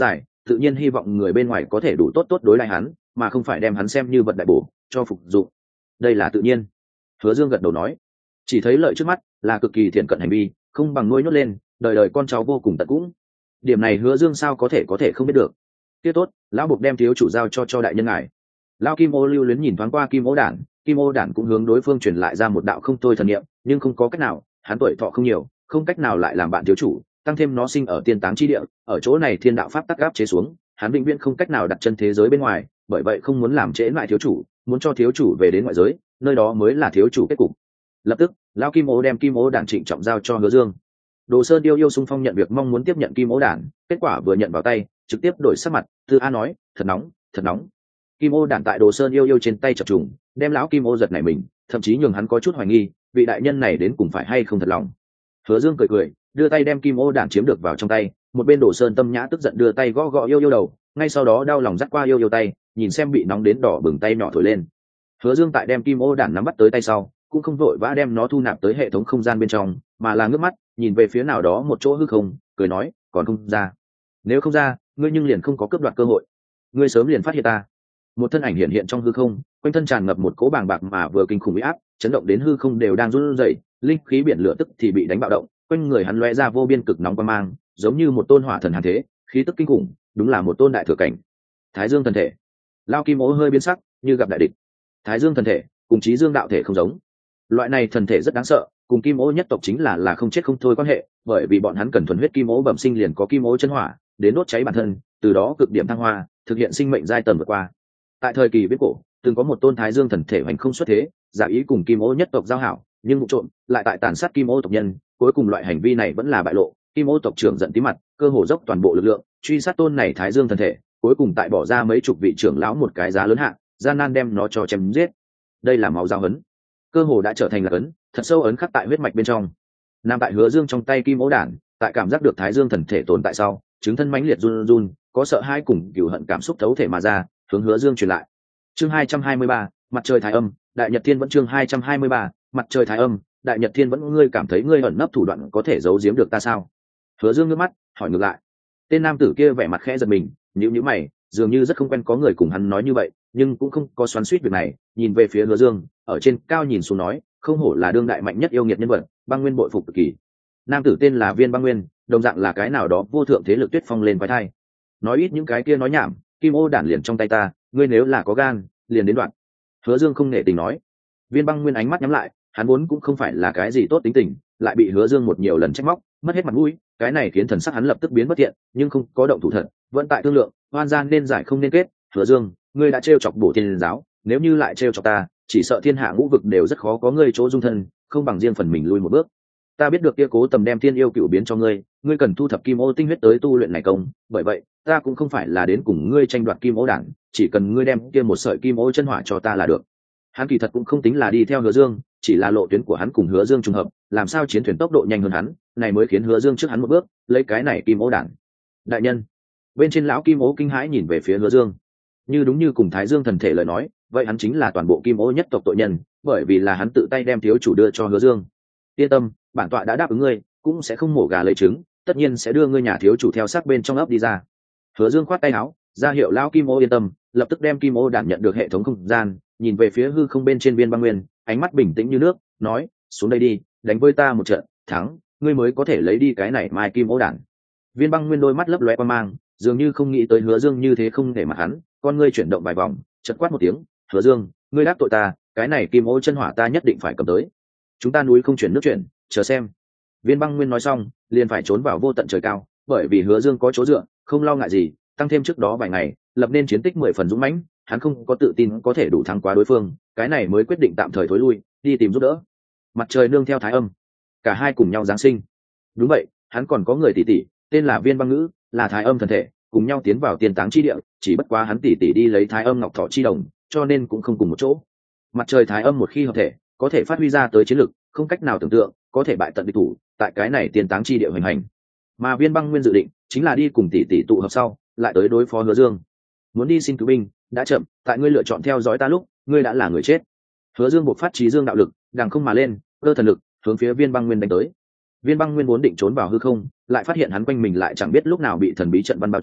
tự nhiên hy vọng người bên ngoài có thể đủ tốt tốt đối lại hắn, mà không phải đem hắn xem như vật đại bổ cho phục dụng. Đây là tự nhiên. Hứa Dương gật đầu nói, chỉ thấy lợi trước mắt là cực kỳ thiện cận hành vi, không bằng nuôi nhốt lên, đời đời con cháu vô cùng tận cũng. Điểm này Hứa Dương sao có thể có thể không biết được. Kia tốt, lão buộc đem thiếu chủ giao cho cho đại nhân ngài. Lão Kim Ô lưu luyến nhìn thoáng qua Kim Ô đản, Kim Ô đản cũng hướng đối phương truyền lại ra một đạo không thôi thần niệm, nhưng không có cách nào, hắn tuổi thọ không nhiều, không cách nào lại làm bạn thiếu chủ, tăng thêm nó sinh ở tiên táng chi địa, ở chỗ này thiên đạo pháp tắc áp chế xuống, hắn vĩnh viễn không cách nào đặt chân thế giới bên ngoài, bởi vậy không muốn làm trễ lại thiếu chủ, muốn cho thiếu chủ về đến ngoại giới, nơi đó mới là thiếu chủ kết cục. Lập tức, lão Kim Ô đem Kim Ô đản trịnh trọng giao cho Hứa Dương. Đồ Sơn yêu yêu xung phong nhận việc mong muốn tiếp nhận Kim Ô đản, kết quả vừa nhận vào tay, trực tiếp đổi sắc mặt, Tư A nói, thật nóng, thật nóng. Kim Ô đản tại Đồ Sơn yêu yêu trên tay chập trùng, đem lão Kim Ô giật nảy mình, thậm chí nhường hắn có chút hoài nghi, vị đại nhân này đến cùng phải hay không thật lòng. Hứa Dương cười cười, đưa tay đem Kim Ô đản chiếm được vào trong tay, một bên Đồ Sơn tâm nhã tức giận đưa tay gõ gõ yêu yêu đầu, ngay sau đó đau lòng dắt qua yêu yêu tay, nhìn xem bị nóng đến đỏ bừng tay nhỏ thổi lên. Hứa Dương tại đem Kim Ô đản nắm bắt tới tay sau, cũng không vội vã đem nó thu nạp tới hệ thống không gian bên trong, mà là ngước mắt nhìn về phía nào đó một chỗ hư không, cười nói, còn không ra. Nếu không ra, ngươi nhưng liền không có cướp đoạt cơ hội. Ngươi sớm liền phát hiện ta. Một thân ảnh hiện hiện trong hư không, quanh thân tràn ngập một cỗ bàng bạc mà vừa kinh khủng uy áp, chấn động đến hư không đều đang run rẩy, linh khí biển lửa tức thì bị đánh bạo động, quanh người hắn lóe ra vô biên cực nóng quang mang, giống như một tôn hỏa thần hàn thế, khí tức kinh khủng, đúng là một tôn đại thừa cảnh. Thái Dương thần thể. Lao Kim Ô hơi biến sắc, như gặp đại địch. Thái Dương thần thể cùng Chí Dương đạo thể không giống. Loại này thần thể rất đáng sợ, cùng Kim Ô nhất tộc chính là là không chết không thôi quan hệ, bởi vì bọn hắn cần thuần huyết Kim Ô bẩm sinh liền có Kim Ô chân hỏa, đến đốt cháy bản thân, từ đó cực điểm thăng hoa, thực hiện sinh mệnh giai tầng vượt qua. Tại thời kỳ viễn cổ, từng có một tôn Thái Dương thần thể hoành không xuất thế, giả ý cùng Kim Ô nhất tộc giao hảo, nhưng vụ trộm lại tại tàn sát Kim Ô tộc nhân, cuối cùng loại hành vi này vẫn là bại lộ, Kim Ô tộc trưởng giận tí mặt, cơ hồ dốc toàn bộ lực lượng truy sát tôn này Thái Dương thần thể, cuối cùng tại bỏ ra mấy chục vị trưởng lão một cái giá lớn hạ, gian nan đem nó cho chém giết. Đây là máu giao hấn, cơ hồ đã trở thành là ấn, thật sâu ấn khắc tại huyết mạch bên trong. Nam tại Hứa Dương trong tay Kim Ô đản, tại cảm giác được Thái Dương thần thể tồn tại sau, chứng thân mãnh liệt run run, có sợ hãi cùng cừu hận cảm xúc thấu thể mà ra, hướng Hứa Dương truyền lại. Chương hai trăm hai mươi ba, mặt trời thái âm, đại nhật thiên vẫn chương hai trăm hai mươi ba, mặt trời thái âm, đại nhật thiên vẫn ngươi cảm thấy ngươi ẩn nấp thủ đoạn có thể giấu giếm được ta sao? Hứa Dương ngước mắt, hỏi ngược lại. Tên nam tử kia vẻ mặt khẽ giật mình, nhíu nhíu mày, dường như rất không quen có người cùng hắn nói như vậy, nhưng cũng không có xoắn xuýt việc này, nhìn về phía Hứa Dương, ở trên cao nhìn xuống nói, không hổ là đương đại mạnh nhất yêu nghiệt nhân vật, Băng Nguyên bội phục cực kỳ. Nam tử tên là Viên Băng Nguyên, đồng dạng là cái nào đó vô thượng thế lực tuyết phong lên quái thai. Nói ít những cái kia nói nhảm, Kim Ô đản liền trong tay ta, ngươi nếu là có gan, liền đến đoạn. Hứa Dương không nể tình nói. Viên Băng Nguyên ánh mắt nhắm lại, hắn vốn cũng không phải là cái gì tốt tính tình, lại bị Hứa Dương một nhiều lần trách móc, mất hết mặt mũi, cái này khiến thần sắc hắn lập tức biến bất thiện, nhưng không có động thủ thật, vẫn tại thương lượng, oan gian nên giải không nên kết. Hứa Dương, ngươi đã trêu chọc Bổ Thiên giáo, nếu như lại trêu chọc ta, chỉ sợ thiên hạ ngũ vực đều rất khó có ngươi chỗ dung thân, không bằng riêng phần mình lui một bước. Ta biết được kia Cố Tầm đem thiên yêu cựu biến cho ngươi, ngươi cần thu thập Kim Ô tinh huyết tới tu luyện này công, bởi vậy ta cũng không phải là đến cùng ngươi tranh đoạt Kim Ô đản, chỉ cần ngươi đem kia một sợi Kim Ô chân hỏa cho ta là được. Hắn kỳ thật cũng không tính là đi theo Hứa Dương, chỉ là lộ tuyến của hắn cùng Hứa Dương trùng hợp, làm sao chiến thuyền tốc độ nhanh hơn hắn, này mới khiến Hứa Dương trước hắn một bước, lấy cái này Kim Ô đản. Đại nhân. Bên trên lão Kim Ô kinh hãi nhìn về phía Hứa Dương. Như đúng như cùng Thái Dương thần thể lời nói, vậy hắn chính là toàn bộ Kim Ô nhất tộc tội nhân, bởi vì là hắn tự tay đem thiếu chủ đưa cho Hứa Dương. Yên tâm, bản tọa đã đáp ứng ngươi, cũng sẽ không mổ gà lấy trứng, tất nhiên sẽ đưa ngươi nhà thiếu chủ theo sát bên trong ấp đi ra. Hứa Dương khoát tay áo, ra hiệu lão Kim Ô yên tâm, lập tức đem Kim Ô đản nhận được hệ thống không gian, nhìn về phía hư không bên trên Viên Băng Nguyên, ánh mắt bình tĩnh như nước, nói, xuống đây đi, đánh với ta một trận, thắng, ngươi mới có thể lấy đi cái này mai Kim Ô đản. Viên Băng Nguyên đôi mắt lấp lóe qua mang, dường như không nghĩ tới Hứa Dương như thế không để mặt hắn, con ngươi chuyển động vài vòng, chợt quát một tiếng, Hứa Dương, ngươi đáp tội ta, cái này Kim Ô chân hỏa ta nhất định phải cầm tới. Chúng ta núi không chuyển nước chuyển, chờ xem. Viên Băng Nguyên nói xong, liền phải trốn vào vô tận trời cao, bởi vì Hứa Dương có chỗ dựa, không lo ngại gì, tăng thêm trước đó vài ngày, lập nên chiến tích mười phần dũng mãnh, hắn không có tự tin có thể đủ thắng quá đối phương, cái này mới quyết định tạm thời thối lui, đi tìm giúp đỡ. Mặt trời nương theo thái âm, cả hai cùng nhau giáng sinh. Đúng vậy, hắn còn có người tỷ tỷ, tên là Viên Băng Ngữ, là thái âm thần thể, cùng nhau tiến vào tiên táng chi địa, chỉ bất quá hắn tỷ tỷ đi lấy thái âm ngọc thọ chi đồng, cho nên cũng không cùng một chỗ. Mặt trời thái âm một khi hợp thể, có thể phát huy ra tới chiến lực, không cách nào tưởng tượng, có thể bại tận địch thủ, tại cái này tiên táng chi địa hoành hành. Mà Viên Băng Nguyên dự định chính là đi cùng tỷ tỷ tụ hợp sau, lại tới đối phó Hứa Dương. Muốn đi xin cứu binh, đã chậm, tại ngươi lựa chọn theo dõi ta lúc, ngươi đã là người chết. Hứa Dương buộc phát trí dương đạo lực, đằng không mà lên, cơ thần lực, hướng phía Viên Băng Nguyên đánh tới. Viên Băng Nguyên vốn định trốn vào hư không, lại phát hiện hắn quanh mình lại chẳng biết lúc nào bị thần bí trận văn bao trùm,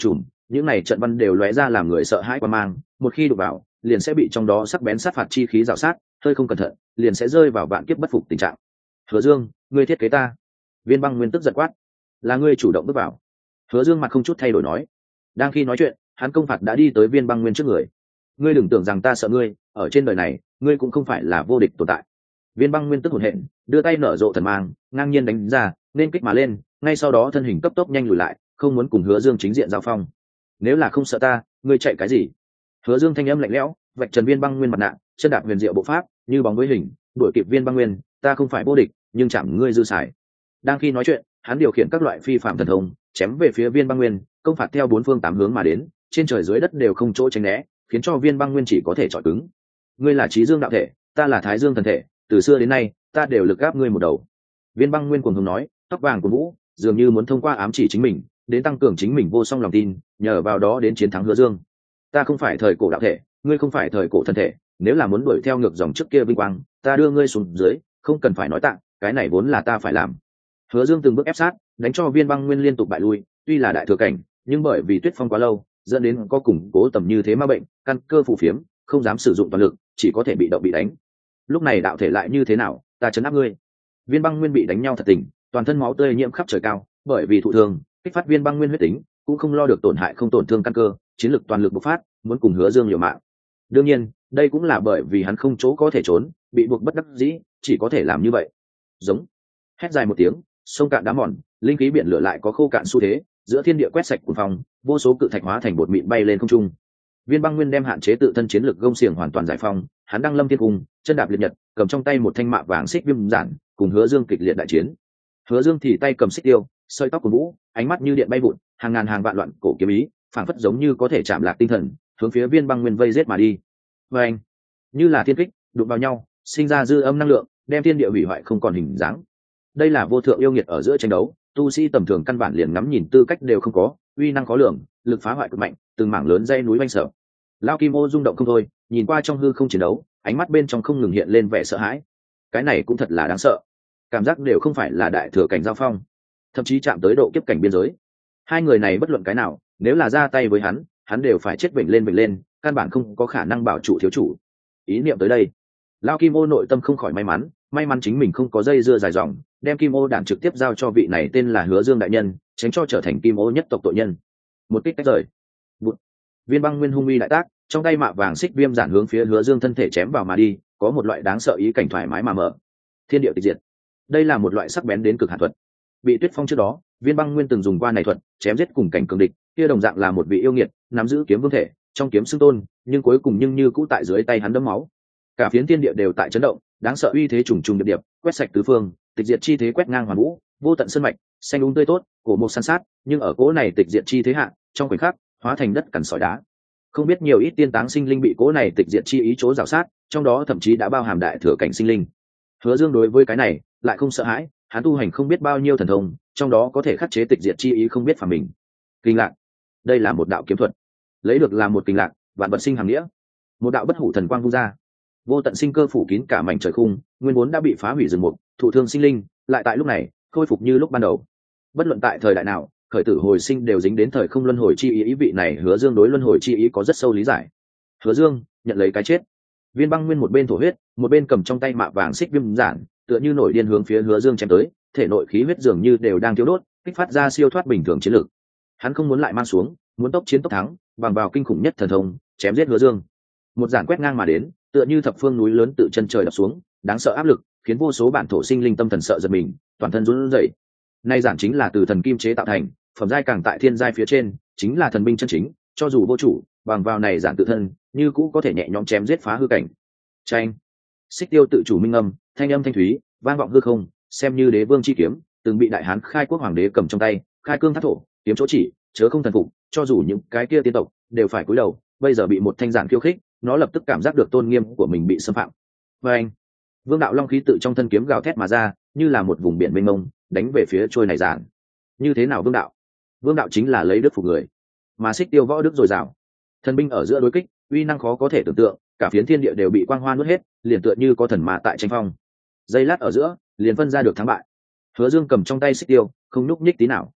những này trận văn đều lóe ra làm người sợ hãi qua mang, một khi đụng vào liền sẽ bị trong đó sắc bén sát phạt chi khí rào sát, hơi không cẩn thận liền sẽ rơi vào vạn kiếp bất phục tình trạng. Hứa Dương, ngươi thiết kế ta. Viên Băng Nguyên tức giận quát. Là ngươi chủ động bước vào. Hứa Dương mặt không chút thay đổi nói. Đang khi nói chuyện, hắn công phạt đã đi tới Viên Băng Nguyên trước người. Ngươi đừng tưởng rằng ta sợ ngươi, ở trên đời này ngươi cũng không phải là vô địch tồn tại. Viên Băng Nguyên tức hổn hển, đưa tay nở rộ thần mang, ngang nhiên đánh ra, nên kích mà lên, ngay sau đó thân hình cấp tốc nhanh lùi lại, không muốn cùng Hứa Dương chính diện giao phong. Nếu là không sợ ta, ngươi chạy cái gì? Hứa Dương thanh âm lạnh lẽo, vạch trần Viên Băng Nguyên mặt nạ, chân đạp huyền diệu bộ pháp, như bóng với hình, đuổi kịp Viên Băng Nguyên, ta không phải vô địch, nhưng chạm ngươi dư xài. Đang khi nói chuyện, hắn điều khiển các loại phi phạm thần thông, chém về phía Viên Băng Nguyên, công phạt theo bốn phương tám hướng mà đến, trên trời dưới đất đều không chỗ tránh né, khiến cho Viên Băng Nguyên chỉ có thể chọi cứng. Ngươi là Chí Dương đạo thể, ta là Thái Dương thần thể, từ xưa đến nay, ta đều lực gáp ngươi một đầu. Viên Băng Nguyên cuồng hùng nói, tóc vàng của vũ, dường như muốn thông qua ám chỉ chính mình, đến tăng cường chính mình vô song lòng tin, nhờ vào đó đến chiến thắng Hứa Dương. Ta không phải thời cổ đạo thể, ngươi không phải thời cổ thần thể, nếu là muốn đuổi theo ngược dòng trước kia vinh quang, ta đưa ngươi xuống dưới, không cần phải nói tạ, cái này vốn là ta phải làm. Hứa Dương từng bước ép sát, đánh cho Viên Băng Nguyên liên tục bại lui, tuy là đại thừa cảnh, nhưng bởi vì tuyết phong quá lâu, dẫn đến có củng cố tầm như thế ma bệnh, căn cơ phù phiếm, không dám sử dụng toàn lực, chỉ có thể bị động bị đánh. Lúc này đạo thể lại như thế nào, ta chấn áp ngươi. Viên Băng Nguyên bị đánh nhau thật tình, toàn thân máu tươi nhiễm khắp trời cao, bởi vì thụ thương, kích phát Viên Băng Nguyên huyết tính, cũng không lo được tổn hại không tổn thương căn cơ, chiến lực toàn lực bộc phát, muốn cùng Hứa Dương liều mạng. Đương nhiên, đây cũng là bởi vì hắn không chỗ có thể trốn, bị buộc bất đắc dĩ, chỉ có thể làm như vậy. Giống. Hét dài một tiếng, sông cạn đá mòn, linh khí biển lửa lại có khô cạn xu thế, giữa thiên địa quét sạch cuồng phong, vô số cự thạch hóa thành bột mịn bay lên không trung. Viên Băng Nguyên đem hạn chế tự thân chiến lực gông xiềng hoàn toàn giải phóng, hắn đăng lâm thiên cung, chân đạp liệt nhật, cầm trong tay một thanh mạ vàng xích viêm giản, cùng Hứa Dương kịch liệt đại chiến. Hứa Dương thì tay cầm xích tiêu, sợi tóc của vũ, ánh mắt như điện bay vụn, hàng ngàn hàng vạn loạn cổ kiếm ý, phảng phất giống như có thể chạm lạc tinh thần, hướng phía Viên Băng Nguyên vây giết mà đi. Và anh, như là thiên kích, đụng vào nhau, sinh ra dư âm năng lượng, đem thiên địa hủy hoại không còn hình dáng. Đây là vô thượng yêu nghiệt ở giữa tranh đấu, tu sĩ tầm thường căn bản liền ngắm nhìn tư cách đều không có, uy năng khó lường, lực phá hoại cực mạnh, từng mảng lớn dây núi vanh sợ. Lao Kim Ô rung động không thôi, nhìn qua trong hư không chiến đấu, ánh mắt bên trong không ngừng hiện lên vẻ sợ hãi. Cái này cũng thật là đáng sợ, cảm giác đều không phải là đại thừa cảnh giao phong, thậm chí chạm tới độ kiếp cảnh biên giới. Hai người này bất luận cái nào, nếu là ra tay với hắn, hắn đều phải chết vểnh lên vểnh lên, căn bản không có khả năng bảo trụ thiếu chủ. Ý niệm tới đây, Lao Kim Ô nội tâm không khỏi may mắn, may mắn chính mình không có dây dưa dài dòng, đem Kim Ô đạn trực tiếp giao cho vị này tên là Hứa Dương đại nhân, tránh cho trở thành Kim Ô nhất tộc tội nhân. Một kích tách rời, Bụt. Viên Băng Nguyên hung uy đại tác, trong tay mạ vàng xích viêm giản hướng phía Hứa Dương thân thể chém vào mà đi, có một loại đáng sợ ý cảnh thoải mái mà mở. Thiên địa tịch diệt. Đây là một loại sắc bén đến cực hạn thuật. Bị Tuyết Phong trước đó, Viên Băng Nguyên từng dùng qua này thuật, chém giết cùng cảnh cường địch, kia đồng dạng là một vị yêu nghiệt, nắm giữ kiếm vương thể, trong kiếm xưng tôn, nhưng cuối cùng nhưng như cũ tại dưới tay hắn đẫm máu. Cả phiến thiên địa đều tại chấn động, đáng sợ uy thế trùng trùng điệp điệp, quét sạch tứ phương, tịch diệt chi thế quét ngang hoàn vũ, vô tận sơn mạch, xanh um tươi tốt, cổ một san sát, nhưng ở cỗ này tịch diệt chi thế hạ, trong khoảnh khắc, hóa thành đất cằn sỏi đá. Không biết nhiều ít tiên táng sinh linh bị cỗ này tịch diệt chi ý chỗ rào sát, trong đó thậm chí đã bao hàm đại thừa cảnh sinh linh. Hứa Dương đối với cái này lại không sợ hãi, hắn tu hành không biết bao nhiêu thần thông, trong đó có thể khắc chế tịch diệt chi ý không biết phàm mình. Kinh lạc, đây là một đạo kiếm thuật, lấy được là một kinh lạc, vạn vật sinh hằng nghĩa. Một đạo bất hủ thần quang vung ra, vô tận sinh cơ phủ kín cả mảnh trời khung, nguyên vốn đã bị phá hủy rừng mục, thụ thương sinh linh, lại tại lúc này khôi phục như lúc ban đầu. Bất luận tại thời đại nào, khởi tử hồi sinh đều dính đến thời không luân hồi chi ý, ý vị này Hứa Dương đối luân hồi chi ý có rất sâu lý giải. Hứa Dương nhận lấy cái chết. Viên Băng Nguyên một bên thổ huyết, một bên cầm trong tay mạ vàng xích viêm giản, tựa như nổi điên hướng phía Hứa Dương chém tới, thể nội khí huyết dường như đều đang thiêu đốt, kích phát ra siêu thoát bình thường chiến lực. Hắn không muốn lại mang xuống, muốn tốc chiến tốc thắng, bằng vào kinh khủng nhất thần thông, chém giết Hứa Dương. Một giản quét ngang mà đến, tựa như thập phương núi lớn tự chân trời đập xuống, đáng sợ áp lực, khiến vô số bản thổ sinh linh tâm thần sợ giật mình, toàn thân run rẩy. Nay giản chính là từ thần kim chế tạo thành, phẩm giai càng tại thiên giai phía trên, chính là thần binh chân chính, cho dù vô chủ, bằng vào này giản tự thân, như cũ có thể nhẹ nhõm chém giết phá hư cảnh. Chanh. Xích tiêu tự chủ minh âm, thanh âm thanh thúy, vang vọng hư không, xem như đế vương chi kiếm, từng bị đại hán khai quốc hoàng đế cầm trong tay, khai cương thác thổ, kiếm chỗ chỉ, chớ không thần phục, cho dù những cái kia tiên tộc đều phải cúi đầu, bây giờ bị một thanh giản khiêu khích, nó lập tức cảm giác được tôn nghiêm của mình bị xâm phạm. Và anh, vương đạo long khí tự trong thân kiếm gào thét mà ra, như là một vùng biển mênh mông, đánh về phía trôi này giản. Như thế nào vương đạo? Vương đạo chính là lấy đức phục người, mà xích tiêu võ đức dồi dào. Thần binh ở giữa đối kích, uy năng khó có thể tưởng tượng, cả phiến thiên địa đều bị quang hoa nuốt hết, liền tựa như có thần mà tại tranh phong. Giây lát ở giữa, liền phân ra được thắng bại. Hứa Dương cầm trong tay xích tiêu, không nhúc nhích tí nào.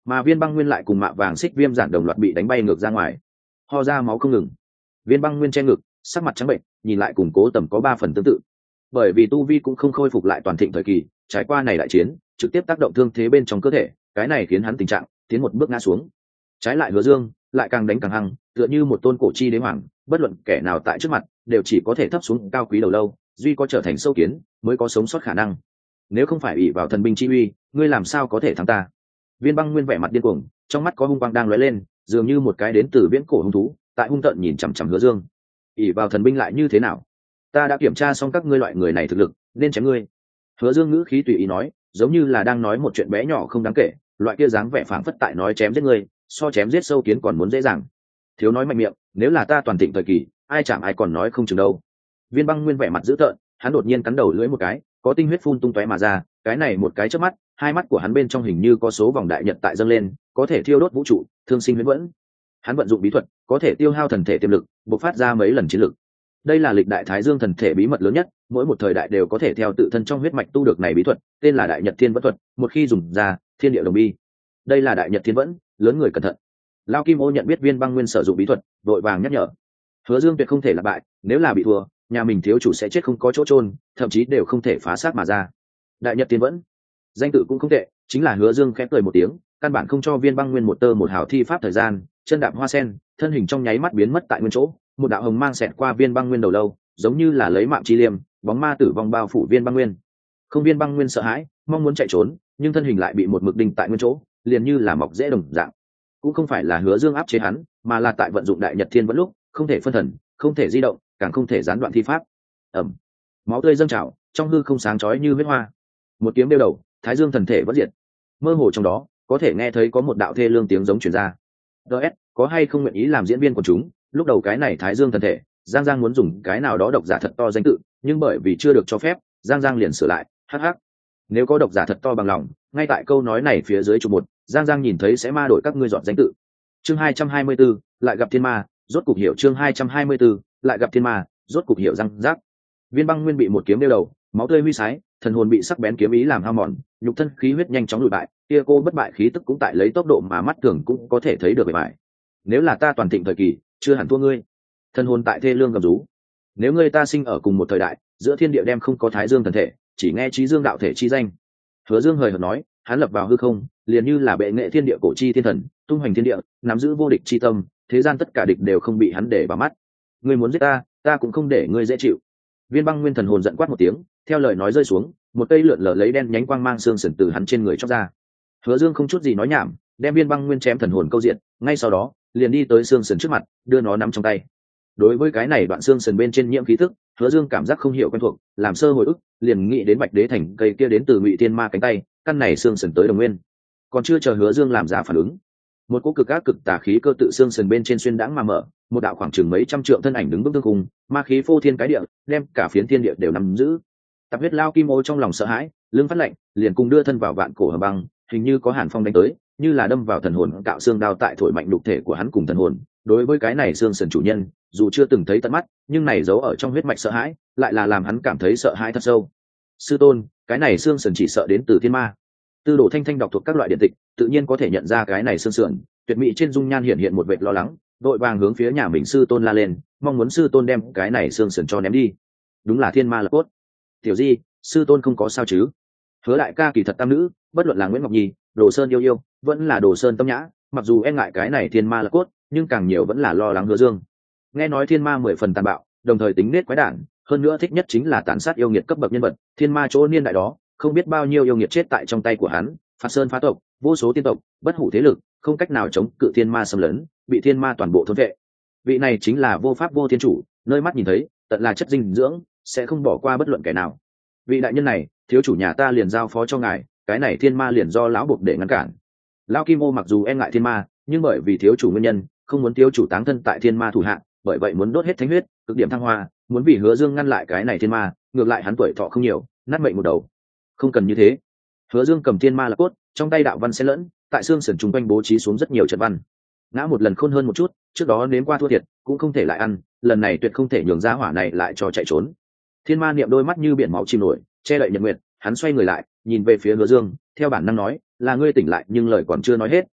mà viên băng nguyên lại cùng mạ vàng xích viêm giản đồng loạt bị đánh bay ngược ra ngoài, ho ra máu không ngừng. Viên băng nguyên che ngực, sắc mặt trắng bệnh, nhìn lại cùng Cố Tầm có ba phần tương tự, bởi vì tu vi cũng không khôi phục lại toàn thịnh thời kỳ, trải qua này đại chiến trực tiếp tác động thương thế bên trong cơ thể, cái này khiến hắn tình trạng tiến một bước ngã xuống. Trái lại Hứa Dương lại càng đánh càng hăng, tựa như một tôn cổ chi đế hoàng, bất luận kẻ nào tại trước mặt đều chỉ có thể thấp xuống cao quý đầu lâu, duy có trở thành sâu kiến mới có sống sót khả năng. Nếu không phải ủy vào thần binh chi uy, ngươi làm sao có thể thắng ta? Viên băng nguyên vẻ mặt điên cuồng, trong mắt có hung quang đang lóe lên, dường như một cái đến từ viễn cổ hung thú tại hung tợn nhìn chằm chằm Hứa Dương. Ỷ vào thần binh lại như thế nào? Ta đã kiểm tra xong các ngươi loại người này thực lực, nên chém ngươi. Hứa Dương ngữ khí tùy ý nói, giống như là đang nói một chuyện bé nhỏ không đáng kể, loại kia dáng vẻ phảng phất tại nói chém giết ngươi, so chém giết sâu kiến còn muốn dễ dàng. Thiếu nói mạnh miệng, nếu là ta toàn thịnh thời kỳ, ai chạm ai còn nói không chừng đâu. Viên băng nguyên vẻ mặt dữ tợn, hắn đột nhiên cắn đầu lưỡi một cái, có tinh huyết phun tung tóe mà ra, cái này một cái chớp mắt, hai mắt của hắn bên trong hình như có số vòng đại nhật tại dâng lên, có thể thiêu đốt vũ trụ, thương sinh huyễn vẫn. Hắn vận dụng bí thuật, có thể tiêu hao thần thể tiềm lực, bộc phát ra mấy lần chiến lực. Đây là lịch đại Thái Dương thần thể bí mật lớn nhất, mỗi một thời đại đều có thể theo tự thân trong huyết mạch tu được này bí thuật, tên là Đại Nhật Thiên Vẫn thuật, một khi dùng ra, thiên địa đồng bi. Đây là Đại Nhật Thiên Vẫn, lớn người cẩn thận. Lao Kim Ô nhận biết Viên băng nguyên sử dụng bí thuật, đội vàng nhắc nhở. Hứa Dương tuyệt không thể là bại, nếu là bị thua, nhà mình thiếu chủ sẽ chết không có chỗ chôn, thậm chí đều không thể phá xác mà ra. Đại Nhật Thiên Vẫn, danh tự cũng không tệ, chính là Hứa Dương khẽ cười một tiếng, căn bản không cho Viên băng nguyên một tơ một hào thi pháp thời gian, chân đạp hoa sen, thân hình trong nháy mắt biến mất tại nguyên chỗ, một đạo hồng mang xẹt qua Viên băng nguyên đầu lâu, giống như là lấy mạng chi liêm, bóng ma tử vong bao phủ Viên băng nguyên. Không, Viên băng nguyên sợ hãi, mong muốn chạy trốn, nhưng thân hình lại bị một mực đinh tại nguyên chỗ, liền như là mọc rễ đồng dạng. Cũng không phải là Hứa Dương áp chế hắn, mà là tại vận dụng Đại Nhật Thiên Vẫn lúc, không thể phân thần, không thể di động, càng không thể gián đoạn thi pháp. Ầm, máu tươi dâng trào, trong hư không sáng chói như huyết hoa. Một kiếm đeo đầu, Thái Dương thần thể vẫn diệt. Mơ hồ trong đó, có thể nghe thấy có một đạo thê lương tiếng giống truyền ra. ds có hay không nguyện ý làm diễn viên của chúng? Lúc đầu cái này Thái Dương thần thể, Giang Giang muốn dùng cái nào đó độc giả thật to danh tự, nhưng bởi vì chưa được cho phép, Giang Giang liền sửa lại, hắc hắc. Nếu có độc giả thật to bằng lòng, ngay tại câu nói này phía dưới chụp một, Giang Giang nhìn thấy sẽ ma đổi các ngươi dọn danh tự. Chương hai trăm hai mươi 24, lại gặp thiên ma, rốt cục hiểu chương hai trăm hai mươi 24, lại gặp thiên ma, rốt cục hiểu răng rác. Viên băng nguyên bị một kiếm đeo đầu, máu tươi huy sái, thần hồn bị sắc bén kiếm ý làm hao mòn, nhục thân khí huyết nhanh chóng lùi bại, kia cô bất bại khí tức cũng tại lấy tốc độ mà mắt thường cũng có thể thấy được bề bại. Nếu là ta toàn thịnh thời kỳ, chưa hẳn thua ngươi. Thần hồn tại thê lương gầm rú. Nếu ngươi ta sinh ở cùng một thời đại, giữa thiên địa đem không có Thái Dương thần thể, chỉ nghe Chí Dương đạo thể chi danh. Hứa Dương hời hợt nói, hắn lập vào hư không, liền như là bệ nghệ thiên địa cổ chi thiên thần, tung hoành thiên địa, nắm giữ vô địch chi tâm, thế gian tất cả địch đều không bị hắn để vào mắt. Ngươi muốn giết ta, ta cũng không để ngươi dễ chịu. Viên băng nguyên thần hồn giận quát một tiếng, theo lời nói rơi xuống, một cây lượn lờ lấy đen nhánh quang mang xương sườn từ hắn trên người chóc ra. Hứa Dương không chút gì nói nhảm, đem viên băng nguyên chém thần hồn câu diện, ngay sau đó liền đi tới xương sườn trước mặt, đưa nó nắm trong tay. Đối với cái này đoạn xương sườn bên trên nhiễm khí tức, Hứa Dương cảm giác không hiểu quen thuộc, làm sơ hồi ức, liền nghĩ đến Bạch Đế Thành cây kia đến từ Ngụy Thiên Ma cánh tay, căn này xương sườn tới đồng nguyên. Còn chưa chờ Hứa Dương làm ra phản ứng, một cỗ cực ác cực tà khí cơ tự xương sườn bên trên xuyên đãng mà mở, một đạo khoảng chừng mấy trăm trượng thân ảnh đứng bước tương cùng, ma khí phô thiên cái địa, đem cả phiến thiên địa đều nắm giữ. Tập huyết Lao Kim Ô trong lòng sợ hãi, lưng phát lạnh, liền cùng đưa thân vào vạn cổ hầm băng, hình như có hàn phong đánh tới, như là đâm vào thần hồn cạo xương đao tại thổi mạnh đục thể của hắn cùng thần hồn. Đối với cái này xương sườn chủ nhân, dù chưa từng thấy tận mắt, nhưng này giấu ở trong huyết mạch sợ hãi, lại là làm hắn cảm thấy sợ hãi thật sâu. Sư tôn, cái này xương sườn chỉ sợ đến từ thiên ma. Tư Đồ Thanh Thanh đọc thuộc các loại điện tịch, tự nhiên có thể nhận ra cái này xương sườn, tuyệt mỹ trên dung nhan hiện hiện một vệt lo lắng, đội vàng hướng phía nhà mình sư tôn la lên, mong muốn sư tôn đem cái này xương sườn cho ném đi. Đúng là thiên ma lập cốt. Tiểu Di, sư tôn không có sao chứ? Hứa đại ca kỳ thật tam nữ, bất luận là Nguyễn Ngọc Nhi, Đồ Sơn yêu yêu, vẫn là Đồ Sơn tâm nhã, mặc dù e ngại cái này thiên ma lập cốt, nhưng càng nhiều vẫn là lo lắng Hứa Dương. Nghe nói thiên ma mười phần tàn bạo, đồng thời tính nết quái đản, hơn nữa thích nhất chính là tàn sát yêu nghiệt cấp bậc nhân vật, thiên ma chỗ niên đại đó, không biết bao nhiêu yêu nghiệt chết tại trong tay của hắn, phạt sơn phá tộc, vô số tiên tộc, bất hủ thế lực, không cách nào chống cự thiên ma xâm lấn, bị thiên ma toàn bộ thôn vệ. Vị này chính là vô pháp vô thiên chủ, nơi mắt nhìn thấy, tận là chất dinh dưỡng, sẽ không bỏ qua bất luận kẻ nào. Vị đại nhân này, thiếu chủ nhà ta liền giao phó cho ngài, cái này thiên ma liền do lão buộc để ngăn cản. Lão Kim Ô mặc dù e ngại thiên ma, nhưng bởi vì thiếu chủ nguyên nhân, không muốn thiếu chủ táng thân tại thiên ma thủ hạ, bởi vậy muốn đốt hết thánh huyết, cực điểm thăng hoa, muốn vì Hứa Dương ngăn lại cái này thiên ma, ngược lại hắn tuổi thọ không nhiều, nát mệnh một đầu. Không cần như thế. Hứa Dương cầm thiên ma lập cốt, trong tay đạo văn xen lẫn, tại xương sườn trung quanh bố trí xuống rất nhiều trận văn. Ngã một lần khôn hơn một chút, trước đó nếm qua thua thiệt, cũng không thể lại ăn, lần này tuyệt không thể nhường ra hỏa này lại cho chạy trốn. Thiên ma niệm đôi mắt như biển máu chìm nổi, che đậy nhật nguyệt, hắn xoay người lại, nhìn về phía Hứa Dương, theo bản năng nói, là ngươi tỉnh lại, nhưng lời còn chưa nói hết,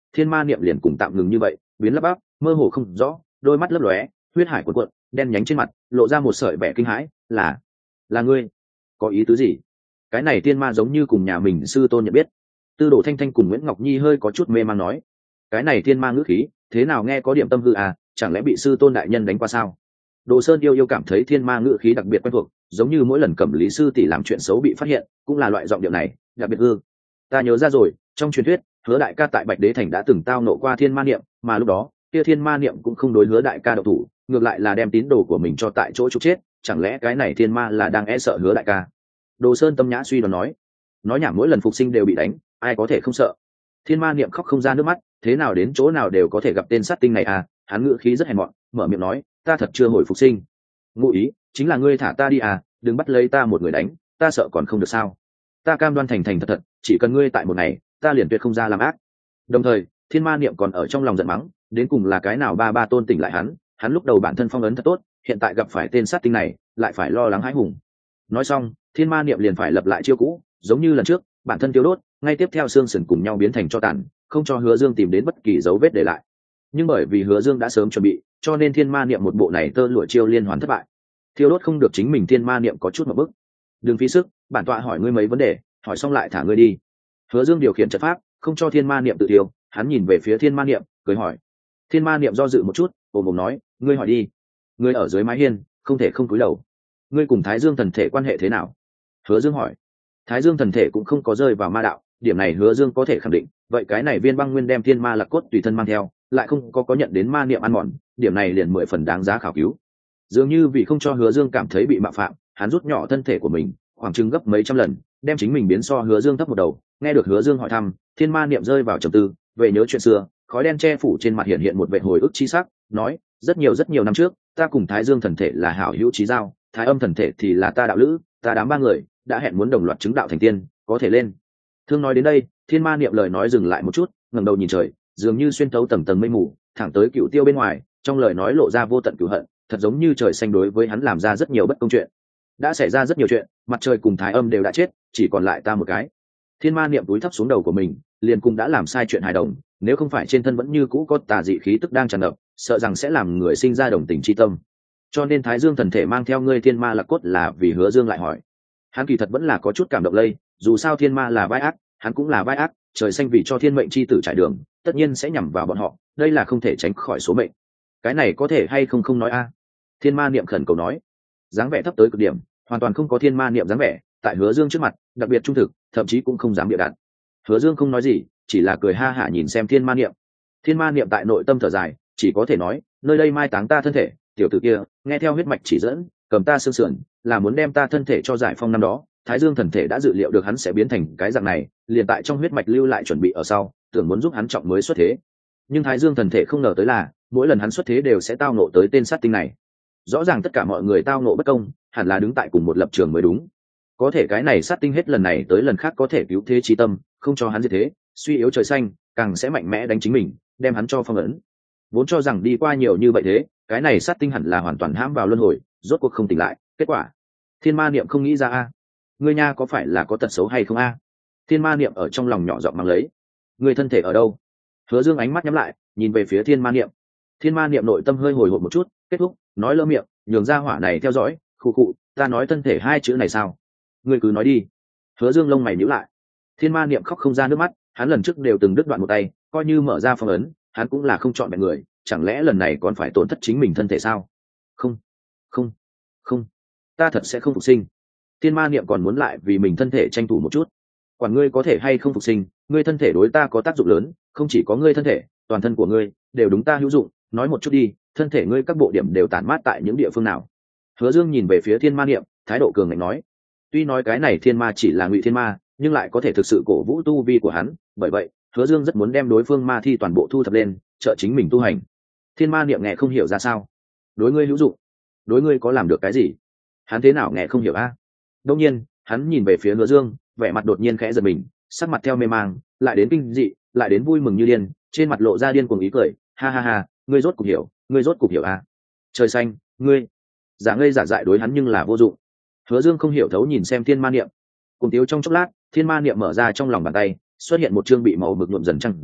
thiên ma niệm liền cùng tạm ngừng như vậy, biến lấp bắp mơ hồ không rõ, đôi mắt lấp lóe, huyết hải cuộn cuộn, đen nhánh trên mặt lộ ra một sợi vẻ kinh hãi. là là ngươi? Có ý tứ gì? Cái này tiên ma giống như cùng nhà mình sư tôn nhận biết. Tư Đồ Thanh Thanh cùng Nguyễn Ngọc Nhi hơi có chút mê man nói, cái này tiên ma ngữ khí thế nào nghe có điểm tâm hư à, chẳng lẽ bị sư tôn đại nhân đánh qua sao? Đồ Sơn yêu yêu cảm thấy thiên ma ngữ khí đặc biệt quen thuộc, giống như mỗi lần Cẩm Lý sư tỷ làm chuyện xấu bị phát hiện cũng là loại giọng điệu này, đặc biệt hư. Ta nhớ ra rồi, trong truyền thuyết Hứa đại ca tại Bạch Đế thành đã từng tao nộ qua thiên ma niệm, mà lúc đó kia thiên ma niệm cũng không đối Hứa đại ca độc thủ, ngược lại là đem tín đồ của mình cho tại chỗ trục chết, chẳng lẽ cái này thiên ma là đang e sợ Hứa đại ca? Đồ Sơn tâm nhã suy đoán nói. Nói nhảm mỗi lần phục sinh đều bị đánh, ai có thể không sợ? Thiên ma niệm khóc không ra nước mắt, thế nào đến chỗ nào đều có thể gặp tên sát tinh này à? Hắn ngữ khí rất hèn mọn, mở miệng nói, ta thật chưa hồi phục sinh. Ngụ ý chính là ngươi thả ta đi à, đừng bắt lấy ta một người đánh, ta sợ còn không được sao? Ta cam đoan thành thành thật thật, chỉ cần ngươi tại một ngày, ta liền tuyệt không ra làm ác. Đồng thời thiên ma niệm còn ở trong lòng giận mắng, đến cùng là cái nào ba ba tôn tỉnh lại hắn, hắn lúc đầu bản thân phong ấn thật tốt, hiện tại gặp phải tên sát tinh này lại phải lo lắng hãi hùng. Nói xong thiên ma niệm liền phải lập lại chiêu cũ, giống như lần trước bản thân tiêu đốt, ngay tiếp theo xương sườn cùng nhau biến thành tro tàn, không cho Hứa Dương tìm đến bất kỳ dấu vết để lại. Nhưng bởi vì Hứa Dương đã sớm chuẩn bị, cho nên thiên ma niệm một bộ này tơ lụa chiêu liên hoàn thất bại. Thiêu đốt không được chính mình, thiên ma niệm có chút một bức. Đừng phí sức, bản tọa hỏi ngươi mấy vấn đề, hỏi xong lại thả ngươi đi. Hứa Dương điều khiển trận pháp, không cho thiên ma niệm tự tiêu, hắn nhìn về phía thiên ma niệm, cười hỏi. Thiên ma niệm do dự một chút, ồm ồm nói, ngươi hỏi đi. Ngươi ở dưới mái hiên, không thể không cúi đầu. Ngươi cùng Thái Dương thần thể quan hệ thế nào? Hứa Dương hỏi. Thái Dương thần thể cũng không có rơi vào ma đạo, điểm này Hứa Dương có thể khẳng định. Vậy cái này viên băng nguyên đem thiên ma lạc cốt tùy thân mang theo, lại không có có nhận đến ma niệm ăn mòn, điểm này liền mười phần đáng giá khảo cứu. Dường như vì không cho Hứa Dương cảm thấy bị mạo phạm, hắn rút nhỏ thân thể của mình, khoảng chừng gấp mấy trăm lần, đem chính mình biến so Hứa Dương thấp một đầu. Nghe được Hứa Dương hỏi thăm, thiên ma niệm rơi vào trầm tư, về nhớ chuyện xưa, khói đen che phủ trên mặt hiện hiện một vệt hồi ức chi sắc, nói, rất nhiều rất nhiều năm trước, ta cùng Thái Dương thần thể là hảo hữu chí giao, Thái Âm thần thể thì là ta đạo lữ, ta đám ba người đã hẹn muốn đồng loạt chứng đạo thành tiên, có thể lên. Thương nói đến đây, thiên ma niệm lời nói dừng lại một chút, ngẩng đầu nhìn trời, dường như xuyên thấu tầng tầng mây mù, thẳng tới Cửu Tiêu bên ngoài, trong lời nói lộ ra vô tận cửu hận, thật giống như trời xanh đối với hắn làm ra rất nhiều bất công chuyện. Đã xảy ra rất nhiều chuyện, mặt trời cùng Thái Âm đều đã chết, chỉ còn lại ta một cái. Thiên ma niệm túi thấp xuống đầu của mình, liền cũng đã làm sai chuyện hài đồng, nếu không phải trên thân vẫn như cũ có tà dị khí tức đang tràn ngập, sợ rằng sẽ làm người sinh ra đồng tình chi tâm. Cho nên Thái Dương thần thể mang theo ngươi thiên ma lạc cốt là vì Hứa Dương lại hỏi. Hắn kỳ thật vẫn là có chút cảm động lây, dù sao thiên ma là vai ác, hắn cũng là vai ác, trời xanh vì cho thiên mệnh chi tử trải đường, tất nhiên sẽ nhằm vào bọn họ, đây là không thể tránh khỏi số mệnh. Cái này có thể hay không không nói a? Thiên ma niệm khẩn cầu nói. Dáng vẻ thấp tới cực điểm, hoàn toàn không có thiên ma niệm dáng vẻ, tại Hứa Dương trước mặt, đặc biệt trung thực, thậm chí cũng không dám bịa đặt. Hứa Dương không nói gì, chỉ là cười ha hả nhìn xem thiên ma niệm. Thiên ma niệm tại nội tâm thở dài, chỉ có thể nói, nơi đây mai táng ta thân thể, tiểu tử kia, nghe theo huyết mạch chỉ dẫn, cầm ta xương sườn, là muốn đem ta thân thể cho giải phong năm đó. Thái Dương thần thể đã dự liệu được hắn sẽ biến thành cái dạng này, liền tại trong huyết mạch lưu lại chuẩn bị ở sau, tưởng muốn giúp hắn trọng mới xuất thế. Nhưng Thái Dương thần thể không ngờ tới là, mỗi lần hắn xuất thế đều sẽ tao ngộ tới tên sát tinh này. Rõ ràng tất cả mọi người tao ngộ bất công, hẳn là đứng tại cùng một lập trường mới đúng. Có thể cái này sát tinh hết lần này tới lần khác có thể cứu thế chí tâm, không cho hắn diệt thế, suy yếu trời xanh, càng sẽ mạnh mẽ đánh chính mình, đem hắn cho phong ấn. Vốn cho rằng đi qua nhiều như vậy thế, cái này sát tinh hẳn là hoàn toàn hãm vào luân hồi, rốt cuộc không tỉnh lại, kết quả thiên ma niệm không nghĩ ra a. Ngươi nha có phải là có tật xấu hay không a? Thiên ma niệm ở trong lòng nhỏ giọng mang lấy. Ngươi thân thể ở đâu? Hứa Dương ánh mắt nhắm lại, nhìn về phía thiên ma niệm. Thiên ma niệm nội tâm hơi hồi hộp một chút, kết thúc, nói lỡ miệng, nhường ra hỏa này theo dõi, khụ khụ, ta nói thân thể hai chữ này sao? Ngươi cứ nói đi. Hứa Dương lông mày nhíu lại. Thiên ma niệm khóc không ra nước mắt, hắn lần trước đều từng đứt đoạn một tay, coi như mở ra phong ấn, hắn cũng là không chọn mẹ người, chẳng lẽ lần này còn phải tổn thất chính mình thân thể sao? Không, không, không, ta thật sẽ không phục sinh. Thiên ma niệm còn muốn lại vì mình thân thể tranh thủ một chút. Quản ngươi có thể hay không phục sinh, ngươi thân thể đối ta có tác dụng lớn, không chỉ có ngươi thân thể, toàn thân của ngươi đều đúng ta hữu dụng. Nói một chút đi, thân thể ngươi các bộ điểm đều tản mát tại những địa phương nào? Hứa Dương nhìn về phía thiên ma niệm, thái độ cường ngạnh nói. Tuy nói cái này thiên ma chỉ là ngụy thiên ma, nhưng lại có thể thực sự cổ vũ tu vi của hắn, bởi vậy Hứa Dương rất muốn đem đối phương ma thi toàn bộ thu thập lên, trợ chính mình tu hành. Thiên ma niệm nghe không hiểu ra sao. Đối ngươi hữu dụng? Đối ngươi có làm được cái gì? Hắn thế nào nghe không hiểu a? Đương nhiên, hắn nhìn về phía Hứa Dương, vẻ mặt đột nhiên khẽ giật mình, sắc mặt theo mê mang, lại đến kinh dị, lại đến vui mừng như điên, trên mặt lộ ra điên cuồng ý cười, ha ha ha, ngươi rốt cục hiểu, ngươi rốt cục hiểu a. Trời xanh, ngươi giả ngây giả dại đối hắn nhưng là vô dụng. Hứa Dương không hiểu thấu nhìn xem thiên ma niệm, cùng tiếu trong chốc lát, thiên ma niệm mở ra trong lòng bàn tay, xuất hiện một chương bị màu mực nhuộm dần trăng giấy,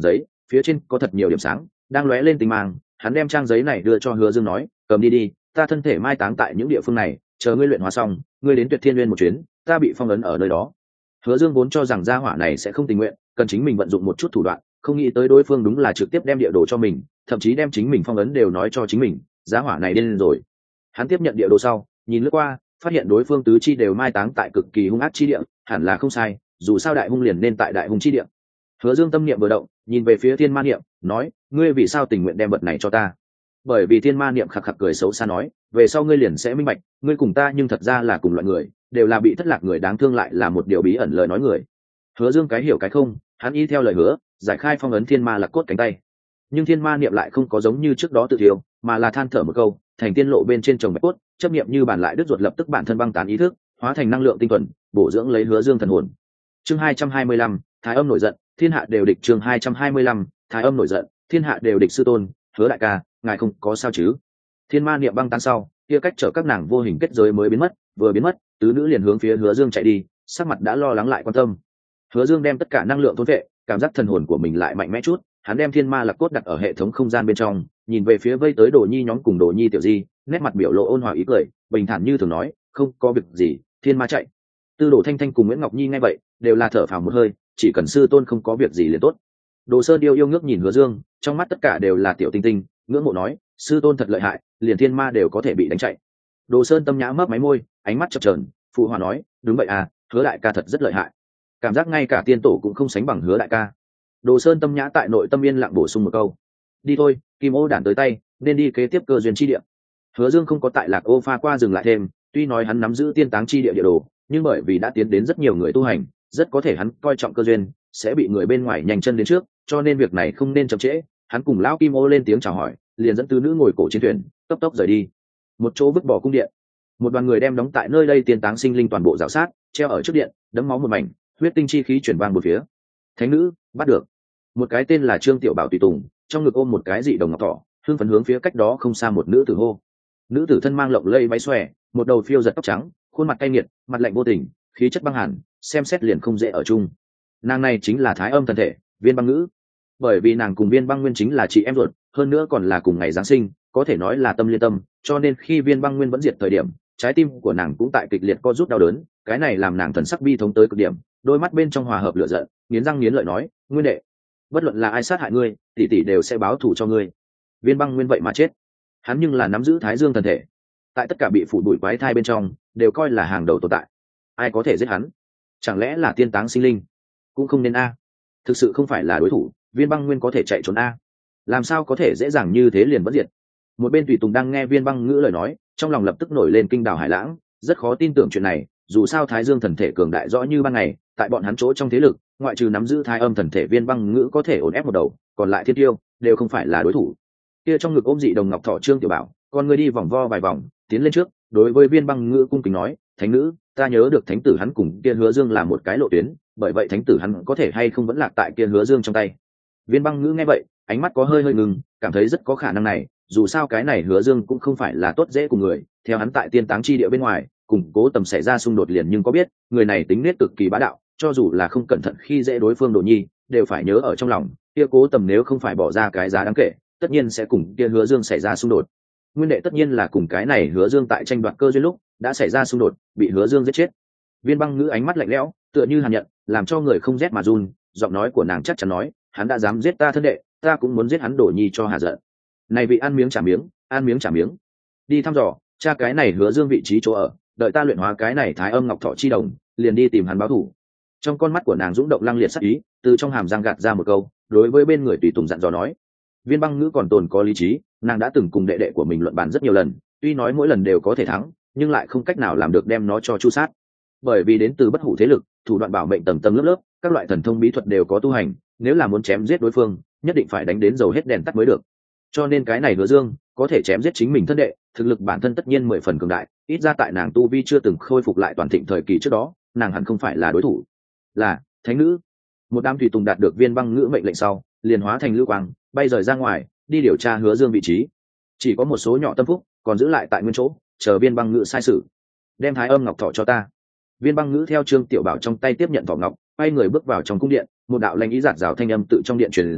phía trên có thật nhiều điểm sáng đang lóe lên tinh mang. Hắn đem trang giấy này đưa cho Hứa Dương nói, cầm đi đi, ta thân thể mai táng tại những địa phương này, chờ ngươi luyện hóa xong, ngươi đến Tuyệt Thiên Nguyên một chuyến, ta bị phong ấn ở nơi đó. Hứa Dương vốn cho rằng gia hỏa này sẽ không tình nguyện, cần chính mình vận dụng một chút thủ đoạn, không nghĩ tới đối phương đúng là trực tiếp đem địa đồ cho mình, thậm chí đem chính mình phong ấn đều nói cho chính mình, gia hỏa này điên rồi. Hắn tiếp nhận địa đồ sau, nhìn lướt qua, phát hiện đối phương tứ chi đều mai táng tại cực kỳ hung ác chi địa, hẳn là không sai, dù sao đại hung liền nên tại đại hung chi địa. Hứa Dương tâm niệm vừa động, nhìn về phía Thiên Ma Niệm, nói, ngươi vì sao tình nguyện đem vật này cho ta? Bởi vì Thiên Ma Niệm khặc khặc cười xấu xa nói, về sau ngươi liền sẽ minh bạch, ngươi cùng ta nhưng thật ra là cùng loại người, đều là bị thất lạc người đáng thương, lại là một điều bí ẩn lời nói người. Hứa Dương cái hiểu cái không, hắn y theo lời hứa, giải khai phong ấn Thiên Ma Lạc Cốt cánh tay. Nhưng Thiên Ma Niệm lại không có giống như trước đó tự thiếu, mà là than thở một câu, thành tiên lộ bên trên trồng bạch cốt, chấp niệm như bản lại đứt ruột, lập tức bản thân băng tán ý thức, hóa thành năng lượng tinh thuần, bổ dưỡng lấy Hứa Dương thần hồn. Chương hai trăm hai mươi lăm, Thái Âm nổi giận, thiên hạ đều địch. Chương hai trăm hai mươi lăm, Thái Âm nổi giận, thiên hạ đều địch. Sư tôn, Hứa đại ca, ngài không có sao chứ? Thiên Ma Niệm băng tan sau, kia cách trở các nàng vô hình kết giới mới biến mất, vừa biến mất, tứ nữ liền hướng phía Hứa Dương chạy đi, sắc mặt đã lo lắng lại quan tâm. Hứa Dương đem tất cả năng lượng thôn vệ, cảm giác thần hồn của mình lại mạnh mẽ chút, hắn đem Thiên Ma Lạc Cốt đặt ở hệ thống không gian bên trong, nhìn về phía vây tới Đồ Nhi nhóm cùng Đồ Nhi tiểu Di, nét mặt biểu lộ ôn hòa ý cười, bình thản như thường nói, không có việc gì, Thiên Ma chạy. Tư Đồ Thanh Thanh cùng Nguyễn Ngọc Nhi nghe vậy, đều là thở phào một hơi, chỉ cần sư tôn không có việc gì liền tốt. Đồ Sơn yêu yêu ngước nhìn Hứa Dương, trong mắt tất cả đều là tiểu tinh tinh, ngưỡng mộ nói, sư tôn thật lợi hại, liền thiên ma đều có thể bị đánh chạy. Đồ Sơn tâm nhã mấp máy môi, ánh mắt chập chờn, phụ hòa nói, đúng vậy à, Hứa đại ca thật rất lợi hại, cảm giác ngay cả tiên tổ cũng không sánh bằng Hứa đại ca. Đồ Sơn tâm nhã tại nội tâm yên lặng bổ sung một câu, đi thôi, Kim Ô đản tới tay, nên đi kế tiếp cơ duyên chi địa. Hứa Dương không có tại Lạc Ô pha qua dừng lại thêm, tuy nói hắn nắm giữ tiên táng chi địa địa đồ, nhưng bởi vì đã tiến đến rất nhiều người tu hành, rất có thể hắn coi trọng cơ duyên sẽ bị người bên ngoài nhanh chân đến trước, cho nên việc này không nên chậm trễ. Hắn cùng lão Kim Ô lên tiếng chào hỏi, liền dẫn tứ nữ ngồi cổ trên thuyền, cấp tốc rời đi. Một chỗ vứt bỏ cung điện, một đoàn người đem đóng tại nơi đây tiên táng sinh linh toàn bộ rào sát, treo ở trước điện, đẫm máu một mảnh, huyết tinh chi khí chuyển vang một phía. Thánh nữ bắt được. Một cái tên là Trương Tiểu Bảo tùy tùng, trong ngực ôm một cái dị đồng ngọc thỏ, hương phấn hướng phía cách đó không xa một nữ tử hô. Nữ tử thân mang lộng lẫy váy xòe, một đầu phiêu giật tóc trắng, khuôn mặt cay nghiệt, mặt lạnh vô tình, khí chất băng hàn, xem xét liền không dễ ở chung. Nàng này chính là Thái Âm thần thể, Viên Băng Ngữ. Bởi vì nàng cùng Viên Băng Nguyên chính là chị em ruột, hơn nữa còn là cùng ngày Giáng sinh, có thể nói là tâm liên tâm, cho nên khi Viên Băng Nguyên vẫn diệt thời điểm, trái tim của nàng cũng tại kịch liệt co rút đau đớn, cái này làm nàng thần sắc bi thống tới cực điểm, đôi mắt bên trong hòa hợp lửa giận, nghiến răng nghiến lợi nói, Nguyên đệ, bất luận là ai sát hại ngươi, tỷ tỷ đều sẽ báo thù cho ngươi. Viên Băng Nguyên vậy mà chết, hắn nhưng là nắm giữ Thái Dương thần thể, tại tất cả bị phủ bụi quái thai bên trong, đều coi là hàng đầu tồn tại. Ai có thể giết hắn? Chẳng lẽ là tiên táng sinh linh? Cũng không nên a, thực sự không phải là đối thủ. Viên Băng Nguyên có thể chạy trốn a, làm sao có thể dễ dàng như thế liền bất diệt? Một bên tùy tùng đang nghe Viên Băng Ngữ lời nói, trong lòng lập tức nổi lên kinh đảo hải lãng, rất khó tin tưởng chuyện này. Dù sao Thái Dương thần thể cường đại rõ như ban ngày, tại bọn hắn chỗ trong thế lực, ngoại trừ nắm giữ Thái Âm thần thể Viên Băng Ngữ có thể ổn ép một đầu, còn lại thiên tiêu đều không phải là đối thủ. Kia trong ngực ôm dị đồng ngọc thọ Trương Tiểu Bảo, con người đi vòng vo vài vòng, tiến lên trước, đối với Viên Băng Ngữ cung kính nói, thánh nữ, ta nhớ được thánh tử hắn cùng kia Hứa Dương là một cái lộ tuyến, bởi vậy thánh tử hắn có thể hay không vẫn lạc tại kia Hứa Dương trong tay. Viên Băng Ngữ nghe vậy, ánh mắt có hơi hơi ngừng, cảm thấy rất có khả năng này, dù sao cái này Hứa Dương cũng không phải là tốt dễ cùng người, theo hắn tại tiên táng chi địa bên ngoài, cùng Cố Tầm xảy ra xung đột liền nhưng có biết, người này tính nết cực kỳ bá đạo, cho dù là không cẩn thận khi dễ đối phương Đồ Nhi, đều phải nhớ ở trong lòng, kia Cố Tầm nếu không phải bỏ ra cái giá đáng kể, tất nhiên sẽ cùng kia Hứa Dương xảy ra xung đột. Nguyên đệ tất nhiên là cùng cái này Hứa Dương tại tranh đoạt cơ duyên lúc đã xảy ra xung đột, bị Hứa Dương giết chết. Viên Băng Ngữ ánh mắt lạnh lẽo, tựa như hàn nhận, làm cho người không rét mà run, giọng nói của nàng chắc chắn nói, hắn đã dám giết ta thân đệ, ta cũng muốn giết hắn Đồ Nhi cho hà giận. Này vị ăn miếng trả miếng, ăn miếng trả miếng. Đi thăm dò, tra cái này Hứa Dương vị trí chỗ ở, đợi ta luyện hóa cái này Thái Âm Ngọc Thọ chi đồng, liền đi tìm hắn báo thù. Trong con mắt của nàng dũng động lăng liệt sắc ý, từ trong hàm răng gạt ra một câu, đối với bên người tùy tùng dặn dò nói. Viên Băng Ngữ còn tồn có lý trí, nàng đã từng cùng đệ đệ của mình luận bàn rất nhiều lần, tuy nói mỗi lần đều có thể thắng, nhưng lại không cách nào làm được đem nó cho chu sát. Bởi vì đến từ bất hủ thế lực, thủ đoạn bảo mệnh tầng tầng lớp lớp, các loại thần thông bí thuật đều có tu hành, nếu là muốn chém giết đối phương, nhất định phải đánh đến dầu hết đèn tắt mới được. Cho nên cái này Hứa Dương có thể chém giết chính mình thân đệ, thực lực bản thân tất nhiên mười phần cường đại, ít ra tại nàng tu vi chưa từng khôi phục lại toàn thịnh thời kỳ trước đó, nàng hẳn không phải là đối thủ. Là thánh nữ. Một đám tùy tùng đạt được Viên Băng Ngữ mệnh lệnh sau, liền hóa thành lưu quang, bay rời ra ngoài, đi điều tra Hứa Dương vị trí. Chỉ có một số nhỏ tâm phúc còn giữ lại tại nguyên chỗ, chờ Viên Băng Ngữ sai sử. Đem Thái Âm Ngọc Thọ cho ta. Viên Băng Ngữ theo Trương Tiểu Bảo trong tay tiếp nhận thỏ ngọc, bay người bước vào trong cung điện, một đạo lanh ý giạt rào thanh âm tự trong điện truyền ra,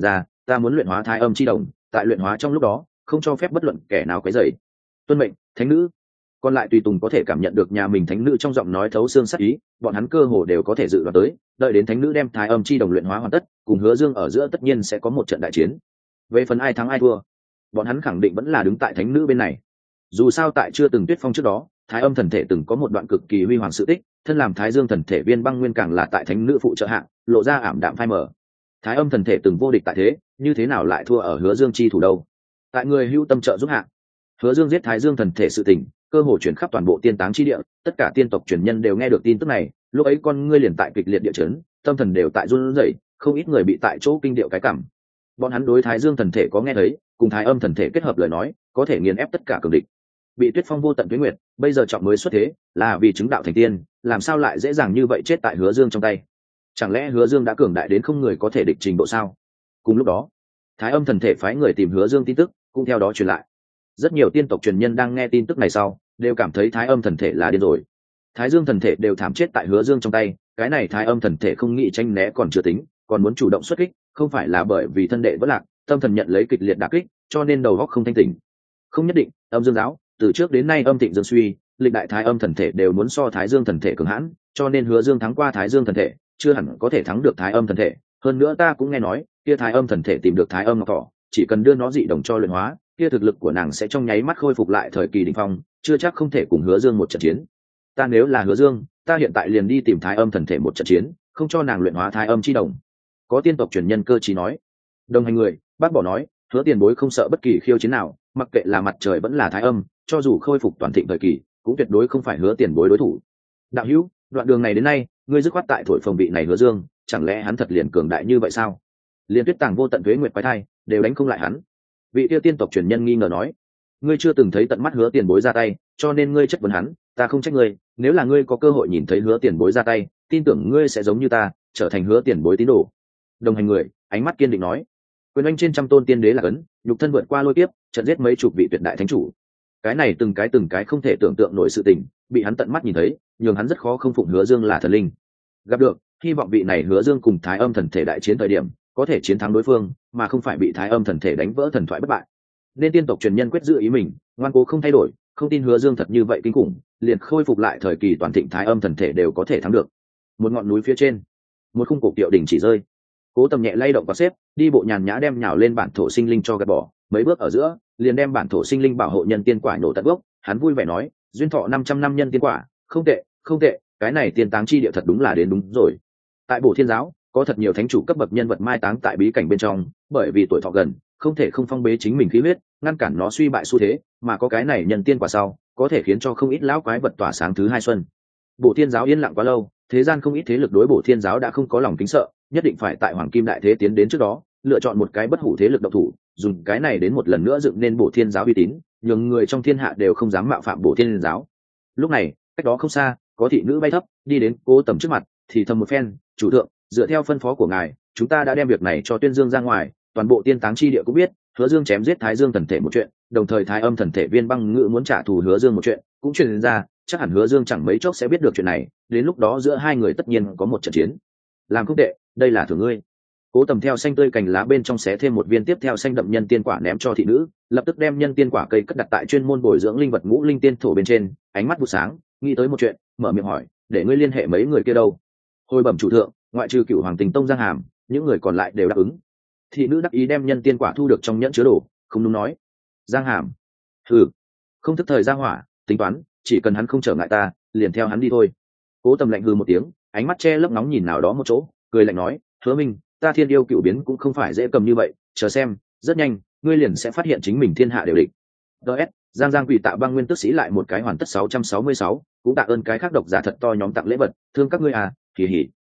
ta muốn luyện hóa thái âm chi đồng, tại luyện hóa trong lúc đó không cho phép bất luận kẻ nào quấy rầy. Tuân mệnh, thánh nữ. Còn lại tùy tùng có thể cảm nhận được nhà mình thánh nữ trong giọng nói thấu xương sắc ý, bọn hắn cơ hồ đều có thể dự đoán tới, đợi đến thánh nữ đem thái âm chi đồng luyện hóa hoàn tất, cùng Hứa Dương ở giữa tất nhiên sẽ có một trận đại chiến. Về phần ai thắng ai thua, bọn hắn khẳng định vẫn là đứng tại thánh nữ bên này. Dù sao tại chưa từng tuyết phong trước đó, thái âm thần thể từng có một đoạn cực kỳ huy hoàng sự tích, thân làm thái dương thần thể viên băng nguyên càng là tại thánh nữ phụ trợ hạng, lộ ra ảm đạm phai mờ. Thái âm thần thể từng vô địch tại thế, như thế nào lại thua ở Hứa Dương chi thủ đâu? Tại người hưu tâm trợ giúp hạng, Hứa Dương giết thái dương thần thể sự tình, cơ hồ chuyển khắp toàn bộ tiên táng chi địa, tất cả tiên tộc truyền nhân đều nghe được tin tức này, lúc ấy con ngươi liền tại kịch liệt địa chấn, tâm thần đều tại run rẩy, không ít người bị tại chỗ kinh điệu cái cảm. Bọn hắn đối thái dương thần thể có nghe thấy, cùng thái âm thần thể kết hợp lời nói, có thể nghiền ép tất cả cường địch. Bị tuyết phong vô tận tuyết nguyệt, bây giờ trọng mới xuất thế, là vì chứng đạo thành tiên, làm sao lại dễ dàng như vậy chết tại Hứa Dương trong tay? Chẳng lẽ Hứa Dương đã cường đại đến không người có thể địch trình độ sao? Cùng lúc đó, thái âm thần thể phái người tìm Hứa Dương tin tức, cũng theo đó truyền lại. Rất nhiều tiên tộc truyền nhân đang nghe tin tức này sau, đều cảm thấy thái âm thần thể là điên rồi. Thái dương thần thể đều thảm chết tại Hứa Dương trong tay, cái này thái âm thần thể không nghĩ tranh né còn chưa tính, còn muốn chủ động xuất kích, không phải là bởi vì thân đệ vỡ lạc, tâm thần nhận lấy kịch liệt đả kích, cho nên đầu óc không thanh tỉnh. Không nhất định, âm dương giáo từ trước đến nay âm thịnh dương suy, lịch đại thái âm thần thể đều muốn so thái dương thần thể cường hãn, cho nên Hứa Dương thắng qua thái dương thần thể, chưa hẳn có thể thắng được thái âm thần thể. Hơn nữa ta cũng nghe nói, kia thái âm thần thể tìm được thái âm ngọc thỏ, chỉ cần đưa nó dị đồng cho luyện hóa, kia thực lực của nàng sẽ trong nháy mắt khôi phục lại thời kỳ đỉnh phong, chưa chắc không thể cùng Hứa Dương một trận chiến. Ta nếu là Hứa Dương, ta hiện tại liền đi tìm thái âm thần thể một trận chiến, không cho nàng luyện hóa thái âm chi đồng. Có tiên tộc truyền nhân cơ trí nói. Đồng hành người bác bỏ nói, Hứa tiền bối không sợ bất kỳ khiêu chiến nào, mặc kệ là mặt trời vẫn là thái âm, cho dù khôi phục toàn thịnh thời kỳ, cũng tuyệt đối không phải Hứa tiền bối đối thủ. Đạo hữu, đoạn đường này đến nay, ngươi dứt khoát tại thổi phồng vị này Hứa Dương, chẳng lẽ hắn thật liền cường đại như vậy sao? Liên tuyết tàng vô tận tuế nguyệt quái thai, đều đánh không lại hắn. Vị tiêu tiên tộc truyền nhân nghi ngờ nói, ngươi chưa từng thấy tận mắt Hứa tiền bối ra tay, cho nên ngươi chất vấn hắn, ta không trách ngươi, nếu là ngươi có cơ hội nhìn thấy Hứa tiền bối ra tay, tin tưởng ngươi sẽ giống như ta, trở thành Hứa tiền bối tín đồ. Đồng hành người ánh mắt kiên định nói, quyền anh trên trăm tôn tiên đế là cấn, nhục thân vượt qua lôi kiếp, trận giết mấy chục vị tuyệt đại thánh chủ. Cái này từng cái từng cái không thể tưởng tượng nổi sự tình, bị hắn tận mắt nhìn thấy, nhường hắn rất khó không phụng Hứa Dương là thần linh. Gặp được, hy vọng vị này Hứa Dương cùng thái âm thần thể đại chiến thời điểm, có thể chiến thắng đối phương, mà không phải bị thái âm thần thể đánh vỡ thần thoại bất bại. Nên tiên tộc truyền nhân quyết giữ ý mình, ngoan cố không thay đổi, không tin Hứa Dương thật như vậy kinh khủng, liền khôi phục lại thời kỳ toàn thịnh thái âm thần thể đều có thể thắng được. Một ngọn núi phía trên, một khung cổ kiệu đỉnh chỉ rơi. Cố Tầm nhẹ lay động và xếp, đi bộ nhàn nhã đem nhào lên bản thổ sinh linh cho gạt bỏ, mấy bước ở giữa, liền đem bản thổ sinh linh bảo hộ nhân tiên quả nổ tận gốc. Hắn vui vẻ nói, duyên thọ năm trăm năm nhân tiên quả, không tệ, không tệ, cái này tiên táng chi địa thật đúng là đến đúng rồi. Tại Bổ Thiên giáo, có thật nhiều thánh chủ cấp bậc nhân vật mai táng tại bí cảnh bên trong, bởi vì tuổi thọ gần, không thể không phong bế chính mình khí huyết, ngăn cản nó suy bại xu thế, mà có cái này nhân tiên quả sau, có thể khiến cho không ít lão quái vật tỏa sáng thứ hai xuân. Bổ Thiên giáo yên lặng quá lâu, thế gian không ít thế lực đối Bổ Thiên giáo đã không có lòng kính sợ, nhất định phải tại Hoàng Kim đại thế tiến đến trước đó, lựa chọn một cái bất hủ thế lực độc thủ, dùng cái này đến một lần nữa dựng nên Bổ Thiên giáo uy tín, nhường người trong thiên hạ đều không dám mạo phạm Bổ Thiên giáo. Lúc này, cách đó không xa, có thị nữ bay thấp, đi đến Cố Tầm trước mặt, thì thầm một phen, "Chủ thượng, dựa theo phân phó của ngài, chúng ta đã đem việc này cho tuyên dương ra ngoài, toàn bộ tiên táng chi địa cũng biết, Hứa Dương chém giết thái dương thần thể một chuyện, đồng thời thái âm thần thể viên băng ngự muốn trả thù Hứa Dương một chuyện, cũng truyền ra, chắc hẳn Hứa Dương chẳng mấy chốc sẽ biết được chuyện này, đến lúc đó giữa hai người tất nhiên có một trận chiến. Làm không tệ, đây là thưởng ngươi." Cố Tầm theo xanh tươi cành lá bên trong xé thêm một viên tiếp theo xanh đậm nhân tiên quả ném cho thị nữ, lập tức đem nhân tiên quả cây cất đặt tại chuyên môn bồi dưỡng linh vật ngũ linh tiên thổ bên trên, ánh mắt vụ sáng, nghĩ tới một chuyện, mở miệng hỏi, "Để ngươi liên hệ mấy người kia đâu?" Hồi bẩm chủ thượng, ngoại trừ Cửu Hoàng Tình Tông Giang Hàm, những người còn lại đều đáp ứng. Thị nữ đắc ý đem nhân tiên quả thu được trong nhẫn chứa đồ, không đúng nói, "Giang Hàm, thử, không thức thời ra hỏa, tính toán, chỉ cần hắn không trở ngại ta, liền theo hắn đi thôi." Cố Tầm lạnh hừ một tiếng, ánh mắt che lấp nóng nhìn nào đó một chỗ, cười lạnh nói, "Hứa Minh, ta thiên yêu cựu biến cũng không phải dễ cầm như vậy, chờ xem, rất nhanh, ngươi liền sẽ phát hiện chính mình thiên hạ đều địch." ds Giang Giang quỳ tạ băng nguyên tức sĩ lại một cái hoàn tất sáu trăm sáu mươi sáu, cũng tạ ơn cái khác độc giả thật to nhóm tặng lễ vật, thương các ngươi à, kỳ hỉ.